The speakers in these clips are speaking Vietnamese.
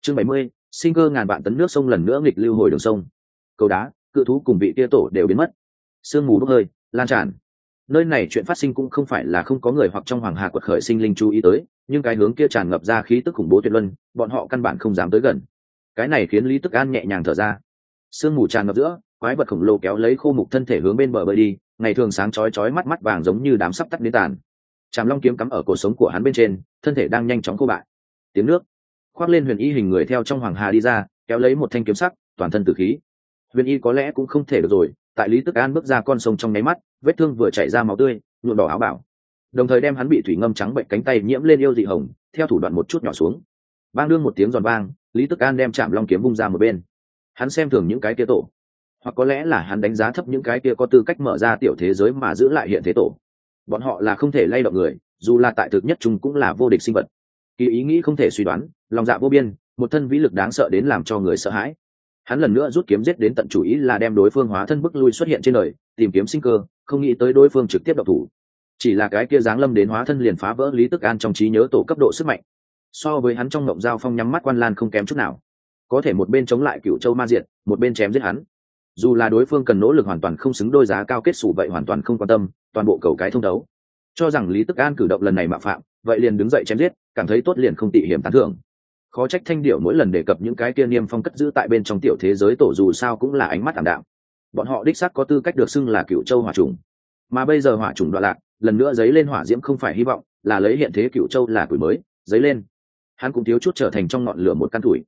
Chương 70, sinh cơ ngàn vạn tấn nước sông lần nữa nghịch lưu hồi đường sông. Cầu đá, cự thú cùng vị kia tổ đều biến mất. Sương mù bốc hơi, lan tràn. Nơi này chuyện phát sinh cũng không phải là không có người hoặc trong hoàng hà quật khởi sinh linh chú ý tới, nhưng cái hướng kia tràn ngập ra khí tức khủng bố tuyệt luân, bọn họ căn bản không dám tới gần. Cái này khiến Lý Tức An nhẹ nhàng thở ra. Sương mù tràn ngập giữa, quái vật khổng lồ kéo lấy khô mục thân thể hướng bên bờ bơi đi, ngày thường sáng chói mắt mắt vàng giống như đám sắp tắt đến tàn. Trảm Long kiếm cắm ở cổ sống của hắn bên trên, thân thể đang nhanh chóng khô bại. Tiếng nước khoác lên huyền y hình người theo trong hoàng hà đi ra, kéo lấy một thanh kiếm sắc, toàn thân tử khí. Huyền y có lẽ cũng không thể được rồi, tại Lý Tức An bước ra con sông trong nháy mắt, vết thương vừa chảy ra máu tươi, nhuộm đỏ áo bảo, đồng thời đem hắn bị thủy ngâm trắng bệnh cánh tay nhiễm lên yêu dị hồng, theo thủ đoạn một chút nhỏ xuống. Bang đương một tiếng giòn vang, Lý Tức An đem Trảm Long kiếm vung ra một bên. Hắn xem thường những cái kia tổ, hoặc có lẽ là hắn đánh giá thấp những cái kia có tư cách mở ra tiểu thế giới mà giữ lại hiện thế tổ. Bọn họ là không thể lay động người, dù là tại thực nhất chúng cũng là vô địch sinh vật. Kỳ ý nghĩ không thể suy đoán, lòng dạ vô biên, một thân vĩ lực đáng sợ đến làm cho người sợ hãi. Hắn lần nữa rút kiếm giết đến tận, chủ ý là đem đối phương hóa thân bức lui xuất hiện trên đời, tìm kiếm sinh cơ, không nghĩ tới đối phương trực tiếp độc thủ. Chỉ là cái kia giáng lâm đến hóa thân liền phá vỡ Lý Tức An trong trí nhớ tổ cấp độ sức mạnh. So với hắn trong ngộng giao phong nhắm mắt quan lan không kém chút nào. Có thể một bên chống lại Cửu Châu ma diệt, một bên chém giết hắn. Dù là đối phương cần nỗ lực hoàn toàn không xứng đôi giá cao kết sủ vậy hoàn toàn không quan tâm, toàn bộ cầu cái thông đấu. Cho rằng Lý Tức An cử động lần này mạo phạm, vậy liền đứng dậy chém giết, cảm thấy tốt liền không tị hiểm tán thưởng. Khó trách Thanh Điểu mỗi lần đề cập những cái kia niêm phong cất giữ tại bên trong tiểu thế giới tổ, dù sao cũng là ánh mắt ảm đạm. Bọn họ đích xác có tư cách được xưng là Cửu Châu hỏa trùng, mà bây giờ hỏa trùng đoạn lạc, lần nữa giấy lên hỏa diễm không phải hy vọng, là lấy hiện thế Cửu Châu là tuổi mới giấy lên. Hắn cũng thiếu chút trở thành trong ngọn lửa một căn tuổi.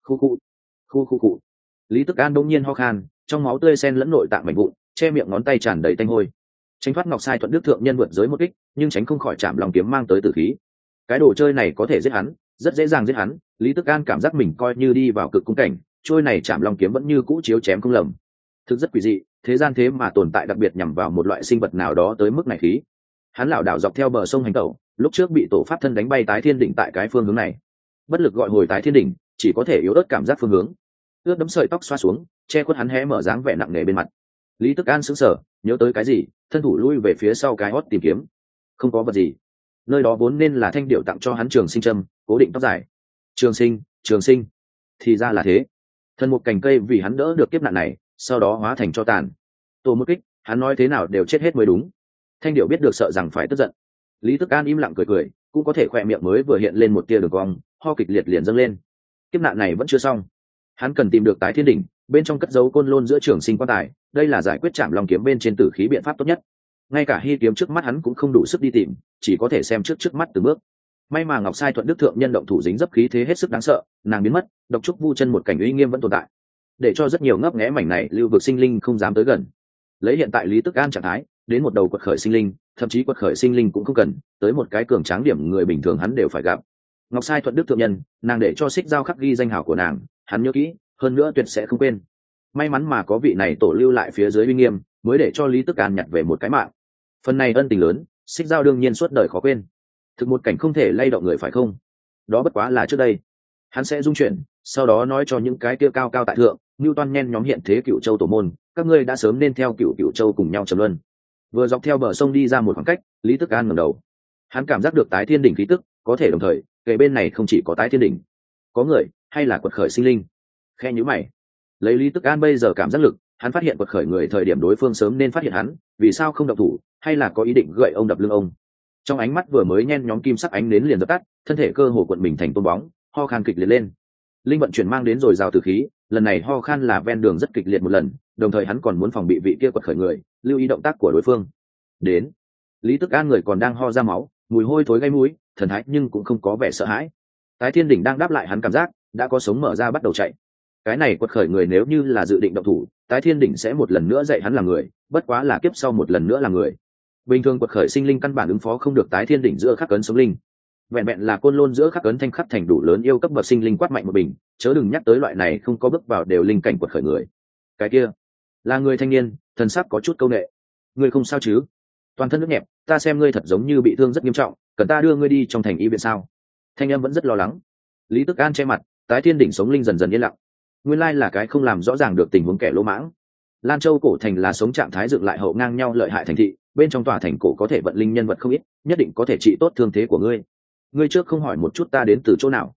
Khu. Lý Tức An bỗng nhiên ho khan, trong máu tươi xen lẫn nội tạng mảnh vụn, che miệng ngón tay tràn đầy tanh hôi. Tránh thoát Ngọc Sai Thuận Đức thượng nhân vượt giới một kích, nhưng tránh không khỏi Trảm Long kiếm mang tới tử khí. Cái đồ chơi này có thể giết hắn, rất dễ dàng giết hắn. Lý Tức An cảm giác mình coi như đi vào cực cung cảnh, trôi này Trảm Long kiếm vẫn như cũ chiếu chém không lầm. Thực rất quỷ dị, thế gian thế mà tồn tại đặc biệt nhằm vào một loại sinh vật nào đó tới mức này khí. Hắn lảo đảo dọc theo bờ sông hành tẩu, lúc trước bị tổ pháp thân đánh bay Tái Thiên đỉnh tại cái phương hướng này, bất lực gọi hồi Tái Thiên đỉnh, chỉ có thể yếu ớt cảm giác phương hướng. Ướt đẫm sợi tóc xoa xuống, che khuất hắn hé mở dáng vẻ nặng nề bên mặt. Lý Tức An sững sờ, nhớ tới cái gì, thân thủ lui về phía sau cái hót tìm kiếm. Không có vật gì. Nơi đó vốn nên là Thanh Điểu tặng cho hắn trường sinh châm, cố định tóc dài. Trường sinh, thì ra là thế. Thân một cành cây vì hắn đỡ được kiếp nạn này, sau đó hóa thành tro tàn. Tổ một kích, hắn nói thế nào đều chết hết mới đúng. Thanh Điểu biết được sợ rằng phải tức giận. Lý Tức An im lặng cười, cũng có thể khỏe miệng mới vừa hiện lên một tia đường cong, ho kịch liệt liền dâng lên. Kiếp nạn này vẫn chưa xong. Hắn cần tìm được Tái Thiên đỉnh, bên trong cất dấu côn lôn giữa trường sinh quan tài, đây là giải quyết Trảm Long kiếm bên trên tử khí biện pháp tốt nhất. Ngay cả hy kiếm trước mắt hắn cũng không đủ sức đi tìm, chỉ có thể xem trước mắt từng bước. May mà Ngọc Sai Thuận Đức thượng nhân động thủ dính dấp khí thế hết sức đáng sợ, nàng biến mất, Độc Trúc Vu chân một cảnh uy nghiêm vẫn tồn tại, để cho rất nhiều ngấp nghé mảnh này lưu vực sinh linh không dám tới gần. Lấy hiện tại Lý Tức An trạng thái, đến một đầu quật khởi sinh linh, thậm chí quật khởi sinh linh cũng không cần, tới một cái cường tráng điểm người bình thường hắn đều phải gặp. Ngọc Sai Thuận Đức thượng nhân, nàng để cho Xích Giao khắc ghi danh hào của nàng, hắn nhớ kỹ, hơn nữa tuyệt sẽ không quên. May mắn mà có vị này tổ lưu lại phía dưới uy nghiêm, mới để cho Lý Tức An nhặt về một cái mạng. Phần này ân tình lớn, Xích Giao đương nhiên suốt đời khó quên. Thực một cảnh không thể lay động người phải không? Đó bất quá là trước đây. Hắn sẽ dung chuyển, sau đó nói cho những cái kia cao cao tại thượng, như toan nhen nhóm hiện thế Cửu Châu tổ môn, các ngươi đã sớm nên theo Cửu Châu cùng nhau trầm luân. Vừa dọc theo bờ sông đi ra một khoảng cách, Lý Tức An ngẩng đầu. Hắn cảm giác được Tái Thiên đỉnh khí tức, có thể đồng thời, kề bên này không chỉ có Tái Thiên đỉnh, có người, hay là quật khởi sinh linh. Khe nhíu mày. Lấy Lý Tức An bây giờ cảm giác lực, hắn phát hiện quật khởi người thời điểm đối phương sớm nên phát hiện hắn, vì sao không động thủ, hay là có ý định gậy ông đập lưng ông. Trong ánh mắt vừa mới nhen nhóm kim sắc ánh nến liền dập tắt, thân thể cơ hồ cuộn mình thành tôm bóng, ho khan kịch liệt lên. Linh vận chuyển mang đến rồi rào từ khí, lần này ho khan là ven đường rất kịch liệt một lần, đồng thời hắn còn muốn phòng bị vị kia quật khởi người, lưu ý động tác của đối phương. Đến, Lý Tức An người còn đang ho ra máu, mùi hôi thối gây mũi, thần thái nhưng cũng không có vẻ sợ hãi. Tái Thiên đỉnh đang đáp lại hắn cảm giác, đã có sống mở ra bắt đầu chạy. Cái này quật khởi người nếu như là dự định động thủ, Tái Thiên đỉnh sẽ một lần nữa dạy hắn làm người, bất quá là kiếp sau một lần nữa làm người. Bình thường quật khởi sinh linh căn bản ứng phó không được Tái Thiên đỉnh giữa khắc cấn sống linh. Vẹn vẹn là côn lôn giữa khắc cấn thanh khắc thành đủ lớn yêu cấp bậc sinh linh quát mạnh một bình, chớ đừng nhắc tới loại này không có bước vào đều linh cảnh quật khởi người. Cái kia là người thanh niên, thần sắc có chút câu nệ. Ngươi không sao chứ? Toàn thân nước nhẹp, ta xem ngươi thật giống như bị thương rất nghiêm trọng, cần ta đưa ngươi đi trong thành y viện sao? Thanh em vẫn rất lo lắng. Lý Tức An che mặt, Tái Thiên đỉnh sống linh dần dần yên lặng. Nguyên lai là cái không làm rõ ràng được tình huống kẻ lỗ mãng. Lan Châu cổ thành là sống trạng thái dựng lại hậu ngang nhau lợi hại thành thị, bên trong tòa thành cổ có thể vận linh nhân vật không ít, nhất định có thể trị tốt thương thế của ngươi. Ngươi trước không hỏi một chút ta đến từ chỗ nào?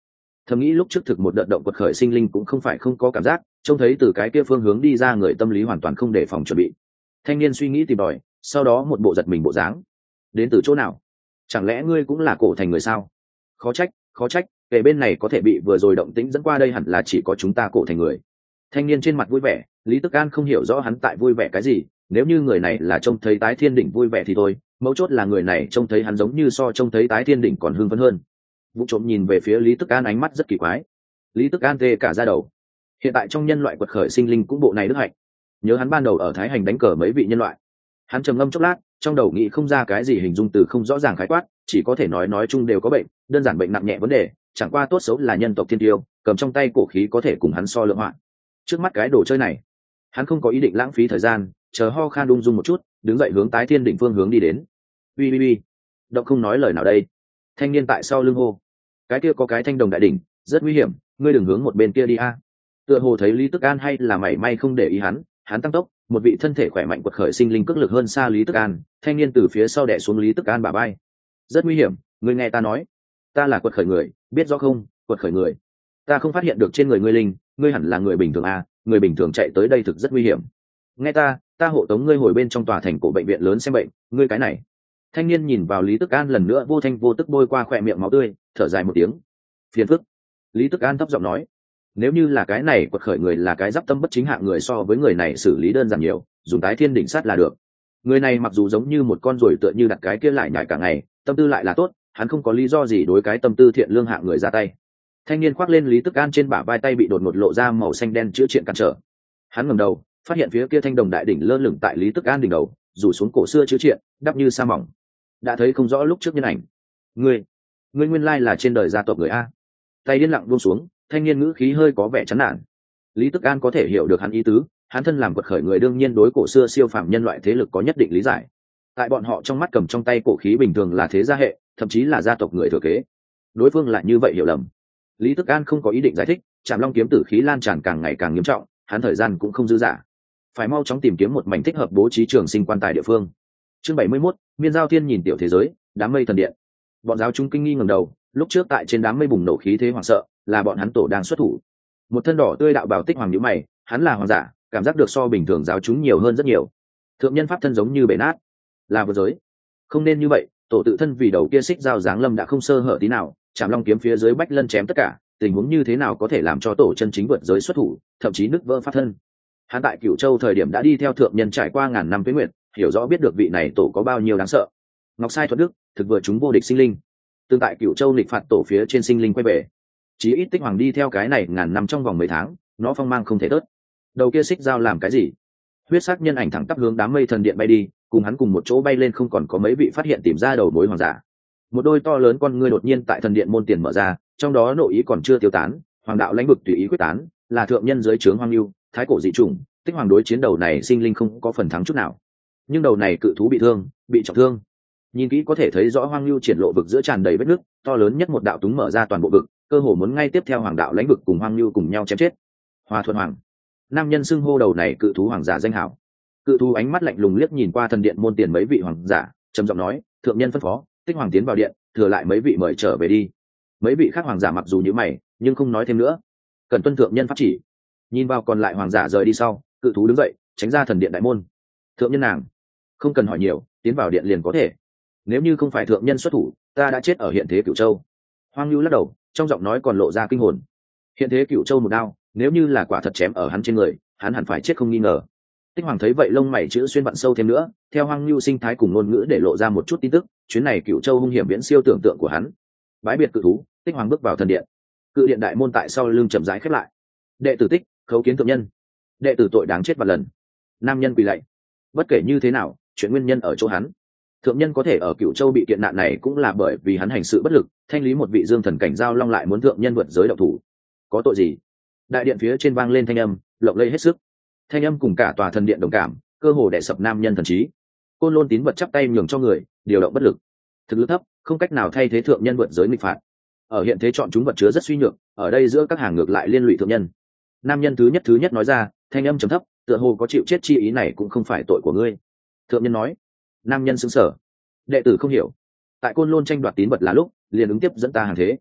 Thầm nghĩ lúc trước thực một đợt động quật khởi sinh linh cũng không phải không có cảm giác, trông thấy từ cái kia phương hướng đi ra người tâm lý hoàn toàn không đề phòng chuẩn bị. Thanh niên suy nghĩ tìm tòi, sau đó một bộ giật mình bộ dáng. Đến từ chỗ nào? Chẳng lẽ ngươi cũng là cổ thành người sao? Khó trách, khó trách, kể bên này có thể bị vừa rồi động tĩnh dẫn qua đây hẳn là chỉ có chúng ta cổ thành người. Thanh niên trên mặt vui vẻ, Lý Tức An không hiểu rõ hắn tại vui vẻ cái gì, nếu như người này là trông thấy tái thiên đỉnh vui vẻ thì thôi, mấu chốt là người này trông thấy hắn giống như so trông thấy tái thiên đỉnh còn hưng phấn hơn. Vũ trộm nhìn về phía Lý Tức An ánh mắt rất kỳ quái. Lý Tức An tê cả da đầu. Hiện tại trong nhân loại quật khởi sinh linh cũng bộ này đức hạnh. Nhớ hắn ban đầu ở Thái Hành đánh cờ mấy vị nhân loại. Hắn trầm ngâm chốc lát, trong đầu nghĩ không ra cái gì hình dung từ không rõ ràng khái quát, chỉ có thể nói chung đều có bệnh, đơn giản bệnh nặng nhẹ vấn đề, chẳng qua tốt xấu là nhân tộc thiên tiêu, cầm trong tay cổ khí có thể cùng hắn so lượng hoạn. Trước mắt cái đồ chơi này, hắn không có ý định lãng phí thời gian, chờ ho khan ung dung một chút, đứng dậy hướng tái thiên đỉnh phương hướng đi đến. Ui, động không nói lời nào đây. Thanh niên tại sau lưng hô, cái kia có cái thanh đồng đại đỉnh, rất nguy hiểm, ngươi đừng hướng một bên kia đi a. Tựa hồ thấy Lý Tức An hay là mảy may không để ý hắn tăng tốc, một vị thân thể khỏe mạnh quật khởi sinh linh cước lực hơn xa Lý Tức An, thanh niên từ phía sau đè xuống Lý Tức An bả vai. Rất nguy hiểm, ngươi nghe ta nói, ta là quật khởi người, biết rõ không? Quật khởi người, ta không phát hiện được trên người ngươi linh, ngươi hẳn là người bình thường à? Người bình thường chạy tới đây thực rất nguy hiểm. Nghe ta hộ tống ngươi hồi bên trong tòa thành cổ bệnh viện lớn xem bệnh, ngươi cái này. Thanh niên nhìn vào Lý Tức An lần nữa vô thanh vô tức bôi qua khỏe miệng máu tươi, thở dài một tiếng. Phiền phức. Lý Tức An thấp giọng nói, nếu như là cái này quật khởi người là cái giáp tâm bất chính hạng người so với người này xử lý đơn giản nhiều, dùng tái thiên đỉnh sát là được. Người này mặc dù giống như một con ruồi tựa như đặt cái kia lại nhảy cả ngày, tâm tư lại là tốt, hắn không có lý do gì đối cái tâm tư thiện lương hạng người ra tay. Thanh niên khoác lên Lý Tức An trên bả vai tay bị đột ngột lộ ra màu xanh đen chữa triện cản trở. Hắn ngẩng đầu, phát hiện phía kia thanh đồng đại đỉnh lơ lửng tại Lý Tức An đỉnh đầu, rủ xuống cổ xưa chữa triện, đắp như sa mỏng. Đã thấy không rõ lúc trước nhân ảnh. Ngươi nguyên lai là trên đời gia tộc người a. Tay điên lặng buông xuống, thanh niên ngữ khí hơi có vẻ chán nản. Lý Tức An có thể hiểu được hắn ý tứ, hắn thân làm quật khởi người đương nhiên đối cổ xưa siêu phàm nhân loại thế lực có nhất định lý giải. Tại bọn họ trong mắt cầm trong tay cổ khí bình thường là thế gia hệ, thậm chí là gia tộc người thừa kế. Đối phương lại như vậy hiểu lầm. Lý Tức An không có ý định giải thích, Trảm Long kiếm tử khí lan tràn càng ngày càng nghiêm trọng, hắn thời gian cũng không dư dả, phải mau chóng tìm kiếm một mảnh thích hợp bố trí trường sinh quan tài địa phương. Chương 71, Miên Giao Thiên nhìn tiểu thế giới, đám mây thần điện. Bọn giáo chúng kinh nghi ngẩng đầu, lúc trước tại trên đám mây bùng nổ khí thế hoảng sợ, là bọn hắn tổ đang xuất thủ. Một thân đỏ tươi đạo bào Tích Hoàng nhíu mày, hắn là hoàng giả, cảm giác được so bình thường giáo chúng nhiều hơn rất nhiều. Thượng nhân pháp thân giống như bể nát, là vừa giới. Không nên như vậy, tổ tự thân vì đầu kia xích dao giáng lâm đã không sơ hở tí nào, Trảm Long kiếm phía dưới bách lân chém tất cả, tình huống như thế nào có thể làm cho tổ chân chính vượt giới xuất thủ, thậm chí nứt vỡ pháp thân. Hắn tại Cửu Châu thời điểm đã đi theo thượng nhân trải qua ngàn năm tuế nguyệt, hiểu rõ biết được vị này tổ có bao nhiêu đáng sợ. Ngọc Sai thuật đức, thực vừa chúng vô địch sinh linh. Tương tại Cửu Châu lịch phạt tổ phía trên sinh linh quay về, chí ít Tích Hoàng đi theo cái này ngàn năm trong vòng mấy tháng, nó phong mang không thể tớt. Đầu kia xích dao làm cái gì? Huyết sắc nhân ảnh thẳng tắp hướng đám mây thần điện bay đi, cùng hắn cùng một chỗ bay lên không còn có mấy vị phát hiện tìm ra đầu mối hoàng giả. Một đôi to lớn con ngươi đột nhiên tại thần điện môn tiền mở ra, trong đó nội ý còn chưa tiêu tán, hoàng đạo lãnh vực tùy ý quyết tán, là thượng nhân dưới trướng hoang lưu, thái cổ dị chủng, Tích Hoàng đối chiến đầu này sinh linh không có phần thắng chút nào. Nhưng đầu này cự thú bị thương, bị trọng thương. Nhìn kỹ có thể thấy rõ hoang lưu triển lộ vực giữa tràn đầy vết nứt, to lớn nhất một đạo túng mở ra toàn bộ vực, cơ hồ muốn ngay tiếp theo hoàng đạo lãnh vực cùng hoang lưu cùng nhau chém chết. Hoa Thuận Hoàng, nam nhân xưng hô đầu này cự thú hoàng giả danh hảo. Cự thú ánh mắt lạnh lùng liếc nhìn qua thần điện môn tiền mấy vị hoàng giả, trầm giọng nói, thượng nhân phân phó, Tích Hoàng tiến vào điện, thừa lại mấy vị mời trở về đi. Mấy vị khác hoàng giả mặc dù như mày, nhưng không nói thêm nữa, cần tuân thượng nhân pháp chỉ. Nhìn vào còn lại hoàng giả rời đi sau, cự thú đứng dậy, tránh ra thần điện đại môn. Thượng nhân nàng, không cần hỏi nhiều, tiến vào điện liền có thể. Nếu như không phải thượng nhân xuất thủ, ta đã chết ở hiện thế Cửu Châu. Hoang Lưu lắc đầu, trong giọng nói còn lộ ra kinh hồn. Hiện thế Cửu Châu một đao, nếu như là quả thật chém ở hắn trên người, hắn hẳn phải chết không nghi ngờ. Tích Hoàng thấy vậy lông mày chữ xuyên vặn sâu thêm nữa, theo Hoang Lưu sinh thái cùng ngôn ngữ để lộ ra một chút tin tức, chuyến này Cửu Châu hung hiểm viễn siêu tưởng tượng của hắn. Bái biệt cự thú, Tích Hoàng bước vào thần điện. Cự điện đại môn tại sau lưng chậm rãi khép lại. Đệ tử Tích, khấu kiến thượng nhân. Đệ tử tội đáng chết vạn lần. Nam nhân quỳ lạy. Bất kể như thế nào, chuyện nguyên nhân ở chỗ hắn. Thượng nhân có thể ở Cửu Châu bị kiện nạn này cũng là bởi vì hắn hành sự bất lực, thanh lý một vị dương thần cảnh giao long lại muốn thượng nhân vượt giới động thủ. Có tội gì? Đại điện phía trên vang lên thanh âm, lộng lẫy hết sức. Thanh âm cùng cả tòa thần điện đồng cảm, cơ hồ đè sập nam nhân thần trí. Côn Lôn Tín vật chắp tay nhường cho người, điều động bất lực. Thực lực thấp, không cách nào thay thế thượng nhân vượt giới nghịch phạt. Ở hiện thế chọn chúng vật chứa rất suy nhược, ở đây giữa các hàng ngược lại liên lụy thượng nhân. Nam nhân thứ nhất nói ra, thanh âm trầm thấp, tựa hồ có chịu chết chi ý này cũng không phải tội của ngươi. Thượng nhân nói. Nam nhân sững sờ. Đệ tử không hiểu. Tại Côn Lôn tranh đoạt tín vật là lúc, liền ứng tiếp dẫn ta hàng thế.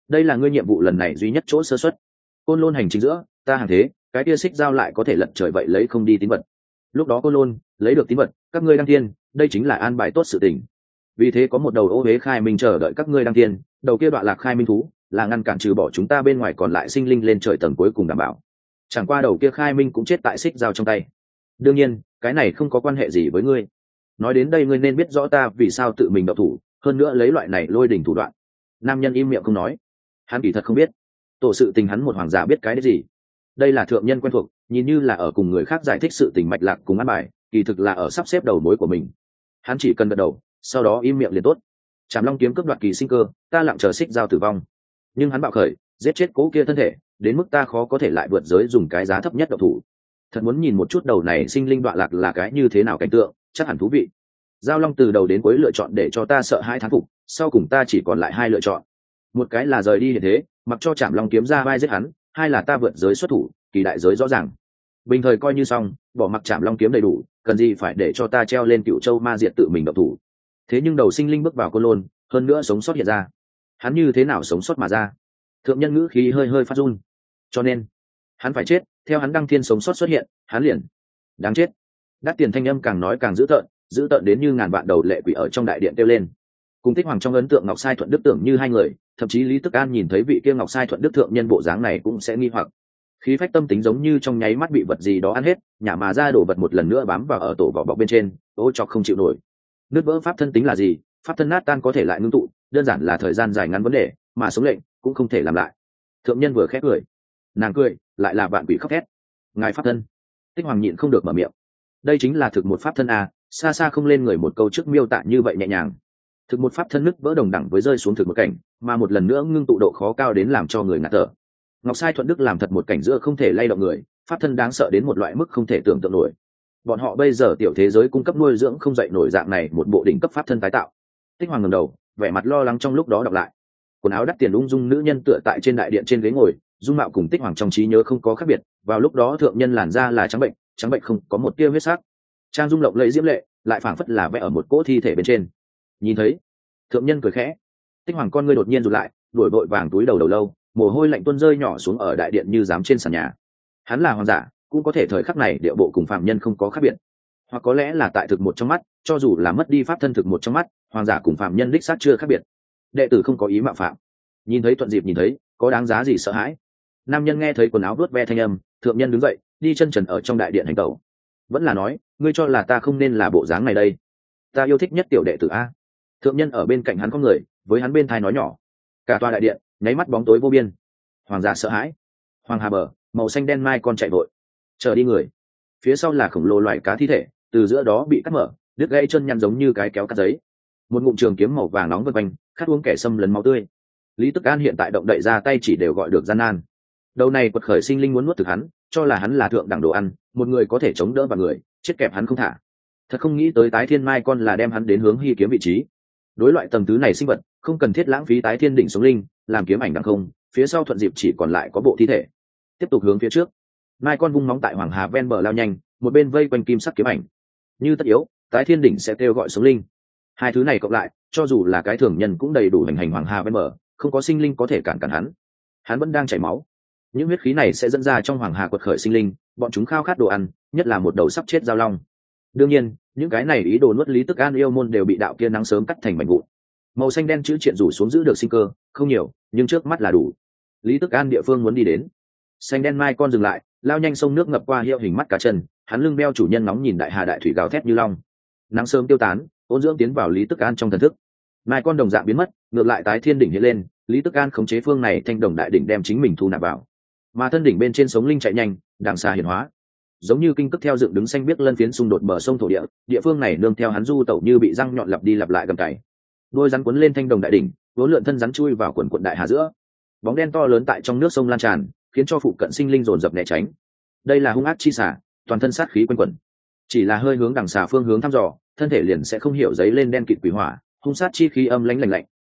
đây là ngươi nhiệm vụ lần này duy nhất chỗ sơ xuất. Côn Lôn hành trình giữa ta hàng thế, cái kia xích giao lại có thể lật trời vậy lấy không đi tín vật. Lúc đó Côn Lôn lấy được tín vật, các ngươi đăng tiên, đây chính là an bài tốt sự tình. Vì thế có một đầu ô huế khai minh chờ đợi các ngươi đăng tiên, đầu kia đoạn lạc khai minh thú là ngăn cản trừ bỏ chúng ta bên ngoài còn lại sinh linh lên trời tầng cuối cùng đảm bảo. Chẳng qua đầu kia khai minh cũng chết tại xích giao trong tay. Đương nhiên cái này không có quan hệ gì với ngươi. Nói đến đây ngươi nên biết rõ ta vì sao tự mình động thủ, hơn nữa lấy loại này lôi đỉnh thủ đoạn. Nam nhân im miệng không nói. Hắn kỳ thật không biết tổ sự tình, hắn một hoàng giả biết cái gì. Đây là thượng nhân quen thuộc, nhìn như là ở cùng người khác giải thích sự tình mạch lạc cùng ăn bài, kỳ thực là ở sắp xếp đầu mối của mình. Hắn chỉ cần gật đầu, sau đó im miệng liền tốt. Trảm Long kiếm cướp đoạt kỳ sinh cơ, ta lặng chờ xích giao tử vong. Nhưng hắn bạo khởi, giết chết cố kia thân thể, đến mức ta khó có thể lại vượt giới dùng cái giá thấp nhất độc thủ. Thật muốn nhìn một chút đầu này sinh linh đoạn lạc là cái như thế nào cảnh tượng, chắc hẳn thú vị. Giao Long từ đầu đến cuối lựa chọn để cho ta sợ hai thán phục, sau cùng ta chỉ còn lại hai lựa chọn. Một cái là rời đi hiện thế, mặc cho Trảm Long kiếm ra vai giết hắn, hai là ta vượt giới xuất thủ, kỳ đại giới rõ ràng. Bình thời coi như xong, bỏ mặc Trảm Long kiếm đầy đủ, cần gì phải để cho ta treo lên Cựu Châu ma diệt tự mình động thủ. Thế nhưng đầu sinh linh bước vào Côn Lôn, hơn nữa sống sót hiện ra, hắn như thế nào sống sót mà ra? Thượng nhân ngữ khí hơi hơi phát run. Cho nên hắn phải chết, theo hắn đăng thiên sống sót xuất hiện, hắn liền đáng chết. Đắt Tiền thanh âm càng nói càng dữ tợn đến như ngàn vạn đầu lệ quỷ ở trong đại điện kêu lên. Cùng Tích Hoàng trong ấn tượng Ngọc Sai Thuận Đức tưởng như hai người, thậm chí Lý Tức An nhìn thấy vị kia Ngọc Sai Thuận Đức thượng nhân bộ dáng này cũng sẽ nghi hoặc. Khí phách tâm tính giống như trong nháy mắt bị vật gì đó ăn hết, nhả mà ra đổ vật một lần nữa bám vào ở tổ vỏ bọc bên trên, ố chọc không chịu nổi. Nứt vỡ pháp thân tính là gì? Pháp thân nát tan có thể lại ngưng tụ, đơn giản là thời gian dài ngắn vấn đề, mà sống lệnh cũng không thể làm lại. Thượng nhân vừa khép cười, nàng cười lại là vạn quỷ khóc thét. Ngài pháp thân. Tích Hoàng nhịn không được mở miệng. Đây chính là thực một pháp thân à, xa xa không lên người một câu trước miêu tả như vậy nhẹ nhàng. Thực một pháp thân nứt vỡ đồng đẳng với rơi xuống thực một cảnh, mà một lần nữa ngưng tụ độ khó cao đến làm cho người ngạt thở. Ngọc Sai Thuận Đức làm thật một cảnh giữa không thể lay động người, pháp thân đáng sợ đến một loại mức không thể tưởng tượng nổi. Bọn họ bây giờ tiểu thế giới cung cấp nuôi dưỡng không dậy nổi dạng này một bộ đỉnh cấp pháp thân tái tạo. Tích Hoàng ngẩng đầu, vẻ mặt lo lắng trong lúc đó đọc lại. Quần áo đắt tiền ung dung nữ nhân tựa tại trên đại điện trên ghế ngồi, dung mạo cùng Tích Hoàng trong trí nhớ không có khác biệt. Vào lúc đó thượng nhân làn da là trắng bệnh không có một tia huyết sắc. Trang dung lộng lẫy diễm lệ, lại phảng phất là vẽ ở một cỗ thi thể bên trên. Nhìn thấy, thượng nhân cười khẽ. Tích Hoàng con ngươi đột nhiên rụt lại, đuổi vội vàng túi đầu lâu, mồ hôi lạnh tuôn rơi nhỏ xuống ở đại điện như dám trên sàn nhà. Hắn là hoàng giả, cũng có thể thời khắc này điệu bộ cùng phạm nhân không có khác biệt, hoặc có lẽ là tại thực một trong mắt, cho dù là mất đi pháp thân thực một trong mắt, hoàng giả cùng phạm nhân đích xác chưa khác biệt. Đệ tử không có ý mạo phạm. Nhìn thấy Thuận Diệp nhìn thấy, có đáng giá gì sợ hãi? Nam nhân nghe thấy quần áo vuốt ve thanh âm, thượng nhân đứng dậy, đi chân trần ở trong đại điện hành tẩu. Vẫn là nói, ngươi cho là ta không nên là bộ dáng này đây? Ta yêu thích nhất tiểu đệ tử a. Thượng nhân ở bên cạnh hắn có người, với hắn bên thai nói nhỏ. Cả tòa đại điện nháy mắt bóng tối vô biên. Hoàng giả sợ hãi. Hoàng hà bờ, màu xanh đen mai con chạy vội, chờ đi người. Phía sau là khổng lồ loài cá thi thể, từ giữa đó bị cắt mở, đứt gãy chân nhăn giống như cái kéo cắt giấy. Một ngụm trường kiếm màu vàng nóng vân quanh, khát uống kẻ xâm lấn máu tươi. Lý Tức An hiện tại động đậy ra tay chỉ đều gọi được gian nan. Đầu này quật khởi sinh linh muốn nuốt thực hắn, cho là hắn là thượng đẳng đồ ăn, một người có thể chống đỡ vào người, chết kẹp hắn không thả. Thật không nghĩ tới tái thiên mai con là đem hắn đến hướng hy kiếm vị trí. Đối loại tầng thứ này sinh vật, không cần thiết lãng phí tái thiên đỉnh sống linh, làm kiếm ảnh đằng không. Phía sau Thuận Diệp chỉ còn lại có bộ thi thể. Tiếp tục hướng phía trước, mai con vung móng tại hoàng hà ven bờ lao nhanh, một bên vây quanh kim sắc kiếm ảnh. Như tất yếu, tái thiên đỉnh sẽ kêu gọi sống linh. Hai thứ này cộng lại, cho dù là cái thường nhân cũng đầy đủ hành hành hoàng hà ven bờ, không có sinh linh có thể cản hắn. Hắn vẫn đang chảy máu. Những huyết khí này sẽ dẫn ra trong hoàng hà quật khởi sinh linh, bọn chúng khao khát đồ ăn, nhất là một đầu sắp chết giao long. Đương nhiên, những cái này ý đồ nuốt Lý Tức An yêu môn đều bị đạo kia nắng sớm cắt thành mảnh vụn. Màu xanh đen chữ triện rủ xuống giữ được sinh cơ, không nhiều, nhưng trước mắt là đủ. Lý Tức An địa phương muốn đi đến. Xanh đen mai con dừng lại, lao nhanh sông nước ngập qua hiệu hình mắt cá chân, hắn lưng beo chủ nhân nóng nhìn đại hà đại thủy gào thét như long. Nắng sớm tiêu tán, ôn dưỡng tiến vào Lý Tức An trong thần thức. Mai con đồng dạng biến mất, ngược lại tái thiên đỉnh hiện lên, Lý Tức An khống chế phương này thanh đồng đại đỉnh đem chính mình thu nạp vào. Mà thân đỉnh bên trên sống linh chạy nhanh, đàng xa hiển hóa, giống như kinh cước theo dựng đứng xanh biếc lân phiến xung đột bờ sông thổ địa, địa phương này nương theo hắn du tẩu như bị răng nhọn lặp đi lặp lại gầm cày. Đôi rắn cuốn lên thanh đồng đại đỉnh, vốn lượn thân rắn chui vào quần quận đại hà giữa. Bóng đen to lớn tại trong nước sông lan tràn, khiến cho phụ cận sinh linh dồn dập né tránh. Đây là hung ác chi xả, toàn thân sát khí quanh quẩn. Chỉ là hơi hướng đằng xà phương hướng thăm dò, thân thể liền sẽ không hiểu giấy lên đen kịt quỷ hỏa, hung sát chi khí âm lãnh lạnh lạnh.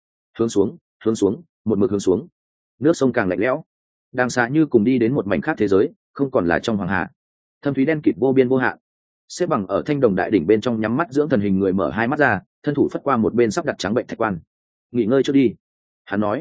Hướng xuống, một mực hướng xuống. Nước sông càng lạnh lẽo. Đằng xà như cùng đi đến một mảnh khác thế giới, không còn là trong hoàng hà. Thâm thúy đen kịt vô biên vô hạn. Xếp bằng ở thanh đồng đại đỉnh bên trong nhắm mắt dưỡng thần hình người mở hai mắt ra, thân thủ phất qua một bên sắp đặt trắng bệnh thạch quan. Nghỉ ngơi trước đi, hắn nói.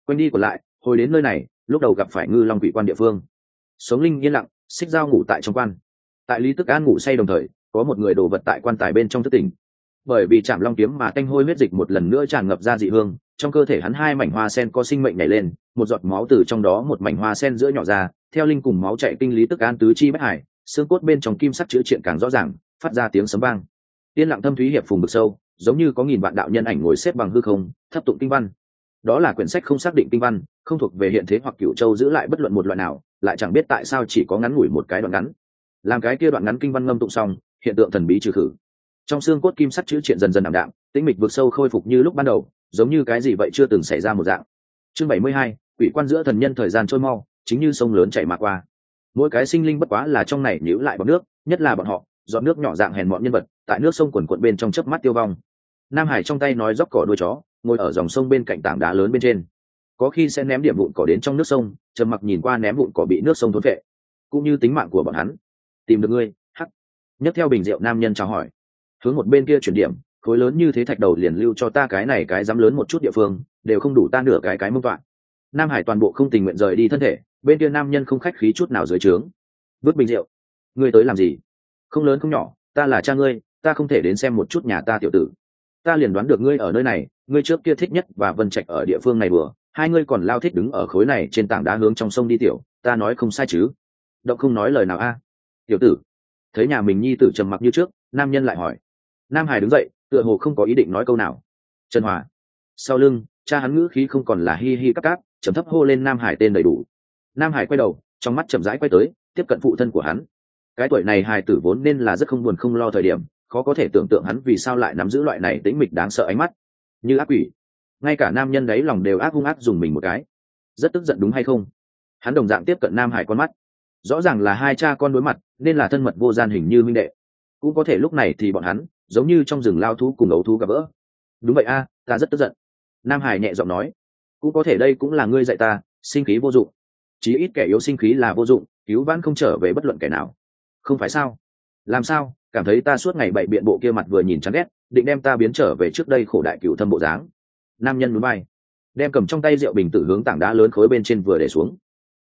quanh đi còn lại hồi đến nơi này, lúc đầu gặp phải Ngư Long Quỷ quan địa phương. Sống linh yên lặng, xích dao ngủ tại trong quan. Tại Lý Tức An ngủ say đồng thời, có một người đổ vật tại quan tài bên trong thức tỉnh. Bởi vì chạm long kiếm mà tanh hôi huyết dịch một lần nữa tràn ngập ra dị hương, trong cơ thể hắn hai mảnh hoa sen có sinh mệnh nhảy lên, một giọt máu từ trong đó một mảnh hoa sen giữa nhỏ ra, theo linh cùng máu chạy kinh Lý Tức An tứ chi bách hải, xương cốt bên trong kim sắc chữ triện càng rõ ràng, phát ra tiếng sấm vang. Tiên lặng thâm thúy hiệp phùng vực sâu, giống như có nghìn vạn đạo nhân ảnh ngồi xếp bằng hư không, thấp tụng kinh văn. Đó là quyển sách không xác định kinh văn, không thuộc về hiện thế hoặc cửu châu giữ lại bất luận một loại nào, lại chẳng biết tại sao chỉ có ngắn ngủi một cái đoạn ngắn. Làm cái kia đoạn ngắn kinh văn ngâm tụng xong, hiện tượng thần bí trừ khử. Trong xương cốt kim sắc chữ triện dần dần ảm đạm, tĩnh mịch vực sâu khôi phục như lúc ban đầu, giống như cái gì vậy chưa từng xảy ra một dạng. Chương 72, quỷ quan giữa thần nhân thời gian trôi mau, chính như sông lớn chảy mà qua. Mỗi cái sinh linh bất quá là trong này nhíu lại bọt nước, nhất là bọn họ, giọt nước nhỏ dạng hèn mọn nhân vật, tại nước sông quần quật bên trong chớp mắt tiêu vong. Nam Hải trong tay nói dốc cỏ đuôi chó, ngồi ở dòng sông bên cạnh tảng đá lớn bên trên, có khi sẽ ném điểm vụn cỏ đến trong nước sông, trầm mặc nhìn qua ném vụn cỏ bị nước sông thôn phệ, cũng như tính mạng của bọn hắn. Tìm được ngươi, hắc. Nhấc theo bình rượu nam nhân chào hỏi, hướng một bên kia chuyển điểm, khối lớn như thế thạch đầu liền lưu cho ta cái này cái dám lớn một chút địa phương, đều không đủ ta nửa cái mông toạn. Nam Hải toàn bộ không tình nguyện rời đi thân thể, bên kia nam nhân không khách khí chút nào dưới trướng. Vứt bình rượu, ngươi tới làm gì? Không lớn không nhỏ, ta là cha ngươi, ta không thể đến xem một chút nhà ta tiểu tử. Ta liền đoán được ngươi ở nơi này, ngươi trước kia thích nhất và Vân Trạch ở địa phương này bừa, hai ngươi còn lao thích đứng ở khối này trên tảng đá hướng trong sông đi tiểu, ta nói không sai chứ? Động không nói lời nào a? Tiểu tử, thấy nhà mình nhi tử trầm mặc như trước, nam nhân lại hỏi. Nam Hải đứng dậy, tựa hồ không có ý định nói câu nào. Trần Hòa. Sau lưng, cha hắn ngữ khí không còn là hi hi cắp cáp, trầm thấp hô lên Nam Hải tên đầy đủ. Nam Hải quay đầu, trong mắt chậm rãi quay tới, tiếp cận phụ thân của hắn. Cái tuổi này hài tử vốn nên là rất không buồn không lo thời điểm, khó có thể tưởng tượng hắn vì sao lại nắm giữ loại này tĩnh mịch đáng sợ ánh mắt, như ác quỷ. Ngay cả nam nhân đấy lòng đều ác hung ác dùng mình một cái. Rất tức giận đúng hay không? Hắn đồng dạng tiếp cận Nam Hải con mắt. Rõ ràng là hai cha con đối mặt, nên là thân mật vô gian hình như minh đệ. Cũng có thể lúc này thì bọn hắn giống như trong rừng lao thú cùng ấu thú gặp gỡ. Đúng vậy a, ta rất tức giận. Nam Hải nhẹ giọng nói. Cũng có thể đây cũng là ngươi dạy ta, sinh khí vô dụng. Chí ít kẻ yếu sinh khí là vô dụng, cứu vãn không trở về bất luận kẻ nào. Không phải sao? Làm sao? Cảm thấy ta suốt ngày bậy biện bộ kia mặt vừa nhìn chán ghét, định đem ta biến trở về trước đây khổ đại cửu thâm bộ dáng. Nam nhân núi bay, đem cầm trong tay rượu bình tử hướng tảng đá lớn khối bên trên vừa để xuống.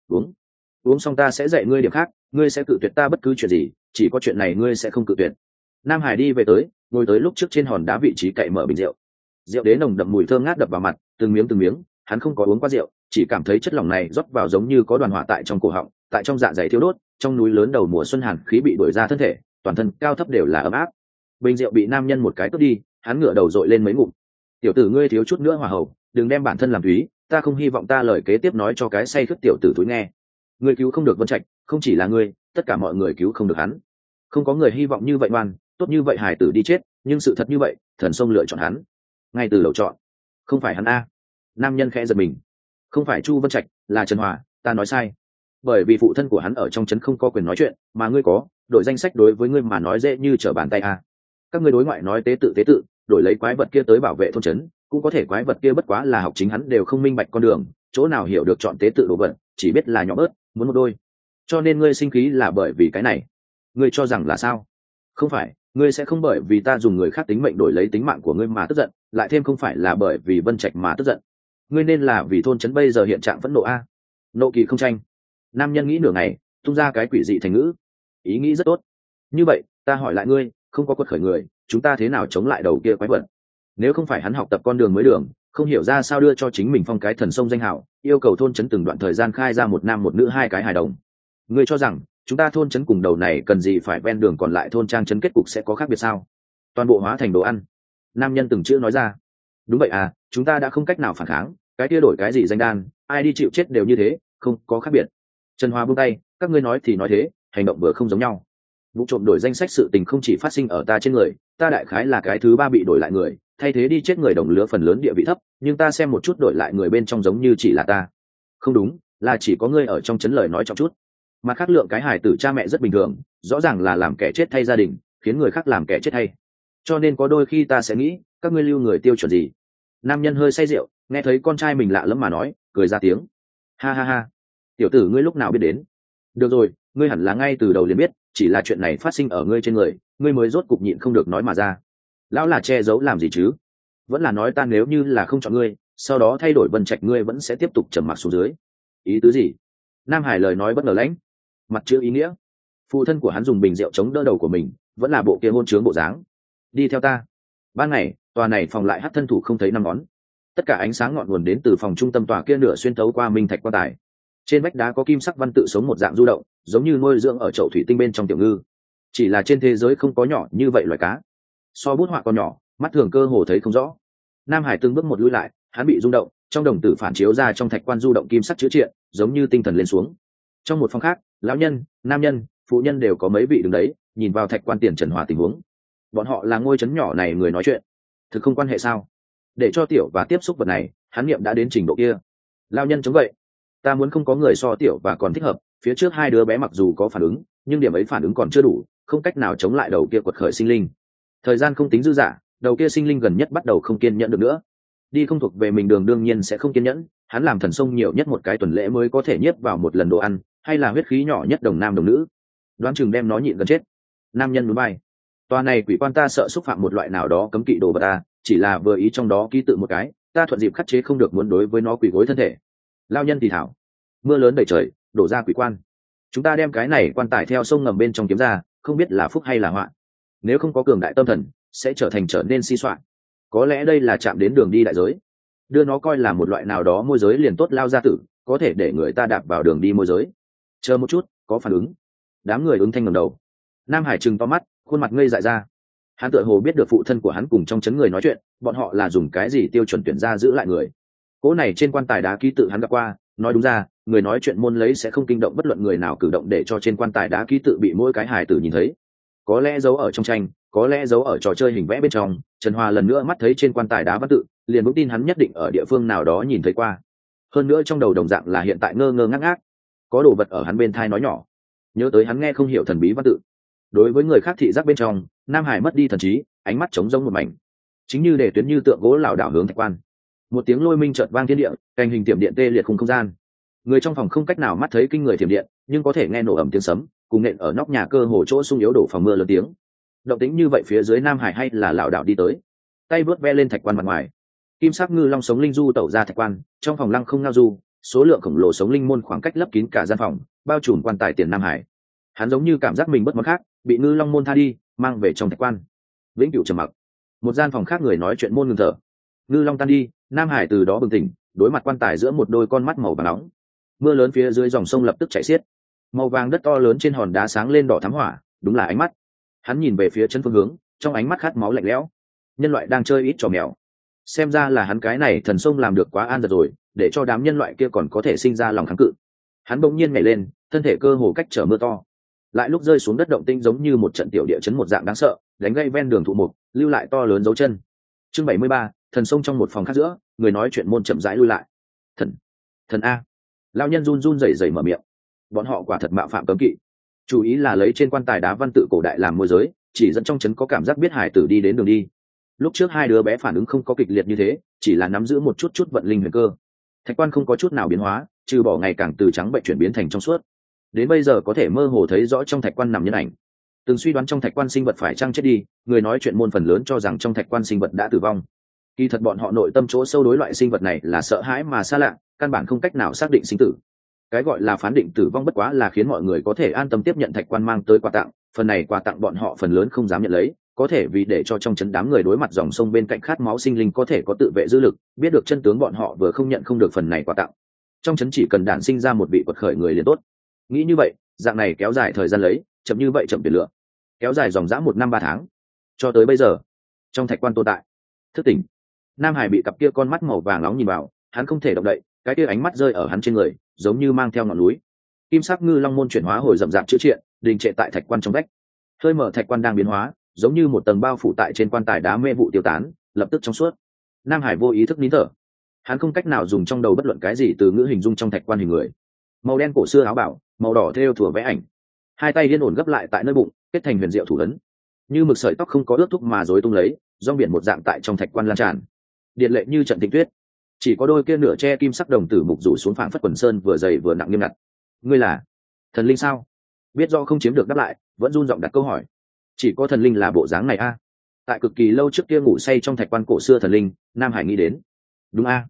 Uống xong ta sẽ dạy ngươi điểm khác, ngươi sẽ cự tuyệt ta bất cứ chuyện gì, chỉ có chuyện này ngươi sẽ không cự tuyệt. Nam Hải đi về tới, ngồi tới lúc trước trên hòn đá vị trí cậy mở bình rượu. Rượu đế nồng đậm mùi thơm ngát đập vào mặt, từng miếng, hắn không có uống qua rượu, chỉ cảm thấy chất lỏng này rót vào giống như có đoàn hỏa tại trong cổ họng, tại trong dạ dày thiêu đốt, trong núi lớn đầu mùa xuân hàn khí bị đuổi ra thân thể, toàn thân cao thấp đều là ấm áp. Bình rượu bị nam nhân một cái cướp đi, hắn ngửa đầu dội lên mấy ngụm. Tiểu tử ngươi thiếu chút nữa hỏa hậu, đừng đem bản thân làm thúy, ta không hy vọng ta lời kế tiếp nói cho cái say khướt tiểu tử thúi nghe. Ngươi cứu không được Vân Trạch, không chỉ là ngươi, tất cả mọi người cứu không được hắn. Không có người hy vọng như vậy ngoan, tốt như vậy hải tử đi chết, nhưng sự thật như vậy, thần sông lựa chọn hắn. Ngay từ đầu chọn, không phải hắn a. Nam nhân khẽ giật mình. Không phải Chu Vân Trạch, là Trần Hòa, ta nói sai. Bởi vì phụ thân của hắn ở trong trấn không có quyền nói chuyện, mà ngươi có, đổi danh sách đối với ngươi mà nói dễ như trở bàn tay a. Các ngươi đối ngoại nói tế tự, đổi lấy quái vật kia tới bảo vệ thôn trấn, cũng có thể quái vật kia bất quá là học chính hắn đều không minh bạch con đường, chỗ nào hiểu được chọn tế tự đồ vật, chỉ biết là nhỏ bớt, muốn một đôi. Cho nên ngươi sinh khí là bởi vì cái này. Ngươi cho rằng là sao? Không phải, ngươi sẽ không bởi vì ta dùng người khác tính mệnh đổi lấy tính mạng của ngươi mà tức giận, lại thêm không phải là bởi vì Vân Trạch mà tức giận. Ngươi nên là vì thôn trấn bây giờ hiện trạng phẫn nộ a. Nộ kỳ không tranh. Nam nhân nghĩ nửa ngày, tung ra cái quỷ dị thành ngữ. Ý nghĩ rất tốt. Như vậy, ta hỏi lại ngươi, không có quật khởi người, chúng ta thế nào chống lại đầu kia quái vật? Nếu không phải hắn học tập con đường mới đường, không hiểu ra sao đưa cho chính mình phong cái thần sông danh hảo, yêu cầu thôn trấn từng đoạn thời gian khai ra một nam một nữ hai cái hài đồng. Ngươi cho rằng chúng ta thôn trấn cùng đầu này cần gì phải ven đường còn lại thôn trang trấn kết cục sẽ có khác biệt sao? Toàn bộ hóa thành đồ ăn. Nam nhân từng chữ nói ra. Đúng vậy à, chúng ta đã không cách nào phản kháng, cái kia đổi cái gì danh đan, ai đi chịu chết đều như thế, không có khác biệt. Trần Hoa buông tay, các ngươi nói thì nói thế, hành động vừa không giống nhau. Vụ trộm đổi danh sách sự tình không chỉ phát sinh ở ta trên người, ta đại khái là cái thứ ba bị đổi lại người, thay thế đi chết người đồng lứa phần lớn địa vị thấp, nhưng ta xem một chút đổi lại người bên trong giống như chỉ là ta. Không đúng, là chỉ có ngươi ở trong chấn lời nói trọng chút. Mà khác lượng cái hài tử cha mẹ rất bình thường, rõ ràng là làm kẻ chết thay gia đình, khiến người khác làm kẻ chết thay. Cho nên có đôi khi ta sẽ nghĩ, các ngươi lưu người tiêu chuẩn gì? Nam nhân hơi say rượu, nghe thấy con trai mình lạ lẫm mà nói, cười ra tiếng. Ha ha ha, tiểu tử ngươi lúc nào biết đến? Được rồi, ngươi hẳn là ngay từ đầu liền biết, chỉ là chuyện này phát sinh ở ngươi trên người, ngươi mới rốt cục nhịn không được nói mà ra. Lão là che giấu làm gì chứ? Vẫn là nói ta nếu như là không chọn ngươi, sau đó thay đổi Vân Trạch ngươi vẫn sẽ tiếp tục trầm mặc xuống dưới. Ý tứ gì? Nam Hải lời nói bất ngờ lãnh, mặt chữ ý nghĩa. Phụ thân của hắn dùng bình rượu chống đỡ đầu của mình, vẫn là bộ kia hôn trướng bộ dáng. Đi theo ta. Ban ngày tòa này phòng lại hắt thân thủ không thấy năm ngón, tất cả ánh sáng ngọn nguồn đến từ phòng trung tâm tòa kia nửa xuyên thấu qua minh thạch quan tài. Trên vách đá có kim sắc văn tự sống một dạng du động, giống như nuôi dưỡng ở chậu thủy tinh bên trong tiểu ngư. Chỉ là trên thế giới không có nhỏ như vậy loài cá, so bút họa còn nhỏ, mắt thường cơ hồ thấy không rõ. Nam Hải từng bước một lùi lại, hắn bị rung động, trong đồng tử phản chiếu ra trong thạch quan du động kim sắc chữ triện, giống như tinh thần lên xuống. Trong một phòng khác, lão nhân, nam nhân, phụ nhân đều có mấy vị đứng đấy, nhìn vào thạch quan tiền trần hòa tình huống. Bọn họ là ngôi trấn nhỏ này người nói chuyện, thực không quan hệ sao? Để cho tiểu và tiếp xúc vật này, hắn niệm đã đến trình độ kia. Lão nhân chống vậy, ta muốn không có người so tiểu và còn thích hợp. Phía trước hai đứa bé mặc dù có phản ứng, nhưng điểm ấy phản ứng còn chưa đủ, không cách nào chống lại đầu kia quật khởi sinh linh. Thời gian không tính dư dả, đầu kia sinh linh gần nhất bắt đầu không kiên nhẫn được nữa. Đi không thuộc về mình đường đương nhiên sẽ không kiên nhẫn, hắn làm thần sông nhiều nhất một cái tuần lễ mới có thể nhiếp vào một lần đồ ăn, hay là huyết khí nhỏ nhất đồng nam đồng nữ, đoán chừng đem nó nhịn gần chết. Nam nhân núi bay, tòa này quỷ quan ta sợ xúc phạm một loại nào đó cấm kỵ đồ vật ta, chỉ là vừa ý trong đó ký tự một cái, ta thuận dịp khắc chế không được muốn đối với nó quỷ gối thân thể. Lao nhân thì thảo, mưa lớn đầy trời đổ ra quỷ quan, chúng ta đem cái này quan tài theo sông ngầm bên trong kiếm ra, không biết là phúc hay là họa. Nếu không có cường đại tâm thần, sẽ trở nên si soạn. Có lẽ đây là chạm đến đường đi đại giới, đưa nó coi là một loại nào đó môi giới liền tốt lao ra tử, có thể để người ta đạp vào đường đi môi giới. Chờ một chút, có phản ứng. Đám người ứng thanh ngẩng đầu. Nam Hải trừng to mắt, khuôn mặt ngây dại ra. Hắn tựa hồ biết được phụ thân của hắn cùng trong chấn người nói chuyện, bọn họ là dùng cái gì tiêu chuẩn tuyển ra giữ lại người. Cố này trên quan tài đá ký tự hắn gặp qua, nói đúng ra, người nói chuyện môn lấy sẽ không kinh động bất luận người nào cử động để cho trên quan tài đá ký tự bị mỗi cái hài tử nhìn thấy. Có lẽ giấu ở trong tranh, có lẽ giấu ở trò chơi hình vẽ bên trong. Trần Hoa lần nữa mắt thấy trên quan tài đá văn tự, liền vững tin hắn nhất định ở địa phương nào đó nhìn thấy qua. Hơn nữa trong đầu đồng dạng là hiện tại ngơ ngơ ngác ngác, có đồ vật ở hắn bên thai nói nhỏ, nhớ tới hắn nghe không hiểu thần bí văn tự. Đối với người khác thị giác bên trong, Nam Hải mất đi thần trí, ánh mắt trống rỗng một mảnh, chính như để tuyến như tượng gỗ lảo đảo hướng thạch quan. Một tiếng lôi minh chợt vang thiên địa, cành hình tiệm điện tê liệt khung không gian. Người trong phòng không cách nào mắt thấy kinh người tiệm điện, nhưng có thể nghe nổ ầm tiếng sấm, cùng nện ở nóc nhà cơ hồ chỗ sung yếu đổ phòng mưa lớn tiếng. Động tĩnh như vậy phía dưới Nam Hải hay là lảo đảo đi tới, tay vớt ve lên thạch quan mặt ngoài. Kim sắc ngư long sống linh du tẩu ra thạch quan, trong phòng lăng không ngao du, số lượng khổng lồ sống linh môn khoảng cách lấp kín cả gian phòng, bao trùm quan tài tiền Nam Hải. Hắn giống như cảm giác mình bất món khác, bị ngư long môn tha đi, mang về trong thạch quan. Vĩnh cửu trầm mặc. Một gian phòng khác người nói chuyện môn ngừng thở. Ngư long tan đi, Nam Hải từ đó bừng tỉnh, đối mặt quan tài giữa một đôi con mắt màu vàng nóng. Mưa lớn phía dưới dòng sông lập tức chảy xiết, màu vàng đất to lớn trên hòn đá sáng lên đỏ thắm hỏa, đúng là ánh mắt. Hắn nhìn về phía chân phương hướng, trong ánh mắt khát máu lạnh lẽo. Nhân loại đang chơi ít trò mèo, xem ra là hắn cái này thần sông làm được quá an giật rồi, để cho đám nhân loại kia còn có thể sinh ra lòng kháng cự. Hắn bỗng nhiên nhảy lên, thân thể cơ hồ cách trở mưa to, lại lúc rơi xuống đất động tĩnh giống như một trận tiểu địa chấn một dạng đáng sợ, đánh gây ven đường thụ mục, lưu lại to lớn dấu chân. Chương 73, thần sông trong một phòng khác giữa, người nói chuyện môn chậm rãi lui lại. Thần a. Lão nhân run run rẩy rẩy mở miệng. Bọn họ quả thật mạo phạm cấm kỵ, chủ ý là lấy trên quan tài đá văn tự cổ đại làm môi giới, chỉ dẫn trong trấn có cảm giác biết hải tử đi đến đường đi. Lúc trước hai đứa bé phản ứng không có kịch liệt như thế, chỉ là nắm giữ một chút vận linh huyền cơ. Thạch quan không có chút nào biến hóa, trừ bỏ ngày càng từ trắng bệnh chuyển biến thành trong suốt. Đến bây giờ có thể mơ hồ thấy rõ trong thạch quan nằm nhân ảnh. Từng suy đoán trong thạch quan sinh vật phải chăng chết đi, người nói chuyện môn phần lớn cho rằng trong thạch quan sinh vật đã tử vong. Kỳ thật bọn họ nội tâm chỗ sâu đối loại sinh vật này là sợ hãi mà xa lạ, căn bản không cách nào xác định sinh tử. Cái gọi là phán định tử vong bất quá là khiến mọi người có thể an tâm tiếp nhận thạch quan mang tới quà tặng, phần này quà tặng bọn họ phần lớn không dám nhận lấy, có thể vì để cho trong chấn đám người đối mặt dòng sông bên cạnh khát máu sinh linh có thể có tự vệ dư lực, biết được chân tướng bọn họ vừa không nhận không được phần này quà tặng. Trong chấn chỉ cần đản sinh ra một vị quật khởi người liền tốt. Nghĩ như vậy, dạng này kéo dài thời gian lấy, chậm như vậy chậm tiền lượng, kéo dài dòng dã 1 năm 3 tháng, cho tới bây giờ, trong thạch quan tồn tại. Thức tỉnh. Nam Hải bị cặp kia con mắt màu vàng nóng nhìn vào, hắn không thể động đậy, cái kia ánh mắt rơi ở hắn trên người, giống như mang theo ngọn núi. Kim sắc ngư long môn chuyển hóa hồi rậm rạp chữa triện, đình trệ tại thạch quan trong vách. Hơi mở thạch quan đang biến hóa, giống như một tầng bao phủ tại trên quan tài đá mê vụ tiêu tán, lập tức trong suốt. Nam Hải vô ý thức nín thở, hắn không cách nào dùng trong đầu bất luận cái gì từ ngữ hình dung trong thạch quan hình người. Màu đen cổ xưa áo bảo, màu đỏ thêu thủa vẽ ảnh, hai tay liên ổn gấp lại tại nơi bụng, kết thành huyền diệu thủ ấn, như mực sợi tóc không có ướt thúc mà rối tung lấy, rong biển một dạng tại trong thạch quan lan tràn, điện lệ như trận tinh tuyết. Chỉ có đôi kia nửa che kim sắc đồng tử mục rủ xuống phảng phất quần sơn vừa dày vừa nặng nghiêm ngặt. Ngươi là thần linh sao? Biết do không chiếm được đáp lại, vẫn run giọng đặt câu hỏi. Chỉ có thần linh là bộ dáng này a? Tại cực kỳ lâu trước kia ngủ say trong thạch quan cổ xưa thần linh, Nam Hải nghĩ đến. Đúng a,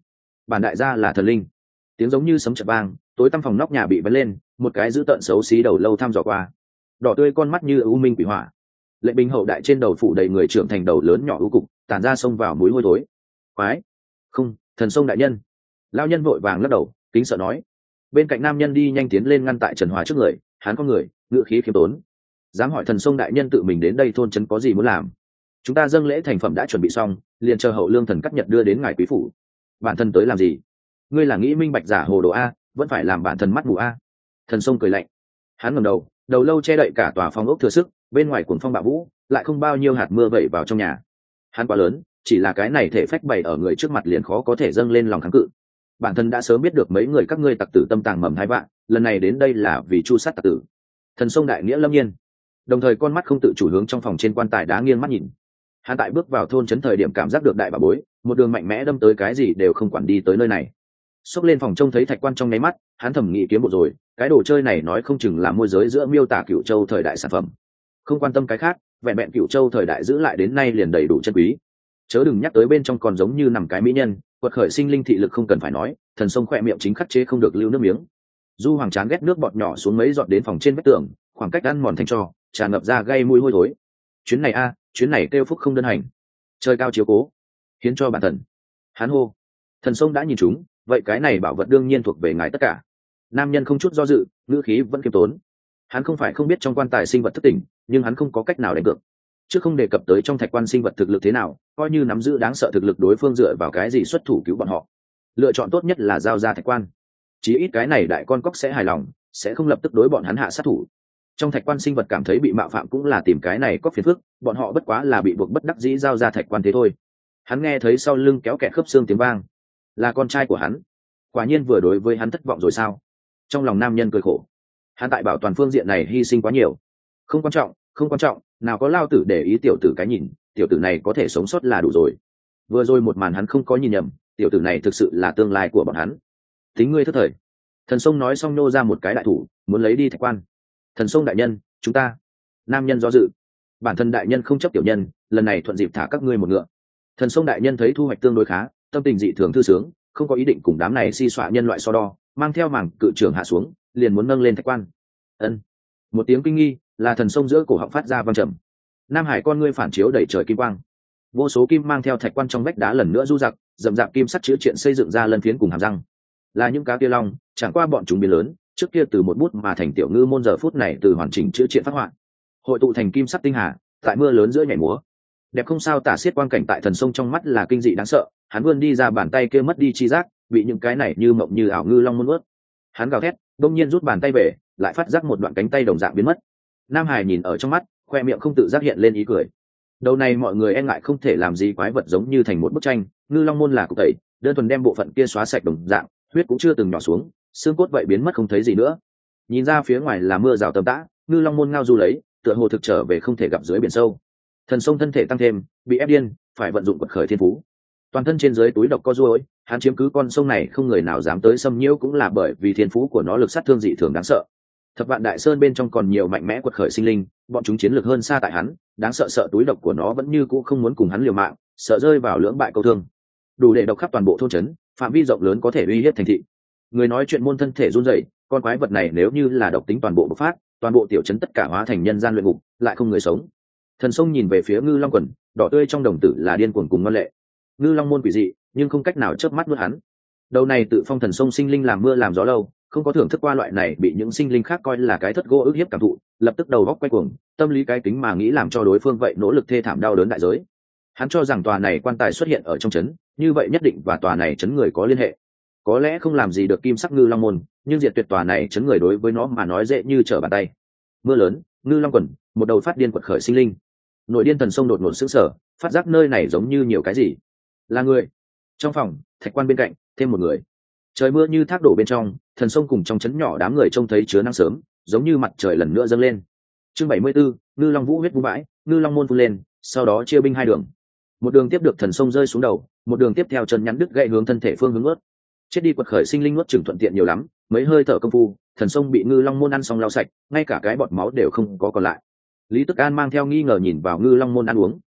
bản đại gia là thần linh. Tiếng giống như sấm chợt vang, tối tăm phòng nóc nhà bị vén lên, một cái dữ tợn xấu xí đầu lâu thăm dò qua, đỏ tươi con mắt như u minh quỷ hỏa. Lệ binh hậu đại trên đầu phủ đầy người trưởng thành đầu lớn nhỏ u cục, tản ra xông vào mũi hôi thối. Quái, không, thần sông đại nhân. Lão nhân vội vàng lắc đầu, kính sợ nói. Bên cạnh nam nhân đi nhanh tiến lên ngăn tại Trần Hòa trước người, hắn có người, ngựa khí khiêm tốn. Dám hỏi thần sông đại nhân tự mình đến đây thôn trấn có gì muốn làm? Chúng ta dâng lễ thành phẩm đã chuẩn bị xong, liền chờ hậu lương thần cắt nhật đưa đến ngài quý phủ. Bản thân tới làm gì? Ngươi là nghĩ minh bạch giả hồ đồ a, vẫn phải làm bản thân mắt mù a. Thần sông cười lạnh. Hắn ngẩng đầu, đầu lâu che đậy cả tòa phòng ốc thừa sức, bên ngoài cuồng phong bạo vũ, lại không bao nhiêu hạt mưa vẩy vào trong nhà. Hắn quá lớn, chỉ là cái này thể phách bày ở người trước mặt liền khó có thể dâng lên lòng kháng cự. Bản thân đã sớm biết được mấy người các ngươi tặc tử tâm tàng mầm hai vạn, lần này đến đây là vì chu sát tặc tử. Thần sông đại nghĩa lâm nhiên, đồng thời con mắt không tự chủ hướng trong phòng trên quan tài đá nghiêng mắt nhìn. Hắn tại bước vào thôn trấn thời điểm cảm giác được đại bà bối, một đường mạnh mẽ đâm tới cái gì đều không quản đi tới nơi này. Xốc lên phòng trông thấy thạch quan trong nháy mắt, hắn thầm nghĩ kiếm bộ rồi, cái đồ chơi này nói không chừng là môi giới giữa miêu tả Cửu Châu thời đại sản phẩm. Không quan tâm cái khác, vẹn vẹn Cửu Châu thời đại giữ lại đến nay liền đầy đủ chân quý. Chớ đừng nhắc tới bên trong còn giống như nằm cái mỹ nhân, quật khởi sinh linh thị lực không cần phải nói, thần sông khỏe miệng chính khắc chế không được lưu nước miếng. Du Hoàng chán ghét nước bọt nhỏ xuống mấy giọt đến phòng trên vách tường, khoảng cách ăn mòn thành tro, tràn ngập ra gây mùi hôi thối. Chuyến này chuyến này kêu phúc không đơn hành. Trời cao chiếu cố, hiến cho bản thần. Hắn hô. Thần sông đã nhìn chúng, vậy cái này bảo vật đương nhiên thuộc về ngài tất cả. Nam nhân không chút do dự, ngữ khí vẫn kiêm tốn. Hắn không phải không biết trong quan tài sinh vật thất tỉnh, nhưng hắn không có cách nào đánh cược. Chứ không đề cập tới trong thạch quan sinh vật thực lực thế nào, coi như nắm giữ đáng sợ thực lực đối phương dựa vào cái gì xuất thủ cứu bọn họ. Lựa chọn tốt nhất là giao ra thạch quan. Chí ít cái này đại con cóc sẽ hài lòng, sẽ không lập tức đối bọn hắn hạ sát thủ. Trong thạch quan sinh vật cảm thấy bị mạo phạm cũng là tìm cái này có phiền phức, bọn họ bất quá là bị buộc bất đắc dĩ giao ra thạch quan thế thôi. Hắn nghe thấy sau lưng kéo kẹt khớp xương tiếng vang, là con trai của hắn. Quả nhiên vừa đối với hắn thất vọng rồi sao? Trong lòng nam nhân cười khổ. Hắn tại bảo toàn phương diện này hy sinh quá nhiều. Không quan trọng, không quan trọng, nào có lao tử để ý tiểu tử cái nhìn, tiểu tử này có thể sống sót là đủ rồi. Vừa rồi một màn hắn không có nhìn nhầm, tiểu tử này thực sự là tương lai của bọn hắn. Tính ngươi thất thời. Thần sông nói xong nô ra một cái đại thủ, muốn lấy đi thạch quan. Thần sông đại nhân, chúng ta. Nam nhân do dự. Bản thân đại nhân không chấp tiểu nhân, lần này thuận dịp thả các ngươi một ngựa. Thần sông đại nhân thấy thu hoạch tương đối khá, tâm tình dị thường thư sướng, không có ý định cùng đám này si xọa nhân loại so đo, mang theo mảng cự trưởng hạ xuống, liền muốn nâng lên thạch quan. Ân. Một tiếng kinh nghi, là thần sông giữa cổ họng phát ra vang trầm. Nam hải con ngươi phản chiếu đẩy trời kim quang, vô số kim mang theo thạch quan trong vách đá lần nữa du giặc, dầm dạp kim sắt chữa triện xây dựng ra lân phiến cùng hàm răng. Là những cá kia long, chẳng qua bọn chúng biến lớn, trước kia từ một bút mà thành tiểu ngư môn giờ phút này từ hoàn chỉnh chữa triện phát họa, hội tụ thành kim sắc tinh hà, tại mưa lớn giữa nhảy múa. Đẹp không sao tả xiết quang cảnh tại thần sông trong mắt là kinh dị đáng sợ, hắn vươn đi ra bàn tay kia mất đi chi giác, bị những cái này như mộng như ảo ngư long muôn ướt. Hắn gào thét, đông nhiên rút bàn tay về, lại phát giác một đoạn cánh tay đồng dạng biến mất. Nam hải nhìn ở trong mắt, khoe miệng không tự giác hiện lên ý cười. Đầu này mọi người e ngại không thể làm gì quái vật giống như thành một bức tranh, ngư long môn là cục tẩy, đơn thuần đem bộ phận kia xóa sạch đồng dạng, huyết cũng chưa từng nhỏ xuống, xương cốt vậy biến mất không thấy gì nữa. Nhìn ra phía ngoài là mưa rào tầm tã, ngư long môn ngao du lấy, tựa hồ thực trở về không thể gặp dưới biển sâu. Thần sông thân thể tăng thêm, bị ép điên, phải vận dụng quật khởi thiên phú. Toàn thân trên dưới túi độc co ruôi, hắn chiếm cứ con sông này không người nào dám tới xâm nhiễu cũng là bởi vì thiên phú của nó lực sát thương dị thường đáng sợ. Thập vạn đại sơn bên trong còn nhiều mạnh mẽ quật khởi sinh linh, bọn chúng chiến lược hơn xa tại hắn, đáng sợ túi độc của nó vẫn như cũ không muốn cùng hắn liều mạng, sợ rơi vào lưỡng bại câu thương. Đủ để độc khắp toàn bộ thôn trấn, phạm vi rộng lớn có thể uy hiếp thành thị. Người nói chuyện môn thân thể run rẩy, con quái vật này nếu như là độc tính toàn bộ bộc phát, toàn bộ tiểu trấn tất cả hóa thành nhân gian luyện ngục, lại không người sống. Thần sông nhìn về phía ngư long quần, đỏ tươi trong đồng tử là điên cuồng cùng ngoan lệ. Ngư long môn quỷ dị, nhưng không cách nào chớp mắt nuốt hắn. Đầu này tự phong thần sông sinh linh làm mưa làm gió lâu, không có thưởng thức qua loại này bị những sinh linh khác coi là cái thất gỗ ức hiếp cảm thụ, lập tức đầu góc quay cuồng, tâm lý cái kính mà nghĩ làm cho đối phương vậy nỗ lực thê thảm đau đớn đại giới. Hắn cho rằng tòa này quan tài xuất hiện ở trong trấn, như vậy nhất định và tòa này trấn người có liên hệ. Có lẽ không làm gì được kim sắc ngư long môn, nhưng diệt tuyệt tòa này trấn người đối với nó mà nói dễ như trở bàn tay. Mưa lớn, ngư long quần, một đầu phát điên quật khởi sinh linh. Nội điên thần sông đột ngột sững sờ, phát giác nơi này giống như nhiều cái gì. Là người. Trong phòng, thạch quan bên cạnh, thêm một người. Trời mưa như thác đổ bên trong, thần sông cùng trong trấn nhỏ đám người trông thấy chứa nắng sớm, giống như mặt trời lần nữa dâng lên. Chương 74, ngư long vũ huyết vung bãi, ngư long môn phun lên, sau đó chia binh hai đường. Một đường tiếp được thần sông rơi xuống đầu, một đường tiếp theo chân nhắn đứt gãy hướng thân thể phương hướng ướt. Chết đi quật khởi sinh linh nuốt chừng thuận tiện nhiều lắm, mấy hơi thở công phu, thần sông bị ngư long môn ăn xong lau sạch, ngay cả cái bọt máu đều không có còn lại. Lý Tức An mang theo nghi ngờ nhìn vào ngư long môn ăn uống.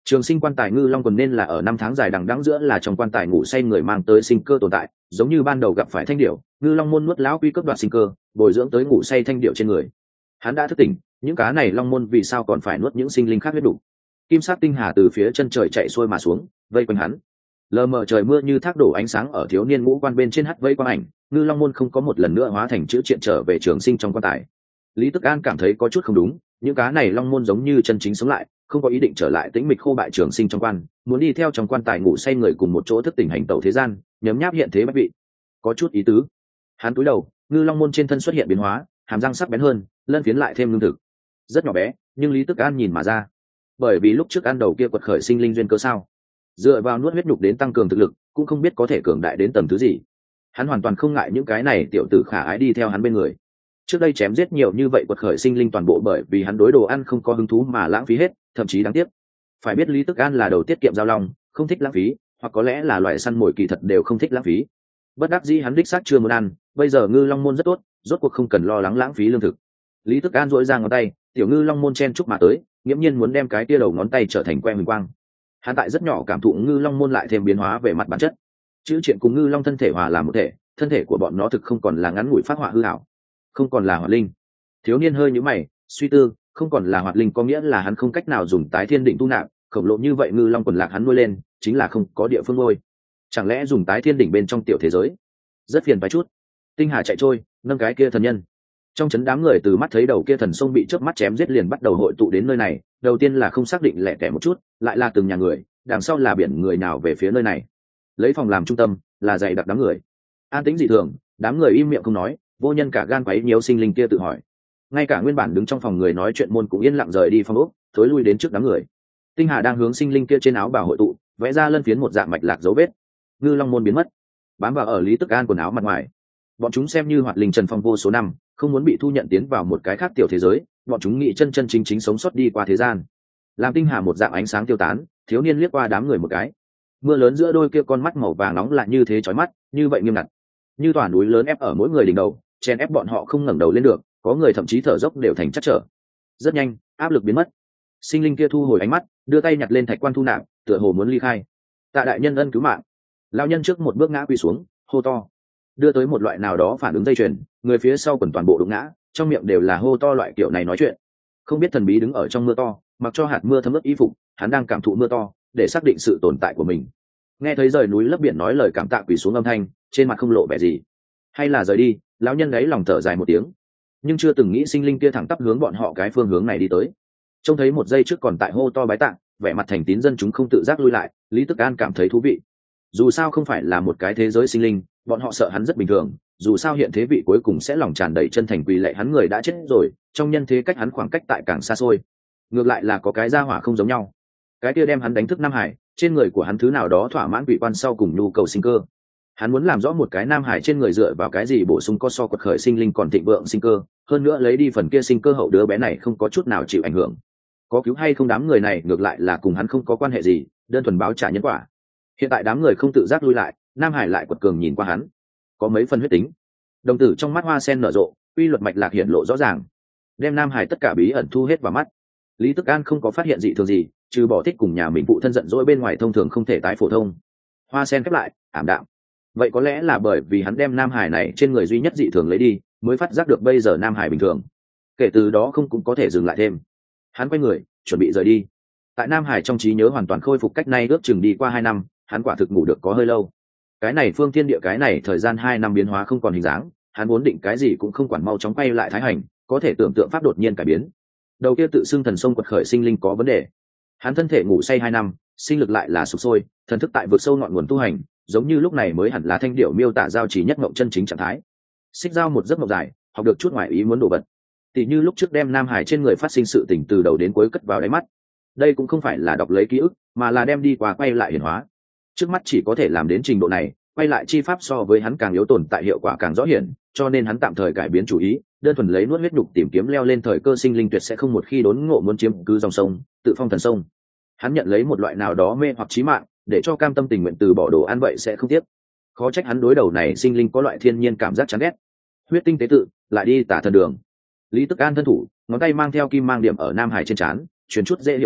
Trường sinh quan tài ngư long quần nên là ở năm tháng dài đằng đẵng giữa là trong quan tài ngủ say người mang tới sinh cơ tồn tại, giống như ban đầu gặp phải thanh điểu, ngư long môn nuốt lão quy cướp đoạt sinh cơ, bồi dưỡng tới ngủ say thanh điểu trên người. Hắn đã thức tỉnh, những cá này long môn vì sao còn phải nuốt những sinh linh khác huyết đủ? Kim sắc tinh hà từ phía chân trời chạy xuôi mà xuống, vây quanh hắn. Lờ mờ trời mưa như thác đổ ánh sáng ở thiếu niên ngũ quan bên trên hắt vây quang ảnh, ngư long môn không có một lần nữa hóa thành chữ triện trở về trường sinh trong quan tài. Lý Tức An cảm thấy có chút không đúng, những cá này long môn giống như chân chính sống lại, không có ý định trở lại tĩnh mịch khô bại trường sinh trong quan, muốn đi theo trong quan tài ngủ say người cùng một chỗ thức tỉnh hành tẩu thế gian, nhấm nháp hiện thế bách vị, có chút ý tứ. Hắn cúi đầu, ngư long môn trên thân xuất hiện biến hóa, hàm răng sắc bén hơn, lân phiến lại thêm lương thực, rất nhỏ bé, nhưng Lý Tức An nhìn mà ra, bởi vì lúc trước ăn đầu kia quật khởi sinh linh duyên cơ sao, dựa vào nuốt huyết nhục đến tăng cường thực lực, cũng không biết có thể cường đại đến tầm thứ gì. Hắn hoàn toàn không ngại những cái này tiểu tử khả ái đi theo hắn bên người. Trước đây chém giết nhiều như vậy quật khởi sinh linh toàn bộ bởi vì hắn đối đồ ăn không có hứng thú mà lãng phí hết, thậm chí đáng tiếc. Phải biết Lý Tức An là đầu tiết kiệm giao long, không thích lãng phí, hoặc có lẽ là loại săn mồi kỳ thật đều không thích lãng phí. Bất đắc dĩ hắn đích xác chưa muốn ăn, bây giờ ngư long môn rất tốt, rốt cuộc không cần lo lắng lãng phí lương thực. Lý Tức An duỗi ra ngón tay, tiểu ngư long môn chen chúc mà tới, nghiễm nhiên muốn đem cái tia đầu ngón tay trở thành que huỳnh quang. Hắn tại rất nhỏ cảm thụ ngư long môn lại thêm biến hóa về mặt bản chất. Chữ chuyện cùng ngư long thân thể hòa làm một thể, thân thể của bọn nó thực không còn là ngắn ngủi phát họa hư ảo, không còn là hoạt linh. Thiếu niên hơi nhíu mày, suy tư, không còn là hoạt linh có nghĩa là hắn không cách nào dùng tái thiên đỉnh tu nạp, khổng lồ như vậy ngư long quần lạc hắn nuôi lên, chính là không có địa phương nuôi. Chẳng lẽ dùng tái thiên đỉnh bên trong tiểu thế giới? Rất phiền phải chút. Tinh hà chạy trôi, nâng cái kia thần nhân. Trong chấn đám người từ mắt thấy đầu kia thần sông bị chớp mắt chém giết liền bắt đầu hội tụ đến nơi này, đầu tiên là không xác định lẻ tẻ một chút, lại là từng nhà người, đằng sau là biển người nào về phía nơi này. Lấy phòng làm trung tâm, là dày đặc đám người. An tĩnh dị thường, đám người im miệng không nói, vô nhân cả gan quấy nhiễu sinh linh kia tự hỏi. Ngay cả nguyên bản đứng trong phòng người nói chuyện môn cũng yên lặng rời đi phòng ốc, thối lui đến trước đám người. Tinh hà đang hướng sinh linh kia trên áo bào hội tụ, vẽ ra lân phiến một dạng mạch lạc dấu vết. Ngư long môn biến mất, bám vào ở Lý Tức An quần áo mặt ngoài. Bọn chúng xem như hoạt linh trần phong vô số năm, không muốn bị thu nhận tiến vào một cái khác tiểu thế giới, bọn chúng nghĩ chân chân chính chính sống sót đi qua thế gian. Làm tinh hà một dạng ánh sáng tiêu tán, thiếu niên liếc qua đám người một cái. Mưa lớn giữa đôi kia con mắt màu vàng nóng lại như thế chói mắt, như vậy nghiêm ngặt, như tòa núi lớn ép ở mỗi người đỉnh đầu, chen ép bọn họ không ngẩng đầu lên được, có người thậm chí thở dốc đều thành chắc trở. Rất nhanh, áp lực biến mất. Sinh linh kia thu hồi ánh mắt, đưa tay nhặt lên thạch quan thu nạp, tựa hồ muốn ly khai. Tạ đại nhân ân cứu mạng. Lão nhân trước một bước ngã quỳ xuống, hô to, đưa tới một loại nào đó phản ứng dây chuyền, người phía sau quần toàn bộ đụng ngã, trong miệng đều là hô to loại kiểu này nói chuyện. Không biết thần bí đứng ở trong mưa to, mặc cho hạt mưa thấm ướt y phục, hắn đang cảm thụ mưa to, để xác định sự tồn tại của mình. Nghe thấy rời núi lấp biển nói lời cảm tạ quỳ xuống âm thanh, trên mặt không lộ vẻ gì. Hay là rời đi, lão nhân đấy lòng thở dài một tiếng, nhưng chưa từng nghĩ sinh linh kia thẳng tắp hướng bọn họ cái phương hướng này đi tới. Trông thấy một giây trước còn tại hô to bái tạ, vẻ mặt thành tín dân chúng không tự giác lui lại, Lý Tức An cảm thấy thú vị. Dù sao không phải là một cái thế giới sinh linh, bọn họ sợ hắn rất bình thường, dù sao hiện thế vị cuối cùng sẽ lòng tràn đầy chân thành quỳ lạy hắn người đã chết rồi, trong nhân thế cách hắn khoảng cách tại càng xa xôi. Ngược lại là có cái gia hỏa không giống nhau, cái kia đem hắn đánh thức Nam Hải, trên người của hắn thứ nào đó thỏa mãn vị quan sau cùng nhu cầu sinh cơ. Hắn muốn làm rõ một cái Nam Hải trên người dựa vào cái gì bổ sung có so quật khởi sinh linh còn thịnh vượng sinh cơ, hơn nữa lấy đi phần kia sinh cơ hậu đứa bé này không có chút nào chịu ảnh hưởng. Có cứu hay không đám người này ngược lại là cùng hắn không có quan hệ gì, đơn thuần báo trả nhân quả. Hiện tại đám người không tự giác lui lại, Nam Hải lại quật cường nhìn qua hắn, có mấy phần huyết tính. Đồng tử trong mắt hoa sen nở rộ, quy luật mạch lạc hiện lộ rõ ràng, đem Nam Hải tất cả bí ẩn thu hết vào mắt. Lý Tức An không có phát hiện dị thường gì, trừ bỏ thích cùng nhà mình phụ thân giận dỗi bên ngoài thông thường không thể tái phổ thông. Hoa sen khép lại, ảm đạm. Vậy có lẽ là bởi vì hắn đem Nam Hải này trên người duy nhất dị thường lấy đi, mới phát giác được bây giờ Nam Hải bình thường. Kể từ đó không cũng có thể dừng lại thêm. Hắn quay người, chuẩn bị rời đi. Tại Nam Hải trong trí nhớ hoàn toàn khôi phục cách nay ước chừng đi qua 2 năm, hắn quả thực ngủ được có hơi lâu. Cái này phương thiên địa cái này thời gian 2 năm biến hóa không còn hình dáng, hắn vốn định cái gì cũng không quản mau chóng quay lại thái hành, có thể tưởng tượng pháp đột nhiên cải biến. Đầu kia tự xưng thần sông quật khởi sinh linh có vấn đề. Hắn thân thể ngủ say 2 năm, sinh lực lại là sụp sôi, thần thức tại vực sâu ngọn nguồn tu hành, giống như lúc này mới hẳn là thanh điệu miêu tả giao chỉ nhất ngộng chân chính trạng thái. Xích giao một giấc ngộng dài, học được chút ngoại ý muốn đổ vật. Tỷ như lúc trước đem Nam Hải trên người phát sinh sự tình từ đầu đến cuối cất vào đáy mắt. Đây cũng không phải là đọc lấy ký ức, mà là đem đi qua quay lại hiển hóa. Trước mắt chỉ có thể làm đến trình độ này, quay lại chi pháp so với hắn càng yếu tồn tại hiệu quả càng rõ hiển, cho nên hắn tạm thời cải biến chủ ý, đơn thuần lấy nuốt huyết nhục tìm kiếm leo lên thời cơ sinh linh tuyệt sẽ không một khi đốn ngộ muốn chiếm cứ dòng sông, tự phong thần sông. Hắn nhận lấy một loại nào đó mê hoặc chí mạng, để cho cam tâm tình nguyện từ bỏ đồ ăn vậy sẽ không tiếc. Khó trách hắn đối đầu này sinh linh có loại thiên nhiên cảm giác chán ghét. Huyết tinh tế tự, lại đi tả thần đường. Lý Tức An thân thủ, ngón tay mang theo kim mang điểm ở Nam Hải trên trán, truyền chút dễ hiệu pháp,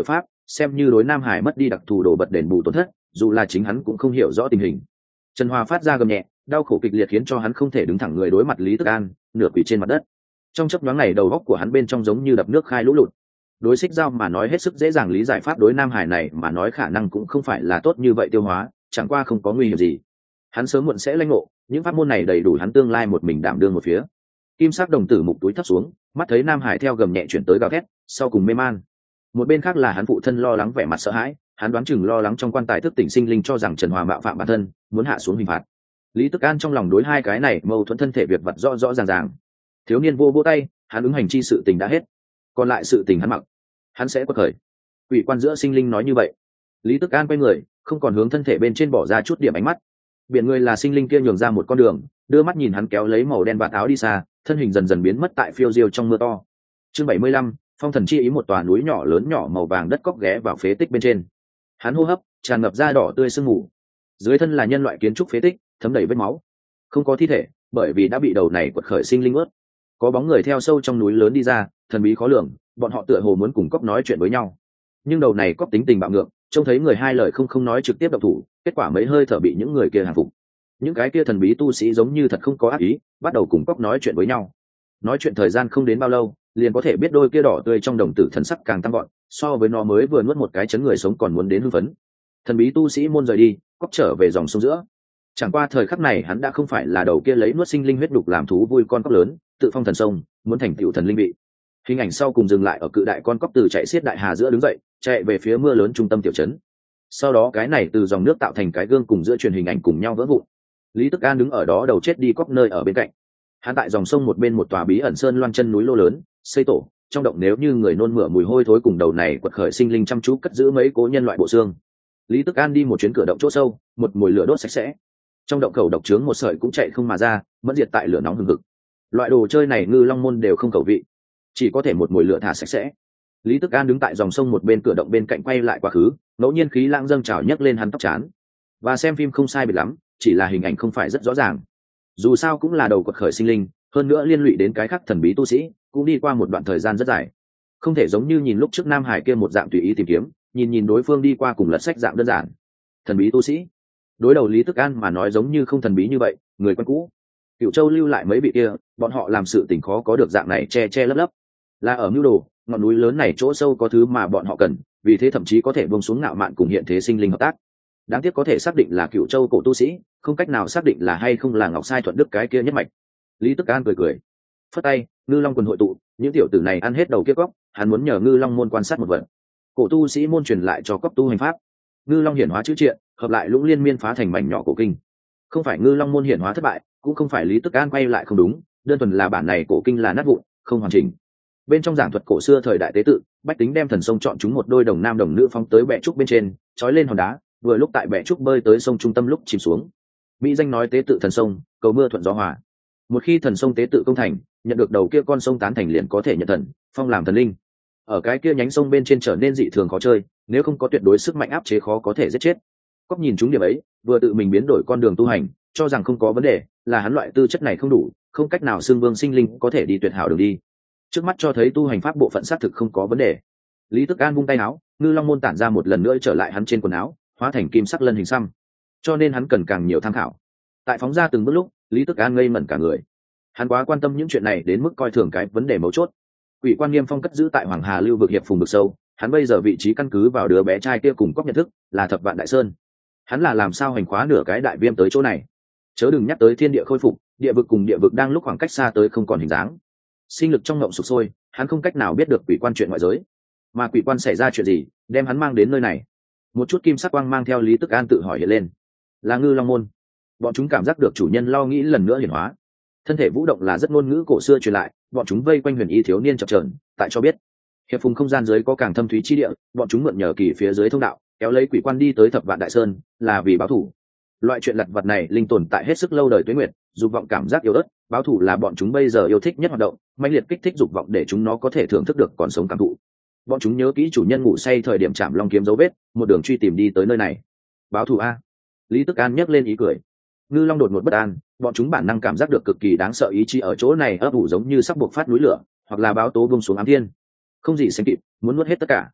xem như đối Nam Hải mất đi đặc thù đồ bật đền bù tổn thất, dù là chính hắn cũng không hiểu rõ tình hình. Trần Hòa phát ra gầm nhẹ, đau khổ kịch liệt khiến cho hắn không thể đứng thẳng người đối mặt Lý Tức An, nửa quỳ trên mặt đất. Trong chớp nhoáng này đầu óc của hắn bên trong giống như đập nước khai lũ lụt. Đối Xích Giao mà nói hết sức dễ dàng lý giải pháp, đối Nam Hải này mà nói khả năng cũng không phải là tốt như vậy tiêu hóa, chẳng qua không có nguy hiểm gì. Hắn sớm muộn sẽ lãnh ngộ, những pháp môn này đầy đủ hắn tương lai một mình đảm đương một phía. Kim sắc đồng tử mục túi thấp xuống, mắt thấy Nam Hải theo gầm nhẹ chuyển tới gào thét, sau cùng mê man. Một bên khác là hắn phụ thân lo lắng vẻ mặt sợ hãi, hắn đoán chừng lo lắng trong quan tài thức tỉnh sinh linh cho rằng Trần Hòa mạo phạm bản thân, muốn hạ xuống hình phạt. Lý Tức An trong lòng đối hai cái này mâu thuẫn thân thể việc vật rõ rõ ràng ràng. Thiếu niên vô tay, hắn ứng hành chi sự tình đã hết, còn lại sự tình hắn mặc, hắn sẽ quật khởi. Quỷ quan giữa sinh linh nói như vậy. Lý Tức An quay người, không còn hướng thân thể bên trên bỏ ra chút điểm ánh mắt. Biển người là sinh linh kia nhường ra một con đường, đưa mắt nhìn hắn kéo lấy màu đen vạt áo đi xa, thân hình dần dần biến mất tại phiêu diêu trong mưa to. Chương 75, phong thần chi ý. Một tòa núi nhỏ lớn nhỏ màu vàng đất cóc ghé vào phế tích bên trên. Hắn hô hấp tràn ngập da đỏ tươi sương mù. Dưới thân là nhân loại kiến trúc phế tích, thấm đầy vết máu. Không có thi thể, bởi vì đã bị đầu này quật khởi sinh linh ướt. Có bóng người theo sâu trong núi lớn đi ra, thần bí khó lường, bọn họ tựa hồ muốn cùng cóc nói chuyện với nhau. Nhưng đầu này cóc tính tình bạo ngược, trông thấy người hai lời không nói trực tiếp động thủ, kết quả mấy hơi thở bị những người kia hàng phục. Những cái kia thần bí tu sĩ giống như thật không có ác ý, bắt đầu cùng cóc nói chuyện với nhau. Nói chuyện thời gian không đến bao lâu, liền có thể biết đôi kia đỏ tươi trong đồng tử thần sắc càng tăng gọn, so với nó mới vừa nuốt một cái chấn người sống còn muốn đến hưng phấn. Thần bí tu sĩ môn rời đi, cóc trở về dòng sông giữa. Chẳng qua thời khắc này hắn đã không phải là đầu kia lấy nuốt sinh linh huyết đục làm thú vui con cóc lớn, tự phong thần sông, muốn thành tựu thần linh vị. Hình ảnh sau cùng dừng lại ở cự đại con cóc từ chạy xiết đại hà giữa đứng dậy, chạy về phía mưa lớn trung tâm tiểu trấn. Sau đó cái này từ dòng nước tạo thành cái gương cùng giữa truyền hình ảnh cùng nhau vỡ vụn. Lý Tức An đứng ở đó đầu chết đi cóc nơi ở bên cạnh. Hắn tại dòng sông một bên một tòa bí ẩn sơn loan chân núi lô lớn, xây tổ, trong động nếu như người nôn mửa mùi hôi thối cùng đầu này quật khởi sinh linh chăm chú cất giữ mấy cố nhân loại bộ xương. Lý Tức An đi một chuyến cửa động chỗ sâu, một mùi lửa đốt sạch sẽ. Trong động khẩu độc trướng một sợi cũng chạy không mà ra, mẫn diệt tại lửa nóng hừng hực. Loại đồ chơi này Ngư Long môn đều không cầu vị, chỉ có thể một mùi lửa thả sạch sẽ. Lý Tức An đứng tại dòng sông một bên cửa động bên cạnh quay lại quá khứ, ngẫu nhiên khí lãng dâng trào nhấc lên hắn tóc chán. Và xem phim không sai biệt lắm, chỉ là hình ảnh không phải rất rõ ràng. Dù sao cũng là đầu quật khởi sinh linh, hơn nữa liên lụy đến cái khác thần bí tu sĩ, cũng đi qua một đoạn thời gian rất dài. Không thể giống như nhìn lúc trước Nam Hải kia một dạng tùy ý tìm kiếm, nhìn đối phương đi qua cùng lật sách dạng đơn giản. Thần bí tu sĩ, đối đầu Lý Tức An mà nói giống như không thần bí như vậy, người quen cũ. Cửu Châu lưu lại mấy vị kia, bọn họ làm sự tình khó có được dạng này che che lấp lấp. Là ở mưu đồ, ngọn núi lớn này chỗ sâu có thứ mà bọn họ cần, vì thế thậm chí có thể buông xuống ngạo mạn cùng hiện thế sinh linh hợp tác. Đáng tiếc có thể xác định là Cửu Châu cổ tu sĩ, không cách nào xác định là hay không là Ngọc Sai Thuận Đức cái kia nhất mạch. Lý Tức An cười phất tay, Ngư Long quần hội tụ, những tiểu tử này ăn hết đầu kia cóc, hắn muốn nhờ Ngư Long môn quan sát một vật. Cổ tu sĩ môn truyền lại cho cóc tu hành pháp. Ngư Long hiển hóa chữ triện, hợp lại lũng liên miên phá thành mảnh nhỏ cổ kinh. Không phải Ngư Long môn hiển hóa thất bại, cũng không phải Lý Tức An quay lại không đúng, đơn thuần là bản này cổ kinh là nát vụn, không hoàn chỉnh. Bên trong giảng thuật cổ xưa thời đại tế tự, bách tính đem thần sông chọn chúng một đôi đồng nam đồng nữ phóng tới bệ trúc bên trên, trói lên hòn đá, vừa lúc tại bệ trúc bơi tới sông trung tâm lúc chìm xuống. Mỹ danh nói tế tự thần sông, cầu mưa thuận gió hòa. Một khi thần sông tế tự công thành, nhận được đầu kia con sông tán thành liền có thể nhận thần, phong làm thần linh. Ở cái kia nhánh sông bên trên trở nên dị thường khó chơi, nếu không có tuyệt đối sức mạnh áp chế khó có thể giết chết. Cóc nhìn chúng điểm ấy, vừa tự mình biến đổi con đường tu hành, cho rằng không có vấn đề, là hắn loại tư chất này không đủ, không cách nào xưng vương sinh linh có thể đi tuyệt hảo đường đi. Trước mắt cho thấy tu hành pháp bộ phận xác thực không có vấn đề. Lý Tức An vung tay áo, Ngư Long môn tản ra một lần nữa trở lại hắn trên quần áo, hóa thành kim sắc lân hình xăm. Cho nên hắn cần càng nhiều tham khảo. Tại phóng ra từng bước lúc, Lý Tức An ngây mẩn cả người. Hắn quá quan tâm những chuyện này đến mức coi thường cái vấn đề mấu chốt. Quỷ quan Nghiêm Phong cất giữ tại Hoàng Hà lưu vực hiệp phùng vực sâu, hắn bây giờ vị trí căn cứ vào đứa bé trai kia cùng cóc nhận thức, là Thập Vạn Đại Sơn. Hắn là làm sao hành khóa nửa cái đại viêm tới chỗ này? Chớ đừng nhắc tới thiên địa khôi phục, địa vực cùng địa vực đang lúc khoảng cách xa tới không còn hình dáng. Sinh lực trong ngộng sụp sôi, hắn không cách nào biết được quỷ quan chuyện ngoại giới. Mà quỷ quan xảy ra chuyện gì, đem hắn mang đến nơi này? Một chút kim sắc quang mang theo Lý Tức An tự hỏi hiện lên. Là Ngư Long môn. Bọn chúng cảm giác được chủ nhân lo nghĩ lần nữa hiển hóa. Thân thể vũ động là rất ngôn ngữ cổ xưa truyền lại, bọn chúng vây quanh huyền y thiếu niên chập chờn, tại cho biết hiệp phùng không gian dưới có càng thâm thúy chi địa, bọn chúng mượn nhờ kỳ phía dưới thông đạo, kéo lấy quỷ quan đi tới Thập Vạn Đại Sơn, là vì báo thù. Loại chuyện lặt vặt này linh tồn tại hết sức lâu đời tuế nguyệt, dục vọng cảm giác yếu ớt, báo thù là bọn chúng bây giờ yêu thích nhất hoạt động, mãnh liệt kích thích dục vọng để chúng nó có thể thưởng thức được còn sống cảm thụ. Bọn chúng nhớ kỹ chủ nhân ngủ say thời điểm chạm long kiếm dấu vết, một đường truy tìm đi tới nơi này. Báo thù a. Lý Tức An nhếch lên ý cười. Ngư Long đột ngột bất an, bọn chúng bản năng cảm giác được cực kỳ đáng sợ ý chí ở chỗ này ấp ủ giống như sắp buộc phát núi lửa, hoặc là báo tố buông xuống ám thiên. Không gì sánh kịp, muốn nuốt hết tất cả.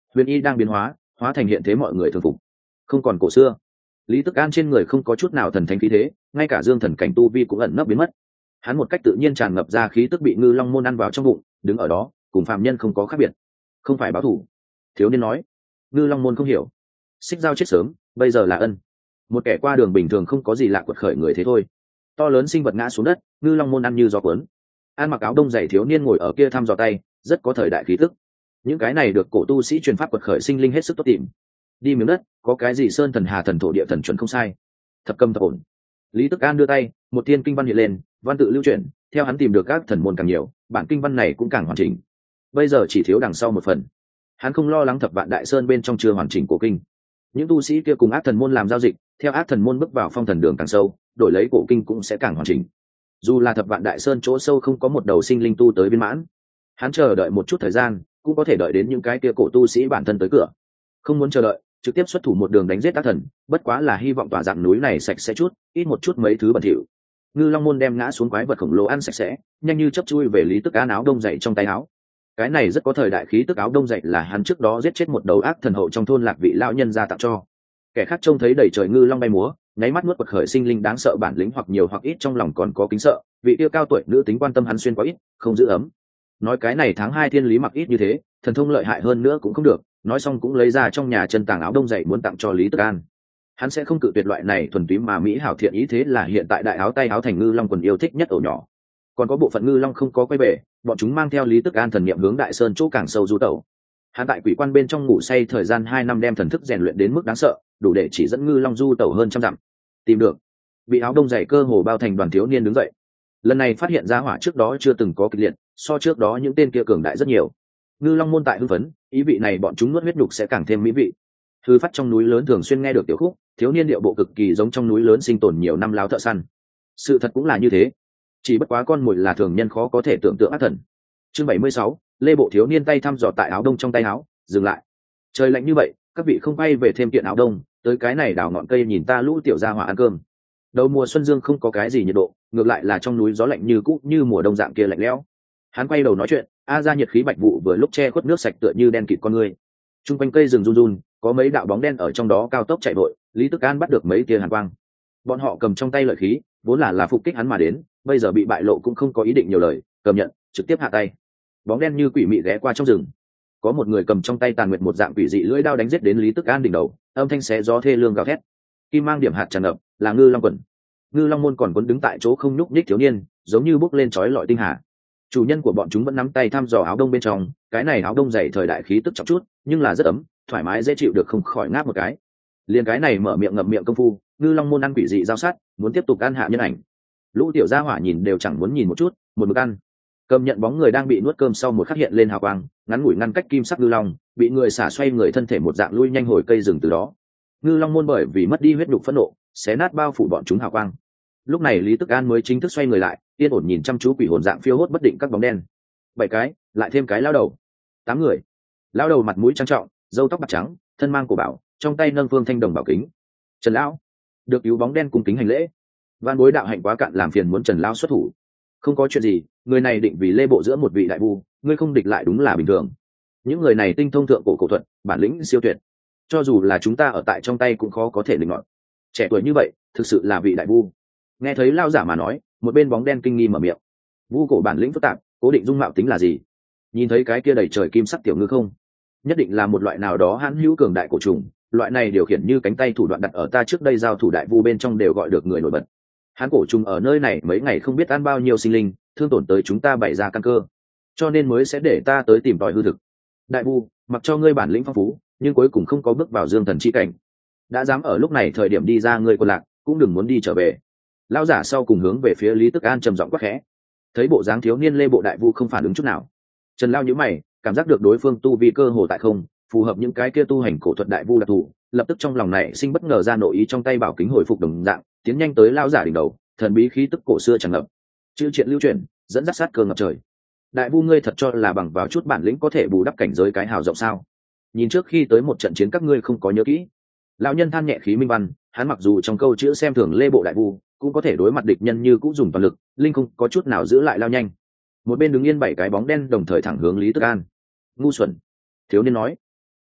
huyền y đang biến hóa thành hiện thế mọi người thường phục, không còn cổ xưa. Lý Tức An trên người không có chút nào thần thánh khí thế, ngay cả dương thần cảnh tu vi cũng ẩn nấp biến mất. Hắn một cách tự nhiên tràn ngập ra khí tức bị ngư long môn ăn vào trong bụng, đứng ở đó cùng phàm nhân không có khác biệt. Không phải báo thù, thiếu niên nói. Ngư long môn không hiểu, xích giao chết sớm, bây giờ là ân. Một kẻ qua đường bình thường không có gì lạ quật khởi người thế thôi. To lớn sinh vật ngã xuống đất, ngư long môn ăn như gió cuốn. An mặc áo đông dày thiếu niên ngồi ở kia thăm dò tay, rất có thời đại khí tức. Những cái này được cổ tu sĩ truyền pháp quật khởi sinh linh hết sức tốt tìm. Đi miếng đất, có cái gì sơn thần hà thần thổ địa thần chuẩn không sai. Thập cầm thập ổn. Lý Tức An đưa tay, một thiên kinh văn hiện lên, văn tự lưu chuyển, theo hắn tìm được các thần môn càng nhiều, bản kinh văn này cũng càng hoàn chỉnh. Bây giờ chỉ thiếu đằng sau một phần. Hắn không lo lắng thập vạn đại sơn bên trong chưa hoàn chỉnh cổ kinh. Những tu sĩ kia cùng ác thần môn làm giao dịch, theo ác thần môn bước vào phong thần đường càng sâu, đổi lấy cổ kinh cũng sẽ càng hoàn chỉnh. Dù là thập vạn đại sơn chỗ sâu không có một đầu sinh linh tu tới viên mãn, hắn chờ đợi một chút thời gian, cũng có thể đợi đến những cái kia cổ tu sĩ bản thân tới cửa. Không muốn chờ đợi, trực tiếp xuất thủ một đường đánh giết ác thần, bất quá là hy vọng tòa dạng núi này sạch sẽ chút, ít một chút mấy thứ bẩn thỉu. Ngư long môn đem ngã xuống quái vật khổng lồ ăn sạch sẽ, nhanh như chớp chui về Lý Tức An áo đông dày trong tay áo. Cái này rất có thời đại khí tức, áo đông dày là hắn trước đó giết chết một đầu ác thần hậu trong thôn lạc vị lão nhân ra tặng cho. Kẻ khác trông thấy đầy trời ngư long bay múa, nháy mắt nuốt quật khởi sinh linh đáng sợ bản lĩnh hoặc nhiều hoặc ít trong lòng còn có kính sợ, vị tiêu cao tuổi nữ tính quan tâm hắn xuyên quá ít, không giữ ấm. Nói cái này tháng 2 thiên lý mặc ít như thế, thần thông lợi hại hơn nữa cũng không được, nói xong cũng lấy ra trong nhà chân tàng áo đông dày muốn tặng cho Lý Tức An. Hắn sẽ không cự tuyệt loại này thuần túy mà mỹ hảo thiện ý, thế là hiện tại đại áo tay áo thành ngư long quần yêu thích nhất ổ nhỏ. Còn có bộ phận ngư long không có quay về, bọn chúng mang theo Lý Tức An thần niệm hướng đại sơn chỗ càng sâu du tẩu. Hắn tại quỷ quan bên trong ngủ say thời gian 2 năm đem thần thức rèn luyện đến mức đáng sợ, đủ để chỉ dẫn ngư long du tẩu hơn trăm dặm. Tìm được, bị áo đông dày cơ hồ bao thành đoàn thiếu niên đứng dậy. Lần này phát hiện ra hỏa trước đó chưa từng có kịch liệt, so trước đó những tên kia cường đại rất nhiều. Ngư long môn tại hưng phấn, ý vị này bọn chúng nuốt huyết nhục sẽ càng thêm mỹ vị. Hư phát trong núi lớn thường xuyên nghe được tiểu khúc, thiếu niên điệu bộ cực kỳ giống trong núi lớn sinh tồn nhiều năm láo thợ săn. Sự thật cũng là như thế, chỉ bất quá con mồi là thường nhân khó có thể tưởng tượng ác thần. Chương 76, lê bộ thiếu niên tay thăm dò tại áo đông trong tay áo, dừng lại. Trời lạnh như vậy, các vị không bay về thêm kiện áo đông, tới cái này đào ngọn cây nhìn ta lũ tiểu gia hỏa ăn cơm. Đầu mùa xuân dương không có cái gì nhiệt độ, ngược lại là trong núi gió lạnh như cũ như mùa đông dạng kia lạnh lẽo. Hắn quay đầu nói chuyện, a ra nhiệt khí bạch vụ vừa lúc che khuất nước sạch tựa như đen kịt con người. Trung quanh cây rừng run run, có mấy đạo bóng đen ở trong đó cao tốc chạy vội, Lý Tức An bắt được mấy tia hàn quang. Bọn họ cầm trong tay lợi khí, vốn là phục kích hắn mà đến, bây giờ bị bại lộ cũng không có ý định nhiều lời, cầm nhận, trực tiếp hạ tay. Bóng đen như quỷ mị ghé qua trong rừng. Có một người cầm trong tay tàn nguyệt một dạng quỷ dị lưỡi đao đánh giết đến Lý Tức An đỉnh đầu, âm thanh xé gió thê lương gào thét. Kim mang điểm hạt tràn ngập, là ngư long quần. Ngư long môn còn quấn đứng tại chỗ không nhúc nhích thiếu niên, giống như bốc lên chói lọi tinh hà. Chủ nhân của bọn chúng vẫn nắm tay thăm dò áo đông bên trong, cái này áo đông dày thời đại khí tức trọng chút, nhưng là rất ấm, thoải mái dễ chịu được không khỏi ngáp một cái. Liền cái này mở miệng ngậm miệng công phu, ngư long môn ăn quỷ dị giao sát, muốn tiếp tục ăn hạ nhân ảnh. Lũ tiểu gia hỏa nhìn đều chẳng muốn nhìn một chút, một mực ăn. Cầm nhận bóng người đang bị nuốt cơm sau một khắc hiện lên hào quang, ngắn ngủi ngăn cách kim sắc ngư long, bị người xả xoay người thân thể một dạng lui nhanh hồi cây rừng từ đó. Ngư long môn bởi vì mất đi huyết nhục phẫn nộ, xé nát bao phủ bọn chúng hào quang. Lúc này Lý Tức An mới chính thức xoay người lại, yên ổn nhìn chăm chú quỷ hồn dạng phiêu hốt bất định các bóng đen. 7 cái, lại thêm cái lao đầu. 8 người. Lao đầu mặt mũi trang trọng, râu tóc bạc trắng, thân mang cổ bảo, trong tay nâng phương thanh đồng bảo kính. Trần lão, được cứu bóng đen cung kính hành lễ. Van bối đạo hạnh quá cạn, làm phiền muốn Trần lão xuất thủ. Không có chuyện gì, người này định vì lê bộ giữa một vị đại vu, ngươi không địch lại đúng là bình thường. Những người này tinh thông thượng cổ thuật, bản lĩnh siêu tuyệt, cho dù là chúng ta ở tại trong tay cũng khó có thể định luận. Trẻ tuổi như vậy, thực sự là vị đại vu. Nghe thấy lao giả mà nói, một bên bóng đen kinh nghi mở miệng. Vu cổ bản lĩnh phức tạp, cố định dung mạo tính là gì? Nhìn thấy cái kia đầy trời kim sắc tiểu ngư không? Nhất định là một loại nào đó hãn hữu cường đại cổ trùng, loại này điều khiển như cánh tay thủ đoạn đặt ở ta trước đây giao thủ đại vu bên trong đều gọi được người nổi bật. Hán cổ trùng ở nơi này mấy ngày không biết ăn bao nhiêu sinh linh, thương tổn tới chúng ta bày ra căn cơ, cho nên mới sẽ để ta tới tìm tòi hư thực. Đại vu, mặc cho ngươi bản lĩnh phong phú, nhưng cuối cùng không có bước vào dương thần chi cảnh, đã dám ở lúc này thời điểm đi ra ngươi quân lạc, cũng đừng muốn đi trở về. Lão giả sau cùng hướng về phía Lý Tức An trầm giọng quát khẽ. Thấy bộ dáng thiếu niên lê bộ đại vu không phản ứng chút nào, Trần Lao nhíu mày, cảm giác được đối phương tu vi cơ hồ tại không phù hợp những cái kia tu hành cổ thuật đại vu đặc thù, lập tức trong lòng này sinh bất ngờ ra nội ý, trong tay bảo kính hồi phục đồng dạng, tiến nhanh tới lão giả đỉnh đầu, thần bí khí tức cổ xưa tràn ngập, chữ triện lưu truyền, dẫn dắt sát cơ ngập trời. Đại vu, ngươi thật cho là bằng vào chút bản lĩnh có thể bù đắp cảnh giới cái hào rộng sao? Nhìn trước khi tới một trận chiến các ngươi không có nhớ kỹ. Lão nhân than nhẹ khí minh văn, hắn mặc dù trong câu chữ xem thường lê bộ đại vu, cũng có thể đối mặt địch nhân như cũng dùng toàn lực, linh không có chút nào giữ lại lao nhanh. Một bên đứng yên 7 cái bóng đen đồng thời thẳng hướng Lý Tức An. Ngu xuẩn, thiếu niên nói.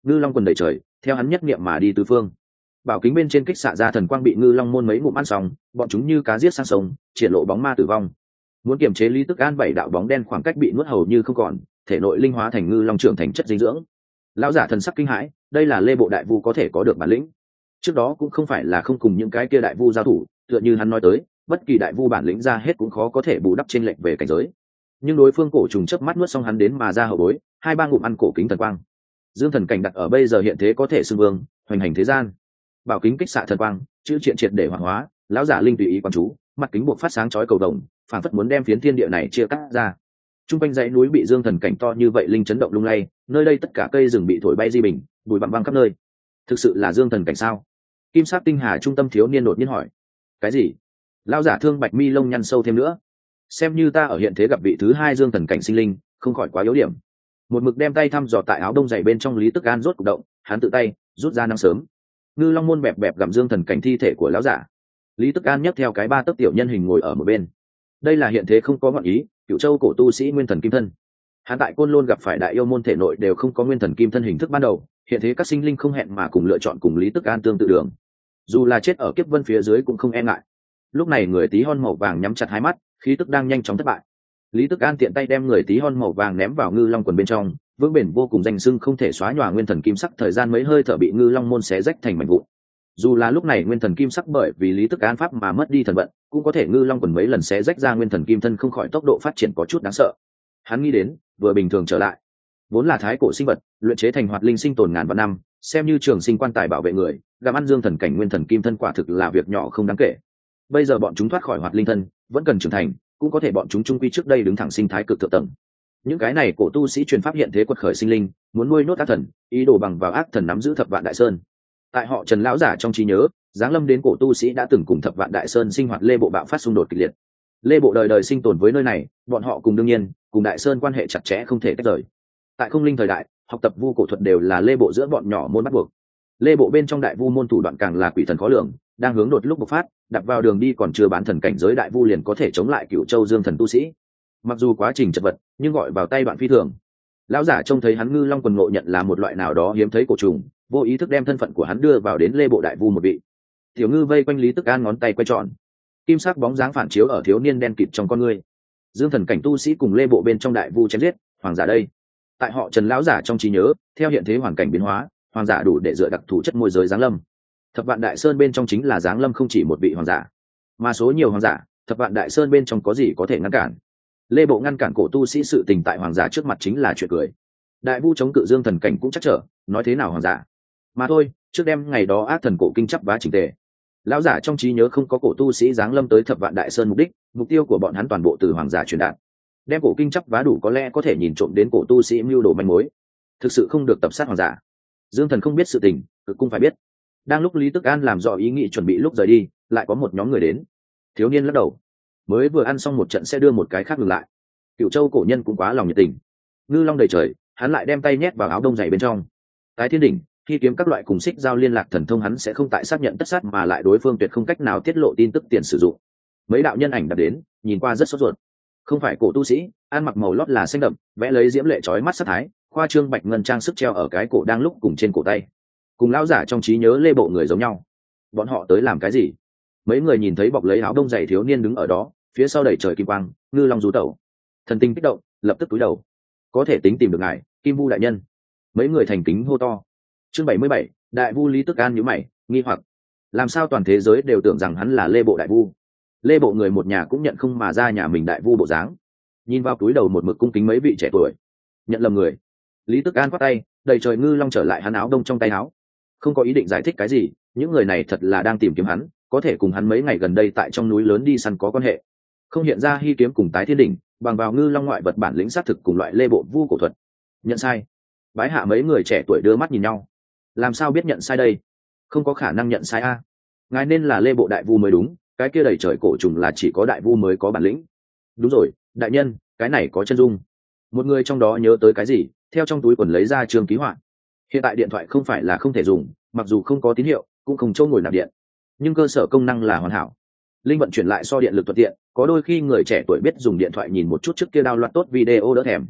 ngư long quần đầy trời, theo hắn nhất niệm mà đi tứ phương. Bảo kính bên trên kích xạ ra thần quang bị ngư long môn mấy ngụm ăn xong, bọn chúng như cá giết sang sông, triển lộ bóng ma tử vong. Muốn kiềm chế Lý Tức An 7 đạo bóng đen khoảng cách bị nuốt hầu như không còn, thể nội linh hóa thành ngư long trưởng thành chất dinh dưỡng. Lão giả thần sắc kinh hãi, đây là Lê Bộ đại vu có thể có được bản lĩnh. Trước đó cũng không phải là không cùng những cái kia đại vu giao thủ, tựa như hắn nói tới, bất kỳ đại vu bản lĩnh ra hết cũng khó có thể bù đắp chênh lệch về cảnh giới. Nhưng đối phương cổ trùng chớp mắt nuốt xong hắn đến mà ra hậu bối, 2-3 ngụm ăn cổ kính thần quang. Dương thần cảnh đặt ở bây giờ hiện thế có thể xưng vương, hoành hành thế gian. Bảo kính kích xạ thần quang, chữ triện triệt để hoạt hóa, lão giả linh tùy ý quan chú, mặt kính buộc phát sáng chói cầu đồng, phảng phất muốn đem phiến thiên địa này chia cắt ra. Trung quanh dãy núi bị dương thần cảnh to như vậy linh chấn động lung lay, nơi đây tất cả cây rừng bị thổi bay di bình, bụi bặm văng khắp nơi. Thực sự là dương thần cảnh sao? Kim sắc tinh hà trung tâm thiếu niên đột nhiên hỏi. Cái gì? Lão giả thương bạch mi lông nhăn sâu thêm nữa. Xem như ta ở hiện thế gặp vị thứ 2 dương thần cảnh sinh linh, không khỏi quá yếu điểm. Một mực đem tay thăm dò tại áo đông dày bên trong Lý Tức An rốt cục động, hắn tự tay rút ra năng sớm. Ngư long môn bẹp bẹp gặm dương thần cảnh thi thể của lão giả. Lý Tức An nhấc theo cái 3 tấc tiểu nhân hình ngồi ở một bên. Đây là hiện thế không có ngọn ý, Cửu Châu cổ tu sĩ nguyên thần kim thân. Hắn tại Côn Lôn gặp phải đại yêu môn thể nội đều không có nguyên thần kim thân hình thức ban đầu, hiện thế các sinh linh không hẹn mà cùng lựa chọn cùng Lý Tức An tương tự đường. Dù là chết ở kiếp vân phía dưới cũng không e ngại. Lúc này người tí hon màu vàng nhắm chặt hai mắt, khí tức đang nhanh chóng thất bại. Lý Tức An tiện tay đem người tí hon màu vàng ném vào ngư long quần bên trong, vững bền vô cùng danh sưng không thể xóa nhòa nguyên thần kim sắc thời gian mấy hơi thở bị ngư long môn xé rách thành mảnh vụn. Dù là lúc này nguyên thần kim sắc bởi vì Lý Tức An pháp mà mất đi thần vận, cũng có thể ngư long quần mấy lần xé rách ra nguyên thần kim thân không khỏi tốc độ phát triển có chút đáng sợ. Hắn nghĩ đến, vừa bình thường trở lại, vốn là thái cổ sinh vật, luyện chế thành hoạt linh sinh tồn ngàn vạn năm, xem như trường sinh quan tài bảo vệ người, gặm ăn dương thần cảnh nguyên thần kim thân quả thực là việc nhỏ không đáng kể. Bây giờ bọn chúng thoát khỏi hoạt linh thân, vẫn cần trưởng thành, cũng có thể bọn chúng trung quy trước đây đứng thẳng sinh thái cực thượng tầng. Những cái này cổ tu sĩ truyền pháp hiện thế quật khởi sinh linh, muốn nuôi nốt ác thần, ý đồ bằng vào ác thần nắm giữ Thập Vạn Đại Sơn. Tại họ Trần lão giả trong trí nhớ, giáng lâm đến cổ tu sĩ đã từng cùng Thập Vạn Đại Sơn sinh hoạt Lê Bộ bạo phát xung đột kịch liệt. Lê Bộ đời đời sinh tồn với nơi này, bọn họ cùng đương nhiên cùng Đại Sơn quan hệ chặt chẽ không thể tách rời. Tại không linh thời đại, học tập vu cổ thuật đều là Lê Bộ giữa bọn nhỏ môn bắt buộc. Lê Bộ bên trong đại vu môn thủ đoạn càng là quỷ thần khó lường, đang hướng đột lúc bộc phát, đặt vào đường đi còn chưa bán thần cảnh giới đại vu liền có thể chống lại Cửu Châu Dương thần tu sĩ. Mặc dù quá trình chật vật, nhưng gọi vào tay đoạn phi thường. Lão giả trông thấy hắn ngư long quần ngộ nhận là một loại nào đó hiếm thấy cổ trùng, vô ý thức đem thân phận của hắn đưa vào đến Lê Bộ đại vu một vị. Tiểu ngư vây quanh Lý Tức An ngón tay quay tròn, kim sắc bóng dáng phản chiếu ở thiếu niên đen kịt trong con ngươi. Dương thần cảnh tu sĩ cùng Lê Bộ bên trong đại vu chém giết, hoàng giả đây. Tại họ Trần lão giả trong trí nhớ, theo hiện thế hoàn cảnh biến hóa, hoàng giả đủ để dựa đặc thù chất môi giới giáng lâm. Thập Vạn Đại Sơn bên trong chính là giáng lâm không chỉ một vị hoàng giả, mà số nhiều hoàng giả, Thập Vạn Đại Sơn bên trong có gì có thể ngăn cản. Lê Bộ ngăn cản cổ tu sĩ sự tình tại hoàng giả trước mặt chính là chuyện cười. Đại vu chống cự dương thần cảnh cũng chắc trở, nói thế nào hoàng giả. Mà thôi, trước đêm ngày đó ác thần cổ kinh chấp vá chỉnh tề. Lão giả trong trí nhớ không có cổ tu sĩ giáng lâm tới Thập Vạn Đại Sơn mục tiêu của bọn hắn toàn bộ từ hoàng giả truyền đạt. Đem cổ kinh chấp vá đủ có lẽ có thể nhìn trộm đến cổ tu sĩ mưu đồ manh mối. Thực sự không được tập sát hoàng giả. Dương thần không biết sự tình, cực cũng phải biết. Đang lúc Lý Tức An làm rõ ý nghĩ chuẩn bị lúc rời đi, lại có một nhóm người đến. Thiếu niên lắc đầu, mới vừa ăn xong một trận sẽ đưa một cái khác ngừng lại. Cửu Châu cổ nhân cũng quá lòng nhiệt tình. Ngư long đầy trời, hắn lại đem tay nhét vào áo đông dày bên trong. Tái Thiên đỉnh, khi kiếm các loại cùng xích giao liên lạc thần thông hắn sẽ không tại xác nhận tất sát mà lại đối phương tuyệt không cách nào tiết lộ tin tức tiền sử dụng. Mấy đạo nhân ảnh đặt đến, nhìn qua rất sốt ruột. Không phải cổ tu sĩ, ăn mặc màu lót là xanh đậm, vẽ lấy diễm lệ chói mắt sắc thái, khoa trương bạch ngân trang sức treo ở cái cổ đang lúc cùng trên cổ tay. Cùng lão giả trong trí nhớ Lê Bộ người giống nhau. Bọn họ tới làm cái gì? Mấy người nhìn thấy bọc lấy áo đông dày thiếu niên đứng ở đó, phía sau đẩy trời kim quang, ngư long rú tẩu. Thần tinh kích động, lập tức cúi đầu. Có thể tính tìm được ngài, Kim Vu đại nhân. Mấy người thành kính hô to. Chương 77, Đại Vu Lý Tức An nhíu mày, nghi hoặc. Làm sao toàn thế giới đều tưởng rằng hắn là Lê Bộ đại vu? Lê Bộ người một nhà cũng nhận không mà ra nhà mình đại vu bộ dáng. Nhìn vào túi đầu một mực cung kính mấy vị trẻ tuổi. Nhận lầm người. Lý Tức An quát tay, đầy trời ngư long trở lại hắn áo đông trong tay áo. Không có ý định giải thích cái gì, những người này thật là đang tìm kiếm hắn, có thể cùng hắn mấy ngày gần đây tại trong núi lớn đi săn có quan hệ. Không hiện ra hy kiếm cùng Tái Thiên đỉnh, bằng vào ngư long ngoại vật bản lĩnh xác thực cùng loại Lê Bộ vu cổ thuật. Nhận sai. Bái hạ mấy người trẻ tuổi đưa mắt nhìn nhau. Làm sao biết nhận sai đây? Không có khả năng nhận sai a. Ngài nên là Lê Bộ đại vu mới đúng, cái kia đầy trời cổ trùng là chỉ có đại vu mới có bản lĩnh. Đúng rồi, đại nhân, cái này có chân dung. Một người trong đó nhớ tới cái gì, theo trong túi quần lấy ra trường ký họa. Hiện tại điện thoại không phải là không thể dùng, mặc dù không có tín hiệu, cũng không chỗ ngồi nạp điện, nhưng cơ sở công năng là hoàn hảo. Linh vận chuyển lại so điện lực thuận tiện, có đôi khi người trẻ tuổi biết dùng điện thoại nhìn một chút trước kia download tốt video đỡ thèm.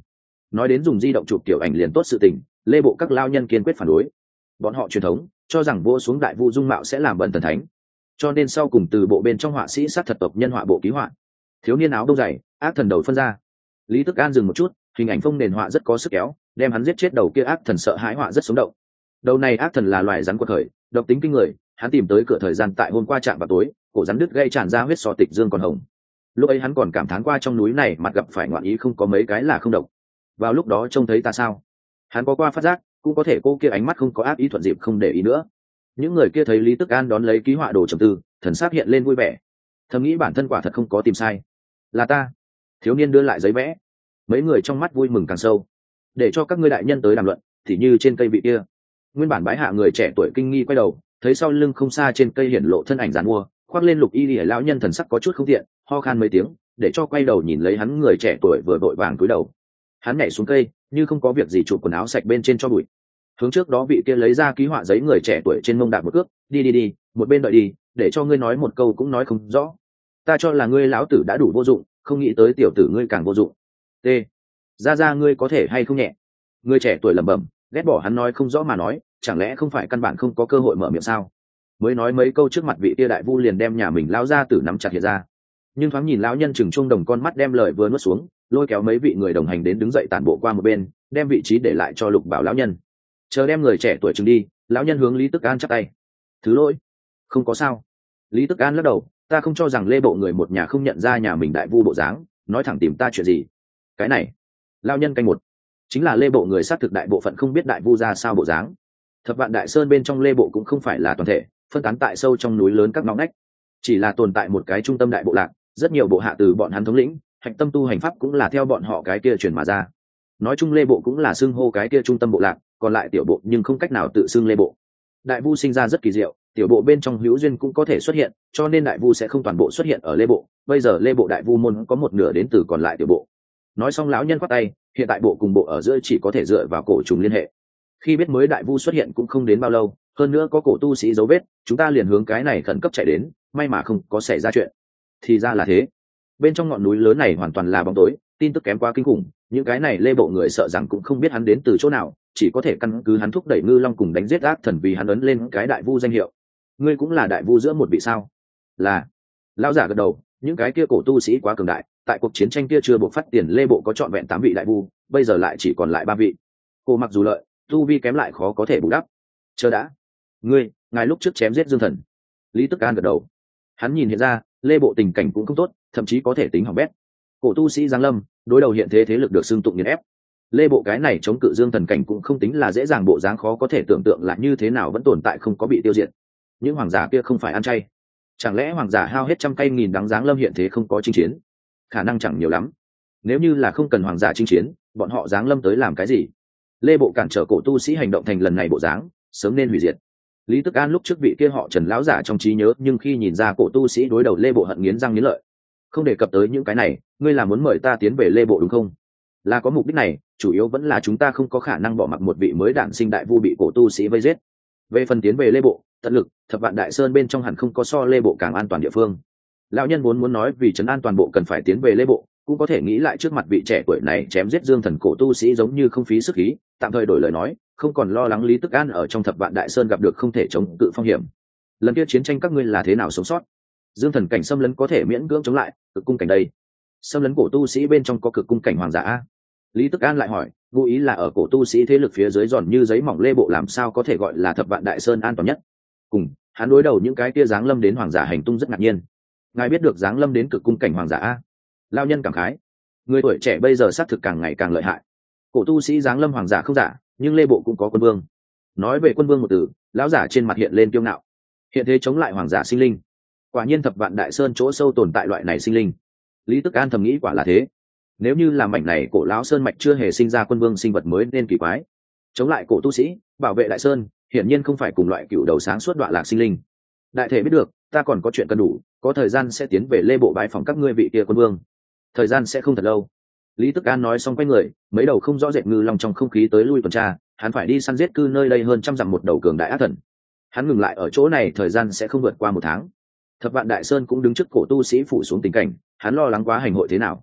nói đến dùng di động chụp kiểu ảnh liền tốt sự tình, lê bộ các lao nhân kiên quyết phản đối. Bọn họ truyền thống cho rằng vua xuống đại vu dung mạo sẽ làm bẩn thần thánh, cho nên sau cùng từ bộ bên trong họa sĩ sát thật tộc nhân họa bộ ký họa. Thiếu niên áo đông dày, ác thần đầu phân ra. Lý Tức An dừng một chút, hình ảnh phông nền họa rất có sức kéo, đem hắn giết chết đầu kia ác thần sợ hãi họa rất sống động. Đầu này ác thần là loài rắn quật khởi, độc tính kinh người, hắn tìm tới cửa thời gian tại hôm qua chạm vào tối, cổ rắn đứt gây tràn ra huyết so tịch dương còn hồng. Lúc ấy hắn còn cảm thán qua trong núi này mặt gặp phải ngoạn ý không có mấy cái là không độc. Vào lúc đó trông thấy ta sao? Hắn có qua phát giác, cũng có thể cô kia ánh mắt không có ác ý thuận dịp không để ý nữa. Những người kia thấy Lý Tức An đón lấy ký họa đồ trầm tư, thần sắc hiện lên vui vẻ, thầm nghĩ bản thân quả thật không có tìm sai, là ta. Thiếu niên đưa lại giấy vẽ, mấy người trong mắt vui mừng càng sâu. Để cho các ngươi đại nhân tới đàm luận, thì như trên cây vị kia. Nguyên bản bái hạ người trẻ tuổi kinh nghi quay đầu, thấy sau lưng không xa trên cây hiển lộ thân ảnh giàn mua, khoác lên lục y lìa lão nhân thần sắc có chút không tiện, ho khan mấy tiếng, để cho quay đầu nhìn lấy hắn người trẻ tuổi vừa vội vàng cúi đầu. Hắn nhảy xuống cây, như không có việc gì chụp quần áo sạch bên trên cho bụi. Hướng trước đó vị kia lấy ra ký họa giấy người trẻ tuổi trên mông đạp một cước, đi, một bên đợi đi, để cho ngươi nói một câu cũng nói không rõ. Ta cho là ngươi lão tử đã đủ vô dụng, không nghĩ tới tiểu tử ngươi càng vô dụng. T. Ra ngươi có thể hay không nhẹ. Người trẻ tuổi lẩm bẩm, ghét bỏ hắn nói không rõ mà nói, chẳng lẽ không phải căn bản không có cơ hội mở miệng sao? Mới nói mấy câu trước mặt vị kia đại vu liền đem nhà mình lao ra tử nắm chặt hiện ra. Nhưng thoáng nhìn lão nhân chừng chuông đồng con mắt đem lời vừa nuốt xuống, lôi kéo mấy vị người đồng hành đến đứng dậy tản bộ qua một bên, đem vị trí để lại cho Lục Bảo lão nhân. Chờ đem người trẻ tuổi chừng đi, lão nhân hướng Lý Tức An chắp tay. Thứ lỗi, không có sao. Lý Tức An lắc đầu, ta không cho rằng lê bộ người một nhà không nhận ra nhà mình đại vu bộ dáng, nói thẳng tìm ta chuyện gì. Cái này, lão nhân canh một, chính là lê bộ người xác thực đại bộ phận không biết đại vu ra sao bộ dáng. Thập Vạn Đại Sơn bên trong lê bộ cũng không phải là toàn thể, phân tán tại sâu trong núi lớn các ngõ ngách, chỉ là tồn tại một cái trung tâm đại bộ lạc, rất nhiều bộ hạ từ bọn hắn thống lĩnh, hạch tâm tu hành pháp cũng là theo bọn họ cái kia truyền mà ra. Nói chung lê bộ cũng là xưng hô cái kia trung tâm bộ lạc, còn lại tiểu bộ nhưng không cách nào tự xưng lê bộ. Đại vu sinh ra rất kỳ diệu, tiểu bộ bên trong hữu duyên cũng có thể xuất hiện, cho nên đại vu sẽ không toàn bộ xuất hiện ở lê bộ. Bây giờ lê bộ đại vu môn có một nửa đến từ còn lại tiểu bộ. Nói xong lão nhân quát tay, hiện tại bộ cùng bộ ở giữa chỉ có thể dựa vào cổ trùng liên hệ. Khi biết mới đại vu xuất hiện cũng không đến bao lâu, hơn nữa có cổ tu sĩ dấu vết, chúng ta liền hướng cái này khẩn cấp chạy đến, may mà không có xảy ra chuyện. Thì ra là thế. Bên trong ngọn núi lớn này hoàn toàn là bóng tối, tin tức kém quá kinh khủng, những cái này lê bộ người sợ rằng cũng không biết hắn đến từ chỗ nào, chỉ có thể căn cứ hắn thúc đẩy ngư long cùng đánh giết ác thần vì hắn ấn lên cái đại vu danh hiệu. Ngươi cũng là đại vu giữa một vị sao? Là. Lão giả gật đầu, những cái kia cổ tu sĩ quá cường đại, tại cuộc chiến tranh kia chưa buộc phát tiền lê bộ có trọn vẹn 8 vị đại vu, bây giờ lại chỉ còn lại 3 vị. Cổ mặc dù lợi, tu vi kém lại khó có thể bù đắp. Chờ đã. Ngài lúc trước chém giết Dương Thần. Lý Tức An gật đầu. Hắn nhìn hiện ra, lê bộ tình cảnh cũng không tốt, thậm chí có thể tính hỏng bét. Cổ tu sĩ giáng lâm, đối đầu hiện thế thế lực được xưng tụng nghiền ép. Lê bộ cái này chống cự Dương Thần cảnh cũng không tính là dễ dàng, bộ dáng khó có thể tưởng tượng là như thế nào vẫn tồn tại không có bị tiêu diệt. Những hoàng giả kia không phải ăn chay. Chẳng lẽ hoàng giả hao hết trăm cây nghìn đắng giáng lâm hiện thế không có chinh chiến? Khả năng chẳng nhiều lắm. Nếu như là không cần hoàng giả chinh chiến, bọn họ giáng lâm tới làm cái gì? Lê bộ cản trở cổ tu sĩ hành động thành lần này bộ dáng, sớm nên hủy diệt. Lý Tức An lúc trước vị kia họ Trần lão giả trong trí nhớ, nhưng khi nhìn ra cổ tu sĩ đối đầu lê bộ hận nghiến răng nghiến lợi. Không đề cập tới những cái này, ngươi là muốn mời ta tiến về lê bộ đúng không? Là có mục đích này, chủ yếu vẫn là chúng ta không có khả năng bỏ mặc một vị mới đản sinh đại vu bị cổ tu sĩ vây giết. Về phần tiến về lê bộ, tận lực, Thập Vạn Đại Sơn bên trong hẳn không có so lê bộ càng an toàn địa phương. Lão nhân vốn muốn nói vì trấn an toàn bộ cần phải tiến về lê bộ, cũng có thể nghĩ lại trước mặt vị trẻ tuổi này chém giết Dương Thần cổ tu sĩ giống như không phí sức khí, tạm thời đổi lời nói, không còn lo lắng Lý Tức An ở trong Thập Vạn Đại Sơn gặp được không thể chống cự phong hiểm. Lần kia chiến tranh các ngươi là thế nào sống sót? Dương Thần cảnh xâm lấn có thể miễn cưỡng chống lại, cực cung cảnh đây. Xâm lấn cổ tu sĩ bên trong có cực cung cảnh hoàng giả a? Lý Tức An lại hỏi, vô ý là ở cổ tu sĩ thế lực phía dưới giòn như giấy mỏng lê bộ làm sao có thể gọi là Thập Vạn Đại Sơn an toàn nhất? Cùng hắn đối đầu những cái kia giáng lâm đến hoàng giả hành tung rất ngạc nhiên. Ngài biết được giáng lâm đến cực cung cảnh hoàng giả a? Lao nhân cảm khái, người tuổi trẻ bây giờ xác thực càng ngày càng lợi hại. Cổ tu sĩ giáng lâm hoàng giả không giả, nhưng lê bộ cũng có quân vương. Nói về quân vương một từ, lão giả trên mặt hiện lên kiêu ngạo. Hiện thế chống lại hoàng giả sinh linh, quả nhiên Thập Vạn Đại Sơn chỗ sâu tồn tại loại này sinh linh. Lý Tức An thầm nghĩ quả là thế. Nếu như là mảnh này cổ lão sơn mạch chưa hề sinh ra quân vương sinh vật mới nên kỳ quái. Chống lại cổ tu sĩ, bảo vệ Đại Sơn, hiển nhiên không phải cùng loại cựu đầu sáng suốt đoạn lạc sinh linh. Đại thể biết được, ta còn có chuyện cần đủ, có thời gian sẽ tiến về lê bộ bái phòng các ngươi vị kia quân vương. Thời gian sẽ không thật lâu. Lý Tức An nói xong quay người, mấy đầu không rõ rệt ngư long trong không khí tới lui tuần tra, hắn phải đi săn giết cư nơi đây hơn 100 dặm một đầu cường đại ác thần. Hắn ngừng lại ở chỗ này thời gian sẽ không vượt qua 1 tháng. Thập Vạn Đại Sơn cũng đứng trước cổ tu sĩ phủ xuống tình cảnh, hắn lo lắng quá hành hội thế nào.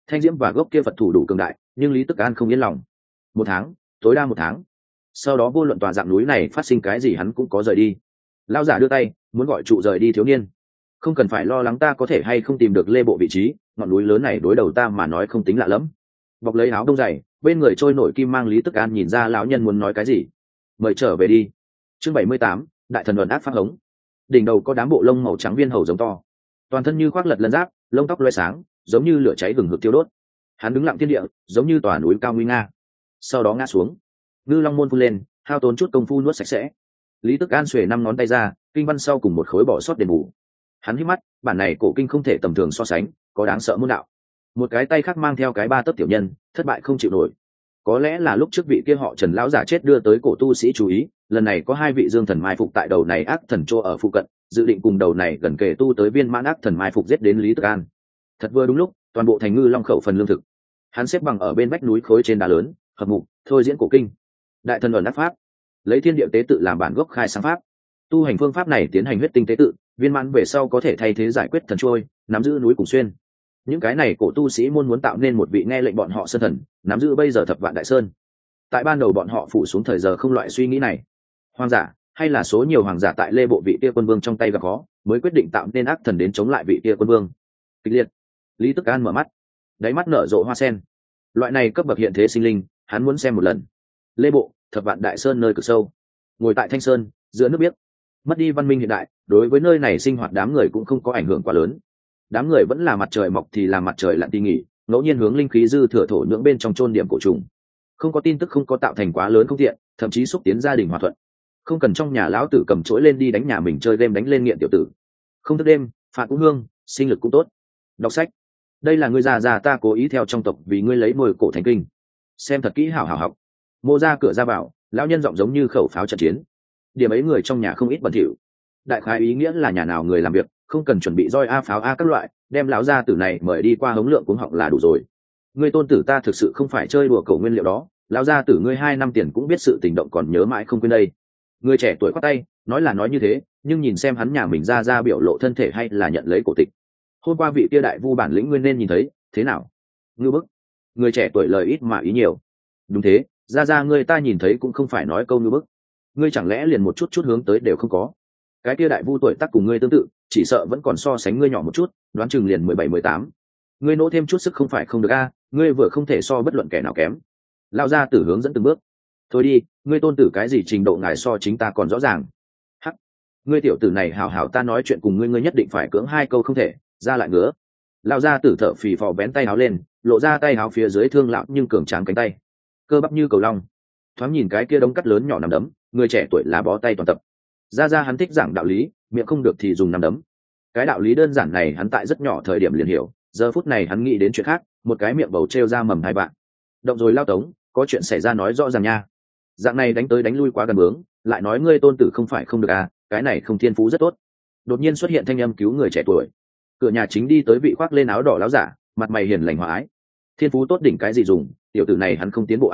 Thanh diễm và gốc kia Phật thủ đủ cường đại, nhưng Lý Tức An không yên lòng. 1 tháng, tối đa 1 tháng. Sau đó vô luận tòa dạng núi này phát sinh cái gì hắn cũng có rời đi. Lão giả đưa tay muốn gọi trụ rời đi thiếu niên. Không cần phải lo lắng, ta có thể hay không tìm được Lê Bộ vị trí, ngọn núi lớn này đối đầu ta mà nói không tính lạ lắm. Bọc lấy áo đông dày, bên người trôi nổi kim mang Lý Tức An nhìn ra lão nhân muốn nói cái gì. Mời trở về đi. Chương 78, đại thần luận ác pháp hống. Đỉnh đầu có đám bộ lông màu trắng viên hầu giống to, toàn thân như khoác lật lân giáp, lông tóc loé sáng giống như lửa cháy hừng hực tiêu đốt. Hắn đứng lặng thiên địa giống như tòa núi cao nguy nga, sau đó ngã xuống. Ngư long môn phun lên, hao tốn chút công phu nuốt sạch sẽ. Lý Tức An xuề 5 ngón tay ra, kinh văn sau cùng một khối bỏ sót đền bù. Hắn hít mắt, bản này cổ kinh không thể tầm thường so sánh, có đáng sợ môn đạo. Một cái tay khác mang theo cái 3 tấc tiểu nhân, thất bại không chịu nổi. Có lẽ là lúc trước vị kia họ Trần lão giả chết đưa tới cổ tu sĩ chú ý, lần này có 2 vị dương thần mai phục tại đầu này ác thần trô ở phụ cận, dự định cùng đầu này gần kề tu tới viên mãn ác thần mai phục giết đến Lý Tức An. Thật vừa đúng lúc, toàn bộ thành Ngư Long khẩu phần lương thực. Hắn xếp bằng ở bên vách núi khối trên đá lớn, hợp mục thôi diễn cổ kinh. Đại thần ẩn ác pháp, lấy thiên địa tế tự làm bản gốc khai sáng pháp. Tu hành phương pháp này tiến hành huyết tinh tế tự, viên mãn về sau có thể thay thế giải quyết thần trôi, nắm giữ núi cùng xuyên. Những cái này cổ tu sĩ muốn tạo nên một vị nghe lệnh bọn họ sơn thần, nắm giữ bây giờ thập vạn đại sơn. Tại ban đầu bọn họ phủ xuống thời giờ không loại suy nghĩ này. Hoàng giả hay là số nhiều hoàng giả tại Lê Bộ vị kia quân vương trong tay gặp khó, mới quyết định tạo nên ác thần đến chống lại vị kia quân vương. Kịch liệt. Lý Tức An mở mắt, đáy mắt nở rộ hoa sen. Loại này cấp bậc hiện thế sinh linh, hắn muốn xem một lần. Lê Bộ, thập vạn đại sơn nơi cực sâu, ngồi tại Thanh Sơn, giữa nước biếc. Mất đi văn minh hiện đại, đối với nơi này sinh hoạt đám người cũng không có ảnh hưởng quá lớn. Đám người vẫn là mặt trời mọc thì là mặt trời lặn đi nghỉ, ngẫu nhiên hướng linh khí dư thừa thổ nhưỡng bên trong chôn điểm cổ trùng. Không có tin tức, không có tạo thành quá lớn không thiện, thậm chí xúc tiến gia đình hòa thuận. Không cần trong nhà lão tử cầm chổi lên đi đánh nhà mình chơi game đánh lên nghiện tiểu tử. Không thức đêm, phạt cũng hương, sinh lực cũng tốt. Đọc sách. Đây là ngươi già ta cố ý theo trong tộc vì ngươi lấy mồi cổ thành kinh. Xem thật kỹ, hảo hảo học. Mô ra cửa ra vào, lão nhân giọng giống như khẩu pháo trận chiến. Điểm ấy người trong nhà không ít bẩn thỉu. Đại khái ý nghĩa là nhà nào người làm việc không cần chuẩn bị roi a pháo a các loại, đem lão gia tử này mời đi qua hống lượng cuống họng là đủ rồi. Ngươi tôn tử ta thực sự không phải chơi đùa cầu nguyên liệu đó, lão gia tử ngươi 2 năm tiền cũng biết sự tình động còn nhớ mãi không quên đây. Người trẻ tuổi khoát tay nói là nói như thế, nhưng nhìn xem hắn nhà mình ra biểu lộ thân thể hay là nhận lấy cổ tịch. Hôm qua vị kia đại vu bản lĩnh nguyên nên nhìn thấy, thế nào? Ngư bức. Người trẻ tuổi lời ít mà ý nhiều. Đúng thế, ra ngươi ta nhìn thấy cũng không phải nói câu ngư bức. Ngươi chẳng lẽ liền một chút hướng tới đều không có? Cái kia đại vu tuổi tác cùng ngươi tương tự, chỉ sợ vẫn còn so sánh ngươi nhỏ một chút, đoán chừng liền 17-18. Ngươi nỗ thêm chút sức không phải không được a, ngươi vừa không thể so bất luận kẻ nào kém. Lão gia tử hướng dẫn từng bước. Thôi đi, ngươi tôn tử cái gì trình độ ngài so chính ta còn rõ ràng. Hắc, ngươi tiểu tử này hảo hảo ta nói chuyện cùng ngươi nhất định phải cưỡng 2 câu không thể, ra lại ngứa. Lão gia tử thở phì phò bén tay áo lên, lộ ra tay áo phía dưới thương lão nhưng cường tráng cánh tay, cơ bắp như cầu long. Thoáng nhìn cái kia đống cắt lớn nhỏ nằm đấm, người trẻ tuổi là bó tay toàn tập. Ra hắn thích giảng đạo lý, miệng không được thì dùng nằm đấm. Cái đạo lý đơn giản này hắn tại rất nhỏ thời điểm liền hiểu, giờ phút này hắn nghĩ đến chuyện khác, một cái miệng bầu trêu ra mầm 2 bạn. Động rồi Lao Tống, có chuyện xảy ra nói rõ ràng nha. Dạng này đánh tới đánh lui quá gần bướng, lại nói ngươi tôn tử không phải không được à, cái này không thiên phú rất tốt. Đột nhiên xuất hiện thanh âm cứu người trẻ tuổi. Cửa nhà chính đi tới vị khoác lên áo đỏ láo giả, mặt mày hiền lành hòa ái. Thiên phú tốt đỉnh cái gì dùng, tiểu tử này hắn không tiến bộ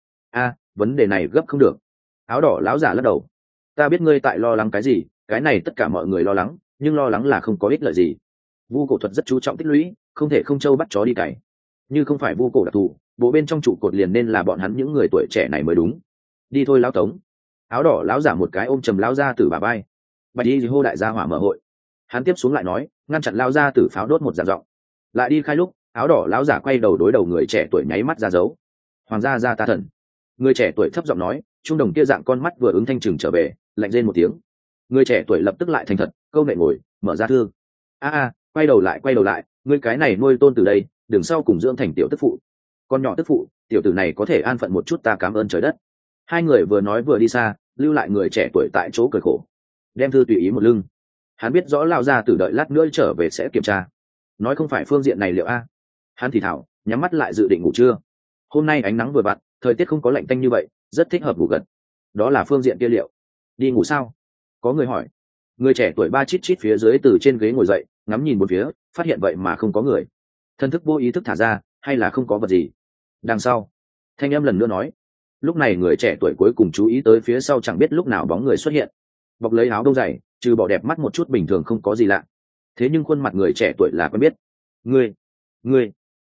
a. Vấn đề này gấp không được. Áo đỏ láo giả lắc đầu. Ta biết ngươi tại lo lắng cái gì, cái này tất cả mọi người lo lắng, nhưng lo lắng là không có ích lợi gì. Vu cổ thuật rất chú trọng tích lũy, không thể không trâu bắt chó đi cày. Như không phải vu cổ đặc thù, bộ bên trong trụ cột liền nên là bọn hắn những người tuổi trẻ này mới đúng. Đi thôi lão Tống. Áo đỏ lão giả một cái ôm trầm lão gia tử bà bay. Bạch đi hô đại gia hỏa mở hội. Hắn tiếp xuống lại nói, ngăn chặn lão gia tử pháo đốt một dạng giọng. Lại đi khai lúc, áo đỏ lão giả quay đầu đối đầu người trẻ tuổi nháy mắt ra dấu. Hoàng gia gia ta thần. Người trẻ tuổi thấp giọng nói, trung đồng kia dạng con mắt vừa ứng thanh trừng trở về, lạnh rên một tiếng. Người trẻ tuổi lập tức lại thành thật, câu nệ ngồi, mở ra thương. Quay đầu lại, ngươi cái này nuôi tôn từ đây, đường sau cùng dưỡng thành tiểu tức phụ. Con nhỏ tức phụ, tiểu tử này có thể an phận một chút, ta cảm ơn trời đất. Hai người vừa nói vừa đi xa, lưu lại người trẻ tuổi tại chỗ cười khổ, đem thư tùy ý một lưng. Hắn biết rõ lao ra tử đợi lát nữa trở về sẽ kiểm tra, nói không phải phương diện này liệu a. Hắn thì thảo, nhắm mắt lại dự định ngủ trưa. Hôm nay ánh nắng vừa vặn, thời tiết không có lạnh tanh như vậy, rất thích hợp ngủ gật. Đó là phương diện kia liệu. Đi ngủ sao? Có người hỏi. Người trẻ tuổi ba chít chít phía dưới từ trên ghế ngồi dậy, ngắm nhìn một phía, phát hiện vậy mà không có người. Thân thức vô ý thức thả ra, hay là không có vật gì. Đằng sau, thanh âm lần nữa nói. Lúc này người trẻ tuổi cuối cùng chú ý tới phía sau, chẳng biết lúc nào bóng người xuất hiện. Bọc lấy áo đông dày, trừ bỏ đẹp mắt một chút bình thường không có gì lạ. Thế nhưng khuôn mặt người trẻ tuổi là quen biết. Ngươi,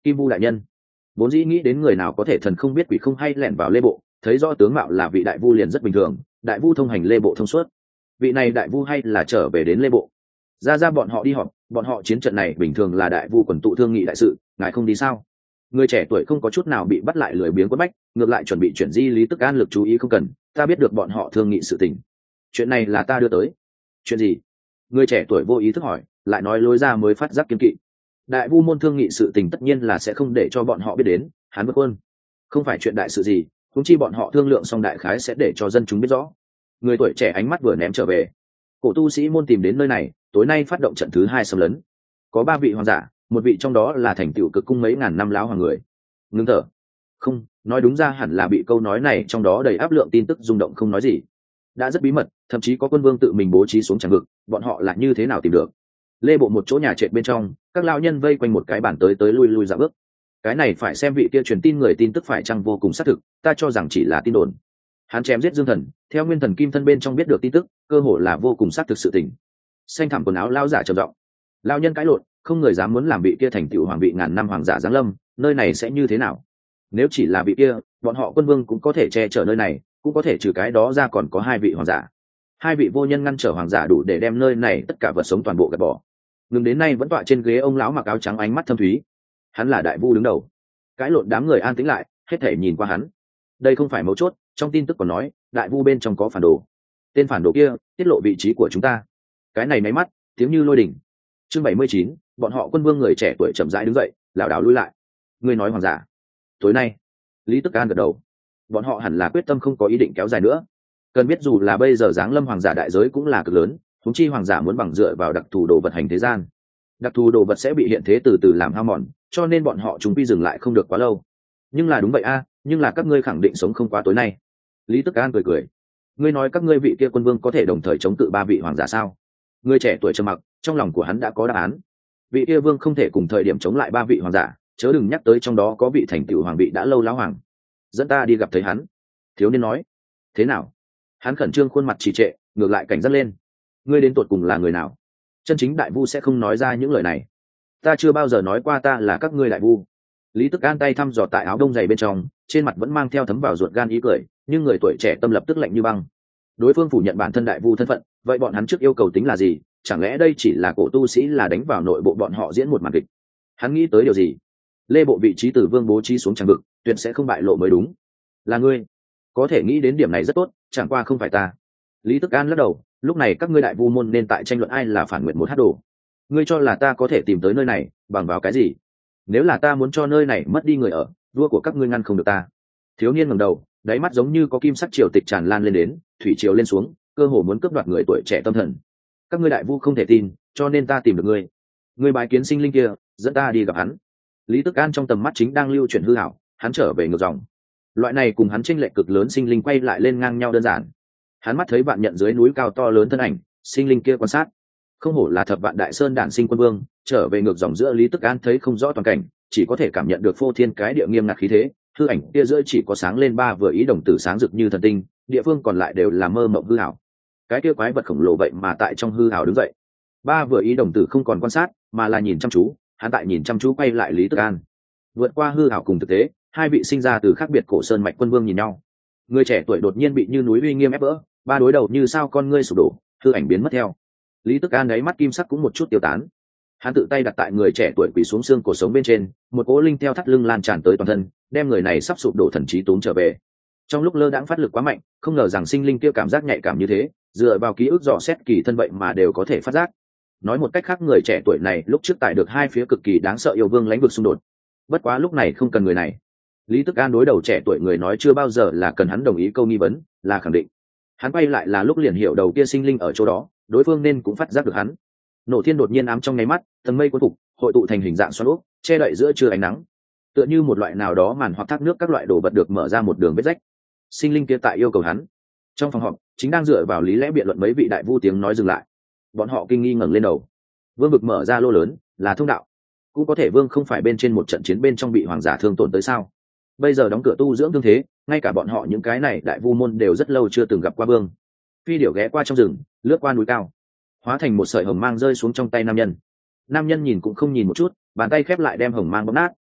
Kim Vu đại nhân. Vốn dĩ nghĩ đến người nào có thể thần không biết quỷ không hay lẻn vào lê bộ, thấy rõ tướng mạo là vị đại vu liền rất bình thường, đại vu thông hành lê bộ thông suốt. Vị này đại vu hay là trở về đến lê bộ. Ra bọn họ đi họp, bọn họ chiến trận này bình thường là đại vu quần tụ thương nghị đại sự, ngài không đi sao? Người trẻ tuổi không có chút nào bị bắt lại lười biếng quất bách, ngược lại chuẩn bị chuyển di Lý Tức An lực chú ý không cần, ta biết được bọn họ thương nghị sự tình. Chuyện này là ta đưa tới. Chuyện gì? Người trẻ tuổi vô ý thức hỏi, lại nói lối ra mới phát giác kiên kỵ. Đại vu môn thương nghị sự tình tất nhiên là sẽ không để cho bọn họ biết đến, hắn bất quân. Không phải chuyện đại sự gì, huống chi bọn họ thương lượng xong đại khái sẽ để cho dân chúng biết rõ. Người tuổi trẻ ánh mắt vừa ném trở về. Cổ tu sĩ môn tìm đến nơi này, tối nay phát động trận thứ 2 xâm lấn. Có 3 vị hoàng giả, một vị trong đó là thành tựu cực cung mấy ngàn năm láo hoàng người. Ngưng thở. Không, nói đúng ra hẳn là bị câu nói này trong đó đầy áp lượng tin tức rung động không nói gì. Đã rất bí mật, thậm chí có quân vương tự mình bố trí xuống tràng vực, bọn họ là như thế nào tìm được? Lê bộ một chỗ nhà trệt bên trong, các lão nhân vây quanh một cái bàn tới lui lui dạo bước. Cái này phải xem vị kia truyền tin người tin tức phải chăng vô cùng xác thực, ta cho rằng chỉ là tin đồn. Hắn chém giết Dương Thần, theo Nguyên Thần Kim thân bên trong biết được tin tức, cơ hồ là vô cùng xác thực sự tình. Xanh thẳm quần áo lão giả trầm giọng. Lão nhân cãi lộn, không người dám muốn làm vị kia thành tựu hoàng vị ngàn năm hoàng giả giáng lâm, nơi này sẽ như thế nào? Nếu chỉ là vị kia, bọn họ quân vương cũng có thể che chở nơi này, cũng có thể trừ cái đó ra còn có 2 vị hoàng giả. 2 vị vô nhân ngăn trở hoàng giả đủ để đem nơi này tất cả vật sống toàn bộ gạt bỏ. Ngừng đến nay vẫn tọa trên ghế ông lão mặc áo trắng ánh mắt thâm thúy. Hắn là đại vu đứng đầu. Cãi lộn đám người an tĩnh lại, hết thể nhìn qua hắn. Đây không phải mấu chốt, trong tin tức còn nói, đại vu bên trong có phản đồ. Tên phản đồ kia tiết lộ vị trí của chúng ta. Cái này máy mắt, tiếng như lôi đỉnh. Chương 79, bọn họ quân vương người trẻ tuổi chậm rãi đứng dậy, lảo đảo lui lại. Ngươi nói hoàng giả? Tối nay, Lý Tức An gật đầu. Bọn họ hẳn là quyết tâm không có ý định kéo dài nữa. Cần biết dù là bây giờ giáng lâm hoàng giả đại giới cũng là cực lớn, huống chi hoàng giả muốn bằng dựa vào đặc thù đồ vật hành thế gian. Đặc thù đồ vật sẽ bị hiện thế từ từ làm hao mòn, cho nên bọn họ chúng quy dừng lại không được quá lâu. Nhưng là đúng vậy a, nhưng là các ngươi khẳng định sống không qua tối nay. Lý Tức An cười. Ngươi nói các ngươi vị kia quân vương có thể đồng thời chống cự 3 vị hoàng giả sao? Người trẻ tuổi trầm mặc, trong lòng của hắn đã có đáp án. Vị kia vương không thể cùng thời điểm chống lại 3 vị hoàng giả, chớ đừng nhắc tới trong đó có vị thành tựu hoàng vị đã lâu lão hoàng. Dẫn ta đi gặp thấy hắn. Thiếu niên nói. Thế nào? Hắn khẩn trương khuôn mặt trì trệ, ngược lại cảnh giác lên. Ngươi đến tột cùng là người nào? Chân chính đại vu sẽ không nói ra những lời này. Ta chưa bao giờ nói qua ta là các ngươi đại vu. Lý Tức An tay thăm dò tại áo đông dày bên trong, trên mặt vẫn mang theo thấm vào ruột gan ý cười, nhưng người tuổi trẻ tâm lập tức lạnh như băng. Đối phương phủ nhận bản thân đại vu thân phận, vậy bọn hắn trước yêu cầu tính là gì? Chẳng lẽ đây chỉ là cổ tu sĩ là đánh vào nội bộ bọn họ diễn một màn kịch? Hắn nghĩ tới điều gì? Lê bộ vị trí tử vương bố trí xuống tràng vực, tuyệt sẽ không bại lộ mới đúng. Là ngươi? Có thể nghĩ đến điểm này rất tốt, chẳng qua không phải ta. Lý Tức An lắc đầu, lúc này các ngươi đại vu môn nên tại tranh luận ai là phản nguyện một hát đồ. Ngươi cho là ta có thể tìm tới nơi này bằng vào cái gì? Nếu là ta muốn cho nơi này mất đi người ở, vua của các ngươi ngăn không được ta. Thiếu niên ngẩng đầu, đáy mắt giống như có kim sắc triều tịch tràn lan lên đến, thủy triều lên xuống, cơ hồ muốn cướp đoạt người tuổi trẻ tâm thần. Các ngươi đại vu không thể tin, cho nên ta tìm được ngươi. Ngươi bái kiến sinh linh kia, dẫn ta đi gặp hắn. Lý Tức An trong tầm mắt chính đang lưu chuyển hư ảo, hắn trở về ngược dòng. Loại này cùng hắn chênh lệch cực lớn sinh linh quay lại lên ngang nhau đơn giản. Hắn mắt thấy vạn nhận dưới núi cao to lớn thân ảnh, sinh linh kia quan sát. Không hổ là thập vạn đại sơn đản sinh quân vương, trở về ngược dòng giữa Lý Tức An thấy không rõ toàn cảnh, chỉ có thể cảm nhận được phô thiên cái địa nghiêm ngặt khí thế. Hư ảnh kia giữa chỉ có sáng lên 3 vừa ý đồng tử sáng rực như thần tinh, địa phương còn lại đều là mơ mộng hư ảo. Cái kia quái vật khổng lồ vậy mà tại trong hư ảo đứng dậy. 3 vừa ý đồng tử không còn quan sát, mà là nhìn chăm chú, hắn tại nhìn chăm chú quay lại Lý Tức An. Vượt qua hư ảo cùng thực tế, 2 vị sinh ra từ khác biệt cổ sơn mạch quân vương nhìn nhau. Người trẻ tuổi đột nhiên bị như núi uy nghiêm ép vỡ, 3 đối đầu như sao con ngươi sụp đổ, hư ảnh biến mất theo. Lý Tức An đáy mắt kim sắc cũng một chút tiêu tán. Hắn tự tay đặt tại người trẻ tuổi quỳ xuống xương cổ sống bên trên, một cỗ linh theo thắt lưng lan tràn tới toàn thân, đem người này sắp sụp đổ thần trí túm trở về. Trong lúc lơ đãng phát lực quá mạnh, không ngờ rằng sinh linh kia cảm giác nhạy cảm như thế, dựa vào ký ức dò xét kỳ thân vậy mà đều có thể phát giác. Nói một cách khác, người trẻ tuổi này lúc trước tại được 2 phía cực kỳ đáng sợ yêu vương lãnh vực xung đột. Bất quá lúc này không cần người này. Lý Tức An đối đầu trẻ tuổi người nói chưa bao giờ là cần hắn đồng ý câu nghi vấn, là khẳng định. Hắn quay lại là lúc liền hiểu đầu kia sinh linh ở chỗ đó, đối phương nên cũng phát giác được hắn. Nổ thiên đột nhiên ám trong nháy mắt, tầng mây cuốn phục, hội tụ thành hình dạng xoắn ốc, che đậy giữa trưa ánh nắng. Tựa như một loại nào đó màn hoặc thác nước các loại đồ vật được mở ra một đường vết rách. Sinh linh kia tại yêu cầu hắn. Trong phòng họp, chính đang dựa vào lý lẽ biện luận mấy vị đại vu tiếng nói dừng lại. Bọn họ kinh nghi ngẩng lên đầu. Vương vực mở ra lô lớn, là thông đạo. Cũng có thể vương không phải bên trên một trận chiến bên trong bị hoàng giả thương tổn tới sao? Bây giờ đóng cửa tu dưỡng thương thế, ngay cả bọn họ những cái này đại vu môn đều rất lâu chưa từng gặp qua vương. Phi điểu ghé qua trong rừng, lướt qua núi cao, hóa thành một sợi hồng mang rơi xuống trong tay nam nhân. Nam nhân nhìn cũng không nhìn một chút, bàn tay khép lại đem hồng mang bóp nát.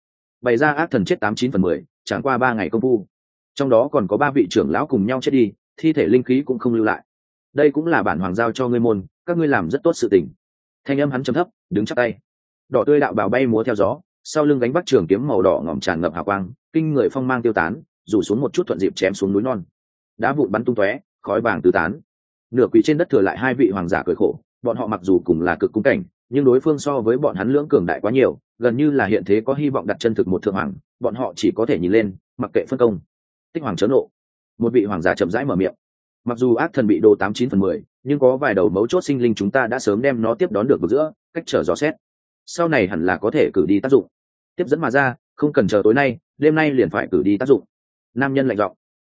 bày ra ác thần chết 89/10, chẳng qua 3 ngày công phu, trong đó còn có 3 vị trưởng lão cùng nhau chết đi, thi thể linh khí cũng không lưu lại. Đây cũng là bản hoàng giao cho ngươi môn, các ngươi làm rất tốt sự tình. Thanh âm hắn trầm thấp, đứng chắp tay, đỏ tươi đạo bào bay múa theo gió, sau lưng gánh vác trường kiếm màu đỏ ngòm tràn ngập hào quang, kinh người phong mang tiêu tán, rủ xuống một chút thuận dịp chém xuống núi non, đá vụn bắn tung tóe, khói vàng tứ tán. Nửa quỳ trên đất thừa lại 2 vị hoàng giả cười khổ, bọn họ mặc dù cùng là cực cung cảnh, nhưng đối phương so với bọn hắn lưỡng cường đại quá nhiều, gần như là hiện thế có hy vọng đặt chân thực một thượng hoàng, bọn họ chỉ có thể nhìn lên, mặc kệ phân công. Tích hoàng chớ nộ. Một vị hoàng giả chậm rãi mở miệng, mặc dù ác thần bị đồ 89/10, nhưng có vài đầu mấu chốt sinh linh chúng ta đã sớm đem nó tiếp đón được vực giữa, cách trở dò xét, sau này hẳn là có thể cử đi tác dụng. Tiếp dẫn mà ra, không cần chờ tối nay, đêm nay liền phải cử đi tác dụng. Nam nhân lạnh giọng,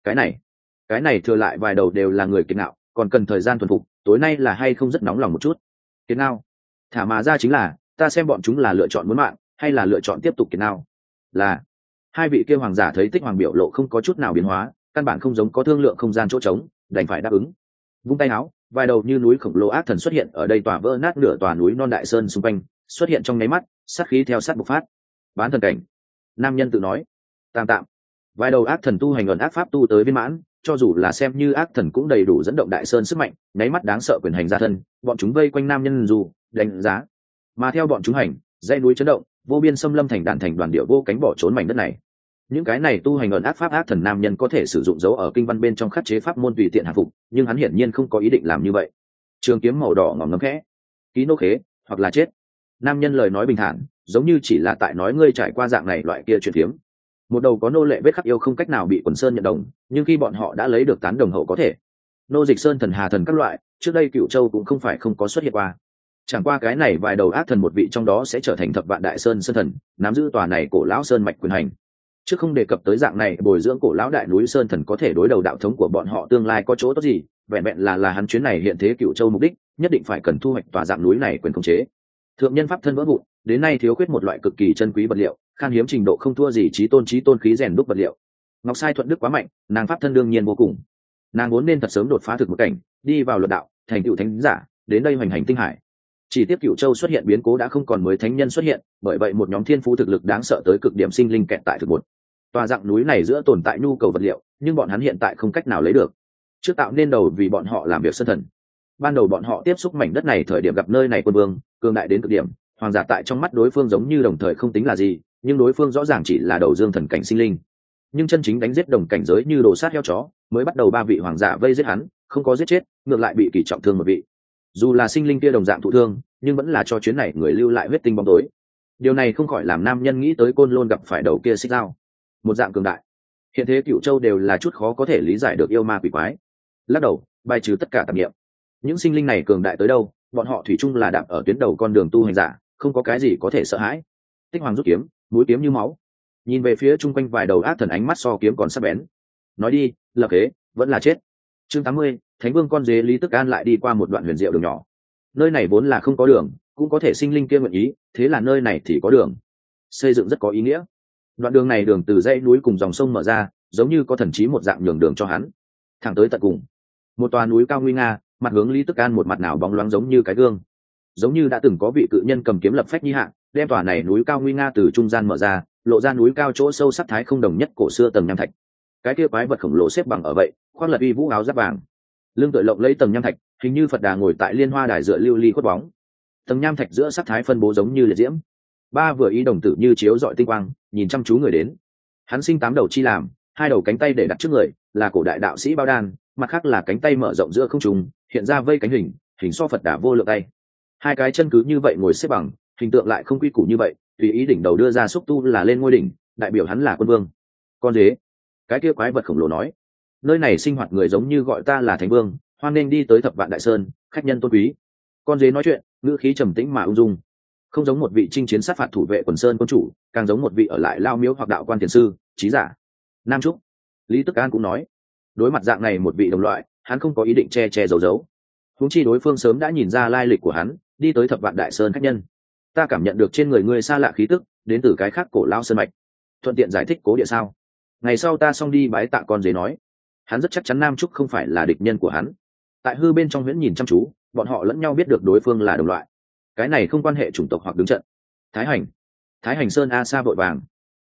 cái này thừa lại vài đầu đều là người kiệt ngạo, còn cần thời gian thuần phục, tối nay là hay không rất nóng lòng một chút. Kiệt ngạo, thả mà ra chính là, ta xem bọn chúng là lựa chọn muốn mạng hay là lựa chọn tiếp tục kiệt ngạo. Là. 2 vị kia hoàng giả thấy Tích hoàng biểu lộ không có chút nào biến hóa, căn bản không giống có thương lượng không gian chỗ trống, đành phải đáp ứng. Vung tay áo, vài đầu như núi khổng lồ ác thần xuất hiện ở đây, tỏa vỡ nát nửa tòa núi non đại sơn xung quanh, xuất hiện trong nháy mắt, sát khí theo sát bộc phát. Bán thần cảnh. Nam nhân tự nói. Tạm. Vài đầu ác thần tu hành ẩn ác pháp tu tới viên mãn, cho dù là xem như ác thần cũng đầy đủ dẫn động đại sơn sức mạnh, nháy mắt đáng sợ quyền hành ra thân, bọn chúng vây quanh nam nhân dù đánh giá. Mà theo bọn chúng hành, dãy núi chấn động, vô biên xâm lâm thành đàn thành đoàn điệu vô cánh bỏ trốn mảnh đất này. Những cái này tu hành ẩn ác pháp ác thần nam nhân có thể sử dụng dấu ở kinh văn bên trong khắc chế pháp môn tùy tiện hạ phục, nhưng hắn hiển nhiên không có ý định làm như vậy. Trường kiếm màu đỏ ngòm ngấm khẽ, ký nô khế, hoặc là chết. Nam nhân lời nói bình thản, giống như chỉ là tại nói ngươi trải qua dạng này loại kia chuyện phiếm. Một đầu có nô lệ vết khắc yêu không cách nào bị quần sơn nhận đồng, nhưng khi bọn họ đã lấy được tán đồng hậu có thể. Nô dịch sơn thần hà thần các loại, trước đây Cựu Châu cũng không phải không có xuất hiện qua. Chẳng qua cái này vài đầu ác thần một vị trong đó sẽ trở thành thập vạn đại sơn sơn thần, nắm giữ tòa này cổ lão sơn mạch quyền hành. Trước không đề cập tới dạng này bồi dưỡng cổ lão đại núi sơn thần có thể đối đầu đạo thống của bọn họ tương lai có chỗ tốt gì, vẹn vẹn là hắn chuyến này hiện thế Cựu Châu mục đích, nhất định phải cần thu hoạch tòa dạng núi này quyền khống chế. Thượng nhân pháp thân vỡ vụn, đến nay thiếu khuyết một loại cực kỳ chân quý vật liệu, khan hiếm trình độ không thua gì chí tôn khí rèn đúc vật liệu. Ngọc Sai thuận đức quá mạnh, nàng pháp thân đương nhiên vô cùng. Nàng vốn nên thật sớm đột phá thực một cảnh, đi vào luật đạo, thành tựu thánh giả, đến đây hoành hành tinh hải. Chỉ tiếp Cựu Châu xuất hiện biến cố đã không còn mới thánh nhân xuất hiện, bởi vậy một nhóm thiên phú thực lực đáng sợ tới cực điểm sinh linh kẹt tại thực một. Tòa dạng núi này giữa tồn tại nhu cầu vật liệu, nhưng bọn hắn hiện tại không cách nào lấy được. Trước tạo nên đầu vì bọn họ làm việc sơn thần. Ban đầu bọn họ tiếp xúc mảnh đất này thời điểm gặp nơi này quân vương, cường đại đến cực điểm, hoàng giả tại trong mắt đối phương giống như đồng thời không tính là gì, nhưng đối phương rõ ràng chỉ là đầu dương thần cảnh sinh linh. Nhưng chân chính đánh giết đồng cảnh giới như đồ sát heo chó, mới bắt đầu 3 vị hoàng giả vây giết hắn, không có giết chết, ngược lại bị kỳ trọng thương một vị. Dù là sinh linh kia đồng dạng thụ thương, nhưng vẫn là cho chuyến này người lưu lại huyết tinh bóng tối. Điều này không khỏi làm nam nhân nghĩ tới Côn Lôn gặp phải đầu kia xích dao, một dạng cường đại. Hiện thế Cựu Châu đều là chút khó có thể lý giải được yêu ma quỷ quái. Lắc đầu, bài trừ tất cả tạp niệm. Những sinh linh này cường đại tới đâu, bọn họ thủy chung là đạp ở tuyến đầu con đường tu hành giả, không có cái gì có thể sợ hãi. Tích hoàng rút kiếm, mũi kiếm như máu, nhìn về phía chung quanh vài đầu ác thần, ánh mắt so kiếm còn sắc bén. Nói đi, lập kế vẫn là chết. Chương 80, Thánh Vương con dế Lý Tức An lại đi qua một đoạn huyền diệu đường nhỏ. Nơi này vốn là không có đường, cũng có thể sinh linh kia nguyện ý, thế là nơi này thì có đường. Xây dựng rất có ý nghĩa. Đoạn đường này đường từ dãy núi cùng dòng sông mở ra, giống như có thần trí một dạng nhường đường cho hắn, thẳng tới tận cùng. Một tòa núi cao nguy nga, mặt hướng Lý Tức An một mặt nào bóng loáng giống như cái gương, giống như đã từng có vị cự nhân cầm kiếm lập phách nhi hạ, đem tòa này núi cao nguy nga từ trung gian mở ra, lộ ra núi cao chỗ sâu sắc thái không đồng nhất cổ xưa tầng nham thạch. Cái kia quái vật khổng lồ xếp bằng ở vậy, khoác lật uy vũ áo giáp vàng, lưng tựa lộng lấy tầng nham thạch, hình như Phật Đà ngồi tại liên hoa đài dựa lưu ly khuất bóng. Tầng nham thạch giữa sắc thái phân bố giống như liệt diễm, 3 vừa ý đồng tử như chiếu rọi tinh quang, nhìn chăm chú người đến. Hắn sinh 8 đầu chi làm, 2 đầu cánh tay để đặt trước người, là cổ đại đạo sĩ Bao Đan, mặt khác là cánh tay mở rộng giữa không trung, hiện ra vây cánh hình so Phật Đà vô lượng tay. 2 cái chân cứ như vậy ngồi xếp bằng, hình tượng lại không quy củ như vậy, tùy ý đỉnh đầu đưa ra xúc tu là lên ngôi đỉnh, đại biểu hắn là quân vương. Con dế, cái kia quái vật khổng lồ nói, nơi này sinh hoạt người giống như gọi ta là Thánh Vương, hoan nên đi tới Thập Vạn Đại Sơn, khách nhân tôn quý. Con dế nói chuyện, ngữ khí trầm tĩnh mà ung dung, không giống một vị chinh chiến sát phạt thủ vệ quần sơn quân chủ, càng giống một vị ở lại lao miếu hoặc đạo quan thiền sư, trí giả. Nam Trúc, Lý Tức An cũng nói, đối mặt dạng này một vị đồng loại, hắn không có ý định che che giấu giấu. Huống chi đối phương sớm đã nhìn ra lai lịch của hắn, đi tới Thập Vạn Đại Sơn khách nhân. Ta cảm nhận được trên người ngươi xa lạ khí tức, đến từ cái khác cổ lao sơn mạch. Thuận tiện giải thích cố địa sao? Ngày sau ta xong đi bái tạ con dế nói. Hắn rất chắc chắn Nam Trúc không phải là địch nhân của hắn. Tại hư bên trong huyễn nhìn chăm chú, bọn họ lẫn nhau biết được đối phương là đồng loại. Cái này không quan hệ chủng tộc hoặc đứng trận. Thái Hành Sơn A Sa vội vàng.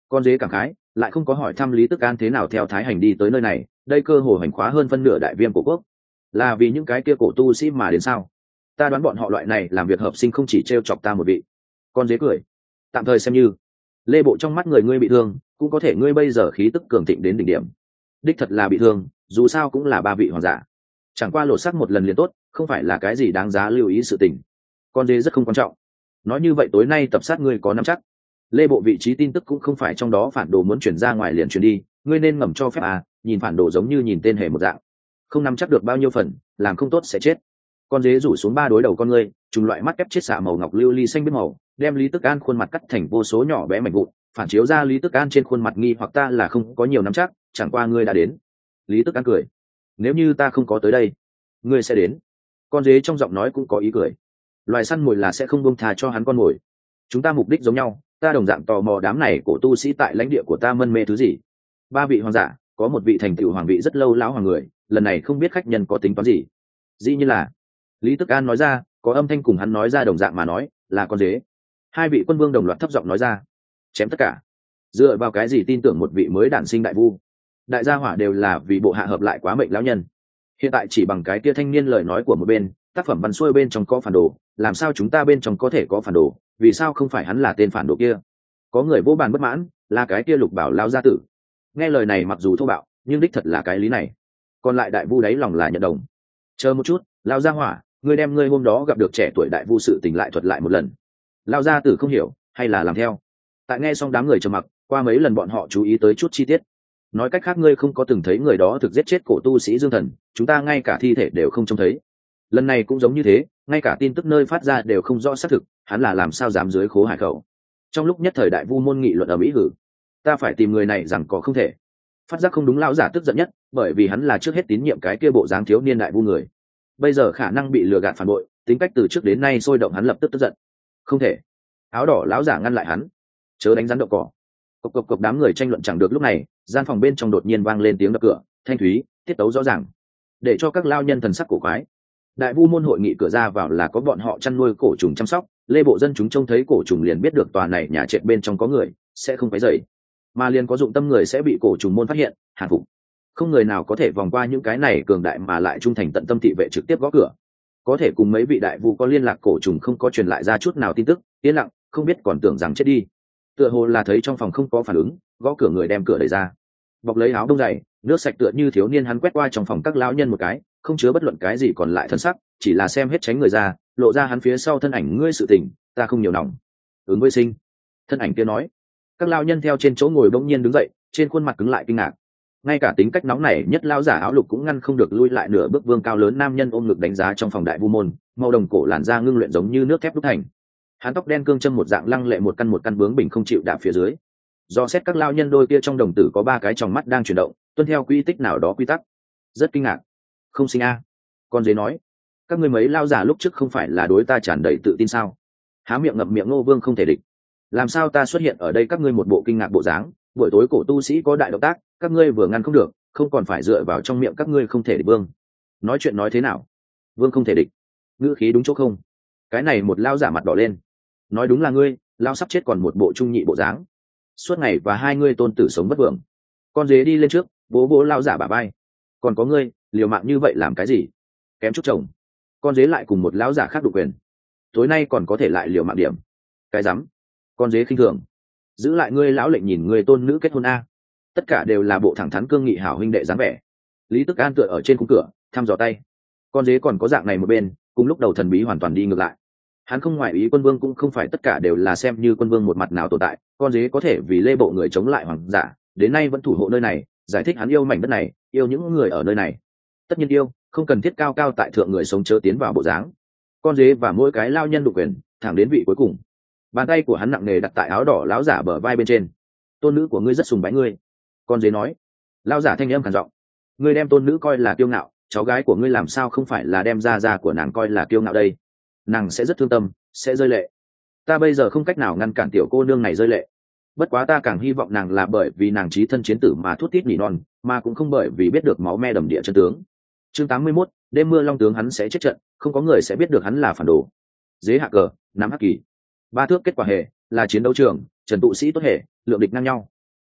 Con dế cảm khái, lại không có hỏi thăm Lý Tức An thế nào theo Thái Hành đi tới nơi này, đây cơ hồ hành khóa hơn phân nửa đại viêm của quốc. Là vì những cái kia cổ tu sĩ mà đến sao? Ta đoán bọn họ loại này làm việc hợp sinh không chỉ trêu chọc ta một vị. Con dế cười, tạm thời xem như lê bộ trong mắt người ngươi bị thương, cũng có thể ngươi bây giờ khí tức cường thịnh đến đỉnh điểm. Đích thật là bị thương, dù sao cũng là ba vị hoàng giả, chẳng qua lột xác một lần liền tốt, không phải là cái gì đáng giá lưu ý sự tình. Con dế rất không quan trọng. Nói như vậy tối nay tập sát ngươi có nắm chắc. Lê bộ vị trí tin tức cũng không phải trong đó phản đồ muốn chuyển ra ngoài liền chuyển đi, ngươi nên ngầm cho phép à, nhìn phản đồ giống như nhìn tên hề một dạng, không nắm chắc được bao nhiêu phần, làm không tốt sẽ chết. Con dế rủ xuống ba đối đầu con ngươi, trùng loại mắt ép chết xạ màu ngọc lưu ly xanh biết màu, đem Lý Tức An khuôn mặt cắt thành vô số nhỏ bé mảnh vụn, phản chiếu ra Lý Tức An trên khuôn mặt nghi hoặc ta là không có nhiều nắm chắc, chẳng qua ngươi đã đến. Lý Tức An cười, nếu như ta không có tới đây, ngươi sẽ đến. Con dế trong giọng nói cũng có ý cười, loài săn mồi là sẽ không buông thà cho hắn con mồi. Chúng ta mục đích giống nhau, ta đồng dạng tò mò đám này cổ tu sĩ tại lãnh địa của ta mân mê thứ gì. Ba vị hoàng giả, có một vị thành tựu hoàng vị rất lâu lão hoàng người, lần này không biết khách nhân có tính toán gì. Dĩ như là Lý Tức An nói ra, có âm thanh cùng hắn nói ra đồng dạng mà nói, là con dế. Hai vị quân vương đồng loạt thấp giọng nói ra, chém tất cả. Dựa vào cái gì tin tưởng một vị mới đản sinh đại vu? Đại gia hỏa đều là vì bộ hạ hợp lại quá mệnh lão nhân. Hiện tại chỉ bằng cái tia thanh niên lời nói của một bên, tác phẩm văn xuôi bên trong có phản đồ, làm sao chúng ta bên trong có thể có phản đồ? Vì sao không phải hắn là tên phản đồ kia? Có người vô bàn bất mãn, là cái kia Lục Bảo lão gia tử. Nghe lời này mặc dù thô bạo, nhưng đích thật là cái lý này. Còn lại đại vu đáy lòng là nhận đồng. Chờ một chút, lão gia hỏa, ngươi đem ngươi hôm đó gặp được trẻ tuổi đại vu sự tình lại thuật lại một lần. Lão gia tử không hiểu, hay là làm theo. Tại nghe xong đám người trầm mặc, qua mấy lần bọn họ chú ý tới chút chi tiết. Nói cách khác ngươi không có từng thấy người đó thực giết chết cổ tu sĩ Dương Thần, chúng ta ngay cả thi thể đều không trông thấy. Lần này cũng giống như thế, ngay cả tin tức nơi phát ra đều không rõ xác thực, hắn là làm sao dám dưới khố hải khẩu. Trong lúc nhất thời đại vu môn nghị luận ở mỹ hử, ta phải tìm người này rằng có không thể. Phát giác không đúng, lão giả tức giận nhất, bởi vì hắn là trước hết tín nhiệm cái kia bộ dáng thiếu niên đại vu người, bây giờ khả năng bị lừa gạt phản bội, tính cách từ trước đến nay sôi động, hắn lập tức tức giận. Không thể. Áo đỏ lão giả ngăn lại hắn, chớ đánh rắn đậu cỏ. Cộc cộc cộc, đám người tranh luận chẳng được lúc này, gian phòng bên trong đột nhiên vang lên tiếng đập cửa, thanh thúy, tiết tấu rõ ràng, để cho các lao nhân thần sắc cổ quái. Đại vu môn hội nghị cửa ra vào là có bọn họ chăn nuôi cổ trùng chăm sóc, lê bộ dân chúng trông thấy cổ trùng liền biết được tòa này nhà trệt bên trong có người, sẽ không phải dậy, mà liền có dụng tâm người sẽ bị cổ trùng môn phát hiện, hàn phục. Không người nào có thể vòng qua những cái này cường đại mà lại trung thành tận tâm thị vệ trực tiếp gõ cửa. Có thể cùng mấy vị đại vu có liên lạc cổ trùng không có truyền lại ra chút nào tin tức, yên lặng, không biết còn tưởng rằng chết đi. Tựa hồ là thấy trong phòng không có phản ứng, gõ cửa người đem cửa đẩy ra, bọc lấy áo đông dày, nước sạch tựa như thiếu niên, hắn quét qua trong phòng các lão nhân một cái, không chứa bất luận cái gì còn lại thân sắc, chỉ là xem hết tránh người ra, lộ ra hắn phía sau thân ảnh. Ngươi sự tình ta không nhiều lòng. Ứng với sinh, thân ảnh kia nói. Các lão nhân theo trên chỗ ngồi bỗng nhiên đứng dậy, trên khuôn mặt cứng lại kinh ngạc. Ngay cả tính cách nóng nảy nhất lão giả áo lục cũng ngăn không được lui lại nửa bước. Vương cao lớn nam nhân ôm ngực đánh giá trong phòng đại vu môn, màu đồng cổ làn da ngưng luyện giống như nước thép đúc thành, hắn tóc đen cương châm một dạng lăng lệ, một căn bướng bỉnh không chịu đạp phía dưới. Do xét các lao nhân đôi kia trong đồng tử có ba cái tròng mắt đang chuyển động, tuân theo quy tích nào đó quy tắc. Rất kinh ngạc. Không sinh a. Con dế nói, các ngươi mấy lao giả lúc trước không phải là đối ta tràn đầy tự tin sao? Há miệng ngậm miệng Ngô Vương không thể địch. Làm sao ta xuất hiện ở đây các ngươi một bộ kinh ngạc bộ dáng? Buổi tối cổ tu sĩ có đại động tác, các ngươi vừa ngăn không được, không còn phải dựa vào trong miệng các ngươi không thể địch. Vương nói chuyện nói thế nào? Vương không thể địch, ngữ khí đúng chỗ không? Cái này một lao giả mặt đỏ lên, nói đúng là ngươi, lao sắp chết còn một bộ trung nhị bộ dáng, suốt ngày và hai ngươi tôn tử sống bất vượng. Con dế đi lên trước, vỗ vỗ lao giả bả vai. Còn có ngươi, liều mạng như vậy làm cái gì? Kém chút chồng. Con dế lại cùng một lão giả khác đụng quyền. Tối nay còn có thể lại liều mạng điểm. Cái rắm. Con dế khinh thường. Giữ lại ngươi lão lệnh nhìn ngươi tôn nữ kết hôn a. Tất cả đều là bộ thẳng thắn cương nghị hảo huynh đệ dáng vẻ. Lý Tức An tựa ở trên khung cửa, thăm dò tay. Con dế còn có dạng này một bên, cùng lúc đầu thần bí hoàn toàn đi ngược lại. Hắn không ngoại ý quân vương cũng không phải tất cả đều là xem như quân vương một mặt nào tồn tại. Con dế có thể vì lê bộ người chống lại hoàng giả, đến nay vẫn thủ hộ nơi này, giải thích hắn yêu mảnh đất này, yêu những người ở nơi này. Tất nhiên yêu, không cần thiết cao cao tại thượng người sống chớ tiến vào bộ dáng. Con dế và mỗi cái lao nhân đục quyền, thẳng đến vị cuối cùng. Bàn tay của hắn nặng nề đặt tại áo đỏ lão giả bờ vai bên trên. Tôn nữ của ngươi rất sùng bái ngươi. Con dế nói. Lão giả thanh âm khàn giọng. Ngươi đem tôn nữ coi là kiêu ngạo, cháu gái của ngươi làm sao không phải là đem gia của nàng coi là kiêu ngạo đây? Nàng sẽ rất thương tâm, sẽ rơi lệ. Ta bây giờ không cách nào ngăn cản tiểu cô nương này rơi lệ. Bất quá ta càng hy vọng nàng là bởi vì nàng chí thân chiến tử mà thút thít nỉ non, mà cũng không bởi vì biết được máu me đầm địa chân tướng. Chương 81, đêm mưa long tướng hắn sẽ chết trận, không có người sẽ biết được hắn là phản đồ. Dế hạ cờ, nắm hắc kỳ. Ba thước kết quả hệ là chiến đấu trường, Trần tụ sĩ tốt hệ, lượng địch ngang nhau.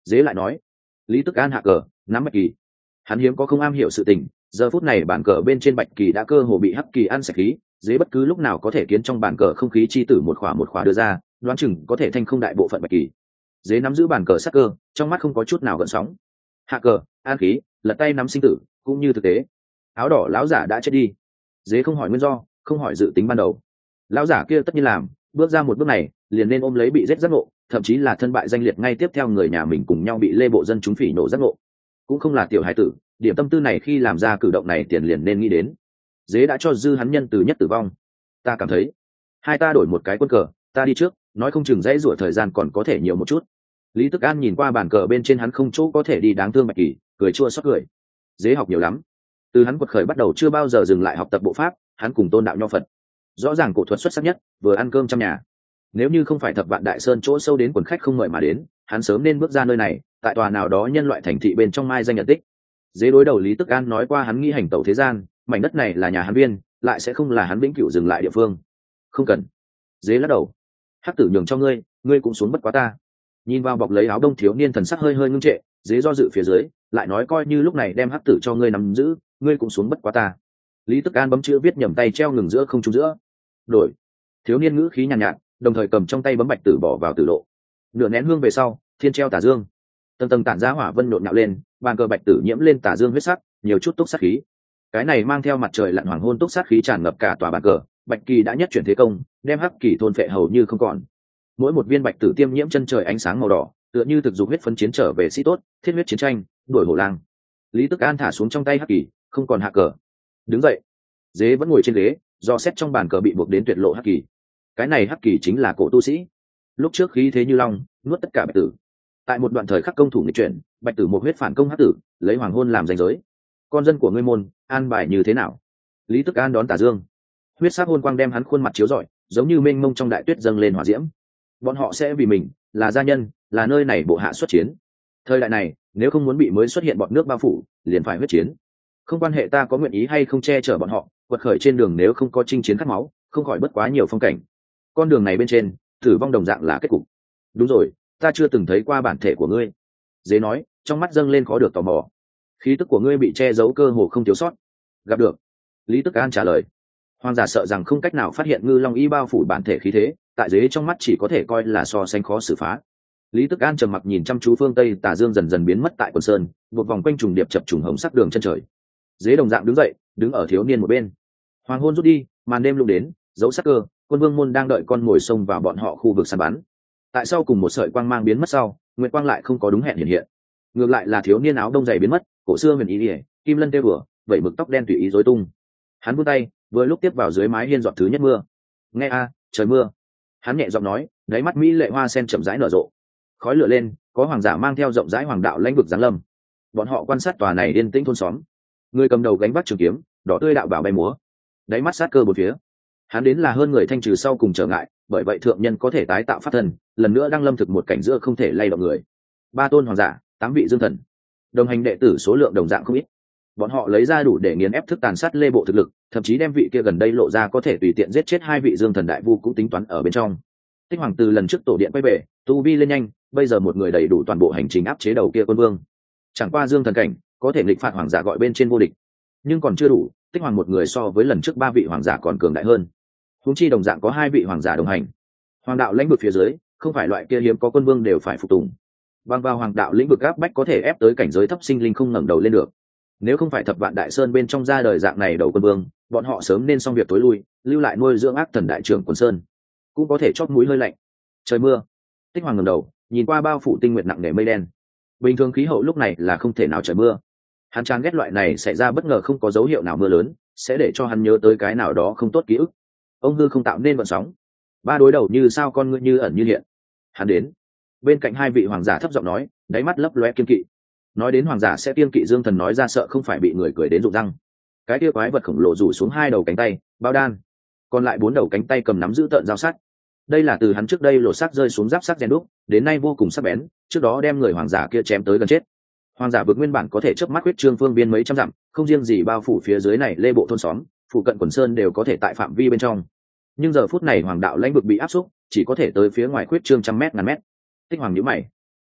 Dế lại nói. Lý Tức An hạ cờ, nắm bạch kỳ. Hắn hiếm có không am hiểu sự tình, giờ phút này bản cờ bên trên bạch kỳ đã cơ hồ bị hắc kỳ ăn sạch khí. Dế bất cứ lúc nào có thể kiến trong bản cờ không khí chi tử một khỏa đưa ra, đoán chừng có thể thanh không đại bộ phận bạch kỳ. Dế nắm giữ bản cờ sắc cơ, trong mắt không có chút nào gợn sóng. Hạ cờ, an khí, lật tay nắm sinh tử, cũng như thực tế. Áo đỏ lão giả đã chết đi. Dế không hỏi nguyên do, không hỏi dự tính ban đầu. Lão giả kia tất nhiên làm, bước ra một bước này, liền nên ôm lấy bị giết giác ngộ, thậm chí là thân bại danh liệt ngay tiếp theo người nhà mình cùng nhau bị lê bộ dân chúng phỉ nổ giác ngộ. Cũng không là tiểu hải tử, điểm tâm tư này khi làm ra cử động này tiền liền nên nghĩ đến. Dế đã cho dư hắn nhân từ nhất tử vong. Ta cảm thấy, hai ta đổi một cái quân cờ, ta đi trước, nói không chừng dãy rủa thời gian còn có thể nhiều một chút. Lý Tức An nhìn qua bàn cờ bên trên hắn không chỗ có thể đi đáng thương bạch kỳ, cười chua xót cười. Dế học nhiều lắm, từ hắn quật khởi bắt đầu chưa bao giờ dừng lại học tập bộ pháp, hắn cùng tôn đạo nho Phật, rõ ràng cổ thuật xuất sắc nhất, vừa ăn cơm trong nhà. Nếu như không phải Thập Vạn Đại Sơn chỗ sâu đến quần khách không mời mà đến, hắn sớm nên bước ra nơi này, tại tòa nào đó nhân loại thành thị bên trong mai danh nhận tích. Dế đối đầu Lý Tức An nói qua hắn nghĩ hành tẩu thế gian, mảnh đất này là nhà hắn viên, lại sẽ không là hắn vĩnh cửu dừng lại địa phương. Không cần. Dế lắc đầu. Hắc tử nhường cho ngươi, ngươi cũng xuống bất quá ta. Nhìn vào bọc lấy áo đông thiếu niên thần sắc hơi hơi ngưng trệ, Dế do dự phía dưới, lại nói coi như lúc này đem hắc tử cho ngươi nắm giữ, ngươi cũng xuống bất quá ta. Lý Tức An bấm chữ viết nhầm tay treo ngừng giữa không trung giữa. Đổi. Thiếu niên ngữ khí nhàn nhạt, đồng thời cầm trong tay bấm bạch tử bỏ vào tử lộ. Nửa nén hương về sau, thiên treo tà dương, tầng tầng tản ra hỏa vân nhộn nhạo lên, bàn cờ bạch tử nhiễm lên tà dương huyết sắc, nhiều chút túc sát khí. Cái này mang theo mặt trời lặn hoàng hôn túc sát khí tràn ngập cả tòa bàn cờ, bạch kỳ đã nhất chuyển thế công, đem hắc kỳ thôn phệ hầu như không còn. Mỗi một viên bạch tử tiêm nhiễm chân trời ánh sáng màu đỏ, tựa như thực dục huyết phấn chiến trở về sĩ tốt, thiết huyết chiến tranh, đuổi hổ lang. Lý Tức An thả xuống trong tay hắc kỳ, không còn hạ cờ. Đứng dậy. Dế vẫn ngồi trên ghế, do xét trong bàn cờ bị buộc đến tuyệt lộ hắc kỳ. Cái này hắc kỳ chính là cổ tu sĩ. Lúc trước khí thế như long, nuốt tất cả bạch tử. Tại một đoạn thời khắc công thủ nghịch chuyển, bạch tử một huyết phản công hắc tử, lấy hoàng hôn làm danh giới. Con dân của ngươi môn, an bài như thế nào? Lý Tức An đón tả dương. Huyết sắc hôn quang đem hắn khuôn mặt chiếu rọi, giống như mênh mông trong đại tuyết dâng lên hỏa diễm. Bọn họ sẽ vì mình, là gia nhân, là nơi này bộ hạ xuất chiến. Thời đại này, nếu không muốn bị mới xuất hiện bọn nước bao phủ, liền phải huyết chiến. Không quan hệ ta có nguyện ý hay không che chở bọn họ, quật khởi trên đường nếu không có chinh chiến khát máu, không khỏi bất quá nhiều phong cảnh. Con đường này bên trên, tử vong đồng dạng là kết cục. Đúng rồi, ta chưa từng thấy qua bản thể của ngươi. Dế nói, trong mắt dâng lên khó được tò mò. Khí tức của ngươi bị che giấu cơ hồ không thiếu sót. Gặp được. Lý Tức An trả lời. Hoàng giả sợ rằng không cách nào phát hiện ngư long y bao phủ bản thể khí thế, tại Dế trong mắt chỉ có thể coi là so sánh khó xử phá. Lý Tức An trầm mặc nhìn chăm chú phương tây tà dương dần dần biến mất tại quần sơn, một vòng quanh trùng điệp chập trùng hồng sắc đường chân trời. Dế đồng dạng đứng dậy, đứng ở thiếu niên một bên. Hoàng hôn rút đi, màn đêm lung đến, dấu sắc cơ, quân vương môn đang đợi con ngồi xông vào bọn họ khu vực săn bắn. Tại sao cùng một sợi quang mang biến mất sau, nguyệt quang lại không có đúng hẹn hiện hiện. Ngược lại là thiếu niên áo đông dày biến mất, cổ xưa huyền ý ỉa, kim lân tê bửa, vẩy mực tóc đen tùy ý rối tung. Hắn vươn tay, vừa lúc tiếp vào dưới mái hiên giọt thứ nhất mưa. Nghe a, trời mưa. Hắn nhẹ giọng nói, đáy mắt mỹ lệ hoa sen chậm rãi nở rộ. Khói lửa lên, có hoàng giả mang theo rộng rãi hoàng đạo lãnh vực giáng lâm. Bọn họ quan sát tòa này yên tĩnh thôn xóm. Người cầm đầu gánh vác trường kiếm, đỏ tươi đạo bảo bay múa. Đáy mắt sát cơ bốn phía. Hắn đến là hơn người thanh trừ sau cùng trở ngại, bởi vậy thượng nhân có thể tái tạo pháp thân, lần nữa đang lâm thực một cảnh giữa không thể lay động người. 3 tôn hoàng giả, 8 vị dương thần, đồng hành đệ tử số lượng đồng dạng không ít. Bọn họ lấy ra đủ để nghiền ép thức tàn sát lê bộ thực lực, thậm chí đem vị kia gần đây lộ ra có thể tùy tiện giết chết 2 vị dương thần đại vu cũng tính toán ở bên trong. Tích hoàng từ lần trước tổ điện quay về, tu vi lên nhanh, bây giờ một người đầy đủ toàn bộ hành trình áp chế đầu kia quân vương. Chẳng qua dương thần cảnh, có thể nghịch phạt hoàng giả gọi bên trên vô địch, nhưng còn chưa đủ. Tích hoàng một người so với lần trước 3 vị hoàng giả còn cường đại hơn. Huống chi đồng dạng có 2 vị hoàng giả đồng hành. Hoàng đạo lãnh vực phía dưới, không phải loại kia hiếm có quân vương đều phải phục tùng. Bằng vào hoàng đạo lĩnh vực áp bách có thể ép tới cảnh giới thấp sinh linh không ngẩng đầu lên được. Nếu không phải Thập Vạn Đại Sơn bên trong ra đời dạng này đầu quân vương, bọn họ sớm nên xong việc tối lui, lưu lại nuôi dưỡng ác thần đại trưởng quần sơn. Cũng có thể chót mũi hơi lạnh. Trời mưa. Tích hoàng ngẩng đầu, nhìn qua bao phủ tinh nguyệt nặng nề mây đen. Bình thường khí hậu lúc này là không thể nào trời mưa. Hắn chán ghét loại này xảy ra bất ngờ không có dấu hiệu nào mưa lớn, sẽ để cho hắn nhớ tới cái nào đó không tốt ký ức. Ông hư không tạo nên vận sóng. 3 đối đầu như sao con ngươi như ẩn như hiện. Hắn đến. Bên cạnh 2 vị hoàng giả thấp giọng nói, đáy mắt lấp loe kiên kỵ. Nói đến hoàng giả sẽ kiên kỵ dương thần nói ra sợ không phải bị người cười đến rụng răng. Cái kia quái vật khổng lồ rủ xuống 2 đầu cánh tay, bao đan. Còn lại 4 đầu cánh tay cầm nắm giữ tợn dao sắt. Đây là từ hắn trước đây lột xác rơi xuống giáp sắc rèn đúc, đến nay vô cùng sắc bén, trước đó đem người hoàng giả kia chém tới gần chết. Hoàng giả vực nguyên bản có thể chớp mắt huyết trương phương biên mấy trăm dặm, không riêng gì bao phủ phía dưới này lê bộ thôn xóm, phụ cận quần sơn đều có thể tại phạm vi bên trong. Nhưng giờ phút này hoàng đạo lãnh vực bị áp xúc, chỉ có thể tới phía ngoài huyết trương trăm mét ngàn mét. Tích hoàng nhíu mày,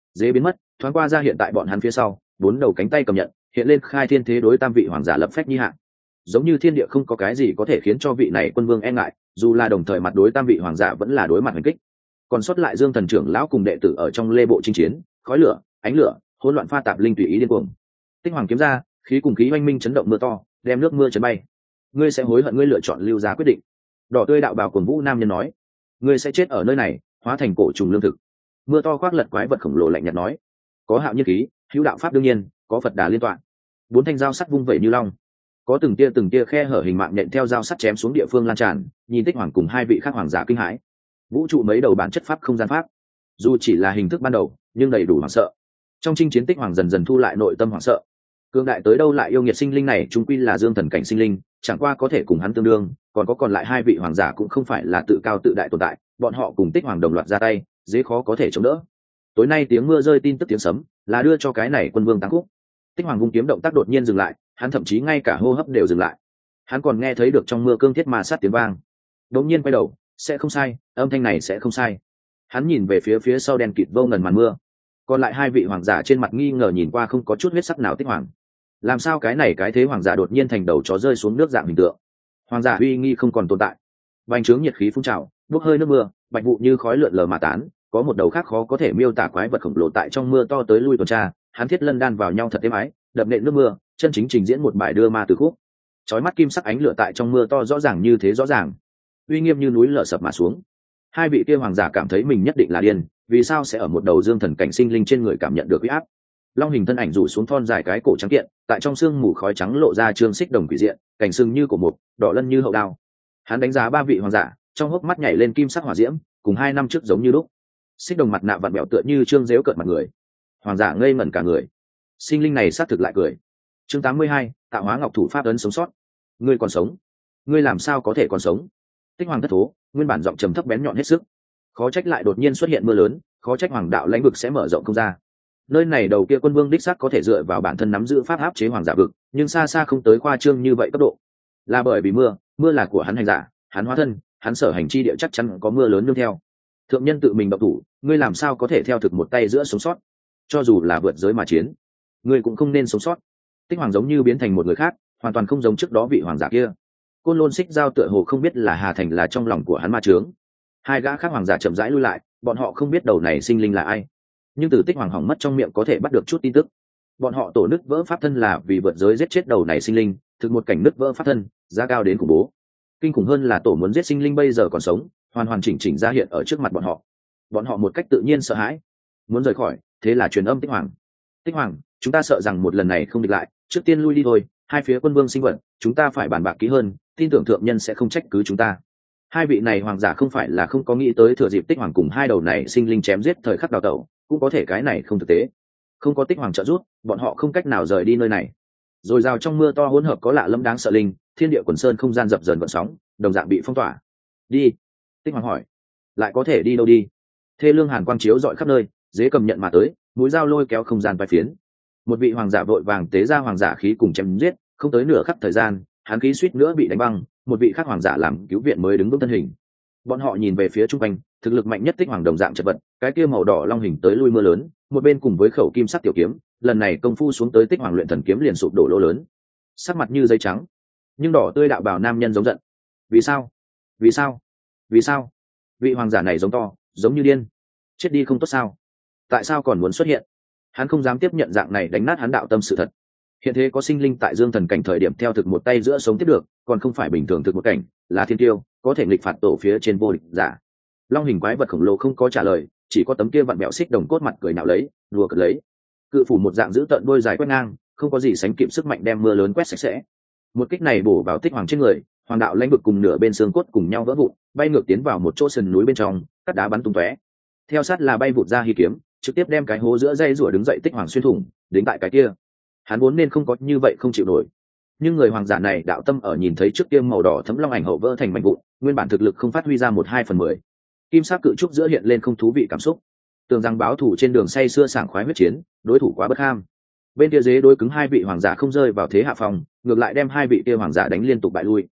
dế biến mất, thoáng qua ra hiện tại bọn hắn phía sau, bốn đầu cánh tay cầm nhận hiện lên khai thiên thế đối tam vị hoàng giả lập phách nhi hạng. Giống như thiên địa không có cái gì có thể khiến cho vị này quân vương e ngại, dù là đồng thời mặt đối tam vị hoàng giả vẫn là đối mặt hành kích. Còn sót lại Dương Thần trưởng lão cùng đệ tử ở trong lê bộ chinh chiến, khói lửa, ánh lửa, hỗn loạn pha tạp linh tùy ý điên cuồng. Tích hoàng kiếm ra, khí cùng khí oanh minh chấn động mưa to, đem nước mưa chấn bay. Ngươi sẽ hối hận ngươi lựa chọn lưu giá quyết định. Đỏ tươi đạo bào cuồng vũ nam nhân nói, ngươi sẽ chết ở nơi này, hóa thành cổ trùng lương thực. Mưa to khoác lật quái vật khổng lồ lạnh nhạt nói, có hạo nhiên khí, hữu đạo pháp đương nhiên, có Phật đà liên tọa. Bốn thanh dao sắt vung vẩy như long, có từng tia khe hở hình mạng nhện theo dao sắt chém xuống địa phương lan tràn, nhìn Tích hoàng cùng hai vị khác hoàng giả kinh hãi. Vũ trụ mấy đầu bản chất pháp không gian pháp, dù chỉ là hình thức ban đầu nhưng đầy đủ hoảng sợ. Trong chinh chiến Tích hoàng dần dần thu lại nội tâm hoảng sợ. Cương đại tới đâu lại yêu nghiệt sinh linh này trung quy là Dương Thần cảnh sinh linh, chẳng qua có thể cùng hắn tương đương, còn lại hai vị hoàng giả cũng không phải là tự cao tự đại tồn tại, bọn họ cùng Tích hoàng đồng loạt ra tay, dễ khó có thể chống đỡ. Tối nay tiếng mưa rơi tin tức tiếng sấm là đưa cho cái này quân vương tăng khúc. Tích hoàng vung kiếm động tác đột nhiên dừng lại, hắn thậm chí ngay cả hô hấp đều dừng lại. Hắn còn nghe thấy được trong mưa cương thiết mà sát tiếng vang. Đột nhiên quay đầu, sẽ không sai, âm thanh này sẽ không sai. Hắn nhìn về phía sau đen kịt vô ngần màn mưa. Còn lại hai vị hoàng giả trên mặt nghi ngờ nhìn qua không có chút huyết sắc nào. Tích hoàng, làm sao cái thế hoàng giả đột nhiên thành đầu chó rơi xuống nước dạng hình tượng? Hoàng giả uy nghi không còn tồn tại. Bành trướng nhiệt khí phun trào, bốc hơi nước mưa, bạch vụ như khói lượn lờ mà tán. Có một đầu khác khó có thể miêu tả quái vật khổng lồ tại trong mưa to tới lui tuần tra, hắn thiết lân đan vào nhau thật êm ái, đập nện nước mưa, chân chính trình diễn một bài đưa ma từ khúc. Chói mắt kim sắc ánh lửa tại trong mưa to rõ ràng như thế rõ ràng, uy nghiêm như núi lở sập mà xuống. Hai vị kia hoàng giả cảm thấy mình nhất định là điên, vì sao sẽ ở một đầu Dương Thần cảnh sinh linh trên người cảm nhận được uy áp? Long hình thân ảnh rủ xuống thon dài cái cổ trắng kiện, tại trong sương mù khói trắng lộ ra trương xích đồng quỷ diện, cảnh sưng như cổ mục, đỏ lân như hậu đao. Hắn đánh giá ba vị hoàng giả, trong hốc mắt nhảy lên kim sắc hỏa diễm, cùng 2 năm trước giống như lúc. Xích đồng mặt nạ vặn bẹo tựa như trương dếu cợt mặt người. Hoàng giả ngây ngẩn cả người. Sinh linh này xác thực lại cười. Chương 82, tạo hóa ngọc thủ pháp ấn sống sót. Ngươi còn sống? Ngươi làm sao có thể còn sống? Tích hoàng thất thố, nguyên bản giọng trầm thấp bén nhọn hết sức. Khó trách lại đột nhiên xuất hiện mưa lớn, khó trách hoàng đạo lãnh vực sẽ mở rộng không ra. Nơi này đầu kia quân vương đích xác có thể dựa vào bản thân nắm giữ pháp áp chế hoàng giả vực, nhưng xa xa không tới khoa trương như vậy cấp độ. Là bởi vì mưa là của hắn hành giả, hắn hóa thân, hắn sở hành chi địa chắc chắn có mưa lớn nương theo. Thượng nhân tự mình động thủ, ngươi làm sao có thể theo thực một tay giữa sống sót? Cho dù là vượt giới mà chiến, ngươi cũng không nên sống sót. Tích hoàng giống như biến thành một người khác, hoàn toàn không giống trước đó vị hoàng giả kia. Côn Lôn Xích Giao tựa hồ không biết là Hà Thành là trong lòng của hắn ma trướng. Hai gã khác hoàng giả chậm rãi lui lại, bọn họ không biết đầu này sinh linh là ai, nhưng từ Tích hoàng hỏng mất trong miệng có thể bắt được chút tin tức. Bọn họ tổ nứt vỡ pháp thân là vì vượt giới giết chết đầu này sinh linh, thực một cảnh nứt vỡ pháp thân, giá cao đến khủng bố. Kinh khủng hơn là tổ muốn giết sinh linh bây giờ còn sống, hoàn chỉnh ra hiện ở trước mặt bọn họ. Bọn họ một cách tự nhiên sợ hãi, muốn rời khỏi, thế là truyền âm Tích hoàng. Tích hoàng, chúng ta sợ rằng một lần này không địch lại, trước tiên lui đi thôi. Hai phía quân vương sinh vật, chúng ta phải bàn bạc kỹ hơn, tin tưởng thượng nhân sẽ không trách cứ chúng ta. Hai vị này hoàng giả không phải là không có nghĩ tới thừa dịp Tích hoàng cùng hai đầu này sinh linh chém giết thời khắc đào tẩu, cũng có thể cái này không thực tế. Không có Tích hoàng trợ giúp, bọn họ không cách nào rời đi nơi này. Rồi rào trong mưa to hỗn hợp có lạ lẫm đáng sợ linh, thiên địa quần sơn không gian dập dờn vận sóng, đồng dạng bị phong tỏa. Đi. Tích hoàng hỏi, lại có thể đi đâu đi? Thê lương hàn quang chiếu dọi khắp nơi, dế cầm nhận mà tới, mũi dao lôi kéo không gian vai phiến. Một vị hoàng giả vội vàng tế ra hoàng giả khí cùng chém giết, không tới nửa khắc thời gian, hắn khí suýt nữa bị đánh băng, một vị khác hoàng giả làm cứu viện mới đứng vững thân hình. Bọn họ nhìn về phía trung quanh, thực lực mạnh nhất Tích hoàng đồng dạng chật vật, cái kia màu đỏ long hình tới lui mưa lớn, một bên cùng với khẩu kim sắc tiểu kiếm, lần này công phu xuống tới Tích hoàng luyện thần kiếm liền sụp đổ lỗ lớn. Sắc mặt như giấy trắng, nhưng đỏ tươi đạo bào nam nhân giống giận. Vì sao? Vì sao? Vì sao? Vị hoàng giả này giống to, giống như điên. Chết đi không tốt sao? Tại sao còn muốn xuất hiện? Hắn không dám tiếp nhận dạng này đánh nát hắn đạo tâm sự thật. Hiện thế có sinh linh tại Dương Thần cảnh thời điểm theo thực một tay giữa sống tiếp được, còn không phải bình thường thực một cảnh, là thiên tiêu, có thể nghịch phạt tổ phía trên vô địch giả. Long hình quái vật khổng lồ không có trả lời, chỉ có tấm kia vặn bẹo xích đồng cốt mặt cười nạo lấy, đùa cợt lấy. Cự phủ một dạng giữ tận đôi dài quét ngang, không có gì sánh kịp sức mạnh đem mưa lớn quét sạch sẽ. Một kích này bổ vào Tích hoàng trên người, hoàng đạo lãnh vực cùng nửa bên xương cốt cùng nhau vỡ vụn, bay ngược tiến vào một chỗ sườn núi bên trong, cắt đá bắn tung tóe. Theo sát là bay vụt ra hy kiếm, trực tiếp đem cái hố giữa dây rủa đứng dậy Tích hoàng xuyên thủng, đến tại cái kia. Hắn vốn nên không có như vậy không chịu nổi, nhưng người hoàng giả này đạo tâm ở nhìn thấy trước kia màu đỏ thấm long ảnh hậu vỡ thành mảnh vụn, nguyên bản thực lực không phát huy ra 1/2/10. Kim sắc cự trúc giữa hiện lên không thú vị cảm xúc, tưởng rằng báo thủ trên đường say xưa sảng khoái huyết chiến, đối thủ quá bất ham. Bên kia dế đối cứng hai vị hoàng giả không rơi vào thế hạ phòng, ngược lại đem hai vị kia hoàng giả đánh liên tục bại lui.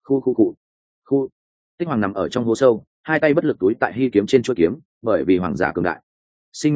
Khu. Tích hoàng nằm ở trong hố sâu, hai tay bất lực túi tại hy kiếm trên chuôi kiếm, bởi vì hoàng giả cường đại, sinh mệnh lực,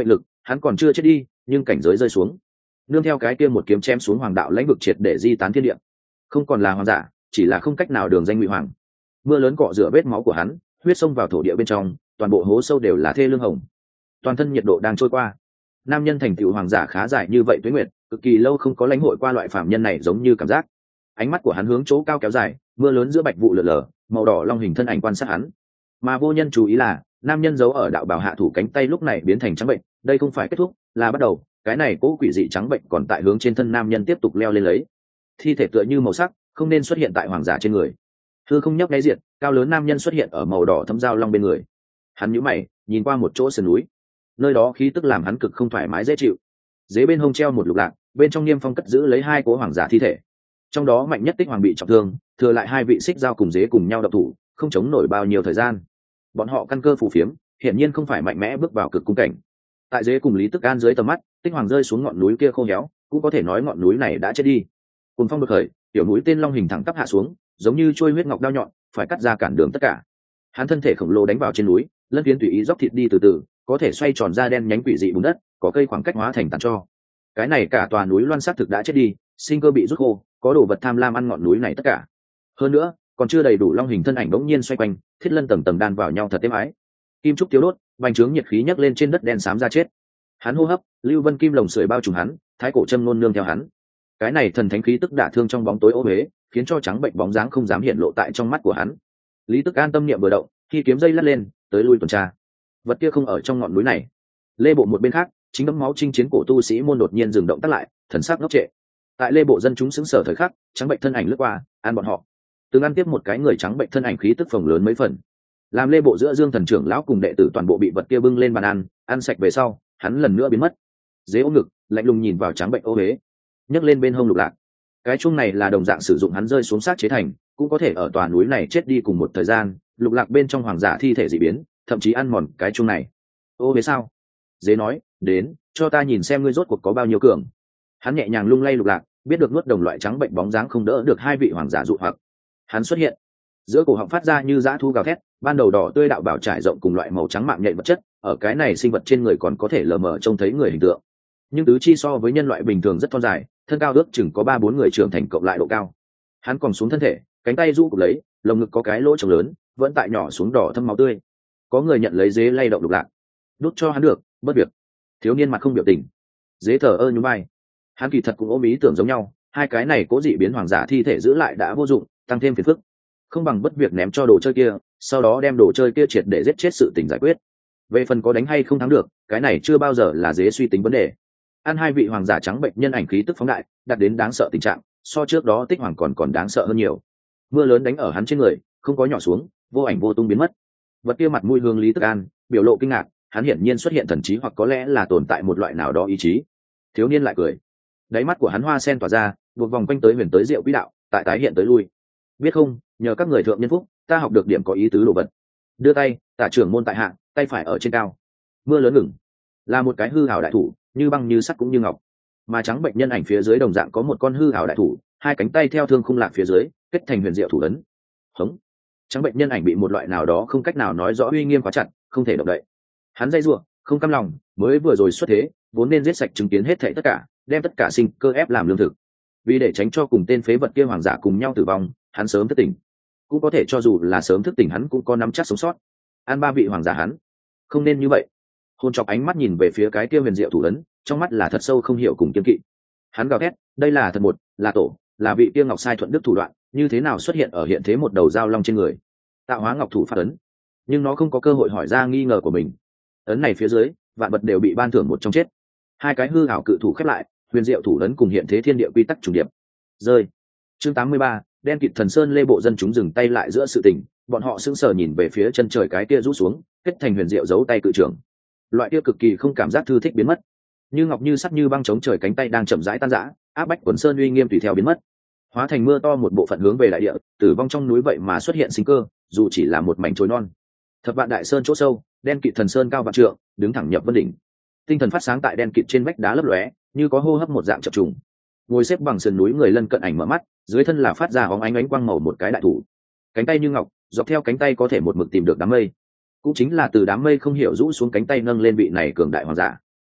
hắn còn chưa chết đi nhưng cảnh giới rơi xuống, nương theo cái kia một kiếm chém xuống hoàng đạo lãnh vực triệt để di tán thiên địa, không còn là hoàng giả, chỉ là không cách nào đường danh ngụy hoàng. Mưa lớn cọ rửa vết máu của hắn, huyết xông vào thổ địa bên trong, toàn bộ hố sâu đều là thê lương hồng, toàn thân nhiệt độ đang trôi qua. Nam nhân thành tựu hoàng giả khá dài như vậy tuế nguyệt, cực kỳ lâu không có lãnh hội qua loại phạm nhân này, giống như cảm giác. Ánh mắt của hắn hướng chỗ cao kéo dài, mưa lớn giữa bạch vụ lở lở, màu đỏ long hình thân ảnh quan sát hắn. Mà vô nhân chú ý là nam nhân giấu ở đạo bào hạ thủ cánh tay lúc này biến thành trắng bệnh, đây không phải kết thúc, là bắt đầu. Cái này cố quỷ dị trắng bệnh còn tại hướng trên thân nam nhân tiếp tục leo lên lấy. Thi thể tựa như màu sắc không nên xuất hiện tại hoàng giả trên người. Hư không nhấp nháy diệt, cao lớn nam nhân xuất hiện ở màu đỏ thấm dao long bên người. Hắn nhíu mày, nhìn qua một chỗ sườn núi, nơi đó khí tức làm hắn cực không thoải mái dễ chịu. Dưới bên hông treo một lục lạc, bên trong niêm phong cất giữ lấy hai cố hoàng giả thi thể, trong đó mạnh nhất Tích Hoàng bị trọng thương, thừa lại hai vị xích giao cùng dế cùng nhau độc thủ, không chống nổi bao nhiêu thời gian. Bọn họ căn cơ phù phiếm, hiển nhiên không phải mạnh mẽ bước vào cực cung cảnh. Tại dế cùng Lý Tức An dưới tầm mắt, Tích Hoàng rơi xuống ngọn núi kia khô héo, cũng có thể nói ngọn núi này đã chết đi. Cùng phong bực khởi, tiểu núi tên long hình thẳng tắp hạ xuống, giống như trôi huyết ngọc đao nhọn, phải cắt ra cản đường tất cả. Hắn thân thể khổng lồ đánh vào trên núi, lân phiến tùy ý dốc thịt đi từ từ, có thể xoay tròn ra đen nhánh quỷ dị bùn đất, có cây khoảng cách hóa thành tàn cho. Cái này cả tòa núi loan xác thực đã chết đi, sinh cơ bị rút khô, có đồ vật tham lam ăn ngọn núi này tất cả. Hơn nữa, còn chưa đầy đủ long hình thân ảnh bỗng nhiên xoay quanh, thiết lân tầng tầng đan vào nhau thật êm ái. Kim trúc thiếu đốt, bành trướng nhiệt khí nhấc lên trên đất đen xám ra chết. Hắn hô hấp, lưu vân kim lồng sưởi bao trùm hắn, thái cổ châm nôn nương theo hắn. Cái này thần thánh khí tức đả thương trong bóng tối ô huế, khiến cho trắng bệnh bóng dáng không dám hiện lộ tại trong mắt của hắn. Lý Tức An tâm niệm vừa động, khi kiếm dây lắc lên, tới lui tuần tra. Vật kia không ở trong ngọn núi này. Lê bộ một bên khác, chính đấm máu chinh chiến cổ tu sĩ môn đột nhiên dừng động tác lại, thần sắc ngốc trệ. Tại Lê bộ dân chúng sững sờ thời khắc, trắng bệnh thân ảnh lướt qua, ăn bọn họ. Từng ăn tiếp một cái người trắng bệnh thân ảnh khí tức phồng lớn mấy phần. Làm Lê bộ giữa Dương thần trưởng lão cùng đệ tử toàn bộ bị vật kia bưng lên bàn ăn sạch về sau, hắn lần nữa biến mất. Dế ôm ngực, lạnh lùng nhìn vào trắng bệnh ô huế, nhấc lên bên hông lục lạc. Cái chuông này là đồng dạng sử dụng hắn rơi xuống xác chế thành, cũng có thể ở tòa núi này chết đi cùng một thời gian. Lục lạc bên trong hoàng giả thi thể dị biến, thậm chí ăn mòn cái chuông này. Ô huế sao? Dế nói, đến, cho ta nhìn xem ngươi rốt cuộc có bao nhiêu cường. Hắn nhẹ nhàng lung lay lục lạc, biết được nuốt đồng loại trắng bệnh bóng dáng không đỡ được hai vị hoàng giả dụ hoặc. Hắn xuất hiện, giữa cổ họng phát ra như dã thu gào thét, ban đầu đỏ tươi đạo bảo trải rộng cùng loại màu trắng mạng nhện vật chất, ở cái này sinh vật trên người còn có thể lờ mờ trông thấy người hình tượng, nhưng tứ chi so với nhân loại bình thường rất thon dài, thân cao ước chừng có 3-4 người trưởng thành cộng lại độ cao. Hắn còn xuống thân thể, cánh tay rũ cụp lấy, lồng ngực có cái lỗ trống lớn, vẫn tại nhỏ xuống đỏ thâm máu tươi. Có người nhận lấy dế lay động lục lạc, đút cho hắn được, bất việc. Thiếu niên mặt không biểu tình, dế thờ ơ nhún vai. Hắn kỳ thật cũng ôm ý tưởng giống nhau, hai cái này cố dị biến hoàng giả thi thể giữ lại đã vô dụng, tăng thêm phiền phức, không bằng bất việc ném cho đồ chơi kia, sau đó đem đồ chơi kia triệt để giết chết sự tình giải quyết. Về phần có đánh hay không thắng được, cái này chưa bao giờ là dế suy tính vấn đề. Ăn hai vị hoàng giả trắng bệnh nhân ảnh khí tức phóng đại, đạt đến đáng sợ tình trạng, so trước đó Tích Hoàng còn đáng sợ hơn nhiều. Mưa lớn đánh ở hắn trên người, không có nhỏ xuống, vô ảnh vô tung biến mất. Vật kia mặt mũi hướng Lý Tức An, biểu lộ kinh ngạc, hắn hiển nhiên xuất hiện thần trí hoặc có lẽ là tồn tại một loại nào đó ý chí. Thiếu niên lại cười, đáy mắt của hắn hoa sen tỏa ra, buộc vòng quanh tới huyền tới diệu quỹ đạo, tại tái hiện tới lui. Biết không, nhờ các người thượng nhân phúc, ta học được điểm có ý tứ đồ vật. Đưa tay, tả trưởng môn tại hạ, tay phải ở trên cao. Mưa lớn ngừng, là một cái hư hảo đại thủ, như băng như sắt cũng như ngọc. Mà trắng bệnh nhân ảnh phía dưới đồng dạng có một con hư hảo đại thủ, hai cánh tay theo thương khung lạc phía dưới, kết thành huyền diệu thủ ấn. Hống. Trắng bệnh nhân ảnh bị một loại nào đó không cách nào nói rõ uy nghiêm quá chặt, không thể động đậy. Hắn dây rủa, không cam lòng, mới vừa rồi xuất thế, vốn nên giết sạch chứng kiến hết thảy tất cả, đem tất cả sinh cơ ép làm lương thực. Vì để tránh cho cùng tên phế vật kia hoàng giả cùng nhau tử vong, hắn sớm thức tỉnh. Cũng có thể cho dù là sớm thức tỉnh hắn cũng có nắm chắc sống sót. An ba vị hoàng giả hắn, không nên như vậy. Hôn chọc ánh mắt nhìn về phía cái kia huyền diệu thủ ấn, trong mắt là thật sâu không hiểu cùng kiên kỵ. Hắn gào thét, đây là thật một, là tổ, là vị kia ngọc sai thuận đức thủ đoạn, như thế nào xuất hiện ở hiện thế một đầu dao long trên người, tạo hóa ngọc thủ phát ấn. Nhưng nó không có cơ hội hỏi ra nghi ngờ của mình. Ấn này phía dưới, vạn vật đều bị ban thưởng một trong chết. Hai cái hư ảo cự thủ khép lại, huyền diệu thủ ấn cùng hiện thế thiên địa quy tắc trùng điệp. Rơi. Chương 83, đen kịt thần sơn lê bộ dân chúng dừng tay lại giữa sự tình, bọn họ sững sờ nhìn về phía chân trời cái kia rũ xuống, kết thành huyền diệu giấu tay cự trưởng. Loại kia cực kỳ không cảm giác thư thích biến mất, như ngọc như sắt như băng chống trời cánh tay đang chậm rãi tan rã, áp bách quần sơn uy nghiêm tùy theo biến mất, hóa thành mưa to một bộ phận hướng về đại địa. Tử vong trong núi vậy mà xuất hiện sinh cơ, dù chỉ là một mảnh chồi non. Thập vạn đại sơn chỗ sâu, đen kịt thần sơn cao vạn trượng, đứng thẳng nhập vân đỉnh. Tinh thần phát sáng tại đen kịt trên vách đá lấp lóe, như có hô hấp một dạng chập trùng. Ngồi xếp bằng sườn núi người lân cận ảnh mở mắt, dưới thân là phát ra óng ánh ánh quang màu một cái đại thủ, cánh tay như ngọc, dọc theo cánh tay có thể một mực tìm được đám mây, cũng chính là từ đám mây không hiểu rũ xuống cánh tay nâng lên vị này cường đại hoàng giả.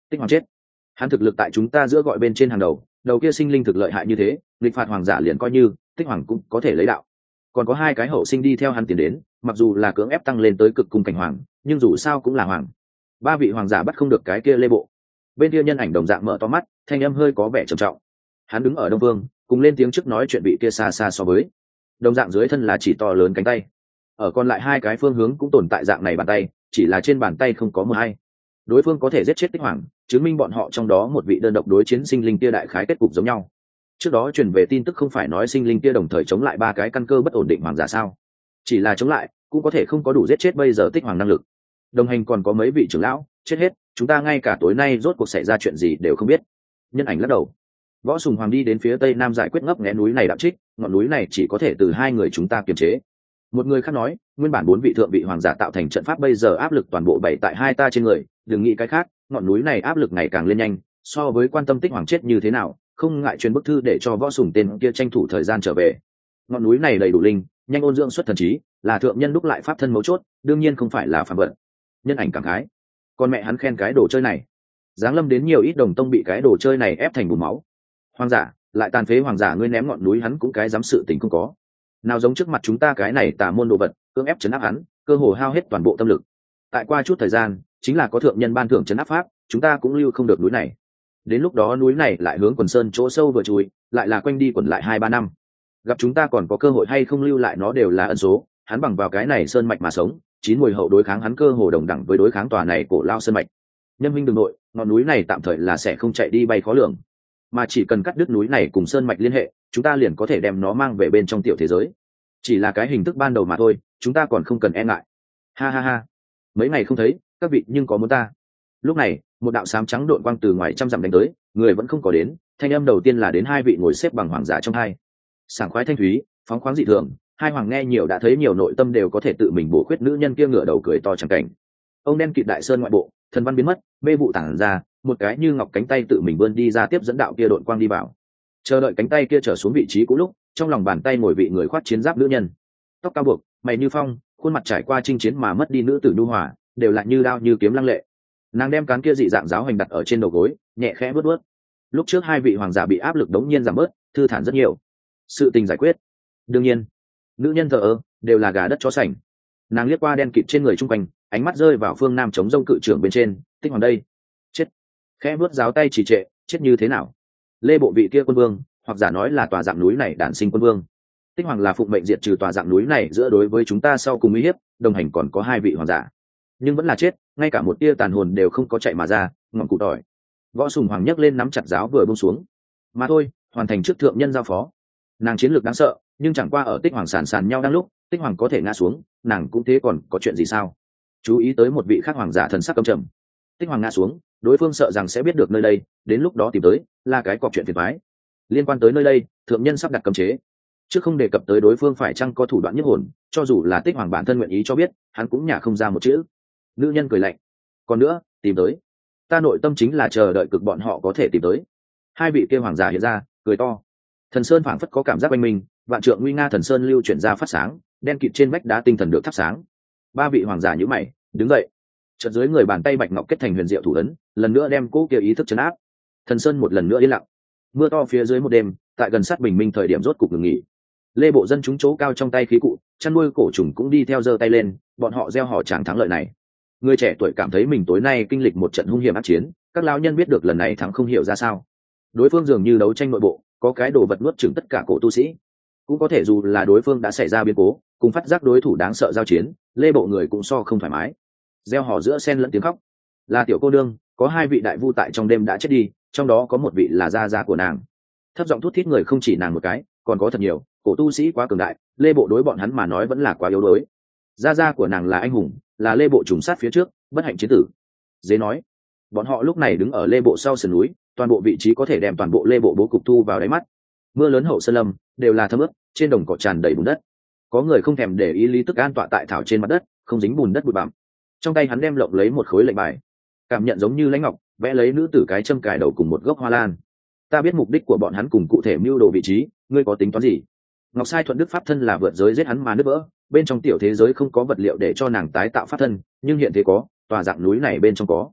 Tích hoàng chết, hắn thực lực tại chúng ta giữa gọi bên trên hàng đầu, đầu kia sinh linh thực lợi hại như thế, nghịch phạt hoàng giả liền coi như Tích hoàng cũng có thể lấy đạo. Còn có hai cái hậu sinh đi theo hắn tiến đến, mặc dù là cưỡng ép tăng lên tới cực cung cảnh hoàng, nhưng dù sao cũng là hoàng. Ba vị hoàng giả bắt không được cái kia Lê Bộ. Bên kia nhân ảnh đồng dạng mở to mắt, thanh âm hơi có vẻ trầm trọng. Hắn đứng ở đông vương, cùng lên tiếng trước nói chuyện vị kia xa xa so với. Đồng dạng dưới thân là chỉ to lớn cánh tay, ở còn lại hai cái phương hướng cũng tồn tại dạng này bàn tay, chỉ là trên bàn tay không có mờ hay. Đối phương có thể giết chết Tích hoàng, chứng minh bọn họ trong đó một vị đơn độc đối chiến sinh linh kia đại khái kết cục giống nhau. Trước đó truyền về tin tức không phải nói sinh linh kia đồng thời chống lại ba cái căn cơ bất ổn định hoàng giả sao? Chỉ là chống lại cũng có thể không có đủ giết chết bây giờ Tích hoàng năng lực. Đồng hành còn có mấy vị trưởng lão chết hết, chúng ta ngay cả tối nay rốt cuộc xảy ra chuyện gì đều không biết. Nhân ảnh lắc đầu. Võ Sùng Hoàng đi đến phía tây nam giải quyết ngấp nghé núi này đạm trích, ngọn núi này chỉ có thể từ hai người chúng ta kiềm chế. Một người khác nói, nguyên bản bốn vị thượng vị hoàng giả tạo thành trận pháp bây giờ áp lực toàn bộ bày tại hai ta trên người, đừng nghĩ cái khác, ngọn núi này áp lực ngày càng lên nhanh, so với quan tâm Tích hoàng chết như thế nào, không ngại truyền bức thư để cho Võ Sùng tên kia tranh thủ thời gian trở về. Ngọn núi này đầy đủ linh, nhanh ôn dưỡng xuất thần trí, là thượng nhân đúc lại pháp thân mấu chốt, đương nhiên không phải là phàm vật. Nhân ảnh cảm khái, con mẹ hắn khen cái đồ chơi này, giáng lâm đến nhiều ít đồng tông bị cái đồ chơi này ép thành bùn máu. Hoàng giả lại tàn phế hoàng giả, ngươi ném ngọn núi hắn cũng cái dám sự tình không có, nào giống trước mặt chúng ta cái này tà môn đồ vật cưỡng ép chấn áp hắn, cơ hồ hao hết toàn bộ tâm lực. Tại qua chút thời gian, chính là có thượng nhân ban thưởng chấn áp pháp, chúng ta cũng lưu không được núi này. Đến lúc đó núi này lại hướng quần sơn chỗ sâu vừa chui, lại là quanh đi quẩn lại 2-3 năm, gặp chúng ta còn có cơ hội hay không lưu lại nó đều là ẩn số. Hắn bằng vào cái này sơn mạch mà sống, 9 mùi hậu đối kháng hắn cơ hồ đồng đẳng với đối kháng tòa này cổ lao sơn mạch. Nhân huynh đường nội, ngọn núi này tạm thời là sẽ không chạy đi bay khó lường, mà chỉ cần cắt đứt núi này cùng sơn mạch liên hệ, chúng ta liền có thể đem nó mang về bên trong tiểu thế giới. Chỉ là cái hình thức ban đầu mà thôi, chúng ta còn không cần e ngại. Ha ha ha, mấy ngày không thấy các vị nhưng có muốn ta. Lúc này một đạo xám trắng đội quang từ ngoài trăm dặm đánh tới, người vẫn không có đến, thanh âm đầu tiên là đến hai vị ngồi xếp bằng hoàng giả trong hai, sảng khoái thanh thúy, phóng khoáng dị thường. Hai hoàng nghe nhiều đã thấy nhiều, nội tâm đều có thể tự mình bổ khuyết nữ nhân kia ngửa đầu cười to chẳng cảnh. Ông đen kịt đại sơn ngoại bộ, thần văn biến mất, mê vụ tản ra, một cái như ngọc cánh tay tự mình vươn đi ra tiếp dẫn đạo kia đội quang đi vào. Chờ đợi cánh tay kia trở xuống vị trí cũ lúc, trong lòng bàn tay ngồi vị người khoác chiến giáp nữ nhân, tóc cao buộc, mày như phong, khuôn mặt trải qua chinh chiến mà mất đi nữ tử nhu hòa, đều lại như đao như kiếm lăng lệ. Nàng đem cán kia dị dạng giáo hành đặt ở trên đầu gối, nhẹ khẽ vuốt vuốt. Lúc trước hai vị hoàng giả bị áp lực đống nhiên giảm bớt, thư thản rất nhiều. Sự tình giải quyết. Đương nhiên, nữ nhân thờ ơ, đều là gà đất chó sành. Nàng liếc qua đen kịt trên người chung quanh, ánh mắt rơi vào phương nam chống rông cự trưởng bên trên. Tích hoàng đây, chết. Khẽ vuốt giáo tay chỉ trệ, chết như thế nào? Lê Bộ vị kia quân vương, hoặc giả nói là tòa dạng núi này đản sinh quân vương. Tích hoàng là phụng mệnh diệt trừ tòa dạng núi này giữa đối với chúng ta sau cùng uy hiếp, đồng hành còn có hai vị hoàng giả, nhưng vẫn là chết, ngay cả một tia tàn hồn đều không có chạy mà ra, ngọn cụ tỏi. Võ Sùng Hoàng nhấc lên nắm chặt giáo vừa buông xuống. Mà thôi, hoàn thành trước thượng nhân giao phó. Nàng chiến lược đáng sợ, nhưng chẳng qua ở Tích hoàng sàn sàn nhau đang lúc, Tích hoàng có thể ngã xuống, nàng cũng thế, còn có chuyện gì sao? Chú ý tới một vị khác hoàng giả thần sắc căm trầm. Tích hoàng ngã xuống, đối phương sợ rằng sẽ biết được nơi đây, đến lúc đó tìm tới là cái cọc chuyện phiền toái. Liên quan tới nơi đây, thượng nhân sắp đặt cấm chế, chứ không đề cập tới đối phương phải chăng có thủ đoạn nhất hồn, cho dù là Tích hoàng bản thân nguyện ý cho biết, hắn cũng nhả không ra một chữ. Nữ nhân cười lạnh, còn nữa, tìm tới, ta nội tâm chính là chờ đợi cực bọn họ có thể tìm tới. Hai vị kia hoàng giả hiện ra, cười to. Thần sơn phảng phất có cảm giác oanh minh, vạn trượng nguy nga thần sơn lưu chuyển ra phát sáng, đen kịt trên vách đá tinh thần được thắp sáng. Ba vị hoàng giả nhíu mày, đứng dậy. Chợt dưới người bàn tay bạch ngọc kết thành huyền diệu thủ ấn, lần nữa đem cỗ kia ý thức trấn áp. Thần sơn một lần nữa yên lặng. Mưa to phía dưới một đêm, tại gần sát bình minh thời điểm rốt cục ngừng nghỉ. Lê Bộ dân chúng chỗ cao trong tay khí cụ, chăn nuôi cổ trùng cũng đi theo giơ tay lên, bọn họ gieo hò tràng thắng lợi này. Người trẻ tuổi cảm thấy mình tối nay kinh lịch một trận hung hiểm ác chiến, các lão nhân biết được lần này thắng không hiểu ra sao. Đối phương dường như đấu tranh nội bộ, có cái đồ vật nuốt chửng tất cả cổ tu sĩ. Cũng có thể dù là đối phương đã xảy ra biến cố, cùng phát giác đối thủ đáng sợ giao chiến, Lê Bộ người cũng so không thoải mái. Gieo hò giữa sen lẫn tiếng khóc. Là tiểu cô nương, có hai vị đại vu tại trong đêm đã chết đi, trong đó có một vị là gia gia của nàng. Thấp giọng thút thít người không chỉ nàng một cái, còn có thật nhiều. Cổ tu sĩ quá cường đại, Lê Bộ đối bọn hắn mà nói vẫn là quá yếu đuối. Gia gia của nàng là anh hùng, là Lê Bộ trùng sát phía trước, bất hạnh chiến tử. Dễ nói, bọn họ lúc này đứng ở Lê Bộ sau sườn núi, toàn bộ vị trí có thể đem toàn bộ Lê Bộ bố cục thu vào đáy mắt. Mưa lớn hậu sơn lâm đều là thấm ướt, trên đồng cỏ tràn đầy bùn đất. Có người không thèm để ý Lý Tức An tọa tại thảo trên mặt đất, không dính bùn đất bụi bặm. Trong tay hắn đem lộng lấy một khối lệnh bài, cảm nhận giống như lãnh ngọc, vẽ lấy nữ tử cái châm cài đầu cùng một gốc hoa lan. Ta biết mục đích của bọn hắn cùng cụ thể mưu đồ vị trí, ngươi có tính toán gì? Ngọc Sai Thuận Đức pháp thân là vượt giới giết hắn mà nứt vỡ, bên trong tiểu thế giới không có vật liệu để cho nàng tái tạo pháp thân, nhưng hiện thế có, tòa dạng núi này bên trong có.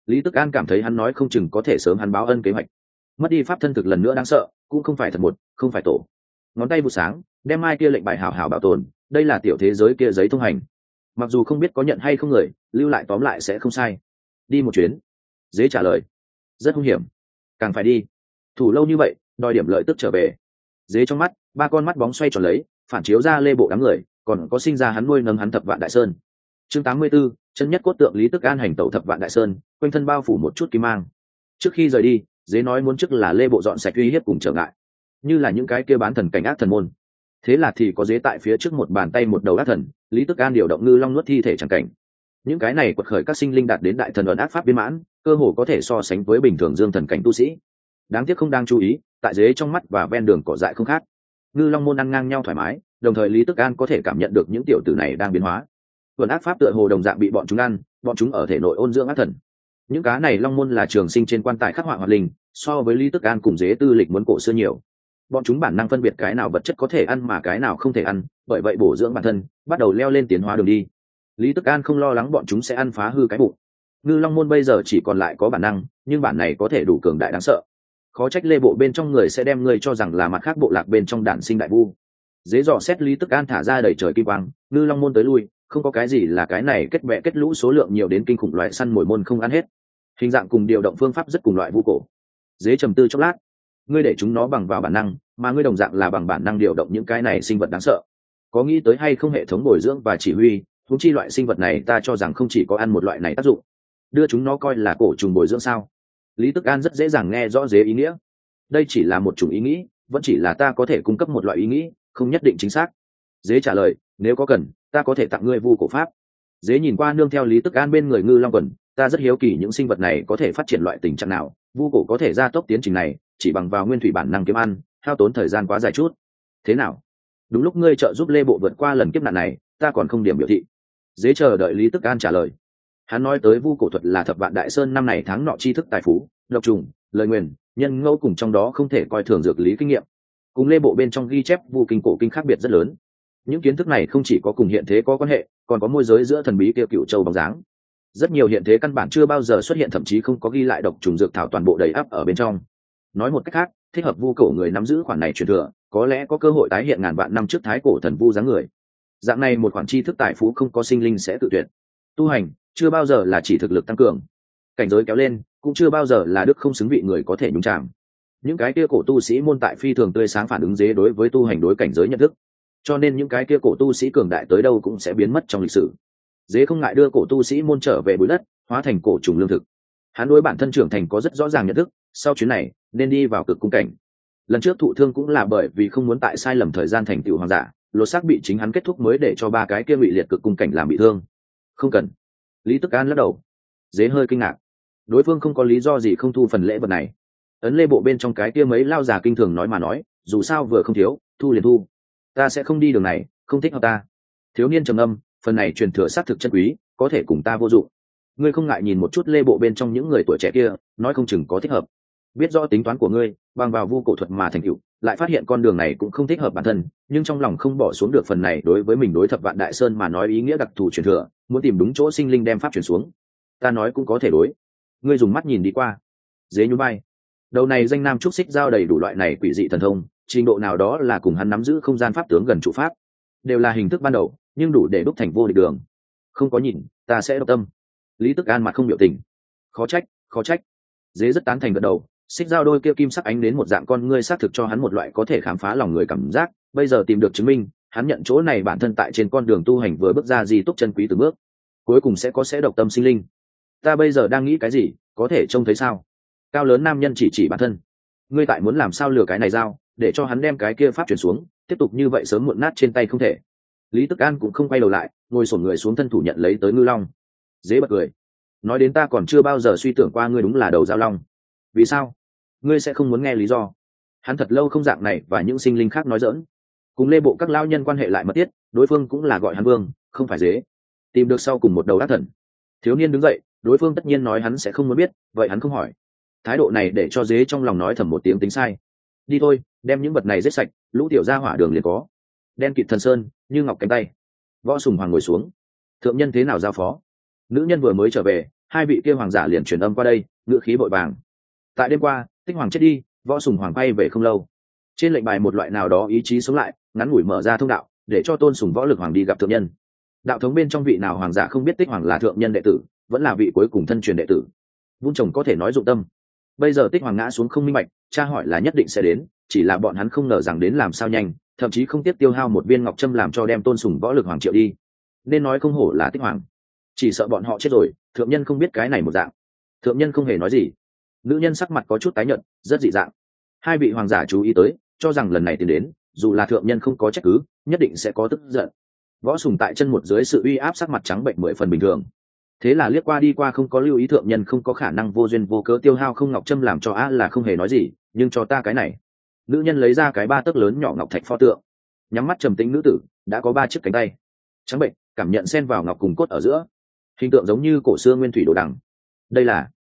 Lý Tức An cảm thấy hắn nói không chừng có thể sớm hắn báo ân kế hoạch. Mất đi pháp thân thực lần nữa đáng sợ, cũng không phải thật một, không phải tổ. Ngón tay vụ sáng, đem mai kia lệnh bài hảo hảo bảo tồn, đây là tiểu thế giới kia giấy thông hành. Mặc dù không biết có nhận hay không người, lưu lại tóm lại sẽ không sai. Đi một chuyến. Dễ trả lời. Rất hung hiểm. Càng phải đi. Thủ lâu như vậy, đòi điểm lợi tức trở về. Dế trong mắt, ba con mắt bóng xoay tròn lấy, phản chiếu ra lê bộ đám người, còn có sinh ra hắn nuôi nấng hắn thập vạn đại sơn. Chương 84, chân nhất cốt tượng Lý Tức An hành tẩu thập vạn đại sơn, quanh thân bao phủ một chút kim mang. Trước khi rời đi, dế nói muốn trước là lê bộ dọn sạch uy hiếp cùng trở ngại, như là những cái kia bán thần cảnh ác thần môn. Thế là thì có dế tại phía trước một bàn tay một đầu ác thần, Lý Tức An điều động ngư long nuốt thi thể chẳng cảnh. Những cái này quật khởi các sinh linh đạt đến đại thần ẩn ác pháp viên mãn, cơ hồ có thể so sánh với bình thường dương thần cảnh tu sĩ. Đáng tiếc không đang chú ý, tại dế trong mắt và ven đường cỏ dại không khác. Ngư long môn ăn ngang nhau thoải mái, đồng thời Lý Tức An có thể cảm nhận được những tiểu tử này đang biến hóa. Vườn ác pháp tựa hồ đồng dạng bị bọn chúng ăn, bọn chúng ở thể nội ôn dưỡng ác thần. Những cá này long môn là trường sinh trên quan tài khắc họa hoạt linh, so với Lý Tức An cùng dế tư lịch muốn cổ xưa nhiều. Bọn chúng bản năng phân biệt cái nào vật chất có thể ăn mà cái nào không thể ăn, bởi vậy bổ dưỡng bản thân, bắt đầu leo lên tiến hóa đường đi. Lý Tức An không lo lắng bọn chúng sẽ ăn phá hư cái bụng. Ngư long môn bây giờ chỉ còn lại có bản năng, nhưng bản này có thể đủ cường đại đáng sợ. Khó trách lê bộ bên trong người sẽ đem người cho rằng là mặt khác bộ lạc bên trong đản sinh đại vu. Dế dò xét Lý Tức An thả ra đầy trời kim quang, ngư long môn tới lui, không có cái gì là cái này kết bè kết lũ số lượng nhiều đến kinh khủng loại săn mồi môn không ăn hết. Hình dạng cùng điều động phương pháp rất cùng loại vu cổ. Dế trầm tư chốc lát, ngươi để chúng nó bằng vào bản năng, mà ngươi đồng dạng là bằng bản năng điều động những cái này sinh vật đáng sợ. Có nghĩ tới hay không hệ thống bồi dưỡng và chỉ huy, thú chi loại sinh vật này ta cho rằng không chỉ có ăn một loại này tác dụng. Đưa chúng nó coi là cổ trùng bồi dưỡng sao? Lý Tức An rất dễ dàng nghe rõ dế ý nghĩa. Đây chỉ là một chủng ý nghĩ, vẫn chỉ là ta có thể cung cấp một loại ý nghĩ, không nhất định chính xác. Dế trả lời, nếu có cần, ta có thể tặng ngươi vu cổ pháp. Dế nhìn qua nương theo Lý Tức An bên người ngư long quần, ta rất hiếu kỳ những sinh vật này có thể phát triển loại tình trạng nào, vu cổ có thể gia tốc tiến trình này, chỉ bằng vào nguyên thủy bản năng kiếm ăn, hao tốn thời gian quá dài chút. Thế nào? Đúng lúc ngươi trợ giúp lê bộ vượt qua lần kiếp nạn này, ta còn không điểm biểu thị. Dế chờ đợi Lý Tức An trả lời. Hắn nói tới vu cổ thuật là thập vạn đại sơn năm này tháng nọ tri thức tài phú, độc trùng, lời nguyền, nhân ngẫu cùng trong đó không thể coi thường dược lý kinh nghiệm. Cùng lê bộ bên trong ghi chép vu kinh cổ kinh khác biệt rất lớn. Những kiến thức này không chỉ có cùng hiện thế có quan hệ, còn có môi giới giữa thần bí kia cựu châu bóng dáng. Rất nhiều hiện thế căn bản chưa bao giờ xuất hiện, thậm chí không có ghi lại độc trùng dược thảo toàn bộ đầy ắp ở bên trong. Nói một cách khác, thích hợp vu cổ người nắm giữ khoản này truyền thừa, có lẽ có cơ hội tái hiện ngàn vạn năm trước thái cổ thần vu dáng người. Dạng này một khoản tri thức tài phú không có sinh linh sẽ tự tuyệt. Tu hành chưa bao giờ là chỉ thực lực tăng cường, cảnh giới kéo lên cũng chưa bao giờ là đức không xứng vị người có thể nhúng chạm. Những cái kia cổ tu sĩ môn tại phi thường tươi sáng phản ứng dế đối với tu hành đối cảnh giới nhận thức, cho nên những cái kia cổ tu sĩ cường đại tới đâu cũng sẽ biến mất trong lịch sử. Dế không ngại đưa cổ tu sĩ môn trở về bụi đất, hóa thành cổ trùng lương thực. Hắn đối bản thân trưởng thành có rất rõ ràng nhận thức, sau chuyến này nên đi vào cực cung cảnh. Lần trước thụ thương cũng là bởi vì không muốn tại sai lầm thời gian thành tựu hoàng giả, lột xác bị chính hắn kết thúc mới để cho ba cái kia bị liệt cực cung cảnh làm bị thương. Không cần. Lý Tức An lắc đầu. Dế hơi kinh ngạc, đối phương không có lý do gì không thu phần lễ vật này. Ấn lê bộ bên trong cái kia mấy lao già kinh thường nói mà nói, dù sao vừa không thiếu, thu liền thu. Ta sẽ không đi đường này, không thích hợp ta. Thiếu niên trầm âm, phần này truyền thừa xác thực chân quý, có thể cùng ta vô dụng. Ngươi không ngại nhìn một chút lê bộ bên trong những người tuổi trẻ kia, nói không chừng có thích hợp. Biết rõ tính toán của ngươi, bằng vào vu cổ thuật mà thành tựu, lại phát hiện con đường này cũng không thích hợp bản thân, nhưng trong lòng không bỏ xuống được phần này đối với mình đối thập vạn đại sơn mà nói ý nghĩa đặc thù truyền thừa, muốn tìm đúng chỗ sinh linh đem pháp truyền xuống. Ta nói cũng có thể đối. Ngươi dùng mắt nhìn đi qua. Dế nhún vai. Đầu này danh nam trúc xích giao đầy đủ loại này quỷ dị thần thông, trình độ nào đó là cùng hắn nắm giữ không gian pháp tướng gần trụ pháp, đều là hình thức ban đầu, nhưng đủ để đúc thành vô địch đường. Không có nhìn, ta sẽ độc tâm. Lý Tức An mặt không biểu tình. Khó trách, khó trách. Dế rất tán thành gật đầu. Xích giao đôi kia kim sắc ánh đến một dạng con ngươi xác thực cho hắn một loại có thể khám phá lòng người cảm giác. Bây giờ tìm được chứng minh, hắn nhận chỗ này bản thân tại trên con đường tu hành vừa bước ra di túc chân quý từng bước, cuối cùng sẽ độc tâm sinh linh. Ta bây giờ đang nghĩ cái gì, có thể trông thấy sao? Cao lớn nam nhân chỉ bản thân. Ngươi tại muốn làm sao lừa cái này giao, để cho hắn đem cái kia pháp chuyển xuống, tiếp tục như vậy sớm muộn nát trên tay không thể. Lý Tức An cũng không quay đầu lại, ngồi xổm người xuống thân thủ nhận lấy tới ngư long. Dế bật cười, nói đến ta còn chưa bao giờ suy tưởng qua ngươi đúng là đầu giao long. Vì sao? Ngươi sẽ không muốn nghe lý do. Hắn thật lâu không dạng này và những sinh linh khác nói dỡn. Cùng lê bộ các lao nhân quan hệ lại mật thiết, đối phương cũng là gọi hắn vương, không phải dế. Tìm được sau cùng một đầu đắc thần. Thiếu niên đứng dậy, đối phương tất nhiên nói hắn sẽ không muốn biết, vậy hắn không hỏi. Thái độ này để cho dế trong lòng nói thầm một tiếng tính sai. Đi thôi, đem những vật này giết sạch, lũ tiểu gia hỏa đường liền có. Đen kịt thần sơn, như ngọc cánh tay. Võ Sùng Hoàng ngồi xuống. Thượng nhân thế nào giao phó? Nữ nhân vừa mới trở về, hai vị kia hoàng giả liền truyền âm qua đây, ngữ khí bội vàng. Tại đêm qua, Tích Hoàng chết đi, Võ Sùng Hoàng bay về không lâu. Trên lệnh bài một loại nào đó ý chí sống lại, ngắn ngủi mở ra thông đạo, để cho Tôn Sùng Võ Lực Hoàng đi gặp thượng nhân. Đạo thống bên trong vị nào hoàng giả không biết Tích Hoàng là thượng nhân đệ tử, vẫn là vị cuối cùng thân truyền đệ tử. Vun Trồng có thể nói dụng tâm. Bây giờ Tích Hoàng ngã xuống không minh bạch, cha hỏi là nhất định sẽ đến, chỉ là bọn hắn không ngờ rằng đến làm sao nhanh, thậm chí không tiếp tiêu hao một viên ngọc trâm làm cho đem Tôn Sùng Võ Lực Hoàng triệu đi. Nên nói không hổ là Tích Hoàng, chỉ sợ bọn họ chết rồi, thượng nhân không biết cái này một dạng. Thượng nhân không hề nói gì. Nữ nhân sắc mặt có chút tái nhợt, rất dị dạng. Hai vị hoàng giả chú ý tới, cho rằng lần này tiến đến, dù là thượng nhân không có trách cứ, nhất định sẽ có tức giận. Võ Sùng tại chân một dưới sự uy áp, sắc mặt trắng bệnh 10 phần bình thường. Thế là liếc qua đi qua không có lưu ý thượng nhân không có khả năng vô duyên vô cớ tiêu hao không ngọc trâm làm cho là không hề nói gì, nhưng cho ta cái này. Nữ nhân lấy ra cái 3 tấc lớn nhỏ ngọc thạch pho tượng, nhắm mắt trầm tĩnh nữ tử, đã có 3 chiếc cánh tay. Trắng bệnh, cảm nhận xen vào ngọc cùng cốt ở giữa. Hình tượng giống như cổ xưa nguyên thủy đồ đằng. Đây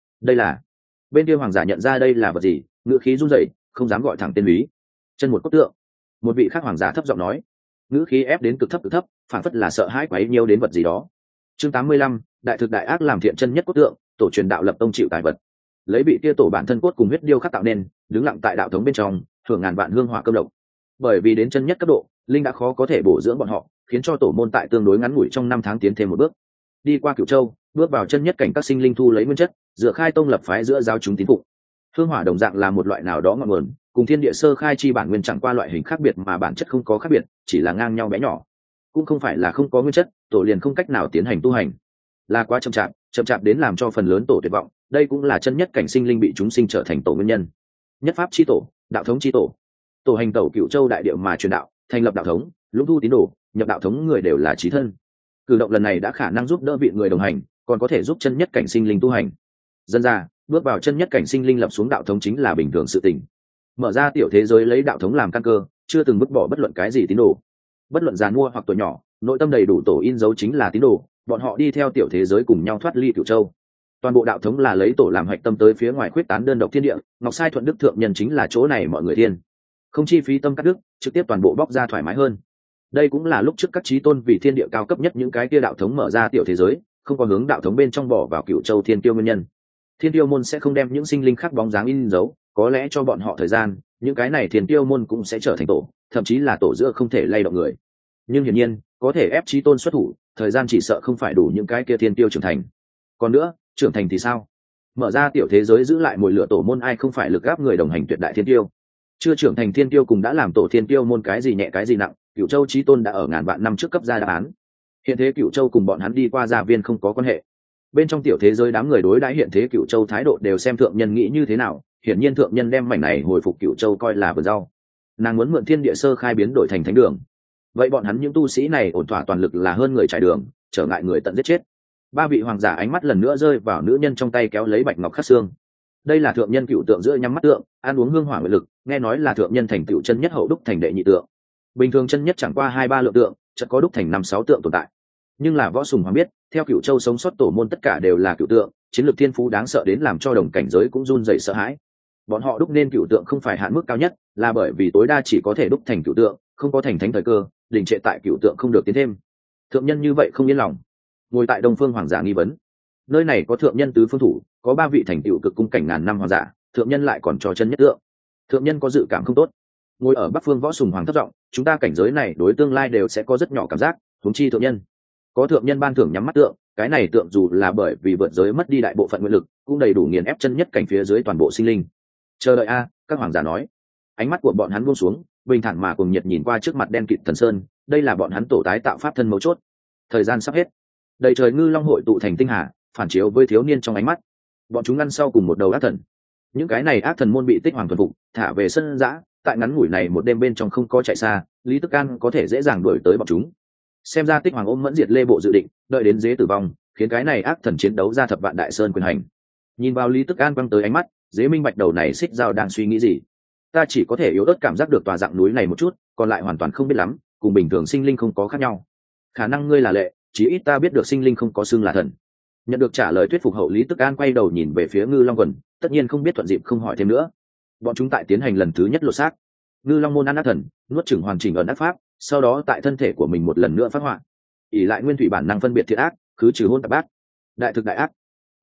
là bên kia hoàng giả nhận ra đây là vật gì, ngữ khí run rẩy, không dám gọi thẳng tên lý. Chân một cốt tượng. Một vị khác hoàng giả thấp giọng nói, ngữ khí ép đến cực thấp, phản phất là sợ hãi quấy nhiêu đến vật gì đó. Chương 85, đại thực đại ác làm thiện chân nhất cốt tượng, tổ truyền đạo lập tông chịu tài vật. Lấy vị kia tổ bản thân cốt cùng huyết điêu khắc tạo nên, đứng lặng tại đạo thống bên trong, hưởng ngàn vạn hương hỏa cơm lộc. Bởi vì đến chân nhất cấp độ, linh đã khó có thể bổ dưỡng bọn họ, khiến cho tổ môn tại tương đối ngắn ngủi trong 5 tháng tiến thêm một bước. Đi qua Cửu Châu, bước vào chân nhất cảnh các sinh linh thu lấy nguyên chất, dựa khai tông lập phái giữa giáo chúng tín phục. Hương hỏa đồng dạng là một loại nào đó ngọn nguồn, cùng thiên địa sơ khai chi bản nguyên chẳng qua loại hình khác biệt mà bản chất không có khác biệt, chỉ là ngang nhau bé nhỏ. Cũng không phải là không có nguyên chất, tổ liền không cách nào tiến hành tu hành, là quá chậm chạp đến làm cho phần lớn tổ tuyệt vọng. Đây cũng là chân nhất cảnh sinh linh bị chúng sinh trở thành tổ nguyên nhân. Nhất pháp chi tổ, đạo thống chi tổ. Tổ hành tẩu Cửu Châu đại địa mà truyền đạo, thành lập đạo thống, lũng thu tín đồ, nhập đạo thống người đều là chí thân. Cử động lần này đã khả năng giúp đỡ vị người đồng hành, còn có thể giúp chân nhất cảnh sinh linh tu hành. Dân ra, bước vào chân nhất cảnh sinh linh lập xuống đạo thống chính là bình thường sự tình. Mở ra tiểu thế giới lấy đạo thống làm căn cơ, chưa từng vứt bỏ bất luận cái gì tín đồ. Bất luận già mua hoặc tuổi nhỏ, nội tâm đầy đủ tổ in dấu chính là tín đồ, bọn họ đi theo tiểu thế giới cùng nhau thoát ly Cửu Châu. Toàn bộ đạo thống là lấy tổ làm hạch tâm tới phía ngoài khuyết tán đơn độc thiên địa, Ngọc Sai Thuận Đức thượng nhân chính là chỗ này mọi người thiên. Không chi phí tâm cắt đức, trực tiếp toàn bộ bóc ra thoải mái hơn. Đây cũng là lúc trước các chí tôn vì thiên địa cao cấp nhất những cái kia đạo thống mở ra tiểu thế giới, không có hướng đạo thống bên trong bỏ vào Cửu Châu thiên tiêu nguyên nhân. Thiên tiêu môn sẽ không đem những sinh linh khác bóng dáng in dấu, có lẽ cho bọn họ thời gian, những cái này thiên tiêu môn cũng sẽ trở thành tổ, thậm chí là tổ giữa không thể lay động người. Nhưng hiển nhiên, có thể ép chí tôn xuất thủ, thời gian chỉ sợ không phải đủ những cái kia thiên tiêu trưởng thành. Còn nữa, trưởng thành thì sao? Mở ra tiểu thế giới giữ lại mồi lửa tổ môn ai không phải lực gáp người đồng hành tuyệt đại thiên tiêu. Chưa trưởng thành thiên tiêu cùng đã làm tổ thiên tiêu môn cái gì nhẹ cái gì nặng, Cửu Châu chí tôn đã ở ngàn vạn năm trước cấp ra đáp án. Hiện thế Cửu Châu cùng bọn hắn đi qua gia viên không có quan hệ. Bên trong tiểu thế giới đám người đối đãi hiện thế Cửu Châu thái độ đều xem thượng nhân nghĩ như thế nào, hiển nhiên thượng nhân đem mảnh này hồi phục Cửu Châu coi là vườn rau. Nàng muốn mượn thiên địa sơ khai biến đổi thành thánh đường. Vậy bọn hắn những tu sĩ này ổn thỏa toàn lực là hơn người trải đường, trở ngại người tận giết chết. 3 vị hoàng giả ánh mắt lần nữa rơi vào nữ nhân trong tay kéo lấy bạch ngọc khắc xương. Đây là thượng nhân cựu tượng giữa nhắm mắt tượng, ăn uống hương hỏa nguyện lực, nghe nói là thượng nhân thành cựu chân nhất hậu đúc thành đệ nhị tượng. Bình thường chân nhất chẳng qua 2-3 lượng tượng, chợt có đúc thành 5-6 tượng tồn tại. Nhưng là Võ Sùng Hoàng biết, theo Cửu Châu sống sót tổ môn tất cả đều là cựu tượng, chiến lược thiên phú đáng sợ đến làm cho đồng cảnh giới cũng run rẩy sợ hãi. Bọn họ đúc nên cựu tượng không phải hạn mức cao nhất, là bởi vì tối đa chỉ có thể đúc thành cựu tượng, không có thành thánh thời cơ, đình trệ tại cựu tượng không được tiến thêm. Thượng nhân như vậy không yên lòng, ngồi tại Đông Phương hoàng giả nghi vấn. Nơi này có thượng nhân tứ phương thủ, có 3 vị thành tựu cực cung cảnh ngàn năm hoàng giả, thượng nhân lại còn cho chân nhất tượng. Thượng nhân có dự cảm không tốt. Ngồi ở Bắc Phương Võ Sùng Hoàng thấp giọng, chúng ta cảnh giới này đối tương lai đều sẽ có rất nhỏ cảm giác, huống chi thượng nhân. Có thượng nhân ban thưởng nhắm mắt tượng, cái này tượng dù là bởi vì vượt giới mất đi đại bộ phận nguyên lực, cũng đầy đủ nghiền ép chân nhất cảnh phía dưới toàn bộ sinh linh. Chờ đợi a, các hoàng giả nói. Ánh mắt của bọn hắn buông xuống, bình thản mà cùng nhiệt nhìn qua trước mặt đen kịt thần sơn, đây là bọn hắn tổ tái tạo pháp thân mấu chốt. Thời gian sắp hết. Đầy trời ngư long hội tụ thành tinh hà, phản chiếu với thiếu niên trong ánh mắt. Bọn chúng ngăn sau cùng một đầu ác thần. Những cái này ác thần môn bị Tích Hoàng thuần phục, thả về sân dã, tại ngắn ngủi này một đêm bên trong không có chạy xa, Lý Tức An có thể dễ dàng đuổi tới bọn chúng. Xem ra Tích Hoàng ôm mẫn diệt lê bộ dự định, đợi đến dế tử vong, khiến cái này ác thần chiến đấu ra thập vạn đại sơn quyền hành. Nhìn vào Lý Tức An quăng tới ánh mắt, dế minh bạch đầu này xích dao đang suy nghĩ gì. Ta chỉ có thể yếu ớt cảm giác được tòa dạng núi này một chút, còn lại hoàn toàn không biết lắm, cùng bình thường sinh linh không có khác nhau. Khả năng ngươi là lệ, chỉ ít ta biết được sinh linh không có xương là thần. Nhận được trả lời thuyết phục hậu, Lý Tức An quay đầu nhìn về phía Ngư Long Quần, tất nhiên không biết thuận dịp không hỏi thêm nữa. Bọn chúng tại tiến hành lần thứ nhất lột xác. Ngư Long môn ăn ác thần, nuốt chửng hoàn chỉnh ẩn ác pháp, sau đó tại thân thể của mình một lần nữa phát họa, ỷ lại nguyên thủy bản năng phân biệt thiện ác, khứ trừ hôn tạp ác. Đại thực đại ác.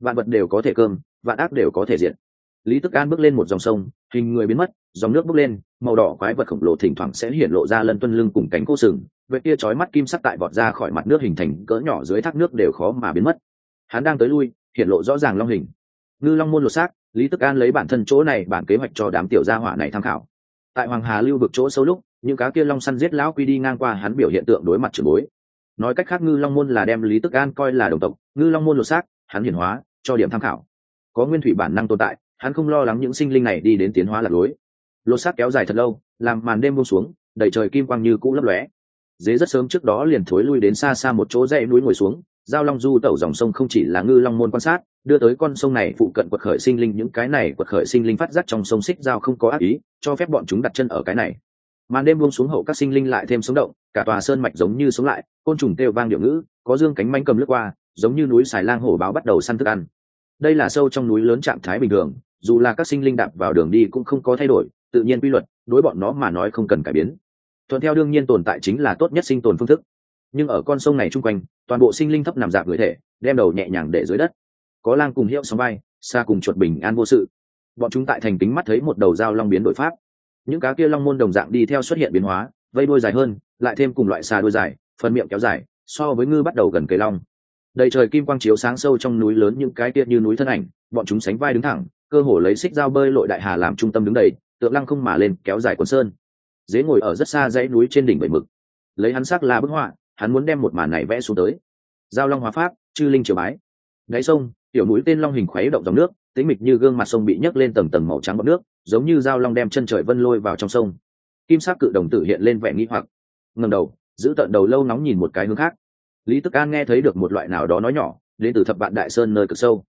vạn vật đều có thể cơm, vạn ác đều có thể diệt. Lý Tức An bước lên một dòng sông, hình người biến mất, dòng nước bốc lên, màu đỏ quái vật khổng lồ thỉnh thoảng sẽ hiện lộ ra lân tuân lưng cùng cánh cô sừng, vậy kia chói mắt kim sắc tại vọt ra khỏi mặt nước hình thành cỡ nhỏ dưới thác nước đều khó mà biến mất. Hắn đang tới lui, hiện lộ rõ ràng long hình. Ngư Long môn lột xác, Lý Tức An lấy bản thân chỗ này bản kế hoạch cho đám tiểu gia hỏa này tham khảo. Tại Hoàng Hà lưu vực chỗ sâu lúc, những cá kia long săn giết lão quy đi ngang qua hắn biểu hiện tượng đối mặt trưởng bối. Nói cách khác Ngư Long môn là đem Lý Tức An coi là đồng tộc, Ngư Long môn lột xác, hắn hiển hóa, cho điểm tham khảo. Có nguyên thủy bản năng tồn tại, hắn không lo lắng những sinh linh này đi đến tiến hóa lạc lối. Lột xác kéo dài thật lâu, làm màn đêm buông xuống, đầy trời kim quang như cũ lấp lóe. Dế rất sớm trước đó liền thối lui đến xa xa một chỗ dãy núi ngồi xuống, giao long du tẩu dòng sông không chỉ là Ngư Long môn quan sát, đưa tới con sông này phụ cận quật khởi sinh linh, những cái này quật khởi sinh linh phát giác trong sông xích giao không có ác ý, cho phép bọn chúng đặt chân ở cái này. Màn đêm buông xuống hậu, các sinh linh lại thêm sống động, cả tòa sơn mạch giống như sống lại, côn trùng kêu vang điệu ngữ, có dương cánh manh cầm lướt qua, giống như núi xài lang hổ báo bắt đầu săn thức ăn. Đây là sâu trong núi lớn trạng thái bình thường, dù là các sinh linh đạp vào đường đi cũng không có thay đổi, tự nhiên quy luật, đối bọn nó mà nói không cần cải biến. Thuận theo đương nhiên tồn tại chính là tốt nhất sinh tồn phương thức. Nhưng ở con sông này chung quanh, toàn bộ sinh linh thấp nằm dạp người thể, đem đầu nhẹ nhàng để dưới đất. Có lang cùng hiệu sóng bay, xa cùng chuột bình an vô sự. Bọn chúng tại thành kính mắt thấy một đầu dao long biến đổi pháp. Những cá kia long môn đồng dạng đi theo xuất hiện biến hóa, vây đuôi dài hơn, lại thêm cùng loại xà đuôi dài, phần miệng kéo dài, so với ngư bắt đầu gần kề long. Đầy trời kim quang chiếu sáng sâu trong núi lớn những cái kia như núi thân ảnh, bọn chúng sánh vai đứng thẳng, cơ hồ lấy xích dao bơi lội đại hà làm trung tâm đứng đầy, tượng lăng không mà lên kéo dài quần sơn. Dế ngồi ở rất xa dãy núi trên đỉnh bảy mực, lấy hắn sắc là bức họa, hắn muốn đem một màn này vẽ xuống tới. Giao long hóa pháp, chư linh triều bái. Đáy sông, tiểu núi tên long hình khuấy động dòng nước, tĩnh mịch như gương mặt sông bị nhấc lên tầng tầng màu trắng bọt nước, giống như giao long đem chân trời vân lôi vào trong sông. Kim sắc cự đồng tử hiện lên vẻ nghi hoặc, ngẩng đầu, giữ tận đầu lâu nóng nhìn một cái hướng khác. Lý Tức An nghe thấy được một loại nào đó nói nhỏ, đến từ thập vạn đại sơn nơi cực sâu.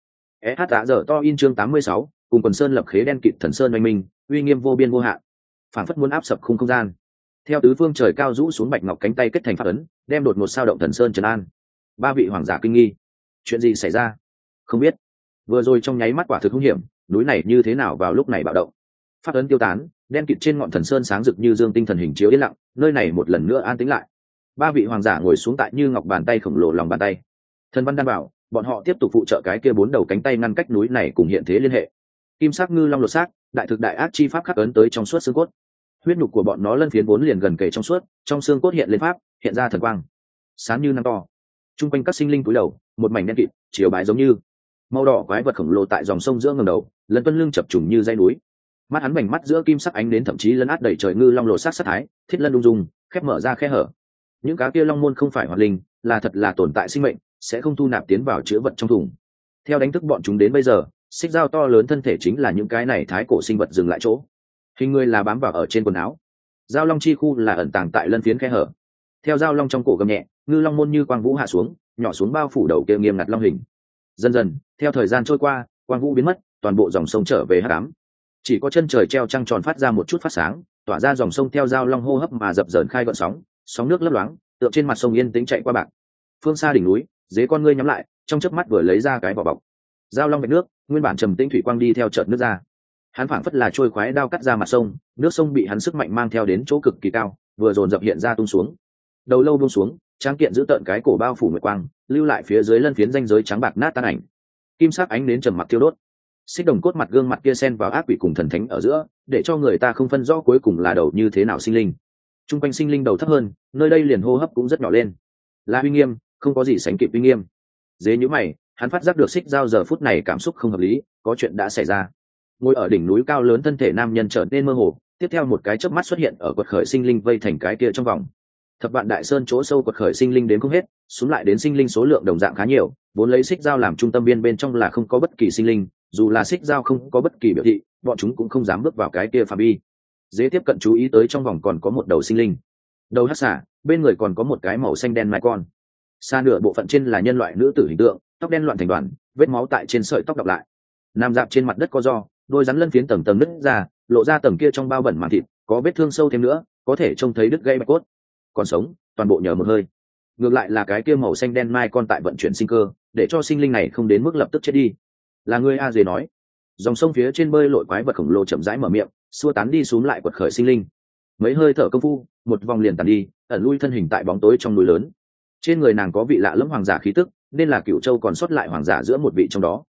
SH to in chương 86, cùng quần sơn lập khế đen kịt thần sơn oanh minh, uy nghiêm vô biên vô hạn, phảng phất muốn áp sập khung không gian. Theo tứ phương trời cao rũ xuống bạch ngọc cánh tay kết thành pháp ấn, đem đột ngột sao động thần sơn trấn an. Ba vị hoàng giả kinh nghi, chuyện gì xảy ra? Không biết. Vừa rồi trong nháy mắt quả thực hung hiểm, núi này như thế nào vào lúc này bạo động? Pháp ấn tiêu tán, đen kịt trên ngọn thần sơn sáng rực như dương tinh thần hình chiếu yên lặng, nơi này một lần nữa an tĩnh lại. Ba vị hoàng giả ngồi xuống tại như ngọc bàn tay khổng lồ lòng bàn tay. Thần văn đan bảo, bọn họ tiếp tục phụ trợ cái kia bốn đầu cánh tay ngăn cách núi này cùng hiện thế liên hệ. Kim sắc ngư long lột xác, đại thực đại ác chi pháp khắc ấn tới trong suốt xương cốt. Huyết nhục của bọn nó lân phiến vốn liền gần kề trong suốt, trong xương cốt hiện lên pháp, hiện ra thần quang, sáng như nắng to. Trung quanh các sinh linh cúi đầu, một mảnh đen kịt, chiếu bái giống như màu đỏ quái vật khổng lồ tại dòng sông giữa ngầm đầu, lân tuân lưng chập trùng như dãy núi. Mắt hắn mảnh mắt giữa kim sắc ánh đến thậm chí lấn át đầy trời ngư long lột xác sát thái, thiết lân đung dung, khép mở ra khe hở. Những cá kia long môn không phải hoạt linh, là thật là tồn tại sinh mệnh, sẽ không thu nạp tiến vào chứa vật trong thùng. Theo đánh thức bọn chúng đến bây giờ, xích dao to lớn thân thể chính là những cái này thái cổ sinh vật dừng lại chỗ. Hình người là bám vào ở trên quần áo, dao long chi khu là ẩn tàng tại lân phiến khe hở. Theo dao long trong cổ gầm nhẹ, ngư long môn như quang vũ hạ xuống, nhỏ xuống bao phủ đầu kia nghiêm ngặt long hình. Dần dần, theo thời gian trôi qua, quang vũ biến mất, toàn bộ dòng sông trở về hắc ám. Chỉ có chân trời treo trăng tròn phát ra một chút phát sáng, tỏa ra dòng sông theo dao long hô hấp mà dập dờn khai gợn sóng, sóng nước lấp loáng, tựa trên mặt sông yên tĩnh chạy qua bạc. Phương xa đỉnh núi, dế con ngươi nhắm lại, trong chớp mắt vừa lấy ra cái vỏ bọc. Dao long vạch nước, nguyên bản trầm tĩnh thủy quang đi theo chợt nước ra. Hắn phảng phất là trôi khoái đao cắt ra mặt sông, nước sông bị hắn sức mạnh mang theo đến chỗ cực kỳ cao, vừa dồn dập hiện ra tung xuống. Đầu lâu buông xuống, tráng kiện giữ tợn cái cổ bao phủ nguyệt quang, lưu lại phía dưới lân phiến ranh giới trắng bạc nát tan ảnh. Kim sắc ánh đến trầm mặc thiêu đốt. Xích đồng cốt mặt gương mặt kia xen vào ác quỷ cùng thần thánh ở giữa, để cho người ta không phân rõ cuối cùng là đầu như thế nào sinh linh. Trung quanh sinh linh đầu thấp hơn, nơi đây liền hô hấp cũng rất nhỏ lên. Là uy nghiêm, không có gì sánh kịp uy nghiêm. Dế nhíu mày, hắn phát giác được xích dao giờ phút này cảm xúc không hợp lý, có chuyện đã xảy ra. Ngồi ở đỉnh núi cao lớn thân thể nam nhân trở nên mơ hồ, tiếp theo một cái chớp mắt xuất hiện ở quật khởi sinh linh vây thành cái kia trong vòng. Thập vạn đại sơn chỗ sâu quật khởi sinh linh đến không hết, xuống lại đến sinh linh số lượng đồng dạng khá nhiều, vốn lấy xích dao làm trung tâm biên bên trong là không có bất kỳ sinh linh, dù là xích dao không có bất kỳ biểu thị, bọn chúng cũng không dám bước vào cái kia phạm vi. Dễ tiếp cận chú ý tới trong vòng còn có một đầu sinh linh, đầu hắc xả, bên người còn có một cái màu xanh đen mai con. Xa nửa bộ phận trên là nhân loại nữ tử hình tượng, tóc đen loạn thành đoàn, vết máu tại trên sợi tóc đọc lại. Nằm dạp trên mặt đất co ro, đôi rắn lân phiến tầng tầng nứt ra, lộ ra tầng kia trong bao bẩn màng thịt, có vết thương sâu thêm nữa, có thể trông thấy đứt gãy bạch cốt. Còn sống, toàn bộ nhờ một hơi. Ngược lại là cái kia màu xanh đen mai con tại vận chuyển sinh cơ, để cho sinh linh này không đến mức lập tức chết đi. Là ngươi a dề nói. Dòng sông phía trên bơi lội quái vật khổng lồ chậm rãi mở miệng, xua tán đi xuống lại quật khởi sinh linh. Mấy hơi thở công phu, một vòng liền tàn đi, ẩn lui thân hình tại bóng tối trong núi lớn. Trên người nàng có vị lạ lẫm hoàng giả khí tức, nên là Cửu Châu còn sót lại hoàng giả giữa một vị trong đó.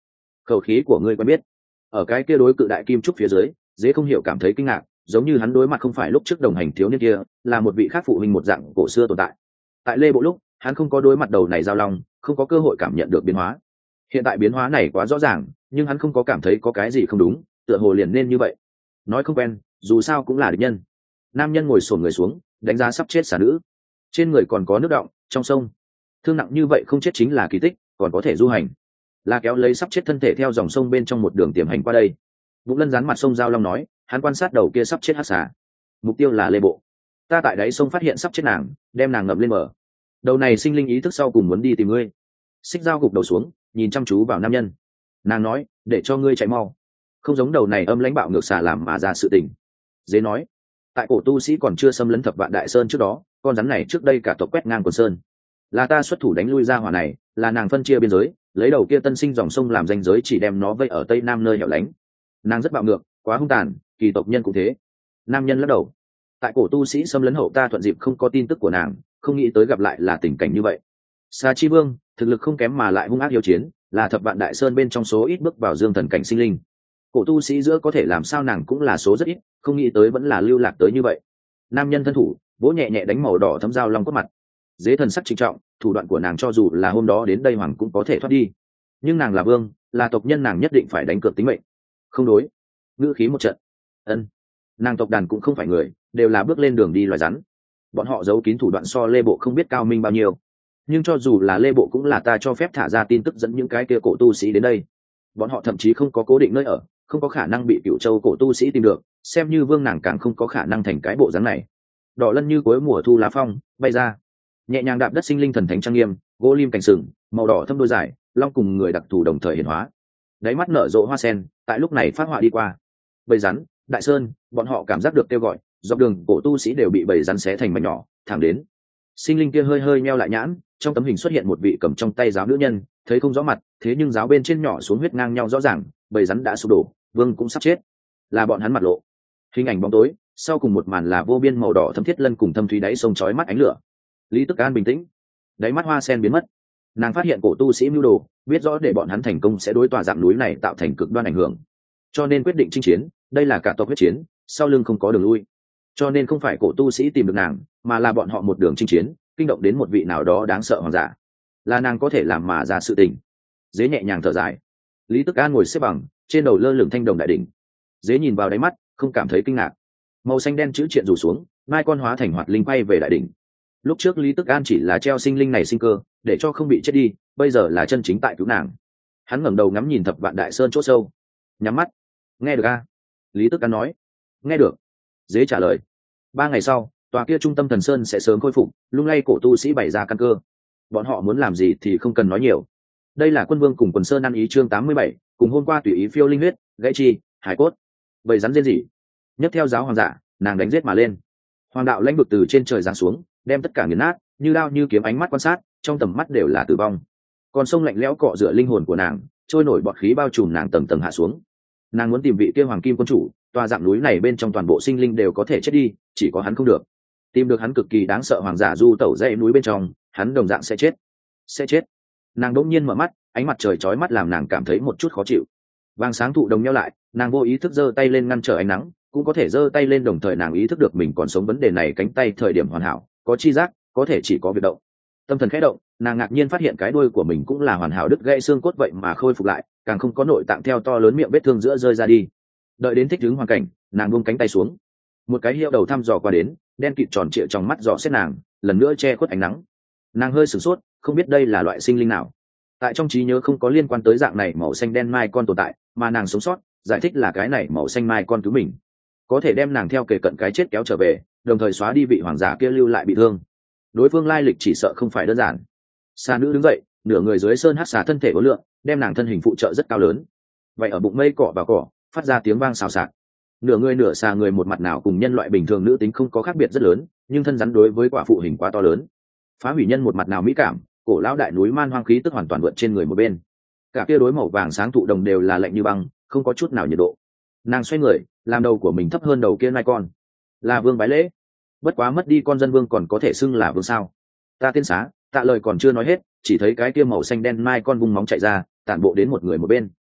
khẩu khí của ngươi quen biết. Ở cái kia đối cự đại kim trúc phía dưới, dễ không hiểu cảm thấy kinh ngạc, giống như hắn đối mặt không phải lúc trước đồng hành thiếu niên kia, là một vị khác phụ huynh một dạng cổ xưa tồn tại. Tại Lê Bộ lúc, hắn không có đối mặt đầu này giao long, không có cơ hội cảm nhận được biến hóa. Hiện tại biến hóa này quá rõ ràng, nhưng hắn không có cảm thấy có cái gì không đúng, tựa hồ liền nên như vậy. Nói không quen, dù sao cũng là địch nhân. Nam nhân ngồi xổm người xuống, đánh giá sắp chết xà nữ. Trên người còn có nước đọng, trong sông. Thương nặng như vậy không chết chính là kỳ tích, còn có thể du hành. Là kéo lấy sắp chết thân thể theo dòng sông bên trong một đường tiềm hành qua đây. Vũ Lân dán mặt sông giao long nói, hắn quan sát đầu kia sắp chết hắc xà. Mục tiêu là Lê Bộ. Ta tại đáy sông phát hiện sắp chết nàng, đem nàng ngậm lên bờ. Đầu này sinh linh ý thức sau cùng muốn đi tìm ngươi. Xích dao gục đầu xuống, nhìn chăm chú vào nam nhân. Nàng nói, để cho ngươi chạy mau. Không giống đầu này âm lãnh bạo ngược xà làm mà ra sự tình. Dế nói, tại cổ tu sĩ còn chưa xâm lấn Thập Vạn Đại Sơn trước đó, con rắn này trước đây cả tộc quét ngang quần sơn. Là ta xuất thủ đánh lui ra hỏa này, là nàng phân chia biên giới, lấy đầu kia tân sinh dòng sông làm ranh giới, chỉ đem nó vây ở tây nam nơi hẻo lánh. Nàng rất bạo ngược, quá hung tàn, kỳ tộc nhân cũng thế. Nam nhân lắc đầu. Tại cổ tu sĩ xâm lấn hậu ta thuận dịp không có tin tức của nàng, không nghĩ tới gặp lại là tình cảnh như vậy. Sa Chi Vương thực lực không kém mà lại hung ác hiếu chiến, là Thập Vạn Đại Sơn bên trong số ít bước vào dương thần cảnh sinh linh. Cổ tu sĩ giữa có thể làm sao nàng cũng là số rất ít, không nghĩ tới vẫn là lưu lạc tới như vậy. Nam nhân thân thủ vỗ nhẹ nhẹ đánh màu đỏ thấm dao long cốt mặt. Dế thần sắc trịnh trọng, thủ đoạn của nàng cho dù là hôm đó đến đây hoàng cũng có thể thoát đi, nhưng nàng là vương, là tộc nhân, nàng nhất định phải đánh cược tính mệnh. Không đối. Ngữ khí một trận. Ân. Nàng tộc đàn cũng không phải người, đều là bước lên đường đi loài rắn. Bọn họ giấu kín thủ đoạn so Lê Bộ không biết cao minh bao nhiêu, nhưng cho dù là Lê Bộ cũng là ta cho phép thả ra tin tức dẫn những cái kia cổ tu sĩ đến đây. Bọn họ thậm chí không có cố định nơi ở, không có khả năng bị Cửu Châu cổ tu sĩ tìm được, xem như vương nàng càng không có khả năng thành cái bộ dáng này. Đỏ lân như cuối mùa thu lá phong bay ra, nhẹ nhàng đạp đất sinh linh thần thánh trang nghiêm, gỗ lim cảnh sừng màu đỏ thâm đôi dài, long cùng người đặc thù đồng thời hiển hóa. Đáy mắt nở rộ hoa sen, tại lúc này phát họa đi qua. Bầy rắn, Đại Sơn, bọn họ cảm giác được kêu gọi, dọc đường cổ tu sĩ đều bị bầy rắn xé thành mảnh nhỏ, thẳng đến. Sinh linh kia hơi hơi meo lại nhãn, trong tấm hình xuất hiện một vị cầm trong tay giáo nữ nhân, thấy không rõ mặt, thế nhưng giáo bên trên nhỏ xuống huyết ngang nhau rõ ràng, bầy rắn đã sụp đổ, vương cũng sắp chết. Là bọn hắn mặt lộ. Hình ảnh bóng tối, sau cùng một màn là vô biên màu đỏ thâm thiết lân cùng thâm thúy đáy sông chói mắt ánh lửa. Lý Tức An bình tĩnh, đáy mắt hoa sen biến mất. Nàng phát hiện cổ tu sĩ mưu đồ, biết rõ để bọn hắn thành công sẽ đối tòa dạng núi này tạo thành cực đoan ảnh hưởng, cho nên quyết định chinh chiến. Đây là cả tộc huyết chiến, sau lưng không có đường lui, cho nên không phải cổ tu sĩ tìm được nàng, mà là bọn họ một đường chinh chiến, kinh động đến một vị nào đó đáng sợ hoàng giả. Là nàng có thể làm mà ra sự tình. Dế nhẹ nhàng thở dài. Lý Tức An ngồi xếp bằng, trên đầu lơ lửng thanh đồng đại đỉnh. Dế nhìn vào đáy mắt, không cảm thấy kinh ngạc. Màu xanh đen chữ triện rủ xuống, mai con hóa thành hoạt linh quay về đại đỉnh. Lúc trước Lý Tức An chỉ là treo sinh linh này sinh cơ, để cho không bị chết đi, bây giờ là chân chính tại cứu nàng. Hắn ngẩng đầu ngắm nhìn Thập Vạn Đại Sơn chỗ sâu, nhắm mắt. Nghe được a? Lý Tức An nói. Nghe được. Dế trả lời. 3 ngày sau, tòa kia trung tâm thần sơn sẽ sớm khôi phục, lung lay cổ tu sĩ bày ra căn cơ. Bọn họ muốn làm gì thì không cần nói nhiều. Đây là Quân Vương cùng Quần Sơn ăn ý chương 87, cùng hôm qua tùy ý phiêu linh huyết, gãy chi, hải cốt. Bầy rắn rên rỉ. Nhấc theo giáo hoàng giả, nàng đánh giết mà lên. Hoàng đạo lãnh vực từ trên trời giáng xuống, đem tất cả nghiền nát, như đao như kiếm, ánh mắt quan sát, trong tầm mắt đều là tử vong. Còn sông lạnh lẽo cọ rửa linh hồn của nàng, trôi nổi bọt khí bao trùm nàng tầng tầng hạ xuống. Nàng muốn tìm vị kia hoàng kim quân chủ, tòa dạng núi này bên trong toàn bộ sinh linh đều có thể chết đi, chỉ có hắn không được. Tìm được hắn cực kỳ đáng sợ hoàng giả du tẩu dãy núi bên trong, hắn đồng dạng sẽ chết. Sẽ chết. Nàng đột nhiên mở mắt, ánh mặt trời chói mắt làm nàng cảm thấy một chút khó chịu. Vàng sáng thụ đồng nhau lại, nàng vô ý thức giơ tay lên ngăn trở ánh nắng, cũng có thể giơ tay lên, đồng thời nàng ý thức được mình còn sống vấn đề này, cánh tay thời điểm hoàn hảo, có chi giác, có thể chỉ có việc động. Tâm thần khẽ động, nàng ngạc nhiên phát hiện cái đuôi của mình cũng là hoàn hảo, đứt gãy xương cốt vậy mà khôi phục lại, càng không có nội tạng theo to lớn miệng vết thương giữa rơi ra đi. Đợi đến thích ứng hoàn cảnh, nàng buông cánh tay xuống. Một cái hiệu đầu thăm dò qua đến, đen kịt tròn trịa trong mắt dò xét nàng, lần nữa che khuất ánh nắng. Nàng hơi sửng sốt, không biết đây là loại sinh linh nào. Tại trong trí nhớ không có liên quan tới dạng này màu xanh đen mai con tồn tại, mà nàng sống sót, giải thích là cái này màu xanh mai con cứu mình, có thể đem nàng theo kề cận cái chết kéo trở về, đồng thời xóa đi vị hoàng giả kia lưu lại bị thương. Đối phương lai lịch chỉ sợ không phải đơn giản. Xà nữ đứng dậy, nửa người dưới sơn hắc xà thân thể uốn lượn, đem nàng thân hình phụ trợ rất cao lớn. Vậy ở bụng mây cỏ vào cỏ, phát ra tiếng vang xào xạc. Nửa người nửa xà người, một mặt nào cùng nhân loại bình thường nữ tính không có khác biệt rất lớn, nhưng thân rắn đối với quả phụ hình quá to lớn. Phá hủy nhân một mặt nào mỹ cảm, cổ lão đại núi man hoang khí tức hoàn toàn vượt trên người một bên. Cả kia đối màu vàng sáng thụ đồng đều là lạnh như băng, không có chút nào nhiệt độ. Nàng xoay người, làm đầu của mình thấp hơn đầu kia mai con. Là vương bái lễ. Bất quá mất đi con dân vương còn có thể xưng là vương sao? Ta tiên xá, tạ lời còn chưa nói hết, chỉ thấy cái kia màu xanh đen mai con vung móng chạy ra, tản bộ đến một người một bên.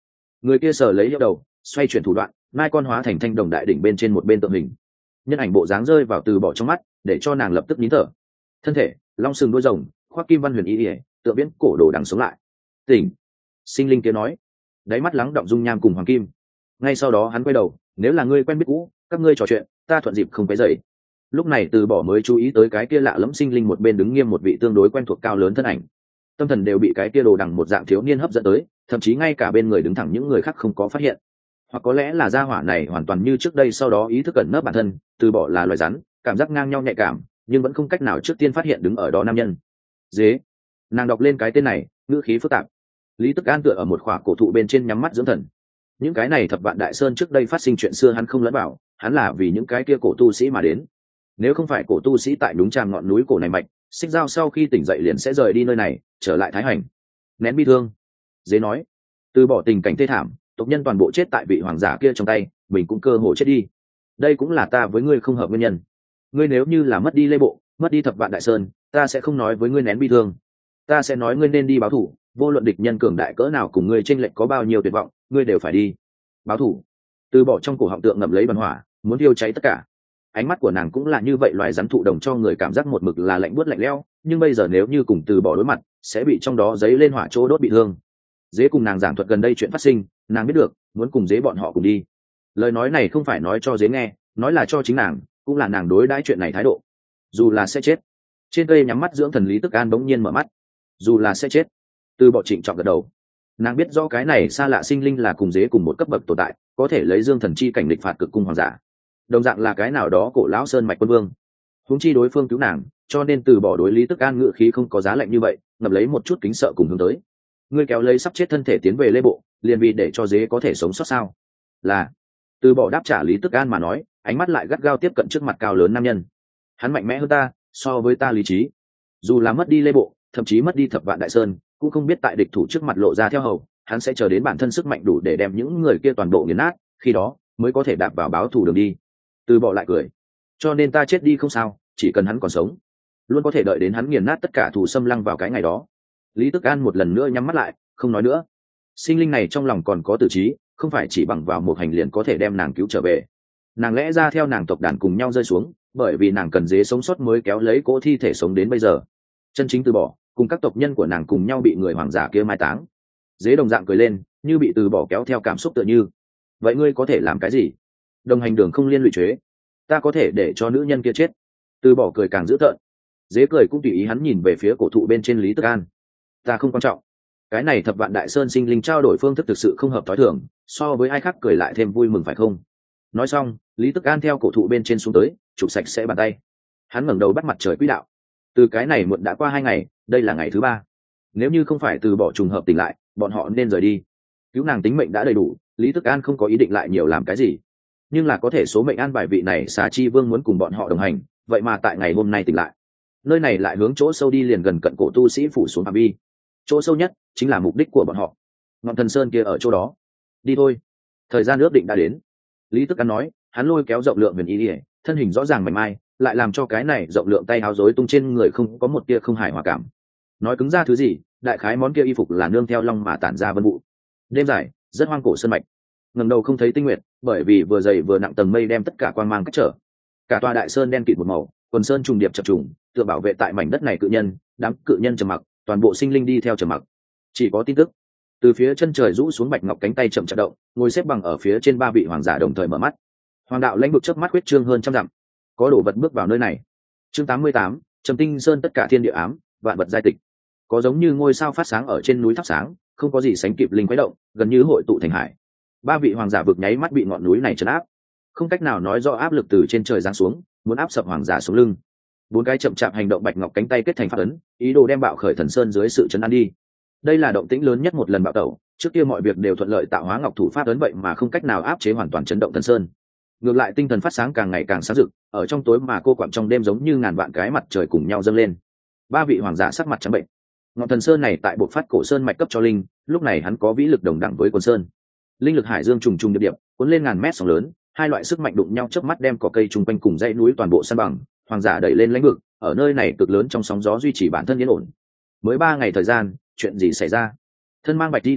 Người kia sờ lấy hiệu đầu, xoay chuyển thủ đoạn, mai con hóa thành thanh đồng đại đỉnh bên trên một bên tượng hình. Nhân ảnh bộ dáng rơi vào Từ Bỏ trong mắt, để cho nàng lập tức nín thở. Thân thể long sừng đuôi rồng, khoác kim văn huyền y ỉa, tựa viễn cổ đồ đằng sống lại. Tỉnh. Sinh linh kia nói, đáy mắt lắng động dung nham cùng hoàng kim. Ngay sau đó hắn quay đầu, nếu là ngươi quen biết cũ, các ngươi trò chuyện, ta thuận dịp không cái dậy. Lúc này Từ Bỏ mới chú ý tới cái kia lạ lẫm sinh linh một bên đứng nghiêm một vị tương đối quen thuộc cao lớn thân ảnh. Tâm thần đều bị cái kia đồ đằng một dạng thiếu niên hấp dẫn tới, thậm chí ngay cả bên người đứng thẳng những người khác không có phát hiện. Hoặc có lẽ là gia hỏa này hoàn toàn như trước đây, sau đó ý thức ẩn nấp bản thân. Từ Bỏ là loài rắn, cảm giác ngang nhau nhạy cảm, nhưng vẫn không cách nào trước tiên phát hiện đứng ở đó nam nhân. Dế. Nàng đọc lên cái tên này, ngữ khí phức tạp. Lý Tức An tựa ở một khỏa cổ thụ bên trên nhắm mắt dưỡng thần. Những cái này Thập Vạn Đại Sơn trước đây phát sinh chuyện xưa hắn không lẫn vào, hắn là vì những cái kia cổ tu sĩ mà đến. Nếu không phải cổ tu sĩ tại đúng tràm ngọn núi cổ này mạch, Xích Dao sau khi tỉnh dậy liền sẽ rời đi nơi này, trở lại Thái Hành. Nén bi thương. Dế nói, Từ Bỏ tình cảnh thê thảm, tộc nhân toàn bộ chết tại vị hoàng giả kia trong tay, mình cũng cơ hội chết đi. Đây cũng là ta với ngươi không hợp nguyên nhân. Ngươi nếu như là mất đi Lê Bộ, mất đi Thập Vạn Đại Sơn, ta sẽ không nói với ngươi nén bi thương, ta sẽ nói ngươi nên đi báo thù. Vô luận địch nhân cường đại cỡ nào cùng ngươi chênh lệch có bao nhiêu tuyệt vọng, ngươi đều phải đi báo thù. Từ Bỏ trong cổ họng tượng ngậm lấy bần hỏa, muốn thiêu cháy tất cả. Ánh mắt của nàng cũng là như vậy, loài rắn thụ đồng cho người cảm giác một mực là lạnh buốt lạnh lẽo, nhưng bây giờ nếu như cùng Từ Bỏ đối mặt, sẽ bị trong đó giấy lên hỏa chỗ đốt bị thương. Dế cùng nàng giảng thuật gần đây chuyện phát sinh, nàng biết được, muốn cùng dế bọn họ cùng đi. Lời nói này không phải nói cho dế nghe, nói là cho chính nàng, cũng là nàng đối đãi chuyện này thái độ. Dù là sẽ chết. Trên cây nhắm mắt dưỡng thần Lý Tức An bỗng nhiên mở mắt. Dù là sẽ chết. Từ Bỏ trịnh trọng gật đầu. Nàng biết rõ cái này xa lạ sinh linh là cùng dế cùng một cấp bậc tồn tại, có thể lấy dương thần chi cảnh địch phạt cực cung hoàng giả, đồng dạng là cái nào đó cổ lão sơn mạch quân vương. Huống chi đối phương cứu nàng, cho nên Từ Bỏ đối Lý Tức An ngự khí không có giá lạnh như vậy, ngập lấy một chút kính sợ cùng hướng tới. Ngươi kéo lấy sắp chết thân thể tiến về Lê Bộ, liền vì để cho dế có thể sống sót sao? Là. Từ Bỏ đáp trả Lý Tức An mà nói, ánh mắt lại gắt gao tiếp cận trước mặt cao lớn nam nhân. Hắn mạnh mẽ hơn ta, so với ta lý trí. Dù là mất đi Lê Bộ, thậm chí mất đi Thập Vạn Đại Sơn, cũng không biết tại địch thủ trước mặt lộ ra theo hầu, hắn sẽ chờ đến bản thân sức mạnh đủ để đem những người kia toàn bộ nghiền nát, khi đó mới có thể đạp vào báo thù đường đi. Từ Bỏ lại cười. Cho nên ta chết đi không sao, chỉ cần hắn còn sống, luôn có thể đợi đến hắn nghiền nát tất cả thù xâm lăng vào cái ngày đó. Lý Tức An một lần nữa nhắm mắt lại, không nói nữa. Sinh linh này trong lòng còn có tử trí, không phải chỉ bằng vào một hành liền có thể đem nàng cứu trở về. Nàng lẽ ra theo nàng tộc đàn cùng nhau rơi xuống, bởi vì nàng cần dế sống sót mới kéo lấy cỗ thi thể sống đến bây giờ. Chân chính Từ Bỏ cùng các tộc nhân của nàng cùng nhau bị người hoàng giả kia mai táng. Dế đồng dạng cười lên, như bị Từ Bỏ kéo theo cảm xúc tựa như. Vậy ngươi có thể làm cái gì? Đồng hành đường không liên lụy chế, ta có thể để cho nữ nhân kia chết. Từ Bỏ cười càng dữ tợn. Dế cười cũng tùy ý hắn nhìn về phía cổ thụ bên trên Lý Tức An. Ta không quan trọng. Cái này Thập Vạn Đại Sơn sinh linh trao đổi phương thức thực sự không hợp thói thường, so với ai khác cười lại thêm vui mừng phải không? Nói xong, Lý Tức An theo cổ thụ bên trên xuống tới, chụp sạch sẽ bàn tay. Hắn ngẩng đầu bắt mặt trời quỹ đạo. Từ cái này muộn đã qua 2 ngày, đây là ngày thứ 3. Nếu như không phải Từ Bỏ trùng hợp tỉnh lại, bọn họ nên rời đi. Cứu nàng tính mệnh đã đầy đủ, Lý Tức An không có ý định lại nhiều làm cái gì. Nhưng là có thể số mệnh an bài vị này Xà Chi Vương muốn cùng bọn họ đồng hành, vậy mà tại ngày hôm nay tỉnh lại. Nơi này lại hướng chỗ sâu đi, liền gần cận cổ tu sĩ phủ xuống phạm vi. Chỗ sâu nhất chính là mục đích của bọn họ. Ngọn Thần Sơn kia ở chỗ đó. Đi thôi. Thời gian ước định đã đến. Lý Tức An nói, hắn lôi kéo rộng lượng huyền y, thân hình rõ ràng mảnh mai, lại làm cho cái này rộng lượng tay áo rối tung trên người không có một tia không hài hòa cảm. Nói cứng ra thứ gì, đại khái món kia y phục là nương theo long mà tản ra vân vụ. Đêm dài, rất hoang cổ sơn mạch. Ngẩng đầu không thấy tinh nguyệt, bởi vì vừa dày vừa nặng tầng mây đem tất cả quang mang cách trở. Cả tòa đại sơn đen kịt một màu, quần sơn trùng điệp chập trùng, tựa bảo vệ tại mảnh đất này cự nhân, đám cự nhân trầm mặc, toàn bộ sinh linh đi theo trầm mặc. Chỉ có tin tức. Từ phía chân trời rũ xuống bạch ngọc cánh tay chậm chạp động, ngồi xếp bằng ở phía trên 3 vị hoàng giả đồng thời mở mắt. Hoàng đạo lãnh vực chớp mắt huyết trương hơn trăm dặm. Có đồ vật bước vào nơi này. Chương 88, Trầm Tinh Sơn tất cả thiên địa ám, vạn vật giai tịch. Có giống như ngôi sao phát sáng ở trên núi thắp sáng, không có gì sánh kịp linh quái động, gần như hội tụ thành hải. 3 vị hoàng giả vực nháy mắt bị ngọn núi này trấn áp. Không cách nào nói rõ áp lực từ trên trời giáng xuống, muốn áp sập hoàng giả xuống lưng. 4 cái chậm chạp hành động bạch ngọc cánh tay kết thành pháp ấn, ý đồ đem bạo khởi thần sơn dưới sự trấn an đi. Đây là động tĩnh lớn nhất một lần bạo tẩu, trước kia mọi việc đều thuận lợi tạo hóa ngọc thủ pháp ấn, vậy mà không cách nào áp chế hoàn toàn chấn động thần sơn. Ngược lại tinh thần phát sáng càng ngày càng sáng rực, ở trong tối mà cô quặm trong đêm giống như ngàn vạn cái mặt trời cùng nhau dâng lên. 3 vị hoàng giả sắc mặt trắng bệnh. Ngọn thần sơn này tại bộ phát cổ sơn mạch cấp cho linh, lúc này hắn có vĩ lực đồng đẳng với quần sơn. Linh lực hải dương trùng trùng điệp điệp, cuốn lên ngàn mét sóng lớn, hai loại sức mạnh đụng nhau chớp mắt đem cỏ cây chung quanh cùng dãy núi toàn bộ san bằng. Hoàng giả đẩy lên lãnh vực, ở nơi này cực lớn trong sóng gió duy trì bản thân yên ổn. Mới 3 ngày thời gian, chuyện gì xảy ra? Thân mang bạch y,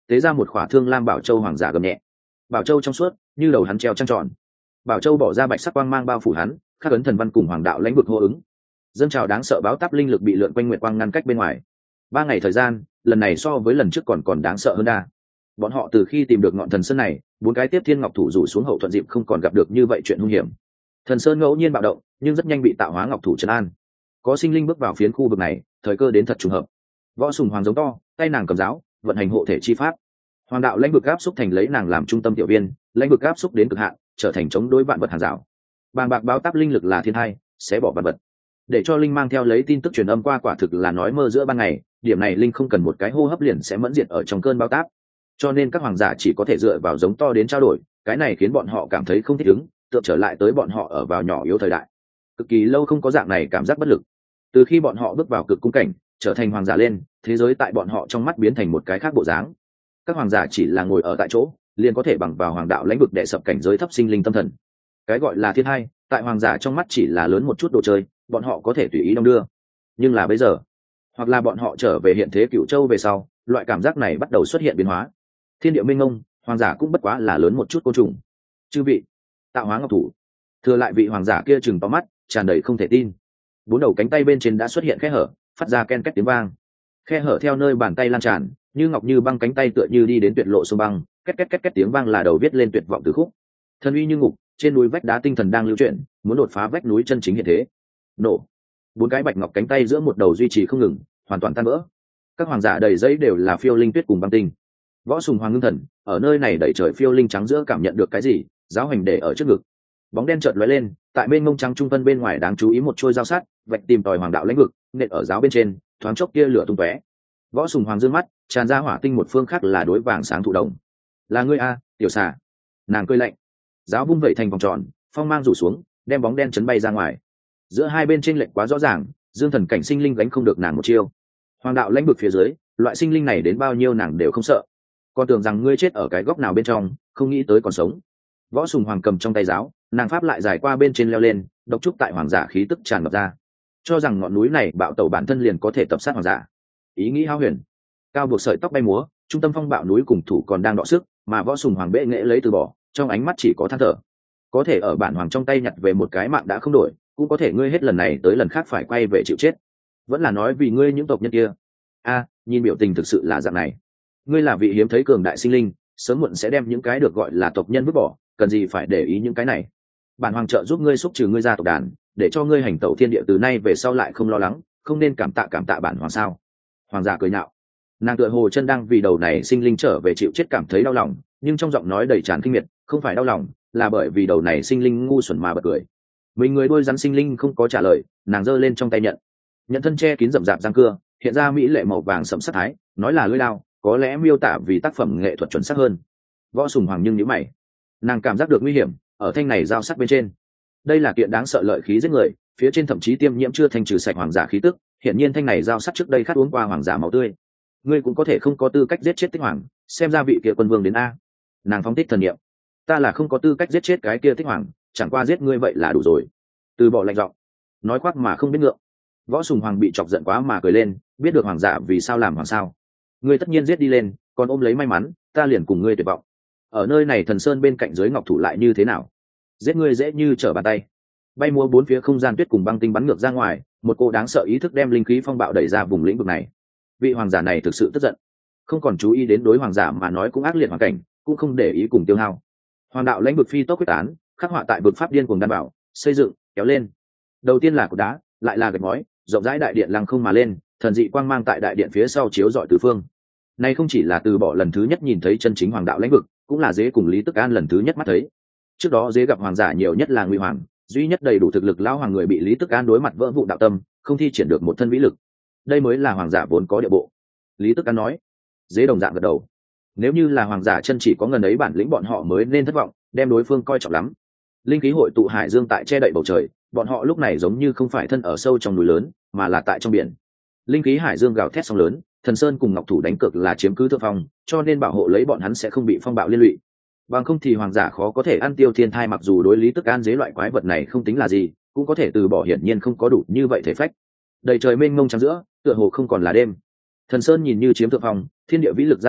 tế ra một khỏa thương lam bảo châu. Hoàng giả gầm nhẹ, bảo châu trong suốt như đầu hắn treo trăng tròn, bảo châu bỏ ra bạch sắc quang mang bao phủ hắn, khắc ấn thần văn cùng hoàng đạo lãnh vực hô ứng. Dâng trào đáng sợ báo táp linh lực bị lượn quanh nguyệt quang ngăn cách bên ngoài. 3 ngày thời gian, lần này so với lần trước còn đáng sợ hơn đa. Bọn họ từ khi tìm được ngọn thần sơn này, 4 cái tiếp thiên ngọc thủ rủ xuống hậu thuận dịp không còn gặp được như vậy chuyện hung hiểm. Thần sơn ngẫu nhiên bạo động, nhưng rất nhanh bị tạo hóa ngọc thủ trấn an. Có sinh linh bước vào phiến khu vực này, thời cơ đến thật trùng hợp. Võ Sùng Hoàng giống to, tay nàng cầm giáo, vận hành hộ thể chi pháp. Hoàng đạo lãnh vực áp xúc thành lấy nàng làm trung tâm tiểu viên, lãnh vực áp xúc đến cực hạn, trở thành chống đối vạn vật hàng rào. Bàng bạc báo táp linh lực là thiên hai, sẽ bỏ vạn vật. Để cho linh mang theo lấy tin tức truyền âm qua, quả thực là nói mơ giữa ban ngày. Điểm này linh không cần một cái hô hấp liền sẽ mẫn diệt ở trong cơn báo táp, cho nên các hoàng giả chỉ có thể dựa vào giống to đến trao đổi. Cái này khiến bọn họ cảm thấy không thích ứng, tựa trở lại tới bọn họ ở vào nhỏ yếu thời đại. Cực kỳ lâu không có dạng này cảm giác bất lực. Từ khi bọn họ bước vào cực cung cảnh, trở thành hoàng giả lên, thế giới tại bọn họ trong mắt biến thành một cái khác bộ dáng. Các hoàng giả chỉ là ngồi ở tại chỗ, liền có thể bằng vào hoàng đạo lãnh vực đệ sập cảnh giới thấp sinh linh tâm thần. Cái gọi là thiên hai, tại hoàng giả trong mắt chỉ là lớn một chút đồ chơi, bọn họ có thể tùy ý đong đưa. Nhưng là bây giờ, hoặc là bọn họ trở về hiện thế Cửu Châu về sau, loại cảm giác này bắt đầu xuất hiện biến hóa. Thiên địa minh mông, hoàng giả cũng bất quá là lớn một chút côn trùng. Chư vị, tạo hóa ngọc thủ. Thừa lại vị hoàng giả kia trừng to mắt, tràn đầy không thể tin. 4 đầu cánh tay bên trên đã xuất hiện khe hở, phát ra ken két tiếng vang. Khe hở theo nơi bàn tay lan tràn, như ngọc như băng, cánh tay tựa như đi đến tuyệt lộ sông băng, két két két két tiếng vang là đầu viết lên tuyệt vọng từ khúc. Thần uy như ngục, trên núi vách đá tinh thần đang lưu chuyển, muốn đột phá vách núi chân chính hiện thế. Nổ. 4 cái bạch ngọc cánh tay giữa một đầu duy trì không ngừng, hoàn toàn tan vỡ. Các hoàng giả đầy giấy đều là phiêu linh tuyết cùng băng tinh. Võ Sùng Hoàng ngưng thần, ở nơi này đẩy trời phiêu linh trắng giữa cảm nhận được cái gì, giáo hành để ở trước ngực. Bóng đen chợt lóe lên, tại bên ngông trắng trung vân bên ngoài đáng chú ý một trôi dao sắt, vạch tìm tòi hoàng đạo lãnh vực, nện ở giáo bên trên, thoáng chốc kia lửa tung tóe. Võ Sùng Hoàng dương mắt, tràn ra hỏa tinh một phương khác là đối vàng sáng thụ động. Là ngươi a, tiểu xà. Nàng cười lạnh. Giáo vung vẩy thành vòng tròn, phong mang rủ xuống, đem bóng đen chấn bay ra ngoài. Giữa hai bên chênh lệch quá rõ ràng, dương thần cảnh sinh linh gánh không được nàng một chiêu. Hoàng đạo lãnh vực phía dưới, loại sinh linh này đến bao nhiêu nàng đều không sợ. Còn tưởng rằng ngươi chết ở cái góc nào bên trong, không nghĩ tới còn sống. Võ Sùng Hoàng cầm trong tay giáo, nàng pháp lại dài qua bên trên leo lên, độc trúc tại hoàng giả khí tức tràn ngập ra, cho rằng ngọn núi này bạo tẩu bản thân liền có thể tập sát hoàng giả. Ý nghĩ hao huyền. Cao buộc sợi tóc bay múa, trung tâm phong bạo núi cùng thủ còn đang đọ sức, mà Võ Sùng Hoàng bệ nghệ lấy từ bỏ, trong ánh mắt chỉ có than thở. Có thể ở bản hoàng trong tay nhặt về một cái mạng đã không đổi, cũng có thể ngươi hết lần này tới lần khác phải quay về chịu chết. Vẫn là nói vì ngươi những tộc nhân kia. Nhìn biểu tình thực sự là dạng này. Ngươi là vị hiếm thấy cường đại sinh linh, sớm muộn sẽ đem những cái được gọi là tộc nhân vứt bỏ, cần gì phải để ý những cái này. Bản hoàng trợ giúp ngươi xúc trừ ngươi ra tộc đàn, để cho ngươi hành tẩu thiên địa từ nay về sau lại không lo lắng, không nên cảm tạ bản hoàng sao? Hoàng giả cười nhạo. Nàng tựa hồ chân đang vì đầu này sinh linh trở về chịu chết cảm thấy đau lòng, nhưng trong giọng nói đầy tràn kinh miệt, không phải đau lòng, là bởi vì đầu này sinh linh ngu xuẩn mà bật cười. Mình người đôi rắn sinh linh không có trả lời, nàng giơ lên trong tay nhận thân che kín rậm rạp răng cưa, hiện ra mỹ lệ màu vàng sẫm sắc thái, nói là lưỡi lao, có lẽ miêu tả vì tác phẩm nghệ thuật chuẩn xác hơn. Võ Sùng Hoàng nhưng nhíu mày, nàng cảm giác được nguy hiểm ở thanh này dao sắc bên trên. Đây là kiện đáng sợ lợi khí giết người, phía trên thậm chí tiêm nhiễm chưa thanh trừ sạch hoàng giả khí tức, hiện nhiên thanh này dao sắc trước đây khát uống qua hoàng giả máu tươi. Ngươi cũng có thể không có tư cách giết chết Tích Hoàng, xem ra vị kia quân vương đến a. Nàng phóng thích thần niệm, ta là không có tư cách giết chết cái kia Tích Hoàng, chẳng qua giết ngươi vậy là đủ rồi. Từ bỏ lạnh giọng, nói khoác mà không biết ngượng. Võ Sùng Hoàng bị chọc giận quá mà cười lên, biết được hoàng giả vì sao làm hoàng sao. Ngươi tất nhiên giết đi lên, còn ôm lấy may mắn, ta liền cùng ngươi tuyệt vọng. Ở nơi này thần sơn bên cạnh dưới ngọc thủ lại như thế nào? Giết ngươi dễ như trở bàn tay. Bay múa 4 phía không gian tuyết cùng băng tinh bắn ngược ra ngoài, một cô đáng sợ ý thức đem linh khí phong bạo đẩy ra vùng lĩnh vực này. Vị hoàng giả này thực sự tức giận, không còn chú ý đến đối hoàng giả mà nói cũng ác liệt hoàn cảnh, cũng không để ý cùng tiêu hao. Hoàng đạo lãnh vực phi tốc quyết tán, khắc họa tại vực pháp điên cuồng đảm bảo, xây dựng, kéo lên. Đầu tiên là cột đá, lại là gạch ngói, rộng rãi đại điện lăng không mà lên, thần dị quang mang tại đại điện phía sau chiếu rọi tứ phương. Này không chỉ là từ bỏ lần thứ nhất nhìn thấy chân chính hoàng đạo lãnh vực, cũng là dế cùng Lý Tức An lần thứ nhất mắt thấy. Trước đó dế gặp hoàng giả nhiều nhất là Ngụy Hoàng, duy nhất đầy đủ thực lực lão hoàng người bị Lý Tức An đối mặt vỡ vụn đạo tâm, không thi triển được một thân vĩ lực. Đây mới là hoàng giả vốn có địa bộ. Lý Tức An nói. Dế đồng dạng gật đầu. Nếu như là hoàng giả chân chỉ có ngần ấy bản lĩnh, bọn họ mới nên thất vọng, đem đối phương coi trọng lắm. Linh khí hội tụ hải dương tại che đậy bầu trời, bọn họ lúc này giống như không phải thân ở sâu trong núi lớn, mà là tại trong biển. Linh khí hải dương gào thét sóng lớn, thần sơn cùng ngọc thủ đánh cược là chiếm cứ thượng phong, cho nên bảo hộ lấy bọn hắn sẽ không bị phong bạo liên lụy. Bằng không thì hoàng giả khó có thể ăn tiêu thiên thai, mặc dù đối Lý Tức An dế loại quái vật này không tính là gì, cũng có thể từ bỏ, hiển nhiên không có đủ như vậy thể phách. Đầy trời mênh mông trắng giữa, tựa hồ không còn là đêm. Thần sơn nhìn như chiếm thượng phong, thiên địa vĩ lực ra thân,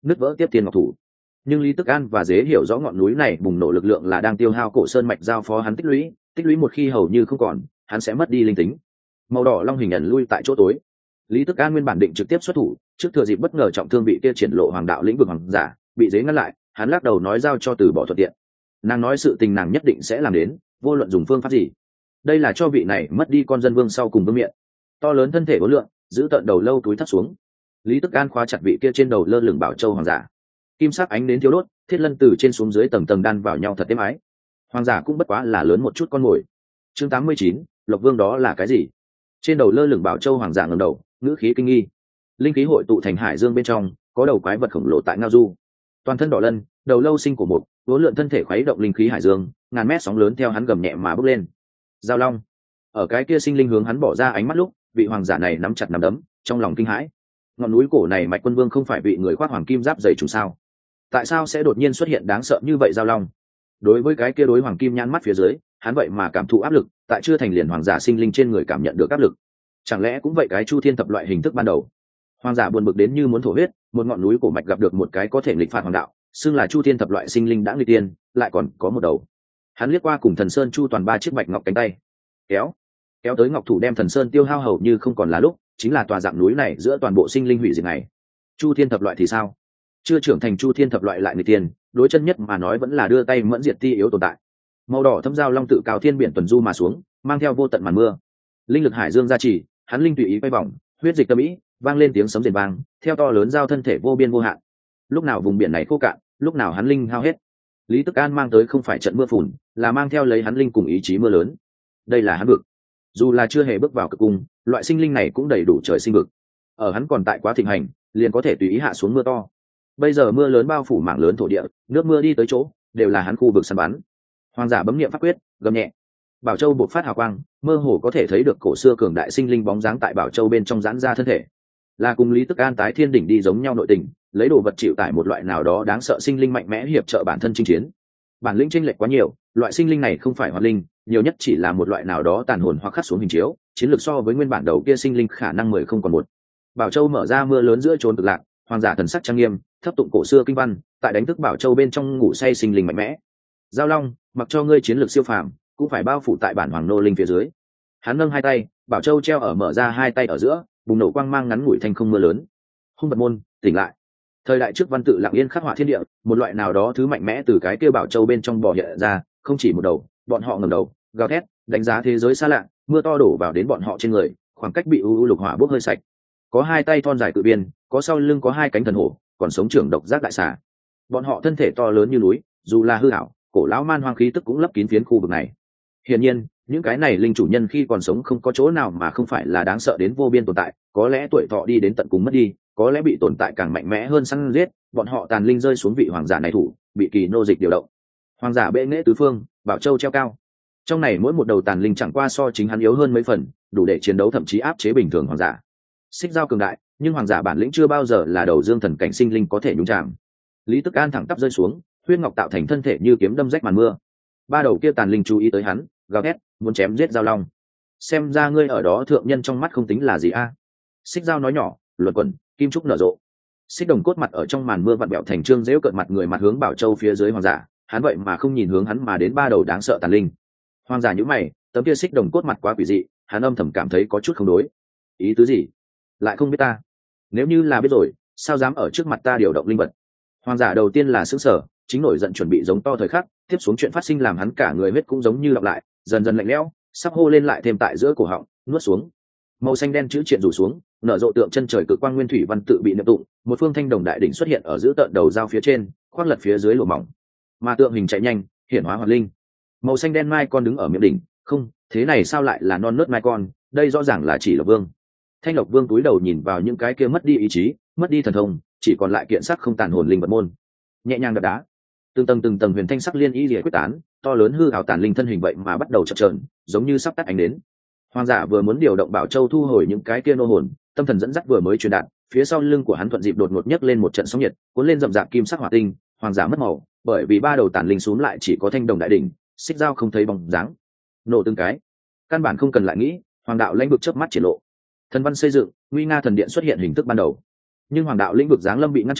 nứt vỡ tiếp tiền ngọc thủ. Nhưng Lý Tức An và Dế hiểu rõ ngọn núi này bùng nổ lực lượng là đang tiêu hao cổ sơn mạch giao phó hắn tích lũy một khi hầu như không còn, hắn sẽ mất đi linh tính. Màu đỏ long hình ẩn lui tại chỗ tối. Lý Tức An nguyên bản định trực tiếp xuất thủ, trước thừa dịp bất ngờ trọng thương bị kia triển lộ hoàng đạo lĩnh vực hoàng giả, bị Dế ngăn lại, hắn lắc đầu nói giao cho từ bỏ thuận tiện. Nàng nói sự tình nàng nhất định sẽ làm đến, vô luận dùng phương pháp gì. Đây là cho vị này mất đi con dân vương sau cùng vương miện. To lớn thân thể vô lượng, giữ tận đầu lâu túi thấp xuống. Lý Tức An khóa chặt vị kia trên đầu lơ lửng bảo châu hoàng giả. Kim sắc ánh đến thiếu đốt, thiết lân từ trên xuống dưới tầng tầng đan vào nhau thật êm ái. Hoàng giả cũng bất quá là lớn một chút con mồi. Chương 89, Lộc Vương đó là cái gì? Trên đầu lơ lửng bảo châu hoàng giả ngẩng đầu, ngữ khí kinh nghi. Linh khí hội tụ thành hải dương bên trong, có đầu quái vật khổng lồ tại ngao du. Toàn thân đỏ lân, đầu lâu sinh của một, vốn lượn thân thể khuấy động linh khí hải dương, ngàn mét sóng lớn theo hắn gầm nhẹ mà bốc lên. Giao long. Ở cái kia sinh linh hướng hắn bỏ ra ánh mắt lúc, vị hoàng giả này nắm chặt nắm đấm, trong lòng kinh hãi. Ngọn núi cổ này mạch quân vương không phải bị người khoác hoàng kim giáp dày trùng sao? Tại sao sẽ đột nhiên xuất hiện đáng sợ như vậy giao long? Đối với cái kia đối hoàng kim nhãn mắt phía dưới, hắn vậy mà cảm thụ áp lực, tại chưa thành liền hoàng giả sinh linh trên người cảm nhận được áp lực. Chẳng lẽ cũng vậy cái chu thiên thập loại hình thức ban đầu? Hoàng giả buồn bực đến như muốn thổ huyết, một ngọn núi cổ mạch gặp được một cái có thể nghịch phạt hoàng đạo, xưng là chu thiên thập loại sinh linh đã nghịch tiên, lại còn có một đầu. Hắn liếc qua cùng thần sơn chu toàn ba chiếc bạch ngọc cánh tay, kéo tới ngọc thủ đem thần sơn tiêu hao hầu như không còn là lúc, chính là tòa dạng núi này giữa toàn bộ sinh linh hủy diệt này. Chu thiên thập loại thì sao? Chưa trưởng thành chu thiên thập loại lại người tiền, đối chân nhất mà nói vẫn là đưa tay mẫn diệt ti yếu tồn tại. Màu đỏ thâm giao long tự cao thiên biển tuần du mà xuống, mang theo vô tận màn mưa. Linh lực hải dương gia trì, hắn linh tùy ý quay vòng, huyết dịch tâm ý, vang lên tiếng sấm rền vang, theo to lớn giao thân thể vô biên vô hạn. Lúc nào vùng biển này khô cạn, lúc nào hắn linh hao hết. Lý Tức An mang tới không phải trận mưa phùn, là mang theo lấy hắn linh cùng ý chí mưa lớn. Đây là hắn vực. Dù là chưa hề bước vào cực cung, loại sinh linh này cũng đầy đủ trời sinh vực. Ở hắn còn tại quá thịnh hành, liền có thể tùy ý hạ xuống mưa to. Bây giờ mưa lớn bao phủ mảng lớn thổ địa, nước mưa đi tới chỗ, đều là hắn khu vực săn bắn. Hoàng giả bấm niệm pháp quyết, gầm nhẹ. Bảo Châu bộc phát hào quang, mơ hồ có thể thấy được cổ xưa cường đại sinh linh bóng dáng tại Bảo Châu bên trong giãn ra thân thể. Là cùng Lý Tức An tái thiên đỉnh đi giống nhau nội tình, lấy đồ vật chịu tải một loại nào đó đáng sợ sinh linh mạnh mẽ hiệp trợ bản thân chinh chiến. Bản lĩnh chênh lệch quá nhiều, loại sinh linh này không phải hoạt linh, nhiều nhất chỉ là một loại nào đó tàn hồn hoặc khắc xuống hình chiếu, chiến lược so với nguyên bản đầu kia sinh linh khả năng 10 không còn một. Bảo Châu mở ra mưa lớn giữa trốn cực lạc, hoàng giả thần sắc trang nghiêm, thấp tụng cổ xưa kinh văn, tại đánh thức Bảo Châu bên trong ngủ say sinh linh mạnh mẽ. Giao Long, mặc cho ngươi chiến lược siêu phàm, cũng phải bao phủ tại bản hoàng nô linh phía dưới. Hắn nâng hai tay, Bảo Châu treo ở mở ra hai tay ở giữa, bùng nổ quang mang ngắn ngủi thành không mưa lớn. Hung vật môn, tỉnh lại. Thời đại trước văn tự lặng yên khắc họa thiên địa, một loại nào đó thứ mạnh mẽ từ cái kia Bảo Châu bên trong bò hiện ra, không chỉ một đầu, bọn họ ngẩng đầu, gào thét, đánh giá thế giới xa lạ, mưa to đổ vào đến bọn họ trên người, khoảng cách bị u lục hỏa bốc hơi sạch. Có hai tay thon dài cự biên, có sau lưng có hai cánh thần hổ, còn sống trưởng độc giác đại xà. Bọn họ thân thể to lớn như núi, dù là hư ảo, cổ lão man hoang khí tức cũng lấp kín phiến khu vực này. Hiển nhiên, những cái này linh chủ nhân khi còn sống không có chỗ nào mà không phải là đáng sợ đến vô biên tồn tại, có lẽ tuổi thọ đi đến tận cùng mất đi, có lẽ bị tồn tại càng mạnh mẽ hơn săn giết, bọn họ tàn linh rơi xuống vị hoàng giả này thủ, bị kỳ nô dịch điều động. Hoàng giả bệ nghệ tứ phương, Bảo Châu treo cao. Trong này mỗi một đầu tàn linh chẳng qua so chính hắn yếu hơn mấy phần, đủ để chiến đấu thậm chí áp chế bình thường hoàng giả. Xích giao cường đại, nhưng hoàng giả bản lĩnh chưa bao giờ là đầu dương thần cảnh sinh linh có thể nhúng chạm. Lý Tức An thẳng tắp rơi xuống, huyết ngọc tạo thành thân thể như kiếm đâm rách màn mưa. Ba đầu kia tàn linh chú ý tới hắn, gào thét, muốn chém giết Giao Long. Xem ra ngươi ở đó thượng nhân trong mắt không tính là gì a. Xích Giao nói nhỏ, luẩn quẩn, kim trúc nở rộ. Xích đồng cốt mặt ở trong màn mưa vặn bẹo thành trương dễu cợt mặt người mặt hướng Bảo Châu phía dưới hoàng giả, hắn vậy mà không nhìn hướng hắn mà đến ba đầu đáng sợ tàn linh. Hoàng giả nhíu mày, tấm kia xích đồng cốt mặt quá quỷ dị, hắn âm thầm cảm thấy có chút không đối. Ý tứ gì? Lại không biết ta? Nếu như là biết rồi, sao dám ở trước mặt ta điều động linh vật? Hoàng giả đầu tiên là sững sờ, chính nổi giận chuẩn bị giống to thời khắc, tiếp xuống chuyện phát sinh làm hắn cả người huyết cũng giống như lặp lại, dần dần lạnh lẽo, sắp hô lên lại thêm tại giữa cổ họng, nuốt xuống. Màu xanh đen chữ triện rủ xuống, nở rộ tượng chân trời cực quang nguyên thủy văn tự bị niệm tụng, một phương thanh đồng đại đỉnh xuất hiện ở giữa tận đầu dao phía trên, khoác lật phía dưới lỗ mỏng. Mà tượng hình chạy nhanh, hiển hóa hoạt linh. Màu xanh đen mai con đứng ở miệng đỉnh, không, thế này sao lại là non nớt mai con, đây rõ ràng là chỉ Lộc Vương. Thanh Lộc Vương túi đầu nhìn vào những cái kia mất đi ý chí, mất đi thần thông, chỉ còn lại kiện sắc không tàn hồn linh vật môn. Nhẹ nhàng đập đá, từng tầng huyền thanh sắc liên y liễu quyết tán, to lớn hư ảo tàn linh thân hình vậy mà bắt đầu chập chờn, giống như sắp tắt ánh đến. Hoàng giả vừa muốn điều động Bảo Châu thu hồi những cái kia nô hồn, tâm thần dẫn dắt vừa mới truyền đạt, phía sau lưng của hắn thuận dịp đột ngột nhấc lên một trận sóng nhiệt, cuốn lên rậm rạp kim sắc hỏa tinh, hoàng giả mất màu, bởi vì ba đầu tàn linh xuống lại chỉ có thanh đồng đại đỉnh, xích dao không thấy bóng dáng. Nổ từng cái, căn bản không cần lại nghĩ, hoàng đạo lãnh vực chớp mắt triển lộ. Thần văn xây dựng, nguy nga thần điện xuất hiện hình thức ban đầu. Nhưng hoàng đạo lĩnh vực giáng lâm bị ngăn trở,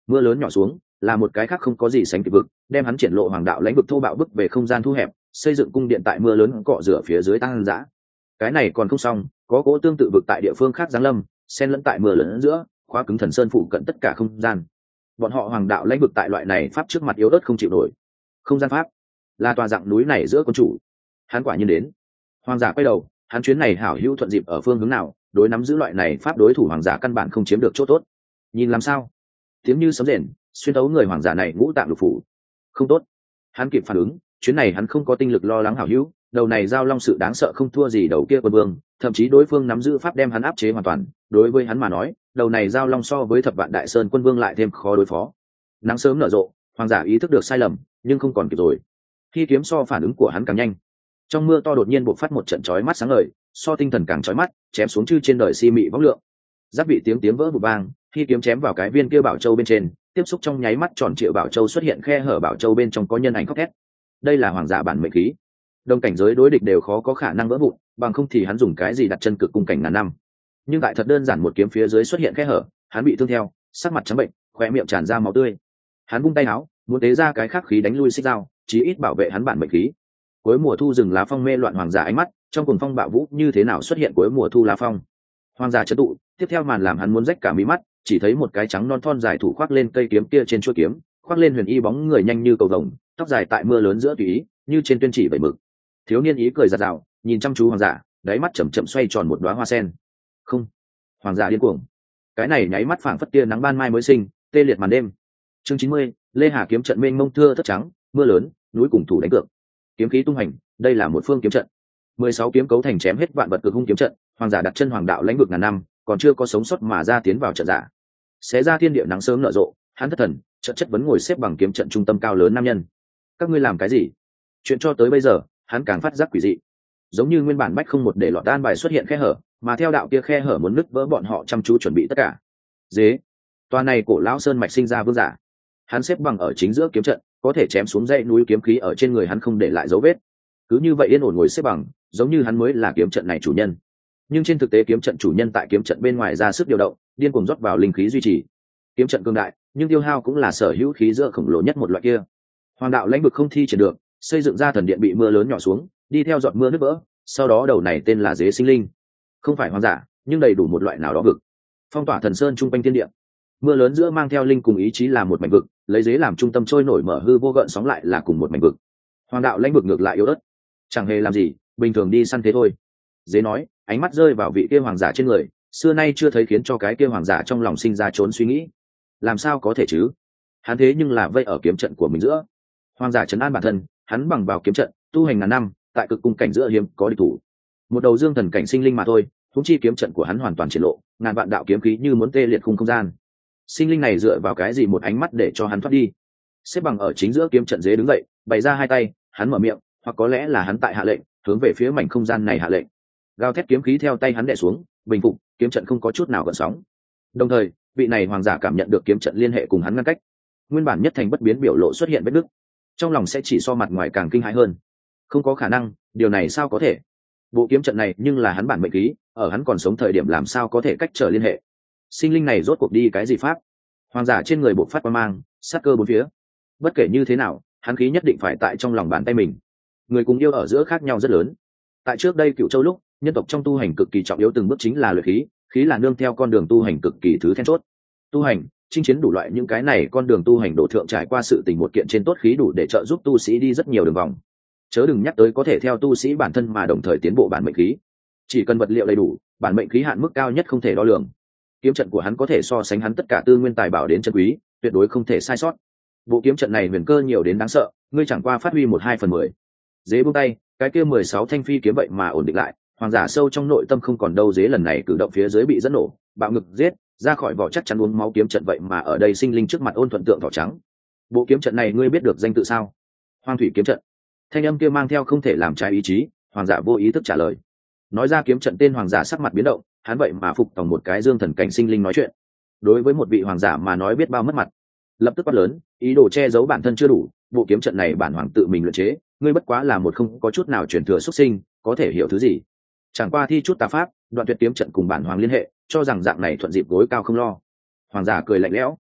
Mưa lớn nhỏ xuống, là một cái khác không có gì sánh kịp vực, đem hắn triển lộ hoàng đạo lãnh vực thô bạo bức về không gian thu hẹp, xây dựng cung điện tại mưa lớn cọ rửa phía dưới tăng dã. Cái này còn không xong, có cỗ tương tự vực tại địa phương khác giáng lâm, xen lẫn tại mưa lớn giữa, khóa cứng thần sơn phụ cận tất cả không gian. Bọn họ hoàng đạo lãnh vực tại loại này pháp trước mặt yếu ớt không chịu nổi. Không gian pháp là tòa dạng núi này giữa con chủ. Hắn quả nhiên đến. Hoàng giả quay đầu, hắn chuyến này hảo hữu thuận dịp ở phương hướng nào, đối nắm giữ loại này pháp đối thủ hoàng giả căn bản không chiếm được chỗ tốt. Nhìn làm sao? Tiếng như sấm rền, xuyên tấu người hoàng giả này ngũ tạng lục phủ. Không tốt. Hắn kịp phản ứng, chuyến này hắn không có tinh lực lo lắng hảo hữu, đầu này giao long sự đáng sợ không thua gì đầu kia quân vương, thậm chí đối phương nắm giữ pháp đem hắn áp chế hoàn toàn, đối với hắn mà nói, đầu này giao long so với thập vạn đại sơn quân vương lại thêm khó đối phó. Nắng sớm nở rộ, hoàng giả ý thức được sai lầm, nhưng không còn kịp rồi. Khi kiếm so phản ứng của hắn càng nhanh, trong mưa to đột nhiên bộc phát một trận chói mắt sáng ngời, so tinh thần càng chói mắt, chém xuống chư trên đời si mị võng lượng. Giáp bị tiếng vỡ vụn vang, khi kiếm chém vào cái viên kia bảo châu bên trên, tiếp xúc trong nháy mắt tròn trịa bảo châu xuất hiện khe hở, bảo châu bên trong có nhân ảnh khóc thét. Đây là hoàng giả bản mệnh khí, đồng cảnh giới đối địch đều khó có khả năng vỡ vụn, bằng không thì hắn dùng cái gì đặt chân cực cung cảnh ngàn năm. Nhưng tại thật đơn giản một kiếm phía dưới xuất hiện khe hở, hắn bị thương theo, sắc mặt trắng bệnh, khóe miệng tràn ra máu tươi. Hắn vung tay áo, muốn tế ra cái khắc khí đánh lui xích dao, chí ít bảo vệ hắn bản mệnh khí. Cuối mùa thu rừng lá phong mê loạn hoàng giả ánh mắt, trong cuồng phong bạo vũ như thế nào xuất hiện cuối mùa thu lá phong. Hoàng giả chấn tụ, tiếp theo màn làm hắn muốn rách cả mí mắt, chỉ thấy một cái trắng non thon dài thủ khoác lên cây kiếm kia trên chuôi kiếm, khoác lên huyền y bóng người nhanh như cầu vồng, tóc dài tại mưa lớn giữa tùy ý, như trên tuyên chỉ vẩy mực. Thiếu niên ý cười giạt rào, nhìn chăm chú hoàng giả, đáy mắt chậm chậm xoay tròn một đóa hoa sen. Không, hoàng giả điên cuồng. Cái này nháy mắt phảng phất tia nắng ban mai mới sinh, tê liệt màn đêm. Chương 90, Lê Hà kiếm trận mênh mông thưa thất trắng, mưa lớn, núi cùng thủ đánh cược. Kiếm khí tung hành, đây là một phương kiếm trận. 16 kiếm cấu thành chém hết vạn vật cực hung kiếm trận, hoàng giả đặt chân hoàng đạo lãnh vực ngàn năm, còn chưa có sống sót mà ra tiến vào trận giả. Xé ra thiên địa nắng sớm nở rộ, hắn thất thần, trận chất vấn ngồi xếp bằng kiếm trận trung tâm cao lớn nam nhân. Các ngươi làm cái gì? Chuyện cho tới bây giờ, hắn càng phát giác quỷ dị. Giống như nguyên bản bách không một để lọt tan bài xuất hiện khe hở, mà theo đạo kia khe hở muốn nứt vỡ, bọn họ chăm chú chuẩn bị tất cả. Dế, toa này cổ lão sơn mạch sinh ra vương giả. Hắn xếp bằng ở chính giữa kiếm trận, có thể chém xuống dãy núi, kiếm khí ở trên người hắn không để lại dấu vết. Cứ như vậy yên ổn ngồi xếp bằng, giống như hắn mới là kiếm trận này chủ nhân. Nhưng trên thực tế kiếm trận chủ nhân tại kiếm trận bên ngoài ra sức điều động, điên cuồng rót vào linh khí duy trì. Kiếm trận cường đại, nhưng tiêu hao cũng là sở hữu khí giữa khổng lồ nhất một loại kia. Hoàng đạo lãnh vực không thi triển được, xây dựng ra thần điện bị mưa lớn nhỏ xuống, đi theo giọt mưa nứt vỡ. Sau đó đầu này tên là Dế sinh linh, không phải hoàng giả, nhưng đầy đủ một loại nào đó vực, phong tỏa thần sơn trung quanh thiên địa. Mưa lớn giữa mang theo linh cùng ý chí là một mảnh vực, lấy Dế làm trung tâm trôi nổi mở hư vô gợn sóng lại là cùng một mảnh vực. Hoàng đạo lãnh vực ngược lại yếu ớt, chẳng hề làm gì, bình thường đi săn thế thôi. Dế nói, ánh mắt rơi vào vị kia hoàng giả trên người, xưa nay chưa thấy khiến cho cái kia hoàng giả trong lòng sinh ra trốn suy nghĩ. Làm sao có thể chứ? Hắn thế nhưng là vây ở kiếm trận của mình giữa. Hoàng giả trấn an bản thân, hắn bằng vào kiếm trận tu hành ngàn năm, tại cực cung cảnh giữa hiếm có địch thủ. Một đầu dương thần cảnh sinh linh mà thôi, huống chi kiếm trận của hắn hoàn toàn triển lộ, ngàn vạn đạo kiếm khí như muốn tê liệt khung không gian. Sinh linh này dựa vào cái gì một ánh mắt để cho hắn thoát đi? Xếp bằng ở chính giữa kiếm trận Dế đứng dậy, bày ra hai tay, hắn mở miệng, hoặc có lẽ là hắn tại hạ lệnh, hướng về phía mảnh không gian này hạ lệnh. Gào thét kiếm khí theo tay hắn đè xuống, bình phục, kiếm trận không có chút nào gợn sóng. Đồng thời, vị này hoàng giả cảm nhận được kiếm trận liên hệ cùng hắn ngăn cách. Nguyên bản nhất thành bất biến biểu lộ xuất hiện vết nứt, trong lòng sẽ chỉ so mặt ngoài càng kinh hãi hơn. Không có khả năng, điều này sao có thể? Bộ kiếm trận này nhưng là hắn bản mệnh khí, ở hắn còn sống thời điểm làm sao có thể cách trở liên hệ? Sinh linh này rốt cuộc đi cái gì pháp? Hoàng giả trên người bộc phát quang mang, sát cơ bốn phía. Bất kể như thế nào, hắn khí nhất định phải tại trong lòng bàn tay mình. Người cùng yêu ở giữa khác nhau rất lớn. Tại trước đây Cựu Châu lúc, nhân tộc trong tu hành cực kỳ trọng yếu từng bước chính là luyện khí, khí là nương theo con đường tu hành cực kỳ thứ then chốt. Tu hành, chinh chiến đủ loại những cái này con đường tu hành độ thượng trải qua sự tình một kiện trên tốt khí đủ để trợ giúp tu sĩ đi rất nhiều đường vòng. Chớ đừng nhắc tới có thể theo tu sĩ bản thân mà đồng thời tiến bộ bản mệnh khí. Chỉ cần vật liệu đầy đủ, bản mệnh khí hạn mức cao nhất không thể đo lường. Kiếm trận của hắn có thể so sánh hắn tất cả tư nguyên tài bảo đến chân quý, tuyệt đối không thể sai sót. Bộ kiếm trận này huyền cơ nhiều đến đáng sợ, ngươi chẳng qua phát huy 1/2/10. Dế buông tay, cái kia 16 thanh phi kiếm vậy mà ổn định lại, hoàng giả sâu trong nội tâm không còn đâu. Dế lần này cử động phía dưới bị dẫn nổ, bạo ngực giết ra khỏi vỏ, chắc chắn uống máu. Kiếm trận vậy mà ở đây sinh linh trước mặt ôn thuận tượng thỏ trắng. Bộ kiếm trận này ngươi biết được danh tự sao? Hoang thủy kiếm trận. Thanh âm kia mang theo không thể làm trái ý chí, hoàng giả vô ý thức trả lời. Nói ra kiếm trận tên, hoàng giả sắc mặt biến động, hắn vậy mà phục tòng một cái dương thần cảnh sinh linh nói chuyện. Đối với một vị hoàng giả mà nói biết bao mất mặt. Lập tức quát lớn, ý đồ che giấu bản thân chưa đủ, bộ kiếm trận này bản hoàng tự mình luyện chế, ngươi bất quá là một không có chút nào truyền thừa xuất sinh, có thể hiểu thứ gì? Chẳng qua thi chút tà pháp, đoạn tuyệt kiếm trận cùng bản hoàng liên hệ, cho rằng dạng này thuận dịp gối cao không lo. Hoàng giả cười lạnh lẽo.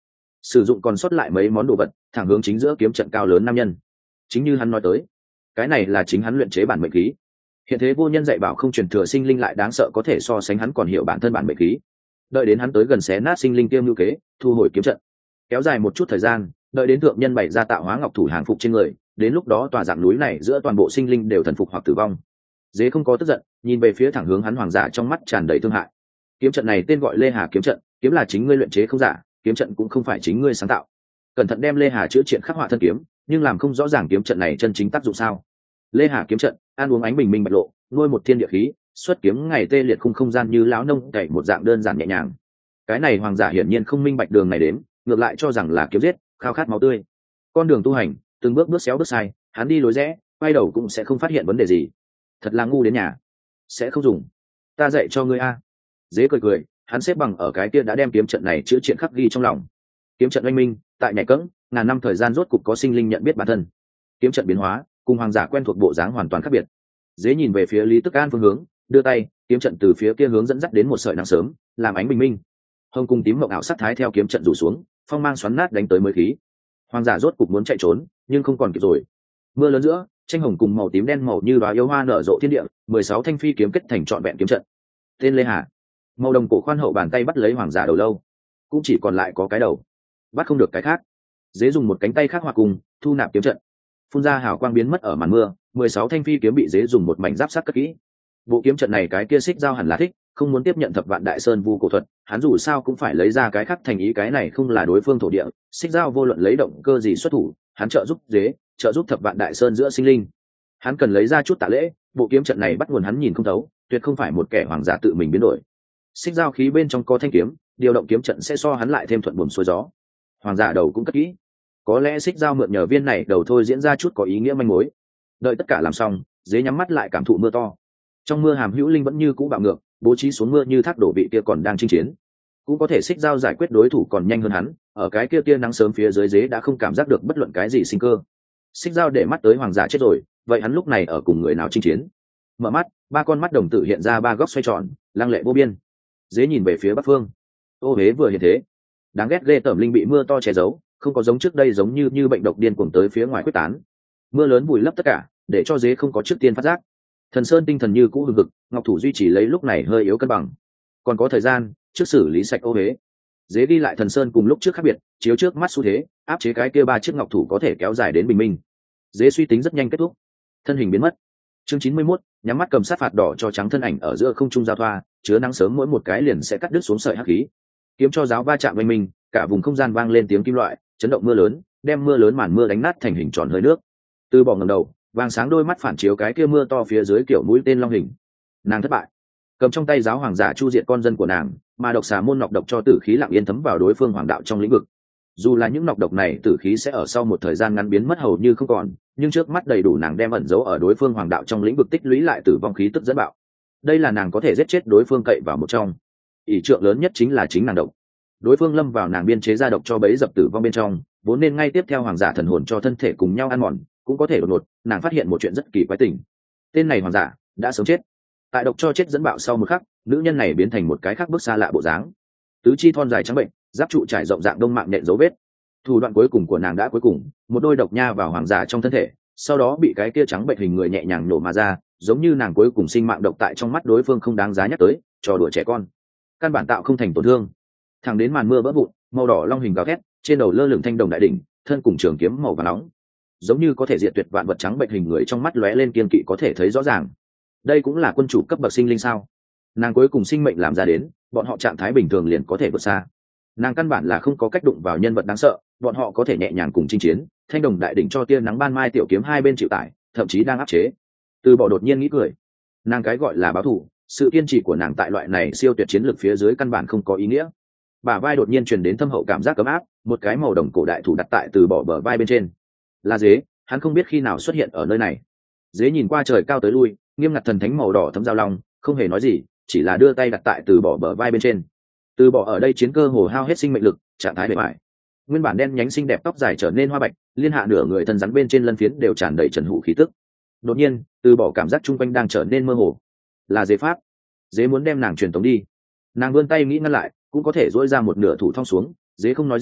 sử dụng còn sót lại mấy món đồ vật thẳng hướng chính giữa kiếm trận cao lớn nam nhân. Chính như hắn nói tới, cái này là chính hắn luyện chế bản mệnh khí. Hiện thế vô nhân dạy bảo không truyền thừa sinh linh lại đáng sợ có thể so sánh hắn còn hiểu bản thân bản mệnh khí. Đợi đến hắn tới gần xé nát sinh linh tiêu ngữ kế, thu hồi kiếm trận, kéo dài một chút thời gian, đợi đến thượng nhân bày ra tạo hóa ngọc thủ hàng phục trên người, đến lúc đó tòa dạng núi này giữa toàn bộ sinh linh đều thần phục hoặc tử vong. Dế không có tức giận, nhìn về phía thẳng hướng hắn hoàng giả trong mắt tràn đầy thương hại. Kiếm trận này tên gọi Lê Hà kiếm trận, kiếm là chính ngươi luyện chế không giả, kiếm trận cũng không phải chính ngươi sáng tạo. Cẩn thận đem Lê Hà chữa triện khắc họa thân kiếm, nhưng làm không rõ ràng kiếm trận này chân chính tác dụng sao? Lê Hà kiếm trận, ăn uống ánh bình minh bạch lộ, nuôi một thiên địa khí, xuất kiếm ngày tê liệt khung không gian như lão nông cày một dạng đơn giản nhẹ nhàng. Cái này hoàng giả hiển nhiên không minh bạch đường này đến, ngược lại cho rằng là kiếm giết, khao khát máu tươi. Con đường tu hành, từng bước bước xéo bước sai, hắn đi lối rẽ, quay đầu cũng sẽ không phát hiện vấn đề gì. Thật là ngu đến nhà, sẽ không dùng. Ta dạy cho ngươi a. Dế cười cười, hắn xếp bằng ở cái kia đã đem kiếm trận này chữa triện khắc ghi trong lòng. Kiếm trận oanh minh, tại nhảy cẫng, ngàn năm thời gian rốt cục có sinh linh nhận biết bản thân. Kiếm trận biến hóa, cùng hoàng giả quen thuộc bộ dáng hoàn toàn khác biệt. Dế nhìn về phía Lý Tức An phương hướng, đưa tay, kiếm trận từ phía kia hướng dẫn dắt đến một sợi nắng sớm, làm ánh bình minh. Hồng cung tím mộng ảo sắc thái theo kiếm trận rủ xuống, phong mang xoắn nát đánh tới mới khí. Hoàng giả rốt cục muốn chạy trốn, nhưng không còn kịp rồi. Mưa lớn giữa, tranh hồng cùng màu tím đen màu như đóa yêu hoa nở rộ thiên địa, 16 thanh phi kiếm kết thành trọn vẹn kiếm trận. Tên Lê Hà. Màu đồng cổ khoan hậu bàn tay bắt lấy hoàng giả đầu lâu, cũng chỉ còn lại có cái đầu, bắt không được cái khác. Dế dùng một cánh tay khác hòa cùng thu nạp kiếm trận, phun ra hào quang biến mất ở màn mưa. 16 thanh phi kiếm bị dế dùng một mảnh giáp sắt cất kỹ. Bộ kiếm trận này cái kia xích giao hẳn là thích, không muốn tiếp nhận thập vạn đại sơn vu cổ thuật, hắn dù sao cũng phải lấy ra cái khác thành ý, cái này không là đối phương thổ địa. Xích giao vô luận lấy động cơ gì xuất thủ, hắn trợ giúp dế, trợ giúp thập vạn đại sơn giữa sinh linh. Hắn cần lấy ra chút tạ lễ, bộ kiếm trận này bắt nguồn hắn nhìn không thấu, tuyệt không phải một kẻ hoàng giả tự mình biến đổi. Xích giao khí bên trong có thanh kiếm, điều động kiếm trận sẽ so hắn lại thêm thuận buồm xuôi gió. Hoàng giả đầu cũng cất kỹ, có lẽ xích giao mượn nhờ viên này đầu thôi diễn ra chút có ý nghĩa manh mối. Đợi tất cả làm xong, dế nhắm mắt lại cảm thụ mưa to. Trong mưa hàm hữu linh vẫn như cũ bạo ngược, bố trí xuống mưa như thác đổ vị kia còn đang chinh chiến. Cũng có thể xích giao giải quyết đối thủ còn nhanh hơn hắn, ở cái kia tia nắng sớm phía dưới dế đã không cảm giác được bất luận cái gì sinh cơ. Xích giao để mắt tới hoàng giả chết rồi, vậy hắn lúc này ở cùng người nào chinh chiến? Mở mắt, ba con mắt đồng tử hiện ra ba góc xoay tròn, lăng lệ vô biên. Dế nhìn về phía bắc phương. Ô hế vừa hiện thế, đáng ghét ghê tởm linh bị mưa to che giấu, không có giống trước đây giống như bệnh độc điên cuồng tới phía ngoài quyết tán. Mưa lớn vùi lấp tất cả, để cho dế không có trước tiên phát giác. Thần sơn tinh thần như cũ hừng hực, ngọc thủ duy trì lấy lúc này hơi yếu cân bằng. Còn có thời gian, trước xử lý sạch ô hế. Dế đi lại thần sơn cùng lúc trước khác biệt, chiếu trước mắt xu thế, áp chế cái kia ba chiếc ngọc thủ có thể kéo dài đến bình minh. Dế suy tính rất nhanh kết thúc, thân hình biến mất. Chương 91, nhắm mắt cầm sát phạt đỏ cho trắng thân ảnh ở giữa không trung giao thoa, chứa nắng sớm mỗi một cái liền sẽ cắt đứt xuống sợi hắc khí. Kiếm cho giáo va chạm với mình, cả vùng không gian vang lên tiếng kim loại, chấn động mưa lớn, đem mưa lớn màn mưa đánh nát thành hình tròn hơi nước. Từ bỏ ngẩng đầu, vàng sáng đôi mắt phản chiếu cái kia mưa to phía dưới kiểu mũi tên long hình. Nàng thất bại. Cầm trong tay giáo hoàng giả chu diệt con dân của nàng, mà độc xà môn nọc độc cho tử khí lặng yên thấm vào đối phương hoàng đạo trong lĩnh vực. Dù là những nọc độc này tử khí sẽ ở sau một thời gian ngắn biến mất hầu như không còn, nhưng trước mắt đầy đủ nàng đem ẩn giấu ở đối phương hoàng đạo trong lĩnh vực tích lũy lại tử vong khí tức dẫn bạo. Đây là nàng có thể giết chết đối phương cậy vào một trong. Ỷ trượng lớn nhất chính là chính nàng độc. Đối phương lâm vào nàng biên chế ra độc cho bấy dập tử vong bên trong, vốn nên ngay tiếp theo hoàng giả thần hồn cho thân thể cùng nhau ăn mòn, cũng có thể đột ngột, nàng phát hiện một chuyện rất kỳ quái tình. Tên này hoàng giả đã sớm chết. Tại độc cho chết dẫn bạo sau một khắc, nữ nhân này biến thành một cái khác bước xa lạ bộ dáng. Tứ chi thon dài trắng bệnh, giáp trụ trải rộng dạng đông mạng nện dấu vết. Thủ đoạn cuối cùng của nàng đã cuối cùng, một đôi độc nha vào hoàng giả trong thân thể, sau đó bị cái kia trắng bệnh hình người nhẹ nhàng nổ mà ra, giống như nàng cuối cùng sinh mạng độc tại trong mắt đối phương không đáng giá nhắc tới, trò đùa trẻ con. Căn bản tạo không thành tổn thương. Thẳng đến màn mưa vỡ vụn, màu đỏ long hình gào thét, trên đầu lơ lửng thanh đồng đại đỉnh, thân cùng trường kiếm màu vàng nóng, giống như có thể diệt tuyệt vạn vật trắng bệnh hình người trong mắt lóe lên kiên kỵ có thể thấy rõ ràng. Đây cũng là quân chủ cấp bậc sinh linh sao? Nàng cuối cùng sinh mệnh làm ra đến, bọn họ trạng thái bình thường liền có thể vượt xa. Nàng căn bản là không có cách đụng vào nhân vật đáng sợ, bọn họ có thể nhẹ nhàng cùng chinh chiến. Thanh đồng đại đỉnh cho tia nắng ban mai tiểu kiếm hai bên chịu tải, thậm chí đang áp chế. Từ bỏ đột nhiên nghĩ cười. Nàng cái gọi là báo thù, sự kiên trì của nàng tại loại này siêu tuyệt chiến lược phía dưới căn bản không có ý nghĩa. Bả vai đột nhiên truyền đến thâm hậu cảm giác ấm áp, một cái màu đồng cổ đại thủ đặt tại từ bỏ bờ vai bên trên. Là dế, hắn không biết khi nào xuất hiện ở nơi này. Dế nhìn qua trời cao tới lui, nghiêm ngặt thần thánh màu đỏ thấm giao long, không hề nói gì, chỉ là đưa tay đặt tại từ bỏ bờ vai bên trên. Từ bỏ ở đây chiến cơ hồ hao hết sinh mệnh lực, trạng thái bề bại. Nguyên bản đen nhánh xinh đẹp tóc dài trở nên hoa bạch, liên hạ nửa người thân rắn bên trên lân phiến đều tràn đầy trần hủ khí tức. Đột nhiên, từ bỏ cảm giác chung quanh đang trở nên mơ hồ. Là dế pháp. Dế muốn đem nàng truyền tống đi. Nàng vươn tay nghĩ ngăn lại, cũng có thể duỗi ra một nửa thủ thong xuống. Dế không nói gì,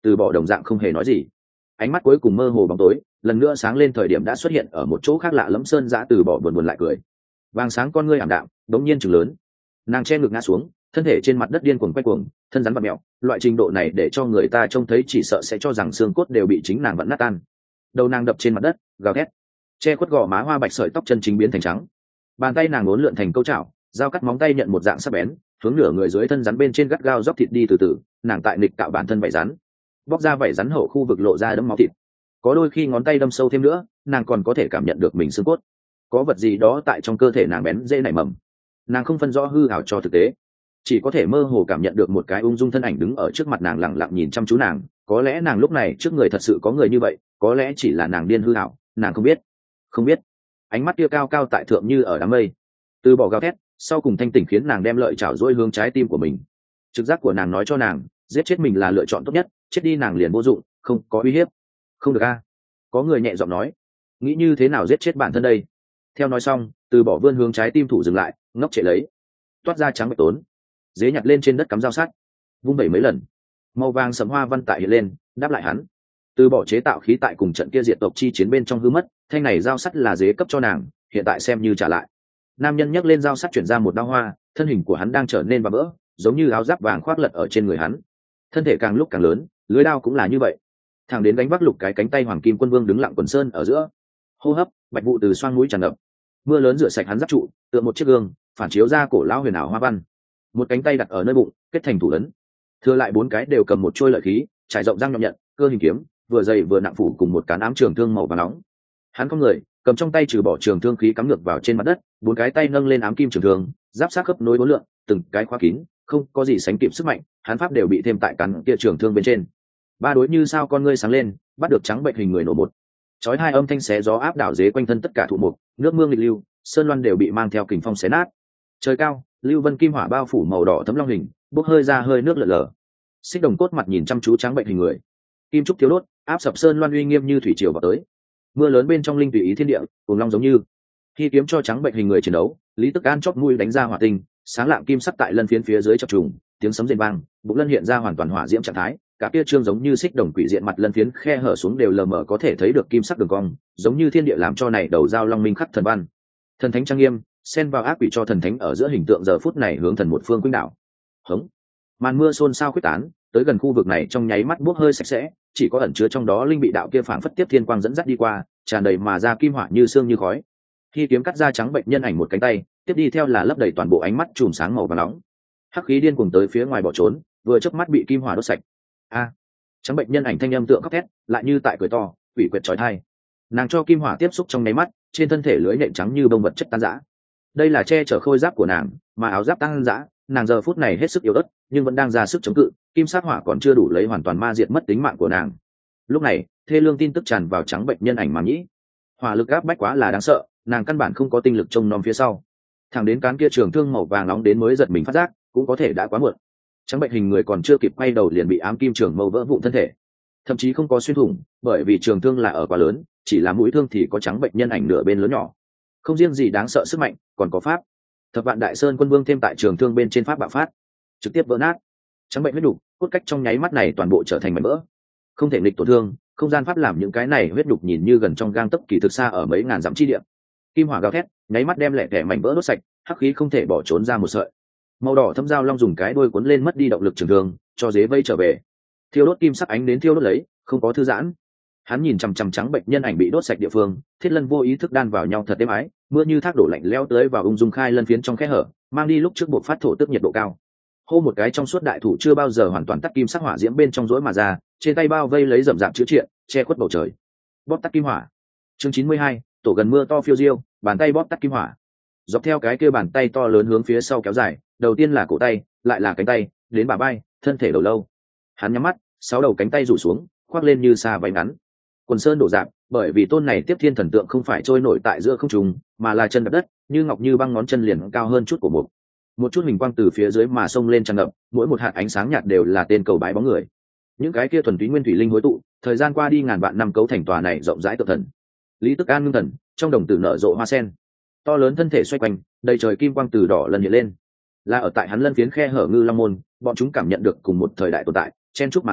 Từ bỏ đồng dạng không hề nói gì. Ánh mắt cuối cùng mơ hồ bóng tối lần nữa sáng lên thời điểm đã xuất hiện ở một chỗ khác lạ lẫm. Sơn Dã Từ bỏ buồn buồn lại cười, vàng sáng con ngươi ảm đạm đống nhiên chừng lớn, nàng che ngực ngã xuống, thân thể trên mặt đất điên cuồng quay cuồng, thân rắn bặm mẹo, loại trình độ này để cho người ta trông thấy chỉ sợ sẽ cho rằng xương cốt đều bị chính nàng vặn nát tan. Đầu nàng đập trên mặt đất gào thét, che khuất gò má hoa bạch sợi tóc chân chính biến thành trắng. Bàn tay nàng uốn lượn thành câu chảo, dao cắt móng tay nhận một dạng sắc bén, hướng nửa người dưới thân rắn bên trên gắt gao dốc thịt đi từ từ. Nàng tại nịch cạo bản thân vảy rắn, bóc ra vảy rắn hậu khu vực lộ ra đấm máu thịt. Có đôi khi ngón tay đâm sâu thêm nữa, nàng còn có thể cảm nhận được mình xương cốt, có vật gì đó tại trong cơ thể nàng bén dễ nảy mầm. Nàng không phân rõ hư ảo cho thực tế, chỉ có thể mơ hồ cảm nhận được một cái ung dung thân ảnh đứng ở trước mặt nàng, lặng lặng nhìn chăm chú nàng. Có lẽ nàng lúc này trước người thật sự có người như vậy, có lẽ chỉ là nàng điên hư ảo, nàng không biết. Không biết. Ánh mắt kia cao cao tại thượng như ở đám mây, từ bỏ gào thét sau cùng thanh tỉnh khiến nàng đem lợi chảo dỗi hướng trái tim của mình. Trực giác của nàng nói cho nàng giết chết mình là lựa chọn tốt nhất, chết đi nàng liền vô dụng, không có uy hiếp. Không được a. Có người nhẹ giọng nói, nghĩ như thế nào giết chết bản thân đây. Theo nói xong, từ bỏ vươn hướng trái tim thủ dừng lại, ngốc trệ lấy, toát ra trắng bạch tốn, dế nhặt lên trên đất cắm dao sắt, vung vẩy mấy lần, màu vàng sẫm hoa văn tại hiện lên đáp lại hắn. Từ bỏ chế tạo khí tại cùng trận kia diệt tộc chi chiến bên trong hư mất, thanh này dao sắt là dế cấp cho nàng, hiện tại xem như trả lại. Nam nhân nhấc lên dao sắt chuyển ra một đao hoa, thân hình của hắn đang trở nên và vỡ, giống như áo giáp vàng khoác lật ở trên người hắn. Thân thể càng lúc càng lớn, lưới đao cũng là như vậy. Thẳng đến đánh bắc lục cái cánh tay hoàng kim quân vương đứng lặng quần sơn ở giữa, hô hấp bạch vụ từ xoang mũi tràn ngập, mưa lớn rửa sạch hắn giáp trụ, tựa một chiếc gương phản chiếu ra cổ lão huyền ảo hoa văn. Một cánh tay đặt ở nơi bụng kết thành thủ ấn, thừa lại bốn cái đều cầm một trôi lợi khí trải rộng răng nhọn nhận cơ hình kiếm, vừa dày vừa nặng phủ cùng một cán ám trường thương màu vàng nóng. Hắn không người cầm trong tay trừ bỏ trường thương khí cắm ngược vào trên mặt đất, bốn cái tay nâng lên ám kim trường thương, giáp sát khớp nối bốn lượng, từng cái khóa kín, không có gì sánh kịp sức mạnh. Hắn pháp đều bị thêm tại cán kia trường thương bên trên. Ba đối như sao con ngươi sáng lên, bắt được trắng bệnh hình người nổ một chói hai âm thanh xé gió áp đảo dế quanh thân tất cả thụ mục, nước mương nghịch lưu, sơn loan đều bị mang theo kình phong xé nát. Trời cao, lưu vân kim hỏa bao phủ màu đỏ thấm long hình, bốc hơi ra hơi nước lở lở. Xích đồng cốt mặt nhìn chăm chú trắng bệnh hình người, kim trúc thiếu đốt, áp sập sơn loan uy nghiêm như thủy triều vào tới. Mưa lớn bên trong linh tùy ý thiên địa, cùng long giống như khi kiếm cho trắng bệnh hình người chiến đấu. Lý Tức An chóp mũi đánh ra hỏa tinh, sáng lạng kim sắc tại lân phiến phía dưới chập trùng, tiếng sấm rền vang, bụng lân hiện ra hoàn toàn hỏa diễm trạng thái. Cả kia trương giống như xích đồng quỷ diện mặt lân phiến khe hở xuống đều lờ mờ có thể thấy được kim sắc đường cong, giống như thiên địa làm cho này đầu dao long minh khắc thần văn. Thần thánh trang nghiêm, xen vào ác quỷ cho thần thánh ở giữa hình tượng giờ phút này hướng thần một phương quýnh đảo. Hống. Màn mưa xôn xao quyết tán, tới gần khu vực này trong nháy mắt bốc hơi sạch sẽ, chỉ có ẩn chứa trong đó linh bị đạo kia phảng phất tiếp thiên quang dẫn dắt đi qua, tràn đầy mà ra kim hỏa như xương như khói. Khi kiếm cắt ra trắng bệnh nhân ảnh một cánh tay, tiếp đi theo là lấp đầy toàn bộ ánh mắt chùm sáng màu vàng nóng. Hắc khí điên cuồng tới phía ngoài bỏ trốn, vừa chớp mắt bị kim hỏa đốt sạch. A. Trắng bệnh nhân ảnh thanh âm tượng khóc thét, lại như tại cười to, ủy quyệt chói tai. Nàng cho kim hỏa tiếp xúc trong nháy mắt, trên thân thể lưới nện trắng như bông vật chất tan rã. Đây là che chở khôi giáp của nàng, mà áo giáp tan rã, nàng giờ phút này hết sức yếu ớt, nhưng vẫn đang ra sức chống cự. Kim sát hỏa còn chưa đủ lấy hoàn toàn ma diệt mất tính mạng của nàng. Lúc này, thê lương tin tức tràn vào trắng bệnh nhân ảnh màng nhĩ. Hỏa lực áp bách quá là đáng sợ, nàng căn bản không có tinh lực trông nom phía sau. Thẳng đến cán kia trường thương màu vàng nóng đến mới giật mình phát giác, cũng có thể đã quá muộn. Trắng bệnh hình người còn chưa kịp quay đầu liền bị ám kim trường mâu vỡ vụn thân thể, thậm chí không có xuyên thủng, bởi vì trường thương là ở quá lớn, chỉ là mũi thương thì có trắng bệnh nhân ảnh nửa bên lớn nhỏ. Không riêng gì đáng sợ sức mạnh, còn có pháp. Thập vạn đại sơn quân vương thêm tại trường thương bên trên pháp bạo phát, trực tiếp vỡ nát. Trắng bệnh huyết đục, cốt cách trong nháy mắt này toàn bộ trở thành mảnh vỡ. Không thể nghịch tổn thương, không gian pháp làm những cái này huyết đục nhìn như gần trong gang tấc, kỳ thực xa ở mấy ngàn dặm chi địa. Kim hỏa gào thét, nháy mắt đem lẻ tẻ mảnh vỡ đốt sạch, hắc khí không thể bỏ trốn ra một sợi. Màu đỏ thâm dao long dùng cái đuôi cuốn lên mất đi động lực trường thương, cho dế vây trở về. Thiêu đốt kim sắc ánh đến thiêu đốt lấy, không có thư giãn. Hắn nhìn chằm chằm trắng bệnh nhân ảnh bị đốt sạch địa phương, thiết lân vô ý thức đan vào nhau thật êm ái, mưa như thác đổ lạnh lẽo tới vào ung dung khai lân phiến trong khe hở, mang đi lúc trước buộc phát thổ tức nhiệt độ cao. Hô một cái trong suốt đại thủ chưa bao giờ hoàn toàn tắt kim sắc hỏa diễm bên trong rỗi mà ra, trên tay bao vây lấy rậm rạp chữ triện, che khuất bầu trời. Bóp tắt kim hỏa. Chương 92, tổ gần mưa to phiêu diêu, bàn tay bóp tắt kim hỏa. Dọc theo cái kia bàn tay to lớn hướng phía sau kéo dài, đầu tiên là cổ tay, lại là cánh tay, đến bả vai, thân thể đầu lâu. Hắn nhắm mắt, 6 đầu cánh tay rủ xuống, khoác lên như xa váy ngắn. Quần sơn đổ rạp, bởi vì tôn này tiếp thiên thần tượng không phải trôi nổi tại giữa không trung, mà là chân đập đất, như ngọc như băng, ngón chân liền cao hơn chút của một chút hình quang từ phía dưới mà xông lên tràn ngập, mỗi một hạt ánh sáng nhạt đều là tên cầu bái bóng người. Những cái kia thuần túy nguyên thủy linh hối tụ, thời gian qua đi ngàn vạn năm cấu thành tòa này rộng rãi tự thần. Lý Tức An ngưng thần, trong đồng tử nở rộ hoa sen, to lớn thân thể xoay quanh, đầy trời kim quang từ đỏ lần hiện lên. Là ở tại hắn lân phiến khe hở ngư long môn, bọn chúng cảm nhận được cùng một thời đại tồn tại, chen chúc mà ra,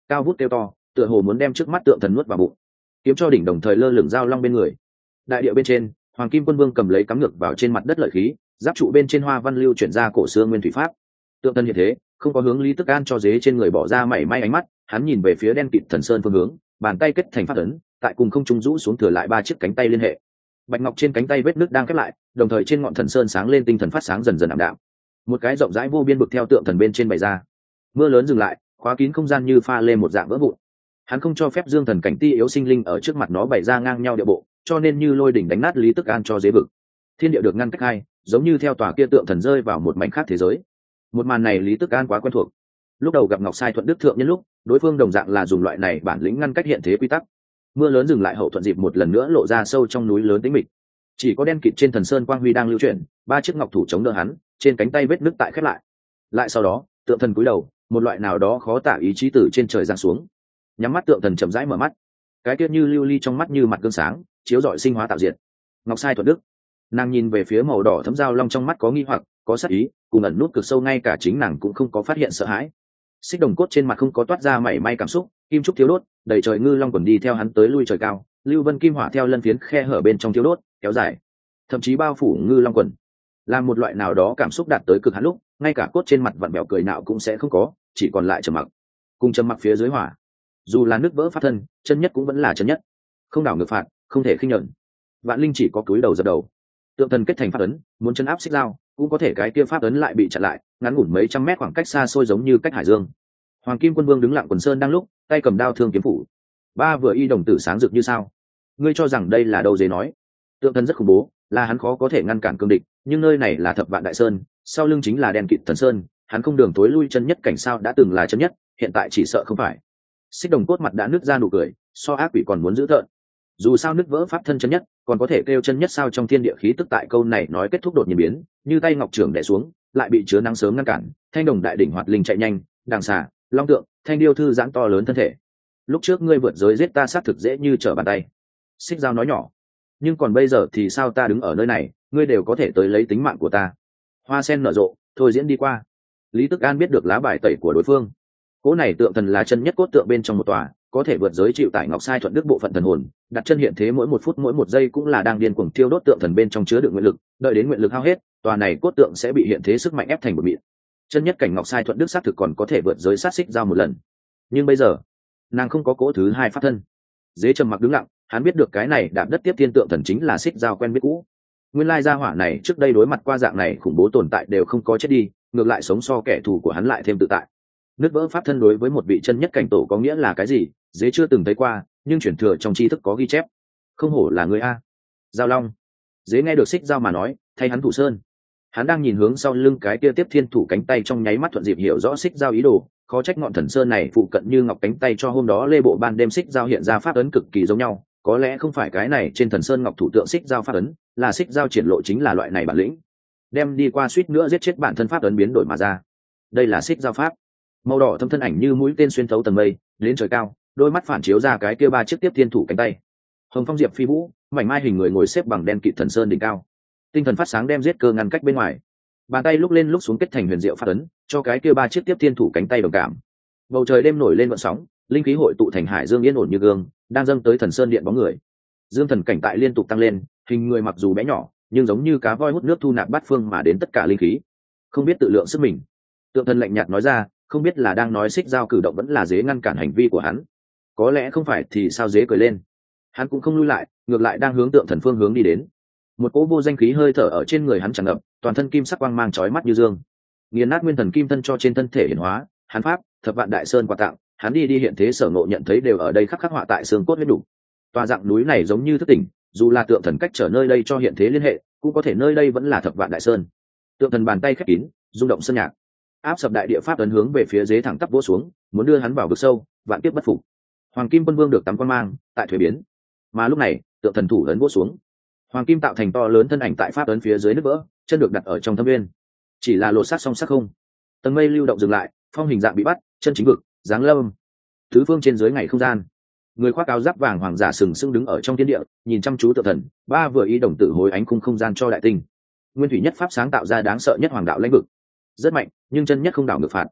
cao vút kêu to, tựa hồ muốn đem trước mắt tượng thần nuốt vào bụng. Kiếm cho đỉnh đồng thời lơ lửng giao long bên người. Đại địa bên trên, Hoàng Kim Quân Vương cầm lấy cắm ngược vào trên mặt đất lợi khí, giáp trụ bên trên hoa văn lưu chuyển ra cổ xưa nguyên thủy pháp. Tượng thần hiện thế, không có hướng Lý Tức An cho dế trên người bỏ ra mảy may ánh mắt, hắn nhìn về phía đen kịt thần sơn phương hướng, bàn tay kết thành pháp ấn, tại cùng không trung rũ xuống thừa lại 3 chiếc cánh tay liên hệ. Bạch ngọc trên cánh tay vết nước đang khép lại, đồng thời trên ngọn thần sơn sáng lên tinh thần phát sáng dần dần ảm đạm. Một cái rộng rãi vô biên bực theo tượng thần bên trên bày ra. Mưa lớn dừng lại, khóa kín không gian như pha lên một dạng vỡ vụn. Hắn không cho phép dương thần cảnh ti yếu sinh linh ở trước mặt nó bày ra ngang nhau địa bộ, cho nên như lôi đỉnh đánh nát Lý Tức An cho dế vực. Thiên địa được ngăn cách hai, giống như theo tòa kia tượng thần rơi vào một mảnh khác thế giới. Một màn này Lý Tức An quá quen thuộc. Lúc đầu gặp Ngọc Sai Thuận Đức thượng nhân lúc, đối phương đồng dạng là dùng loại này bản lĩnh ngăn cách hiện thế quy tắc. Mưa lớn dừng lại hậu thuận dịp một lần nữa lộ ra sâu trong núi lớn tĩnh mịch. Chỉ có đen kịt trên thần sơn quang huy đang lưu chuyển, 3 chiếc ngọc thủ chống đỡ hắn, trên cánh tay vết nứt tại khép lại. Lại sau đó, tượng thần cúi đầu, một loại nào đó khó tả ý chí từ trên trời giáng xuống. Nhắm mắt tượng thần chậm rãi mở mắt, cái kia như lưu ly trong mắt như mặt gương sáng, chiếu rọi sinh hóa tạo diệt. Ngọc Sai Thuận Đức, nàng nhìn về phía màu đỏ thấm dao long trong mắt có nghi hoặc, có sát ý, cùng ẩn nút cực sâu ngay cả chính nàng cũng không có phát hiện sợ hãi. Xích đồng cốt trên mặt không có toát ra mảy may cảm xúc, kim trúc thiếu đốt, đầy trời ngư long quần đi theo hắn tới lui trời cao, lưu vân kim hỏa theo lân phiến khe hở bên trong thiếu đốt, kéo dài, thậm chí bao phủ ngư long quần. Làm một loại nào đó cảm xúc đạt tới cực hạn lúc, ngay cả cốt trên mặt vặn bẹo cười nạo cũng sẽ không có, chỉ còn lại trầm mặc. Cùng trầm mặc phía dưới hỏa, dù là nước vỡ phát thân, chân nhất cũng vẫn là chân nhất, không đảo ngược phạt, không thể khinh nhẫn. Vạn Linh chỉ có cúi đầu dập đầu. Tượng thần kết thành pháp ấn, muốn chân áp xích dao, cũng có thể cái kia pháp ấn lại bị chặn lại, ngắn ngủn mấy trăm mét khoảng cách xa xôi giống như cách hải dương. Hoàng Kim Quân Vương đứng lặng quần sơn đang lúc, tay cầm đao thương kiếm phủ. Ba vừa y đồng tử sáng rực như sao. Ngươi cho rằng đây là đâu dế nói? Tượng thần rất khủng bố, là hắn khó có thể ngăn cản cương địch, nhưng nơi này là Thập Vạn Đại Sơn, sau lưng chính là đen kịt thần sơn, hắn không đường tối lui chân nhất cảnh sao đã từng là chân nhất, hiện tại chỉ sợ không phải. Xích đồng cốt mặt đã nứt ra nụ cười, so ác quỷ còn muốn giữ tợn. Dù sao nứt vỡ pháp thân chân nhất, còn có thể kêu chân nhất sao trong thiên địa khí tức tại câu này nói kết thúc đột nhiên biến, như tay ngọc trưởng đè xuống, lại bị chứa nắng sớm ngăn cản, thanh đồng đại đỉnh hoạt linh chạy nhanh, đàng xà, long tượng, thanh điêu thư giãn to lớn thân thể. Lúc trước ngươi vượt giới giết ta xác thực dễ như trở bàn tay. Xích dao nói nhỏ, nhưng còn bây giờ thì sao ta đứng ở nơi này, ngươi đều có thể tới lấy tính mạng của ta. Hoa sen nở rộ, thôi diễn đi qua. Lý Tức An biết được lá bài tẩy của đối phương. Cỗ này tượng thần là chân nhất cốt tượng bên trong một tòa, có thể vượt giới chịu tải Ngọc Sai Thuận Đức bộ phận thần hồn, đặt chân hiện thế mỗi 1 phút mỗi 1 giây cũng là đang điên cuồng thiêu đốt tượng thần bên trong chứa đựng nguyện lực, đợi đến nguyện lực hao hết, tòa này cốt tượng sẽ bị hiện thế sức mạnh ép thành một mịn. Chân nhất cảnh Ngọc Sai Thuận Đức xác thực còn có thể vượt giới sát xích giao một lần, nhưng bây giờ nàng không có cỗ thứ hai pháp thân. Dế trầm mặc đứng lặng, hắn biết được cái này đạp đất tiếp thiên tượng thần chính là xích giao quen biết cũ. Nguyên lai gia hỏa này trước đây đối mặt qua dạng này khủng bố tồn tại đều không có chết đi, ngược lại sống so kẻ thù của hắn lại thêm tự tại. Nứt vỡ pháp thân đối với một vị chân nhất cảnh tổ có nghĩa là cái gì, dế chưa từng thấy qua, nhưng chuyển thừa trong tri thức có ghi chép. Không hổ là người a. Giao long. Dế nghe được xích giao mà nói, thay hắn thủ sơn. Hắn đang nhìn hướng sau lưng cái kia tiếp thiên thủ cánh tay trong nháy mắt thuận dịp hiểu rõ xích giao ý đồ, khó trách ngọn thần sơn này phụ cận như ngọc cánh tay cho hôm đó lê bộ ban đêm xích giao hiện ra pháp ấn cực kỳ giống nhau, có lẽ không phải cái này trên thần sơn ngọc thủ tượng xích giao pháp ấn, là xích giao triển lộ chính là loại này bản lĩnh. Đem đi qua suýt nữa giết chết bản thân pháp ấn biến đổi mà ra. Đây là xích giao pháp. Màu đỏ thâm thân ảnh như mũi tên xuyên thấu tầng mây đến trời cao, đôi mắt phản chiếu ra cái kia 3 chiếc tiếp thiên thủ cánh tay. Hồng phong diệp phi vũ, mảnh mai hình người ngồi xếp bằng đen kịt thần sơn đỉnh cao, tinh thần phát sáng đem giết cơ ngăn cách bên ngoài. Bàn tay lúc lên lúc xuống kết thành huyền diệu pháp ấn, cho cái kia 3 chiếc tiếp thiên thủ cánh tay đồng cảm. Bầu trời đêm nổi lên vận sóng, linh khí hội tụ thành hải dương yên ổn như gương, đang dâng tới thần sơn điện bóng người. Dương thần cảnh tại liên tục tăng lên, hình người mặc dù bé nhỏ, nhưng giống như cá voi hút nước thu nạp bát phương mà đến tất cả linh khí. Không biết tự lượng sức mình. Tượng thần lạnh nhạt nói ra, không biết là đang nói xích giao cử động vẫn là dế ngăn cản hành vi của hắn. Có lẽ không phải thì sao dế cười lên. Hắn cũng không lui lại, ngược lại đang hướng tượng thần phương hướng đi đến. Một cỗ vô danh khí hơi thở ở trên người hắn tràn ngập, toàn thân kim sắc quang mang chói mắt như dương. Nghiền nát nguyên thần kim thân cho trên thân thể hiển hóa, hắn pháp, Thập Vạn Đại Sơn quà tặng, hắn đi hiện thế sở ngộ nhận thấy đều ở đây khắc họa tại xương cốt huyết đủ. Tòa dạng núi này giống như thức tỉnh, dù là tượng thần cách trở nơi đây cho hiện thế liên hệ, cũng có thể nơi đây vẫn là Thập Vạn Đại Sơn. Tượng thần bàn tay khép kín, rung động sơn nhạc, áp sập đại địa pháp ấn hướng về phía dế thẳng tắp vỗ xuống, muốn đưa hắn vào vực sâu, vạn kiếp bất phục. Hoàng Kim Quân Vương được tắm quan mang, tại thuế biến. Mà lúc này, tượng thần thủ ấn vỗ xuống. Hoàng kim tạo thành to lớn thân ảnh tại pháp ấn phía dưới nứt vỡ, chân được đặt ở trong thâm viên. Chỉ là lột xác song sắc không. Tầng mây lưu động dừng lại, phong hình dạng bị bắt, chân chính vực, dáng lâm. Tứ phương trên dưới ngày không gian. Người khoác áo giáp vàng hoàng giả sừng sững đứng ở trong thiên địa, nhìn chăm chú tượng thần, ba vừa ý đồng tử hối ánh khung không gian cho đại tinh. Nguyên thủy nhất pháp sáng tạo ra đáng sợ nhất hoàng đạo lãnh vực. Rất mạnh, nhưng chân nhất không đảo ngược phạt.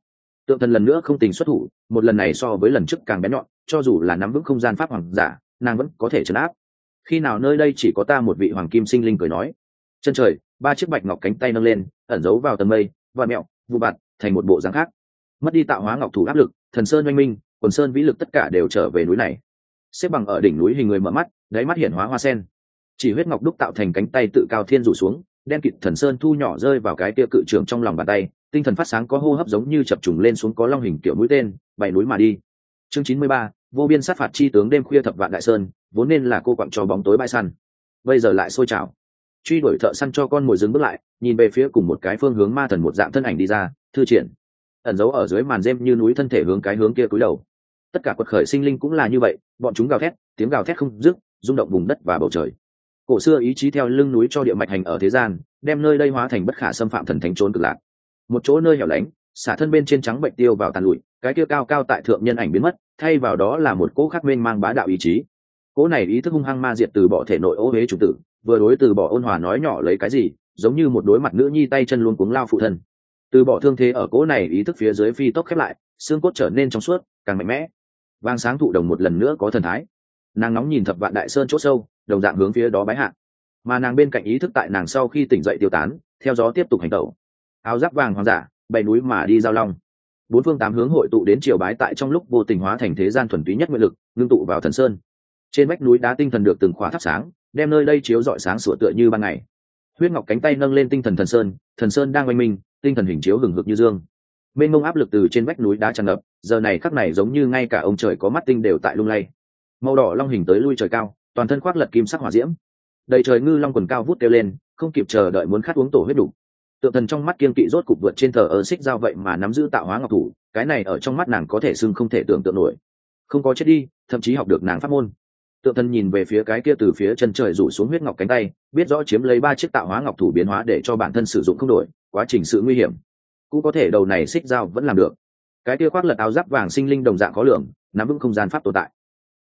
Tượng thần lần nữa không tình xuất thủ, một lần này so với lần trước càng bén nhọn, cho dù là nắm vững không gian pháp hoàng giả, nàng vẫn có thể trấn áp. Khi nào nơi đây chỉ có ta một vị hoàng kim sinh linh cười nói. Chân trời, ba chiếc bạch ngọc cánh tay nâng lên, ẩn giấu vào tầng mây, và mẹo, vụ bạt, thành một bộ dáng khác. Mất đi tạo hóa ngọc thủ áp lực, thần sơn oanh minh, quần sơn vĩ lực tất cả đều trở về núi này. Xếp bằng ở đỉnh núi hình người mở mắt, đáy mắt hiển hóa hoa sen. Chỉ huyết ngọc đúc tạo thành cánh tay tự cao thiên rủ xuống, đen kịt thần sơn thu nhỏ rơi vào cái kia cự trường trong lòng bàn tay, tinh thần phát sáng có hô hấp giống như chập trùng lên xuống có long hình kiểu mũi tên, bảy núi mà đi. Chương 93, vô biên sát phạt chi tướng đêm khuya thập vạn đại sơn, vốn nên là cô quặng cho bóng tối bãi săn, bây giờ lại sôi trào. Truy đuổi thợ săn cho con mồi dừng bước lại, nhìn về phía cùng một cái phương hướng ma thần một dạng thân ảnh đi ra, thư triển ẩn giấu ở dưới màn rêm như núi thân thể hướng cái hướng kia cúi đầu. Tất cả quật khởi sinh linh cũng là như vậy, bọn chúng gào thét, tiếng gào thét không dứt, rung động vùng đất và bầu trời. Cổ xưa ý chí theo lưng núi cho địa mạch hành ở thế gian, đem nơi đây hóa thành bất khả xâm phạm thần thánh trốn cực lạc. Một chỗ nơi hẻo lánh, xả thân bên trên trắng bệnh tiêu vào tàn lụi, cái kia cao cao tại thượng nhân ảnh biến mất, thay vào đó là một cỗ khắc mênh mang bá đạo ý chí. Cỗ này ý thức hung hăng ma diệt từ bỏ thể nội ô huế chủ tử, vừa đối từ bỏ ôn hòa nói nhỏ lấy cái gì, giống như một đối mặt nữ nhi tay chân luôn cuống lao phụ thân. Từ bỏ thương thế ở cỗ này ý thức phía dưới phi tốc khép lại, xương cốt trở nên trong suốt, càng mạnh mẽ. Vang sáng thụ đồng một lần nữa có thần thái. Nàng nóng nhìn thập vạn đại sơn chỗ sâu, đồng dạng hướng phía đó bái hạ. Mà nàng bên cạnh ý thức tại nàng sau khi tỉnh dậy tiêu tán, theo gió tiếp tục hành tẩu. Áo giáp vàng hoàng giả, bày núi mà đi giao long. Bốn phương tám hướng hội tụ đến triều bái tại trong lúc vô tình hóa thành thế gian thuần túy nhất nguyện lực, ngưng tụ vào thần sơn. Trên vách núi đá tinh thần được từng khóa thắp sáng, đem nơi đây chiếu rọi sáng sủa tựa như ban ngày. Huyết ngọc cánh tay nâng lên tinh thần thần sơn đang oanh minh, tinh thần hình chiếu hừng hực như dương. Mênh mông áp lực từ trên vách núi đá tràn ngập, giờ này khắc này giống như ngay cả ông trời có mắt tinh đều tại lung lay. Màu đỏ long hình tới lui trời cao, toàn thân khoác lật kim sắc hỏa diễm. Đầy trời ngư long quần cao vút kêu lên, không kịp chờ đợi muốn khát uống tổ huyết đủ. Tượng thần trong mắt kiên kỵ rốt cục vượt trên thờ ở xích dao vậy mà nắm giữ tạo hóa ngọc thủ, cái này ở trong mắt nàng có thể xưng không thể tưởng tượng nổi. Không có chết đi, thậm chí học được nàng pháp môn. Tượng thần nhìn về phía cái kia từ phía chân trời rủ xuống huyết ngọc cánh tay, biết rõ chiếm lấy ba chiếc tạo hóa ngọc thủ biến hóa để cho bản thân sử dụng không đổi, quá trình sự nguy hiểm. Cũng có thể đầu này xích dao vẫn làm được. Cái kia khoác lật áo giáp vàng sinh linh đồng dạng khó lường, nắm vững không gian pháp tồn tại.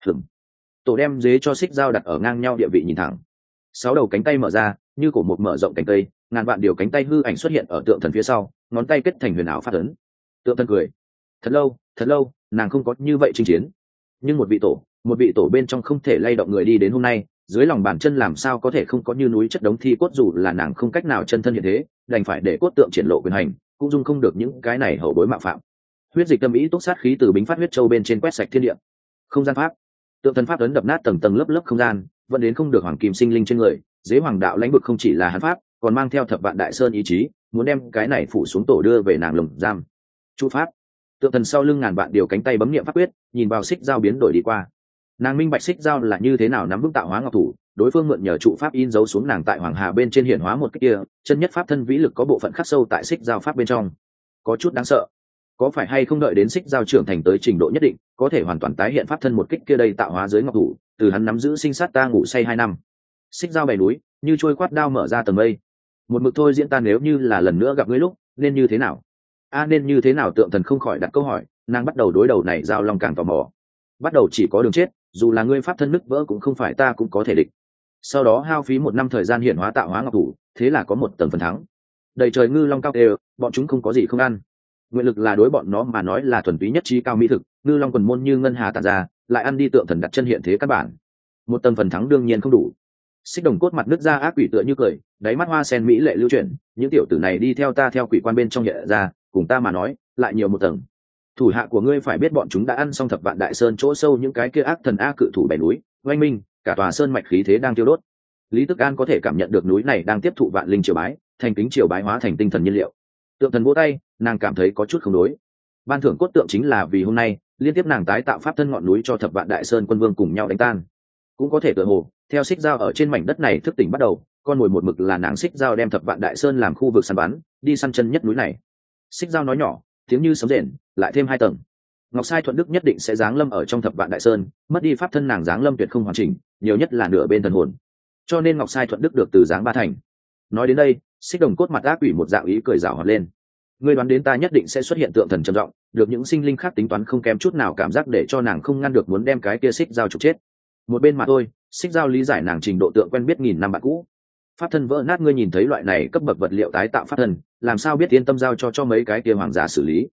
Tổ đem dế cho xích dao đặt ở ngang nhau địa vị nhìn thẳng. 6 đầu cánh tay mở ra, như cổ một mở rộng cánh tay, ngàn vạn điều cánh tay hư ảnh xuất hiện ở tượng thần phía sau, ngón tay kết thành huyền ảo phát ấn. Tượng thần cười. Thật lâu, nàng không có như vậy chinh chiến. Nhưng một vị tổ bên trong không thể lay động người đi đến hôm nay, dưới lòng bàn chân làm sao có thể không có như núi chất đống thi cốt, dù là nàng không cách nào chân thân hiện thế, đành phải để cốt tượng triển lộ quyền hành, cũng dung không được những cái này hậu bối mạo phạm. Huyết dịch tâm ý túc sát khí từ bính phát huyết châu bên trên quét sạch thiên địa. Không gian pháp, tượng thần pháp ấn đập nát tầng tầng lớp lớp không gian, vẫn đến không được hoàng kim sinh linh trên người. Dế hoàng đạo lãnh vực không chỉ là hắn pháp, còn mang theo thập vạn đại sơn ý chí, muốn đem cái này phủ xuống tổ đưa về nàng lồng giam. Chu pháp, tượng thần sau lưng ngàn vạn điều cánh tay bấm niệm pháp quyết, nhìn vào xích dao biến đổi đi qua. Nàng minh bạch xích dao là như thế nào nắm vững tạo hóa ngọc thủ, đối phương mượn nhờ trụ pháp in dấu xuống nàng tại hoàng hà bên trên hiển hóa một cái kia chân nhất pháp thân vĩ lực có bộ phận khắc sâu tại xích dao pháp bên trong, có chút đáng sợ. Có phải hay không đợi đến xích dao trưởng thành tới trình độ nhất định, có thể hoàn toàn tái hiện pháp thân một kích kia đây tạo hóa dưới ngọc thủ, từ hắn nắm giữ sinh sát ta ngủ say 2 năm. Xích dao bày núi, như trôi quát đao mở ra tầng mây. Một mực thôi diễn ta nếu như là lần nữa gặp ngươi lúc, nên như thế nào? Nên như thế nào? Tượng thần không khỏi đặt câu hỏi, nàng bắt đầu đối đầu này giao long càng tò mò. Bắt đầu chỉ có đường chết, dù là ngươi pháp thân nứt vỡ cũng không phải ta cũng có thể địch. Sau đó hao phí 1 năm thời gian hiện hóa tạo hóa ngọc thủ, thế là có 1 tầng phần thắng. Đầy trời ngư long cao đều, bọn chúng không có gì không ăn. Nguyện lực là đối bọn nó mà nói là thuần túy nhất trí cao mỹ thực, ngư long quần môn như ngân hà tản ra, lại ăn đi tượng thần đặt chân hiện thế căn bản. 1 tầng phần thắng đương nhiên không đủ. Xích đồng cốt mặt nứt ra ác quỷ tựa như cười, đáy mắt hoa sen mỹ lệ lưu chuyển, những tiểu tử này đi theo ta theo quỷ quan bên trong hiện ra, cùng ta mà nói, lại nhiều 1 tầng. Thủ hạ của ngươi phải biết bọn chúng đã ăn xong thập vạn đại sơn chỗ sâu những cái kia ác thần a cự thủ bẻ núi, oanh minh, cả tòa sơn mạch khí thế đang tiêu đốt. Lý Tức An có thể cảm nhận được núi này đang tiếp thụ vạn linh triều bái, thành kính triều bái hóa thành tinh thần nhiên liệu. Tượng thần vỗ tay, nàng cảm thấy có chút không đối. Ban thưởng cốt tượng chính là vì hôm nay, liên tiếp nàng tái tạo pháp thân ngọn núi cho thập vạn đại sơn quân vương cùng nhau đánh tan. Cũng có thể tựa hồ, theo xích dao ở trên mảnh đất này thức tỉnh bắt đầu, con mồi một mực là nàng xích dao đem thập vạn đại sơn làm khu vực săn bắn, đi săn chân nhất núi này. Xích dao nói nhỏ, tiếng như sấm rền, lại thêm 2 tầng. Ngọc Sai Thuận Đức nhất định sẽ giáng lâm ở trong thập vạn đại sơn, mất đi pháp thân nàng giáng lâm tuyệt không hoàn chỉnh, nhiều nhất là nửa bên thần hồn. Cho nên Ngọc Sai Thuận Đức được từ giáng 3 thành. Nói đến đây, xích đồng cốt mặt ác quỷ một dạng ý cười rảo hoạt lên. Ngươi đoán đến ta nhất định sẽ xuất hiện tượng thần trầm trọng, được những sinh linh khác tính toán không kém chút nào, cảm giác để cho nàng không ngăn được muốn đem cái kia xích dao trục chết. Một bên mà thôi, xích dao lý giải nàng trình độ tượng quen biết nghìn năm bạn cũ. Pháp thân vỡ nát, ngươi nhìn thấy loại này cấp bậc vật liệu tái tạo pháp thân, làm sao biết yên tâm giao cho mấy cái kia hoàng giả xử lý.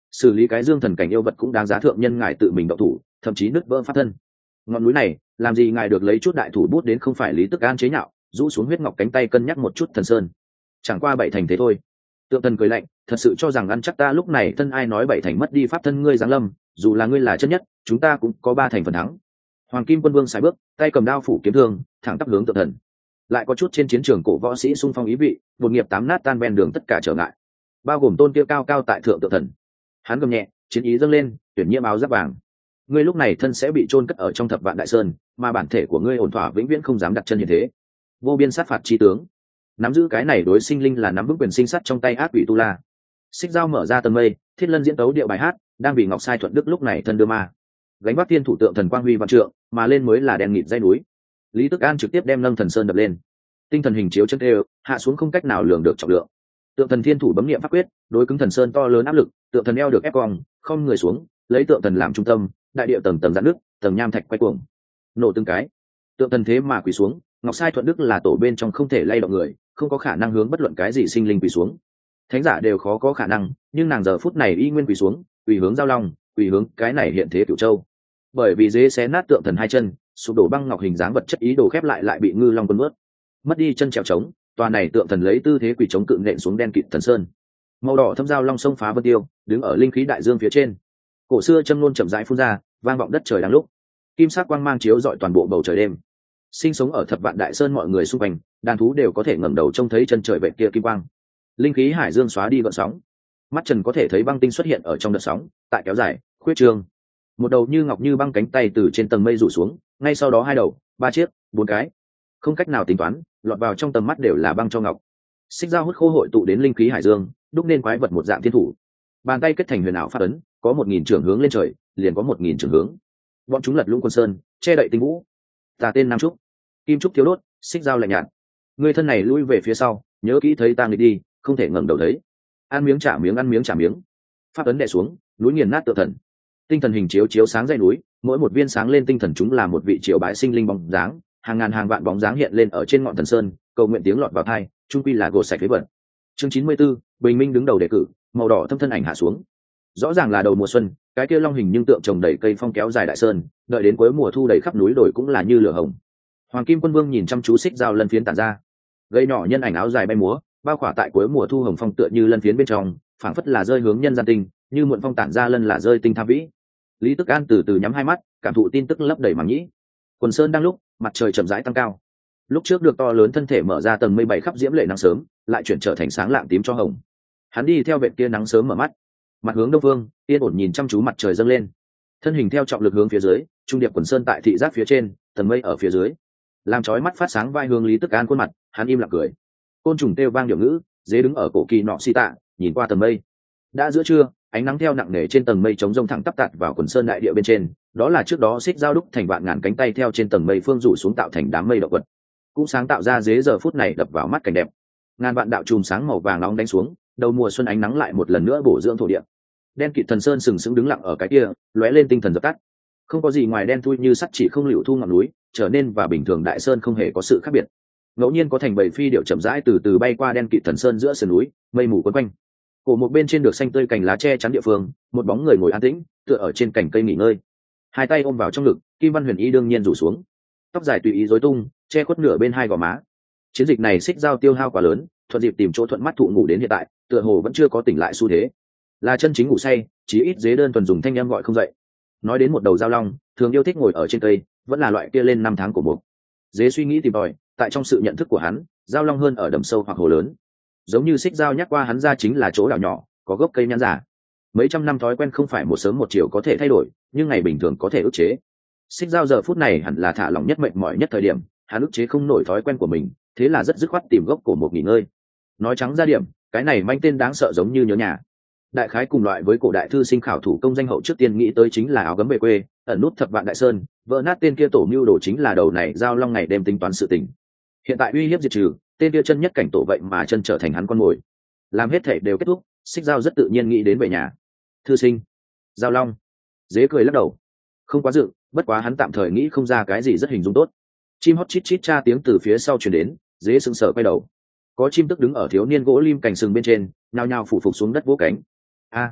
xử lý cái dương thần cảnh yêu vật cũng đáng giá thượng nhân ngài tự mình động thủ, thậm chí nứt vỡ pháp thân. Ngọn núi này làm gì ngài được lấy chút đại thủ bút đến, không phải Lý Tức An chế nhạo, rũ xuống huyết ngọc cánh tay cân nhắc một chút thần sơn, chẳng qua bảy thành thế thôi. Tượng Thần cười lạnh, thật sự cho rằng ăn chắc ta lúc này thân ai nói bảy thành mất đi pháp thân ngươi giáng lâm, dù là ngươi là chân nhất, chúng ta cũng có ba thành phần thắng. Hoàng Kim Quân Vương sải bước, tay cầm đao phủ kiếm thương, thẳng tắp hướng Tượng Thần. Lại có chút trên chiến trường cổ võ sĩ xung phong ý vị, một nghiệp tám nát tan ven đường tất cả trở ngại, bao gồm tôn kia cao cao tại thượng Tượng Thần. Hắn gầm nhẹ, chiến ý dâng lên, tuyển nhiễm áo giáp vàng. Ngươi lúc này thân sẽ bị chôn cất ở trong thập vạn đại sơn, mà bản thể của ngươi ổn thỏa vĩnh viễn không dám đặt chân như thế. Vô biên sát phạt chi tướng, nắm giữ cái này đối sinh linh là nắm vững quyền sinh sát trong tay ác quỷ tu la. Xích Dao mở ra tầng mây, Thiết Lân diễn tấu điệu bài hát, đang vì Ngọc Sai Thuận Đức lúc này thân đưa ma, gánh vác thiên thủ tượng thần quang huy vạn trượng, mà lên mới là đèn nghịt dãy núi. Lý Tức An trực tiếp đem Nâng Thần Sơn đập lên, tinh thần hình chiếu chân đều hạ xuống không cách nào lường được trọng lượng. Tượng thần thiên thủ bấm niệm pháp quyết, đối cứng thần sơn to lớn áp lực, tượng thần eo được ép cong, không người xuống, lấy tượng thần làm trung tâm, đại địa tầng tầng giãn nước, tầng nham thạch quay cuồng, nổ từng cái. Tượng thần thế mà quỳ xuống, Ngọc Sai Thuận Đức là tổ bên trong không thể lay động người, không có khả năng hướng bất luận cái gì sinh linh quỳ xuống. Thánh giả đều khó có khả năng, nhưng nàng giờ phút này y nguyên quỳ xuống, quỳ hướng Giao Long, quỳ hướng cái này hiện thế Cửu Châu. Bởi vì dễ xé nát tượng thần hai chân, sụp đổ băng ngọc hình dáng vật chất ý đồ khép lại bị ngư long quân nuốt. Mất đi chân trèo trống, tòa này tượng thần lấy tư thế quỳ chống cự nện xuống đen kịt thần sơn. Màu đỏ thâm Giao Long sông phá vân tiêu, đứng ở linh khí đại dương phía trên. Cổ xưa châm ngôn chậm rãi phun ra, vang vọng đất trời đang lúc. Kim sắc quang mang chiếu rọi toàn bộ bầu trời đêm. Sinh sống ở thập vạn đại sơn mọi người xung quanh, đàn thú đều có thể ngẩng đầu trông thấy chân trời vệt kia kim quang. Linh khí hải dương xóa đi gợn sóng, mắt trần có thể thấy băng tinh xuất hiện ở trong đợt sóng, tại kéo dài, khuyết trường. Một đầu như ngọc như băng cánh tay từ trên tầng mây rủ xuống, ngay sau đó hai đầu, ba chiếc, bốn cái, không cách nào tính toán, lọt vào trong tầm mắt đều là băng cho ngọc. Xích Dao hút khô hội tụ đến linh khí hải dương, đúc nên quái vật một dạng thiên thủ. Bàn tay kết thành huyền ảo pháp ấn, có 1000 trường hướng lên trời, liền có 1000 trường hướng. Bọn chúng lật lũng quân sơn, che đậy tinh vũ. Ta tên Nam Trúc, kim trúc thiếu đốt. Xích Dao lạnh nhạt, người thân này lui về phía sau, nhớ kỹ thấy ta nghịch đi, không thể ngẩng đầu thấy. Ăn miếng trả miếng, ăn miếng trả miếng. Pháp ấn đè xuống, núi nghiền nát tự thần. Tinh thần hình chiếu chiếu sáng dãy núi, mỗi một viên sáng lên tinh thần chúng là một vị triều bái sinh linh bóng dáng, hàng ngàn hàng vạn bóng dáng hiện lên ở trên ngọn thần sơn, cầu nguyện tiếng lọt vào tai, trung quy là gột sạch phế vật. Chương 94, Bình Minh đứng đầu đề cử, màu đỏ thâm thân ảnh hạ xuống. Rõ ràng là đầu mùa xuân, cái kia long hình nhưng tượng trồng đầy cây phong kéo dài đại sơn, đợi đến cuối mùa thu đầy khắp núi đồi cũng là như lửa hồng. Hoàng Kim Quân Vương nhìn chăm chú Xích Dao lân phiến tản ra, gây nhỏ nhân ảnh áo dài bay múa, bao khỏa tại cuối mùa thu hồng phong tựa như lân phiến bên trong, phảng phất là rơi hướng nhân gian tinh, như muộn phong tản ra lân là rơi tinh tham vĩ. Lý Tức An từ từ nhắm hai mắt, cảm thụ tin tức lấp đầy màng nhĩ. Quần sơn đang lúc, mặt trời chậm rãi tăng cao. Lúc trước được to lớn thân thể mở ra tầng mây bảy khắp diễm lệ nắng sớm, lại chuyển trở thành sáng lạng tím cho hồng. Hắn đi theo vệt kia nắng sớm mở mắt, mặt hướng đông phương, yên ổn nhìn chăm chú mặt trời dâng lên. Thân hình theo trọng lực hướng phía dưới, trung điệp quần sơn tại thị giác phía trên, tầng mây ở phía dưới. Làm chói mắt phát sáng vai hướng Lý Tức An khuôn mặt, hắn im lặng cười. Côn trùng kêu vang điệu ngữ, dế đứng ở cổ kỳ nọ xi tạ, nhìn qua tầng mây. Đã giữa trưa, ánh nắng theo nặng nề trên tầng mây chống rông thẳng tắp tạt vào quần sơn đại địa bên trên, đó là trước đó Xích Dao đúc thành vạn ngàn cánh tay theo trên tầng mây phương rủ xuống tạo thành đám mây động vật, cũng sáng tạo ra dế giờ phút này đập vào mắt cảnh đẹp. Ngàn vạn đạo chùm sáng màu vàng nóng đánh xuống, đầu mùa xuân ánh nắng lại một lần nữa bổ dưỡng thổ địa. Đen kịt thần sơn sừng sững đứng lặng ở cái kia, lóe lên tinh thần dập tắt. Không có gì ngoài đen thui như sắt chỉ không liễu thu ngọn núi, trở nên và bình thường đại sơn không hề có sự khác biệt. Ngẫu nhiên có thành bầy phi điệu chậm rãi từ từ bay qua đen kịt thần sơn giữa sườn núi, mây mù quấn quanh. Cổ một bên trên được xanh tươi cành lá che chắn địa phương, một bóng người ngồi an tĩnh, tựa ở trên cành cây nghỉ ngơi, hai tay ôm vào trong ngực, kim văn huyền y đương nhiên rủ xuống, tóc dài tùy ý rối tung, che khuất nửa bên hai gò má. Chiến dịch này Xích Dao tiêu hao quá lớn, thuận dịp tìm chỗ thuận mắt thụ ngủ đến hiện tại, tựa hồ vẫn chưa có tỉnh lại xu thế, là chân chính ngủ say, chí ít dế đơn thuần dùng thanh âm gọi không dậy. Nói đến một đầu Giao Long, thường yêu thích ngồi ở trên cây, vẫn là loại kia lên năm tháng của mục. Dế suy nghĩ tìm tòi, tại trong sự nhận thức của hắn, Giao Long hơn ở đầm sâu hoặc hồ lớn. Giống như Xích Dao nhắc qua hắn ra chính là chỗ đảo nhỏ, có gốc cây nhãn giả. Mấy trăm năm thói quen không phải một sớm một chiều có thể thay đổi, nhưng ngày bình thường có thể ức chế. Xích Dao giờ phút này hẳn là thả lỏng nhất, mệt mỏi nhất thời điểm, hắn ức chế không nổi thói quen của mình, thế là rất dứt khoát tìm gốc cổ một nghỉ ngơi. Nói trắng ra điểm, cái này manh tên đáng sợ giống như nhớ nhà. Đại khái cùng loại với cổ đại thư sinh khảo thủ công danh hậu trước tiên nghĩ tới chính là áo gấm về quê, ẩn nút thập vạn đại sơn, vỡ nát tên kia tổ mưu đồ chính là đầu này Giao Long ngày đêm tính toán sự tình. Hiện tại uy hiếp diệt trừ, tên kia chân nhất cảnh tổ vậy mà chân trở thành hắn con mồi. Làm hết thể đều kết thúc, Xích Dao rất tự nhiên nghĩ đến về nhà. Thư sinh, Giao Long. Dế cười lắc đầu, không quá dự, bất quá hắn tạm thời nghĩ không ra cái gì rất hình dung tốt. Chim hót chít chít cha tiếng từ phía sau truyền đến, dế sững sờ quay đầu. Có chim tức đứng ở thiếu niên gỗ lim cành sừng bên trên, nhao nhao phủ phục xuống đất vỗ cánh. A,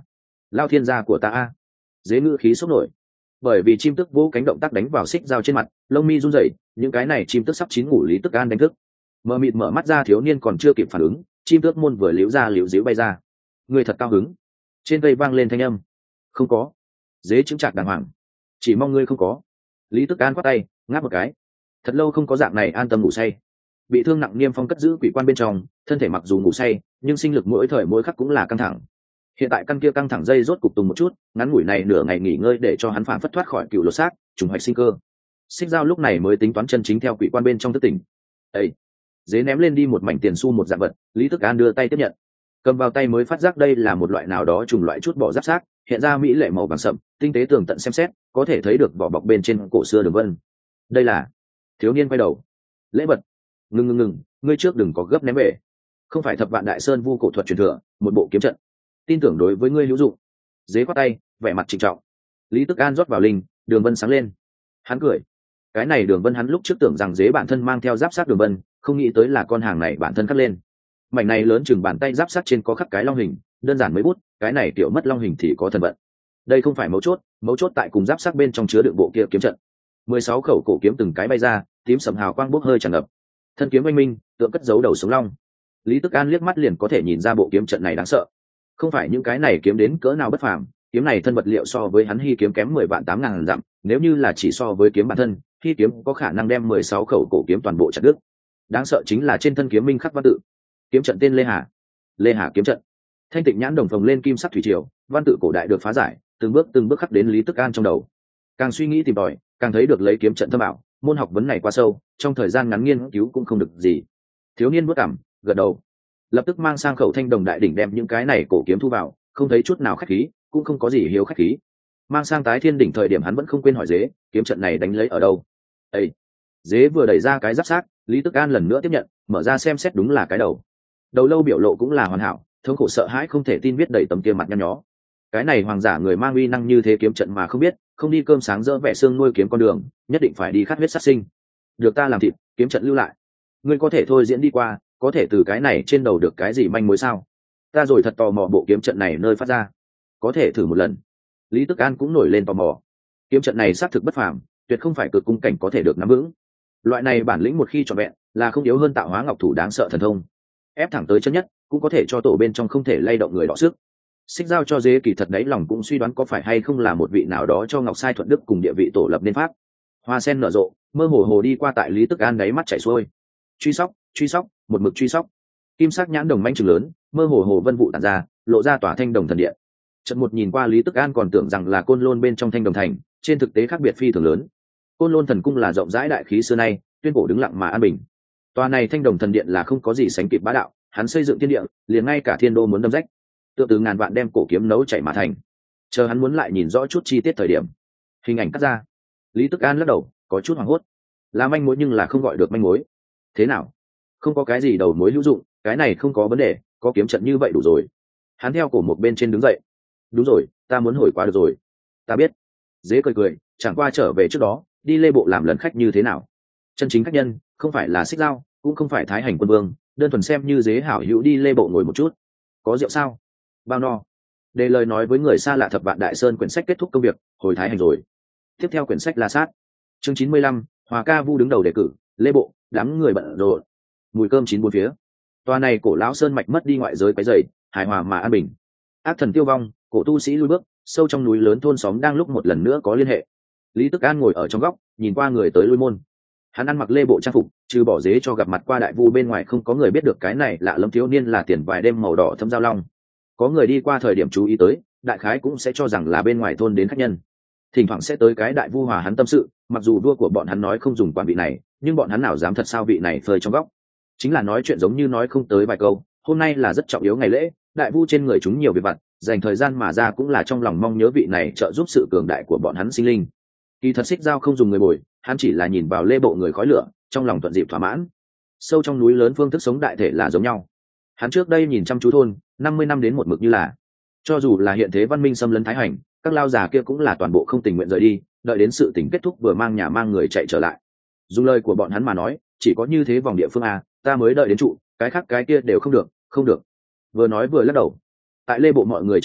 lao thiên gia của ta a. Dế ngữ khí sốc nổi, bởi vì chim tức vỗ cánh động tác đánh vào xích dao trên mặt, lông mi run rẩy, những cái này chim tức sắp chín ngủ Lý Tức An đánh thức. Mờ mịt mở mắt ra, thiếu niên còn chưa kịp phản ứng, chim tước môn vừa liễu ra liễu díu bay ra. Người thật cao hứng. Trên cây vang lên thanh âm. Không có. Dế chứng trạc đàng hoàng. Chỉ mong ngươi không có. Lý Tức An quát tay, ngáp một cái. Thật lâu không có dạng này an tâm ngủ say. Bị thương nặng Niêm Phong cất giữ quỷ quan bên trong, thân thể mặc dù ngủ say, nhưng sinh lực mỗi thời mỗi khắc cũng là căng thẳng. Hiện tại căn kia căng thẳng dây rốt cục tùng một chút, ngắn ngủi này nửa ngày nghỉ ngơi để cho hắn phản phất thoát khỏi cựu lột xác, trùng hoạch sinh cơ. Xích dao lúc này mới tính toán chân chính theo quỷ quan bên trong thức tỉnh. Ê! Dế ném lên đi một mảnh tiền xu một dạng vật, Lý Tức An đưa tay tiếp nhận, cầm vào tay mới phát giác đây là một loại nào đó trùng loại chút bỏ giáp xác, hiện ra mỹ lệ màu vàng sậm, tinh tế tường tận xem xét, có thể thấy được vỏ bọc bên trên cổ xưa đường vân. Đây là... Thiếu niên quay đầu. Lễ vật. Ngừng, ngươi trước đừng có gấp ném về. Không phải Thập Vạn Đại Sơn vu cổ thuật truyền thừa, một bộ kiếm trận, tin tưởng đối với ngươi hữu dụng. Dế khoát tay, vẻ mặt trịnh trọng. Lý Tức An rót vào linh, đường vân sáng lên. Hắn cười. Cái này đường vân hắn lúc trước tưởng rằng dế bản thân mang theo giáp sát đường vân, không nghĩ tới là con hàng này bản thân khắc lên. Mảnh này lớn chừng bàn tay giáp sát trên có khắc cái long hình, đơn giản mấy bút, cái này kiểu mất long hình thì có thần vận. Đây không phải mấu chốt tại cùng giáp sát bên trong chứa đựng bộ kia kiếm trận. 16 khẩu cổ kiếm từng cái bay ra, tím sầm hào quang bốc hơi tràn ngập. Thân kiếm oanh minh, tượng cất giấu đầu sống long. Lý Tức An liếc mắt liền có thể nhìn ra bộ kiếm trận này đáng sợ. Không phải những cái này kiếm đến cỡ nào bất phàm, kiếm này thân vật liệu so với hắn hy kiếm kém 10 vạn 8.000 dặm, nếu như là chỉ so với kiếm bản thân, hy kiếm có khả năng đem 16 khẩu cổ kiếm toàn bộ chặt đứt. Đáng sợ chính là trên thân kiếm minh khắc văn tự. Kiếm trận tên Lê Hà kiếm trận. Thanh Tịnh nhãn đồng phồng lên kim sắc thủy triều, văn tự cổ đại được phá giải, từng bước khắc đến Lý Tức An trong đầu. Càng suy nghĩ tìm tòi, càng thấy được lấy kiếm trận thâm ảo, môn học vấn này quá sâu, trong thời gian ngắn nghiên cứu cũng không được gì. Thiếu niên bước cảm, gật đầu, lập tức mang sang khẩu thanh đồng đại đỉnh đem những cái này cổ kiếm thu vào, không thấy chút nào khách khí, cũng không có gì hiếu khách khí. Mang sang tái thiên đỉnh thời điểm hắn vẫn không quên hỏi dế, kiếm trận này đánh lấy ở đâu? Ê! Dế vừa đẩy ra cái giáp xác, Lý Tức An lần nữa tiếp nhận, mở ra xem xét đúng là cái đầu. Đầu lâu biểu lộ cũng là hoàn hảo, thống khổ sợ hãi không thể tin viết đầy tấm kia mặt nhăn nhó. Cái này hoàng giả người mang uy năng như thế kiếm trận mà không biết, không đi cơm sáng dỡ vẻ xương nuôi kiếm con đường, nhất định phải đi khát huyết sát sinh. Được ta làm thịt, kiếm trận lưu lại. Ngươi có thể thôi diễn đi qua, có thể từ cái này trên đầu được cái gì manh mối sao? Ta rồi thật tò mò bộ kiếm trận này nơi phát ra, có thể thử một lần. Lý Tức An cũng nổi lên tò mò. Kiếm trận này xác thực bất phàm, tuyệt không phải cực cung cảnh có thể được nắm vững. Loại này bản lĩnh một khi trọn vẹn, là không yếu hơn tạo hóa ngọc thủ đáng sợ thần thông. Ép thẳng tới chân nhất, cũng có thể cho tổ bên trong không thể lay động người đọ sức. Xích giao cho dế kỳ thật đấy lòng cũng suy đoán có phải hay không là một vị nào đó cho Ngọc Sai Thuận Đức cùng địa vị tổ lập nên pháp. Hoa sen nở rộ, mơ hồ đi qua tại Lý Tức An đáy mắt chảy xuôi. Truy sóc, một mực truy sóc. Kim sắc nhãn đồng manh trừng lớn, mơ hồ vân vụ tản ra, lộ ra tỏa thanh đồng thần điện. Trận một nhìn qua Lý Tức An còn tưởng rằng là Côn Lôn bên trong thanh đồng thành, trên thực tế khác biệt phi thường lớn. Côn Lôn thần cung là rộng rãi đại khí xưa nay, tuyên cổ đứng lặng mà an bình. Tòa này thanh đồng thần điện là không có gì sánh kịp bá đạo, hắn xây dựng thiên địa, liền ngay cả thiên đô muốn đâm rách. Tựa từ ngàn vạn đem cổ kiếm nấu chảy mà thành. Chờ hắn muốn lại nhìn rõ chút chi tiết thời điểm, hình ảnh cắt ra. Lý Tức An lắc đầu, có chút hoảng hốt. Là manh mối nhưng là không gọi được manh mối. Thế nào? Không có cái gì đầu mối hữu dụng, cái này không có vấn đề, có kiếm trận như vậy đủ rồi. Hắn theo cổ một bên trên đứng dậy. Đúng rồi, ta muốn hồi qua được rồi. Ta biết. Dế cười, chẳng qua trở về trước đó, đi lê bộ làm lần khách như thế nào. Chân chính khách nhân, không phải là Xích Dao, cũng không phải Thái Hành Quân Vương, đơn thuần xem như dế hảo hữu đi lê bộ ngồi một chút. Có rượu sao? Bao no. Để lời nói với người xa lạ Thập Vạn Đại Sơn quyển sách kết thúc công việc, hồi Thái Hành rồi. Tiếp theo quyển sách La Sát. Chương 95, Hòa Ca Vu đứng đầu đề cử, lê bộ, đám người bận rộn. Mùi cơm chín bốn phía. Tòa này cổ lão sơn mạch mất đi ngoại giới quấy rầy, hài hòa mà an bình. Ác thần tiêu vong, cổ tu sĩ lui bước, sâu trong núi lớn thôn xóm đang lúc một lần nữa có liên hệ. Lý Tức An ngồi ở trong góc, nhìn qua người tới lui môn. Hắn ăn mặc lê bộ trang phục, trừ bỏ dế cho gặp mặt qua đại vu bên ngoài không có người biết được cái này lạ lẫm thiếu niên là tiền vài đêm màu đỏ thâm giao long. Có người đi qua thời điểm chú ý tới, đại khái cũng sẽ cho rằng là bên ngoài thôn đến khách nhân. Thỉnh thoảng sẽ tới cái đại vu hòa hắn tâm sự, mặc dù vua của bọn hắn nói không dùng quản vị này, nhưng bọn hắn nào dám thật sao vị này phơi trong góc. Chính là nói chuyện giống như nói không tới vài câu, hôm nay là rất trọng yếu ngày lễ, đại vu trên người chúng nhiều việc vặt, dành thời gian mà ra cũng là trong lòng mong nhớ vị này trợ giúp sự cường đại của bọn hắn sinh linh. Kỳ thật Xích Dao không dùng người bồi, hắn chỉ là nhìn vào lê bộ người khói lửa, trong lòng thuận dịp thỏa mãn. Sâu trong núi lớn phương thức sống đại thể là giống nhau. Hắn trước đây nhìn chăm chú thôn, 50 năm đến một mực như là, cho dù là hiện thế văn minh xâm lấn Thái Hành, các lao già kia cũng là toàn bộ không tình nguyện rời đi, đợi đến sự tình kết thúc vừa mang nhà mang người chạy trở lại. Dùng lời của bọn hắn mà nói, chỉ có như thế vòng địa phương a, ta mới đợi đến trụ, cái khác cái kia đều không được. Vừa nói vừa lắc đầu. Tại lê bộ mọi người trên người,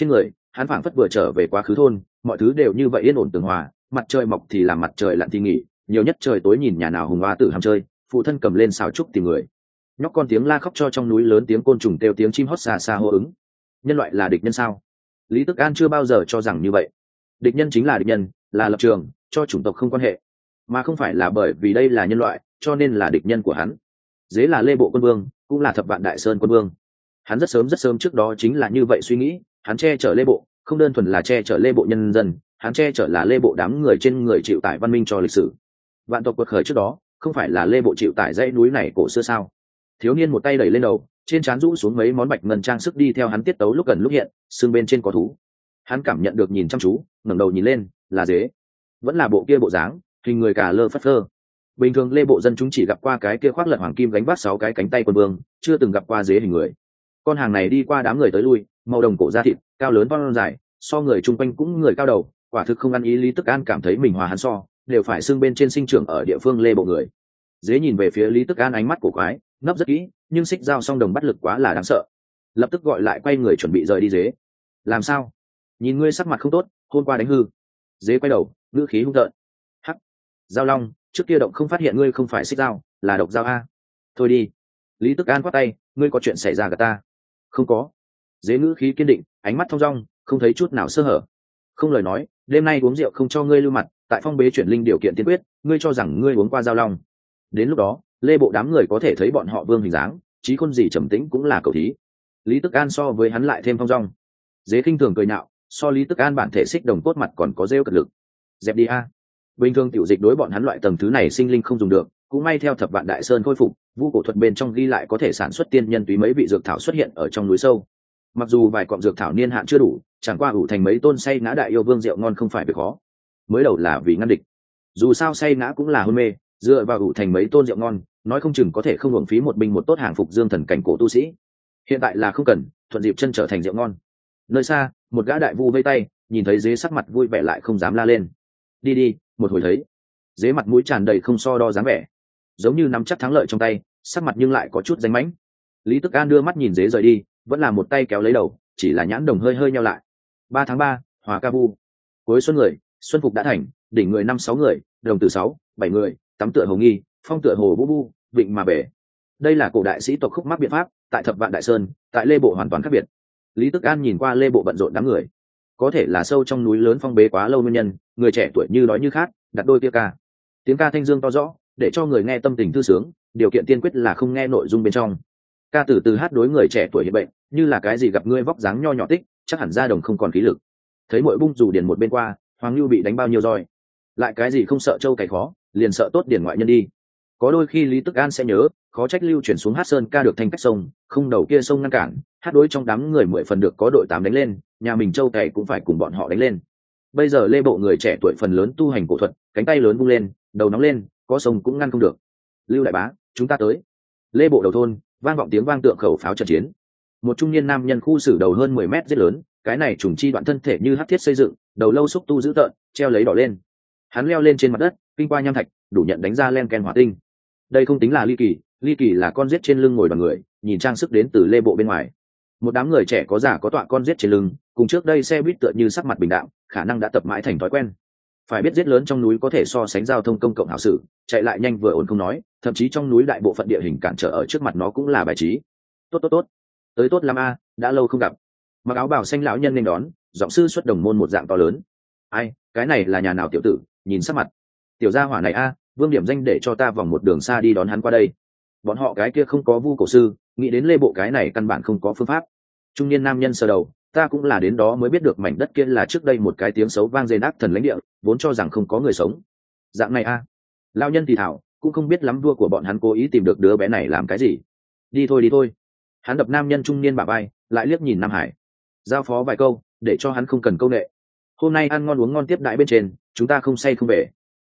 hắn phảng phất vừa trở về quá khứ thôn, mọi thứ đều như vậy yên ổn tường hòa, mặt trời mọc thì làm mặt trời lặn thì nghỉ, nhiều nhất trời tối nhìn nhà nào hùng hoa tử ham chơi, phụ thân cầm lên xào trúc tìm người. Nhóc con tiếng la khóc cho trong núi lớn tiếng côn trùng kêu tiếng chim hót xa xa hô ứng. Nhân loại là địch nhân sao? Lý Tức An chưa bao giờ cho rằng như vậy. Địch nhân chính là địch nhân, là lập trường, cho chủng tộc không quan hệ, mà không phải là bởi vì đây là nhân loại cho nên là địch nhân của hắn. Dế là Lê Bộ quân vương, cũng là Thập Vạn Đại Sơn quân vương. Hắn rất sớm trước đó chính là như vậy suy nghĩ, hắn che chở Lê Bộ không đơn thuần là che chở Lê Bộ nhân dân, hắn che chở là Lê Bộ đám người trên người chịu tải văn minh cho lịch sử. Vạn tộc quật khởi trước đó không phải là Lê Bộ chịu tải dãy núi này cổ xưa sao? Thiếu niên một tay đẩy lên đầu, trên trán rũ xuống mấy món bạch ngân trang sức đi theo hắn tiết tấu lúc gần lúc hiện, xương bên trên có thú. Hắn cảm nhận được nhìn chăm chú, ngẩng đầu nhìn lên, là dế, vẫn là bộ kia bộ dáng, hình người cả lơ phất phơ. Bình thường Lê Bộ dân chúng chỉ gặp qua cái kia khoác lật hoàng kim gánh vác 6 cái cánh tay quân vương, chưa từng gặp qua dế hình người. Con hàng này đi qua đám người tới lui, màu đồng cổ da thịt, cao lớn von dài, so người chung quanh cũng người cao đầu, quả thực không ăn ý. Lý Tức An cảm thấy mình hòa hắn so, đều phải xương bên trên sinh trưởng ở địa phương Lê Bộ người. Dế nhìn về phía Lý Tức An ánh mắt cổ quái, nấp rất kỹ, nhưng xích dao song đồng bắt lực quá là đáng sợ. Lập tức gọi lại quay người chuẩn bị rời đi. Dế, làm sao? Nhìn ngươi sắc mặt không tốt, hôm qua đánh hư. Dế quay đầu, ngữ khí hung tợn. Hắc, Giao Long, trước kia động không phát hiện ngươi không phải xích dao, là độc dao a. Thôi đi. Lý Tức An quát tay, ngươi có chuyện xảy raกับta? Không có. Dế ngữ khí kiên định, ánh mắt thong dong, không thấy chút nào sơ hở. Không lời nói, đêm nay uống rượu không cho ngươi lưu mặt, tại phong bế chuyển linh điều kiện tiên quyết, ngươi cho rằng ngươi uống qua Giao Long. Đến lúc đó, Lê Bộ đám người có thể thấy bọn họ vương hình dáng, trí khôn gì trầm tĩnh cũng là cầu thí. Lý Tức An so với hắn lại thêm thong dong. Dế khinh thường cười nhạo, so Lý Tức An bản thể xích đồng cốt mặt còn có rêu cật lực. Dẹp đi a. Bình thường tiểu dịch đối bọn hắn loại tầng thứ này sinh linh không dùng được, cũng may theo Thập Vạn Đại Sơn khôi phục, vu cổ thuật bên trong ghi lại có thể sản xuất tiên nhân túy mấy vị dược thảo xuất hiện ở trong núi sâu. Mặc dù vài cọng dược thảo niên hạn chưa đủ, chẳng qua ủ thành mấy tôn say ngã đại yêu vương rượu ngon không phải việc khó. Mới đầu là vì ngăn địch, dù sao say ngã cũng là hôn mê, dựa vào ủ thành mấy tôn rượu ngon, nói không chừng có thể không hưởng phí một binh một tốt hàng phục dương thần cảnh cổ tu sĩ. Hiện tại là không cần, thuận dịp chân trở thành rượu ngon. Nơi xa, một gã đại vu vây tay, nhìn thấy dế sắc mặt vui vẻ lại không dám la lên. Đi đi, một hồi thấy. Dế mặt mũi tràn đầy không so đo dáng vẻ, giống như nắm chắc thắng lợi trong tay, sắc mặt nhưng lại có chút danh mãnh. Lý Tức An đưa mắt nhìn dế rời đi, vẫn là một tay kéo lấy đầu, chỉ là nhãn đồng hơi hơi nheo lại. 3 tháng 3, Hòa Ca Vu. Cuối xuân người, xuân phục đã thành, đỉnh người 5-6 người, đồng tử 6-7 người, tắm tựa hồ nghi, phong tựa hồ vũ vu, vịnh mà bể. Đây là cổ đại sĩ tộc khúc mắc biện pháp, tại Thập Vạn Đại Sơn, tại Lê Bộ hoàn toàn khác biệt. Lý Tức An nhìn qua Lê Bộ bận rộn đám người, có thể là sâu trong núi lớn phong bế quá lâu nguyên nhân, người trẻ tuổi như đói như khát, đặt đôi kia ca. Tiếng ca thanh dương to rõ, để cho người nghe tâm tình thư sướng, điều kiện tiên quyết là không nghe nội dung bên trong. Ca từ từ hát đối người trẻ tuổi hiện bệnh, như là cái gì gặp ngươi vóc dáng nho nhỏ tích, chắc hẳn ra đồng không còn khí lực. Thấy mỗi bung dù điền một bên qua, Hoàng Lưu bị đánh bao nhiêu roi, lại cái gì không sợ trâu cày khó, liền sợ tốt điền ngoại nhân đi. Có đôi khi Lý Tức An sẽ nhớ, khó trách Lưu chuyển xuống hát sơn ca được thanh cách sông, không đầu kia sông ngăn cản, hát đối trong đám người 10 phần được có đội 8 đánh lên, nhà mình trâu cày cũng phải cùng bọn họ đánh lên. Bây giờ Lê Bộ người trẻ tuổi phần lớn tu hành cổ thuật, cánh tay lớn vung lên, đầu nóng lên, có sông cũng ngăn không được. Lưu đại bá, chúng ta tới. Lê Bộ đầu thôn, vang vọng tiếng vang tượng khẩu pháo trận chiến. Một trung niên nam nhân khu xử đầu hơn 10 mét rất lớn, cái này trùng chi đoạn thân thể như hắc thiết xây dựng, đầu lâu xúc tu dữ tợn, treo lấy đỏ lên. Hắn leo lên trên mặt đất, kinh qua nham thạch, đủ nhận đánh ra len ken hỏa tinh. Đây không tính là ly kỳ là con giết trên lưng ngồi đoàn người, nhìn trang sức đến từ Lê Bộ bên ngoài. Một đám người trẻ có già có tọa con giết trên lưng, cùng trước đây xe buýt tựa như sắc mặt bình đạm, khả năng đã tập mãi thành thói quen. Phải biết giết lớn trong núi có thể so sánh giao thông công cộng hảo sử, chạy lại nhanh vừa ổn không nói, thậm chí trong núi đại bộ phận địa hình cản trở ở trước mặt nó cũng là bài trí. Tốt, tới tốt lắm a, đã lâu không gặp. Mặc áo bào xanh lão nhân nên đón, giọng sư xuất đồng môn một dạng to lớn. Ai, cái này là nhà nào tiểu tử, nhìn sắc mặt. Tiểu gia hỏa này a, Vương điểm danh để cho ta vòng một đường xa đi đón hắn qua đây. Bọn họ cái kia không có vu cổ sư, nghĩ đến Lê Bộ cái này căn bản không có phương pháp. Trung niên nam nhân sờ đầu, ta cũng là đến đó mới biết được mảnh đất kia là trước đây một cái tiếng xấu vang dền ác thần lãnh địa, vốn cho rằng không có người sống. Dạng này a. Lão nhân thì thảo, cũng không biết lắm vua của bọn hắn cố ý tìm được đứa bé này làm cái gì. Đi thôi. Hắn đập nam nhân trung niên bả vai, lại liếc nhìn Nam Hải, giao phó vài câu để cho hắn không cần câu nệ. Hôm nay ăn ngon uống ngon tiếp đãi bên trên, chúng ta không say không về.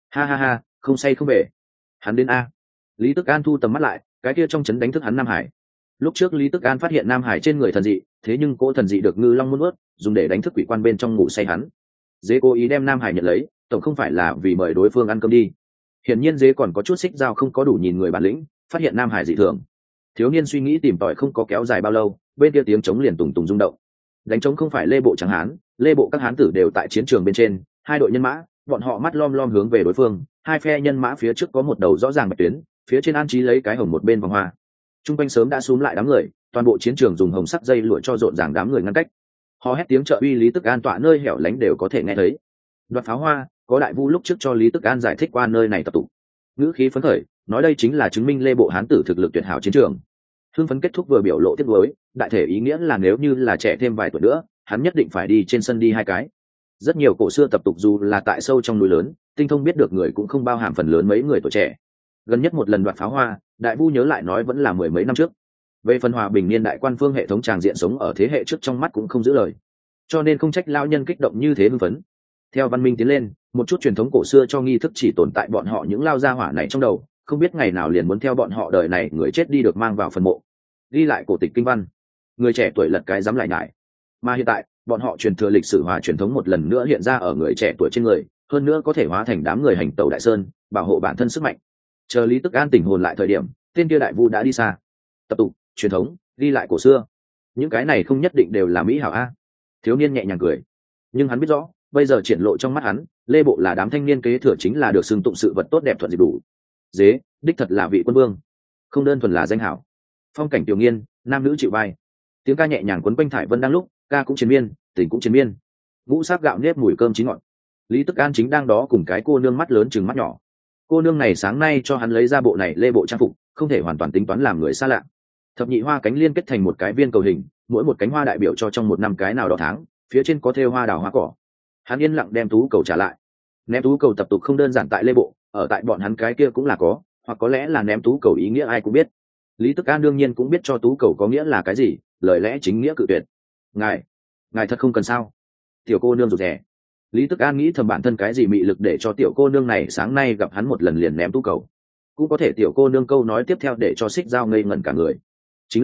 Ha, không say không về. Hắn đến a. Lý Tức An thu tầm mắt lại, cái kia trong chấn đánh thức hắn Nam Hải. Lúc trước Lý Tức An phát hiện Nam Hải trên người thần dị, thế nhưng cỗ thần dị được ngư long muốn ướt, dùng để đánh thức quỷ quan bên trong ngủ say hắn. Dế cố ý đem Nam Hải nhận lấy, tổng không phải là vì mời đối phương ăn cơm đi. Hiển nhiên Dế còn có chút xích dao không có đủ nhìn người bản lĩnh, phát hiện Nam Hải dị thường. Thiếu niên suy nghĩ tìm tòi không có kéo dài bao lâu, bên kia tiếng trống liền tùng tùng rung động. Đánh trống không phải Lê Bộ chẳng hán, lê bộ các hán tử đều tại chiến trường bên trên, hai đội nhân mã, bọn họ mắt lom lom hướng về đối phương, hai phe nhân mã phía trước có một đầu rõ ràng bạch tuyến, phía trên an trí lấy cái hồng một bên vòng hoa. Trung quanh sớm đã xúm lại đám người, toàn bộ chiến trường dùng hồng sắc dây lụa cho rộn ràng đám người ngăn cách. Họ hét tiếng trợ uy Lý Tức An tọa nơi hẻo lánh đều có thể nghe thấy. Đoạt pháo hoa, có đại vu lúc trước cho Lý Tức An giải thích qua nơi này tập tụ. Ngữ khí phấn khởi, nói đây chính là chứng minh lê bộ hán tử thực lực tuyệt hảo chiến trường. Hưng phấn kết thúc vừa biểu lộ tiếc nuối, đại thể ý nghĩa là nếu như là trẻ thêm vài tuổi nữa, hắn nhất định phải đi trên sân đi hai cái. Rất nhiều cổ xưa tập tục dù là tại sâu trong núi lớn, tinh thông biết được người cũng không bao hàm phần lớn mấy người tuổi trẻ. Gần nhất một lần đoạt pháo hoa, đại vu nhớ lại nói vẫn là mười mấy năm trước. Về phần hòa bình niên đại quan phương hệ thống tràng diện sống ở thế hệ trước trong mắt cũng không giữ lời, cho nên không trách lao nhân kích động như thế hưng phấn. Theo văn minh tiến lên, một chút truyền thống cổ xưa cho nghi thức chỉ tồn tại bọn họ những lao gia hỏa này trong đầu, không biết ngày nào liền muốn theo bọn họ đời này người chết đi được mang vào phần mộ, ghi lại cổ tịch kinh văn. Người trẻ tuổi lật cái dám lại nhải, mà hiện tại bọn họ truyền thừa lịch sử hòa truyền thống một lần nữa hiện ra ở người trẻ tuổi trên người, hơn nữa có thể hóa thành đám người hành tẩu đại sơn, bảo hộ bản thân sức mạnh. Chờ Lý Tức An tỉnh hồn lại thời điểm, tên kia đại vu đã đi xa. Tập tục, truyền thống, ghi lại cổ xưa, những cái này không nhất định đều là mỹ hảo a. Thiếu niên nhẹ nhàng cười, nhưng hắn biết rõ bây giờ triển lộ trong mắt hắn, lê bộ là đám thanh niên kế thừa chính là được xưng tụng sự vật tốt đẹp thuận dịp đủ. Dế đích thật là vị quân vương, không đơn thuần là danh hảo. Phong cảnh tiểu nghiên, nam nữ chịu vai, tiếng ca nhẹ nhàng quấn quanh thải vân đang lúc ca cũng chiến miên, tình cũng chiến miên. Ngũ sắc gạo nếp mùi cơm chín ngọt. Lý Tức An chính đang đó cùng cái cô nương mắt lớn chừng mắt nhỏ. Cô nương này sáng nay cho hắn lấy ra bộ này lê bộ trang phục, không thể hoàn toàn tính toán làm người xa lạ. Thập nhị hoa cánh liên kết thành một cái viên cầu hình, mỗi một cánh hoa đại biểu cho trong một năm cái nào đó tháng, phía trên có thêu hoa đào hoa cỏ. Hắn yên lặng đem tú cầu trả lại. Ném tú cầu tập tục không đơn giản tại lê bộ, ở tại bọn hắn cái kia cũng là có, hoặc có lẽ là ném tú cầu ý nghĩa ai cũng biết. Lý Tức An đương nhiên cũng biết cho tú cầu có nghĩa là cái gì, lời lẽ chính nghĩa cự tuyệt. Ngài thật không cần sao? Tiểu cô nương rụt rè. Lý Tức An nghĩ thầm bản thân cái gì mị lực để cho tiểu cô nương này sáng nay gặp hắn một lần liền ném tú cầu. Cũng có thể tiểu cô nương câu nói tiếp theo để cho Xích Dao ngây ngẩn cả người. Chính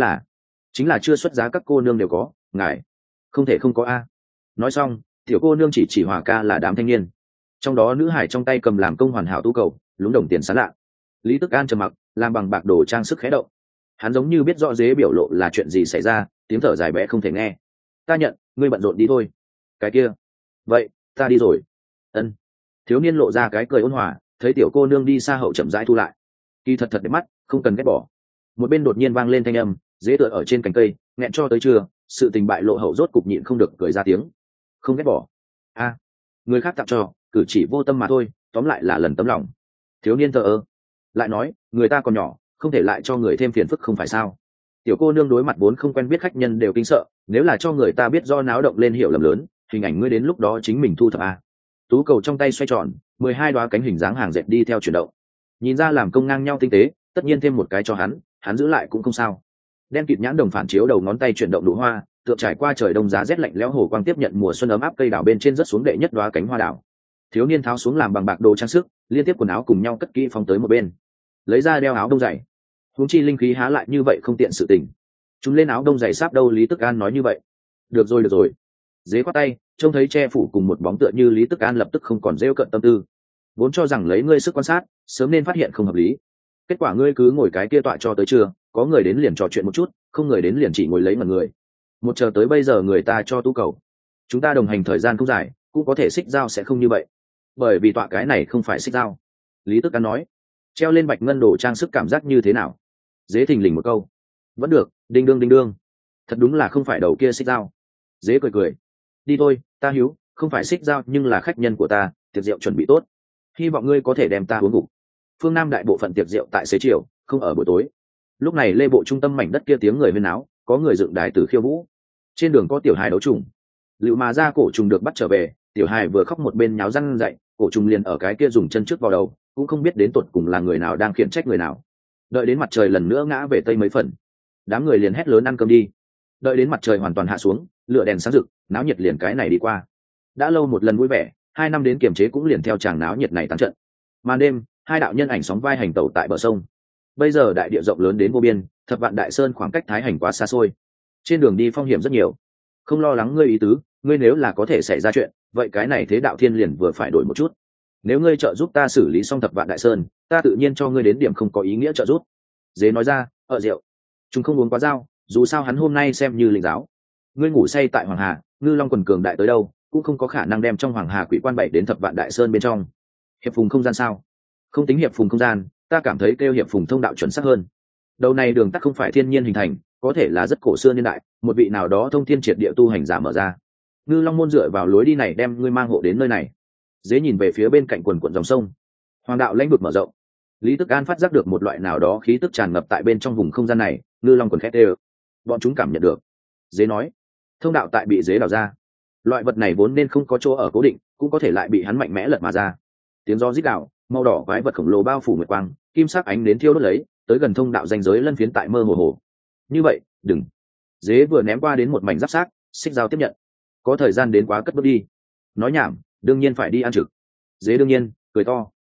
là chưa xuất giá các cô nương đều có, ngài không thể không có a. Nói xong, tiểu cô nương chỉ Hòa ca là đám thanh niên, trong đó nữ hải trong tay cầm làm công hoàn hảo tú cầu, lúng đồng tiền sán lạ. Lý Tức An trầm mặc, làm bằng bạc đồ trang sức khẽ động. Hắn giống như biết rõ dế biểu lộ là chuyện gì xảy ra, tiếng thở dài bé không thể nghe. Ta nhận, ngươi bận rộn đi thôi. Cái kia, vậy ta đi rồi. Ân. Thiếu niên lộ ra cái cười ôn hòa, thấy tiểu cô nương đi xa hậu chậm rãi thu lại. Kỳ thật đẹp mắt, không cần ghét bỏ. Một bên đột nhiên vang lên thanh âm, dế tựa ở trên cành cây, nghẹn cho tới trưa, sự tình bại lộ hậu rốt cục nhịn không được cười ra tiếng. Không ghét bỏ. A, người khác tặng cho, cử chỉ vô tâm mà thôi, tóm lại là lần tấm lòng. Thiếu niên thờ ơ, lại nói, người ta còn nhỏ, không thể lại cho người thêm phiền phức không phải sao? Tiểu cô nương đối mặt vốn không quen biết khách nhân đều kinh sợ, nếu là cho người ta biết do náo động lên hiểu lầm lớn, hình ảnh ngươi đến lúc đó chính mình thu thập a. Tú cầu trong tay xoay tròn, 12 đóa cánh hình dáng hàng dệt đi theo chuyển động. Nhìn ra làm công ngang nhau tinh tế, tất nhiên thêm một cái cho hắn giữ lại cũng không sao. Đen kịt nhãn đồng phản chiếu đầu ngón tay chuyển động nụ hoa, tựa trải qua trời đông giá rét lạnh lẽo hồ quang tiếp nhận mùa xuân ấm áp cây đào bên trên rất xuống đệ nhất đóa cánh hoa đào. Thiếu niên tháo xuống làm bằng bạc đồ trang sức, liên tiếp quần áo cùng nhau cất kỹ phóng tới một bên, lấy ra đeo áo đông dày. Huống chi linh khí há lại như vậy không tiện sự tình. Chúng lên áo đông dày sáp đâu Lý Tức An nói như vậy. Được rồi. Dế quát tay, trông thấy che phủ cùng một bóng tựa như Lý Tức An lập tức không còn rêu cận tâm tư. Vốn cho rằng lấy ngươi sức quan sát, sớm nên phát hiện không hợp lý. Kết quả ngươi cứ ngồi cái kia tọa cho tới trưa, có người đến liền trò chuyện một chút, không người đến liền chỉ ngồi lấy mà người. Một chờ tới bây giờ người ta cho tú cầu. Chúng ta đồng hành thời gian không dài, cũng có thể Xích Dao sẽ không như vậy. Bởi vì tọa cái này không phải Xích Dao. Lý Tức An nói. Treo lên bạch ngân đồ trang sức cảm giác như thế nào? Dế thình lình một câu. Vẫn được, đinh đương. Thật đúng là không phải đầu kia Xích Dao. Dế cười. Đi thôi, ta hiếu, không phải Xích Dao nhưng là khách nhân của ta, tiệc rượu chuẩn bị tốt. Hy vọng ngươi có thể đem ta uống gục. Phương Nam đại bộ phận tiệc rượu tại xế chiều, không ở buổi tối. Lúc này lê bộ trung tâm mảnh đất kia tiếng người huyên náo, có người dựng đài từ khiêu vũ. Trên đường có tiểu hài đấu trùng. Liệu mà ra cổ trùng được bắt trở về, tiểu hài vừa khóc một bên nháo răng dậy, cổ trùng liền ở cái kia dùng chân trước vào đầu, cũng không biết đến tột cùng là người nào đang khiển trách người nào. Đợi đến mặt trời lần nữa ngã về tây mấy phần, đám người liền hét lớn ăn cơm đi. Đợi đến mặt trời hoàn toàn hạ xuống, lửa đèn sáng rực, náo nhiệt liền cái này đi qua. Đã lâu một lần vui vẻ, 2 năm đến kiềm chế cũng liền theo chàng náo nhiệt này tán trận. Màn đêm, 2 đạo nhân ảnh sóng vai hành tẩu tại bờ sông. Bây giờ đại địa rộng lớn đến vô biên, Thập Vạn Đại Sơn khoảng cách Thái Hành quá xa xôi. Trên đường đi phong hiểm rất nhiều. Không lo lắng ngươi ý tứ, ngươi nếu là có thể xảy ra chuyện, vậy cái này thế đạo thiên liền vừa phải đổi một chút. Nếu ngươi trợ giúp ta xử lý xong Thập Vạn Đại Sơn, ta tự nhiên cho ngươi đến điểm không có ý nghĩa trợ giúp. Dế nói ra, rượu. Chúng không uống quá dao, dù sao hắn hôm nay xem như linh giáo. Ngươi ngủ say tại Hoàng Hà, Ngư Long quần cường đại tới đâu, cũng không có khả năng đem trong hoàng hà quỷ quan bảy đến thập vạn đại sơn bên trong. Hiệp phùng không gian sao? Không tính hiệp phùng không gian, ta cảm thấy kêu hiệp phùng thông đạo chuẩn xác hơn. Đầu này đường tắt không phải thiên nhiên hình thành, có thể là rất cổ xưa niên đại, một vị nào đó thông thiên triệt địa tu hành giả mở ra. Ngư Long môn dựa vào lối đi này đem ngươi mang hộ đến nơi này. Dễ nhìn về phía bên cạnh quần quần dòng sông, hoàng đạo lãnh vực mở rộng. Lý Tức An phát giác được một loại nào đó khí tức tràn ngập tại bên trong vùng không gian này. Ngư Long quần khét đê, bọn chúng cảm nhận được. Dễ nói, thông đạo tại bị dễ đào ra. Loại vật này vốn nên không có chỗ ở cố định, cũng có thể lại bị hắn mạnh mẽ lật mà ra. Tiếng gió rít gào, màu đỏ quái vật khổng lồ bao phủ nguyệt quang, kim sắc ánh đến thiêu đốt lấy, tới gần thông đạo ranh giới lân phiến tại mơ hồ hồ. Như vậy, đừng. Dế vừa ném qua đến một mảnh giáp xác, xích dao tiếp nhận. Có thời gian đến quá cất bước đi. Nói nhảm, đương nhiên phải đi ăn trực. Dế đương nhiên cười to.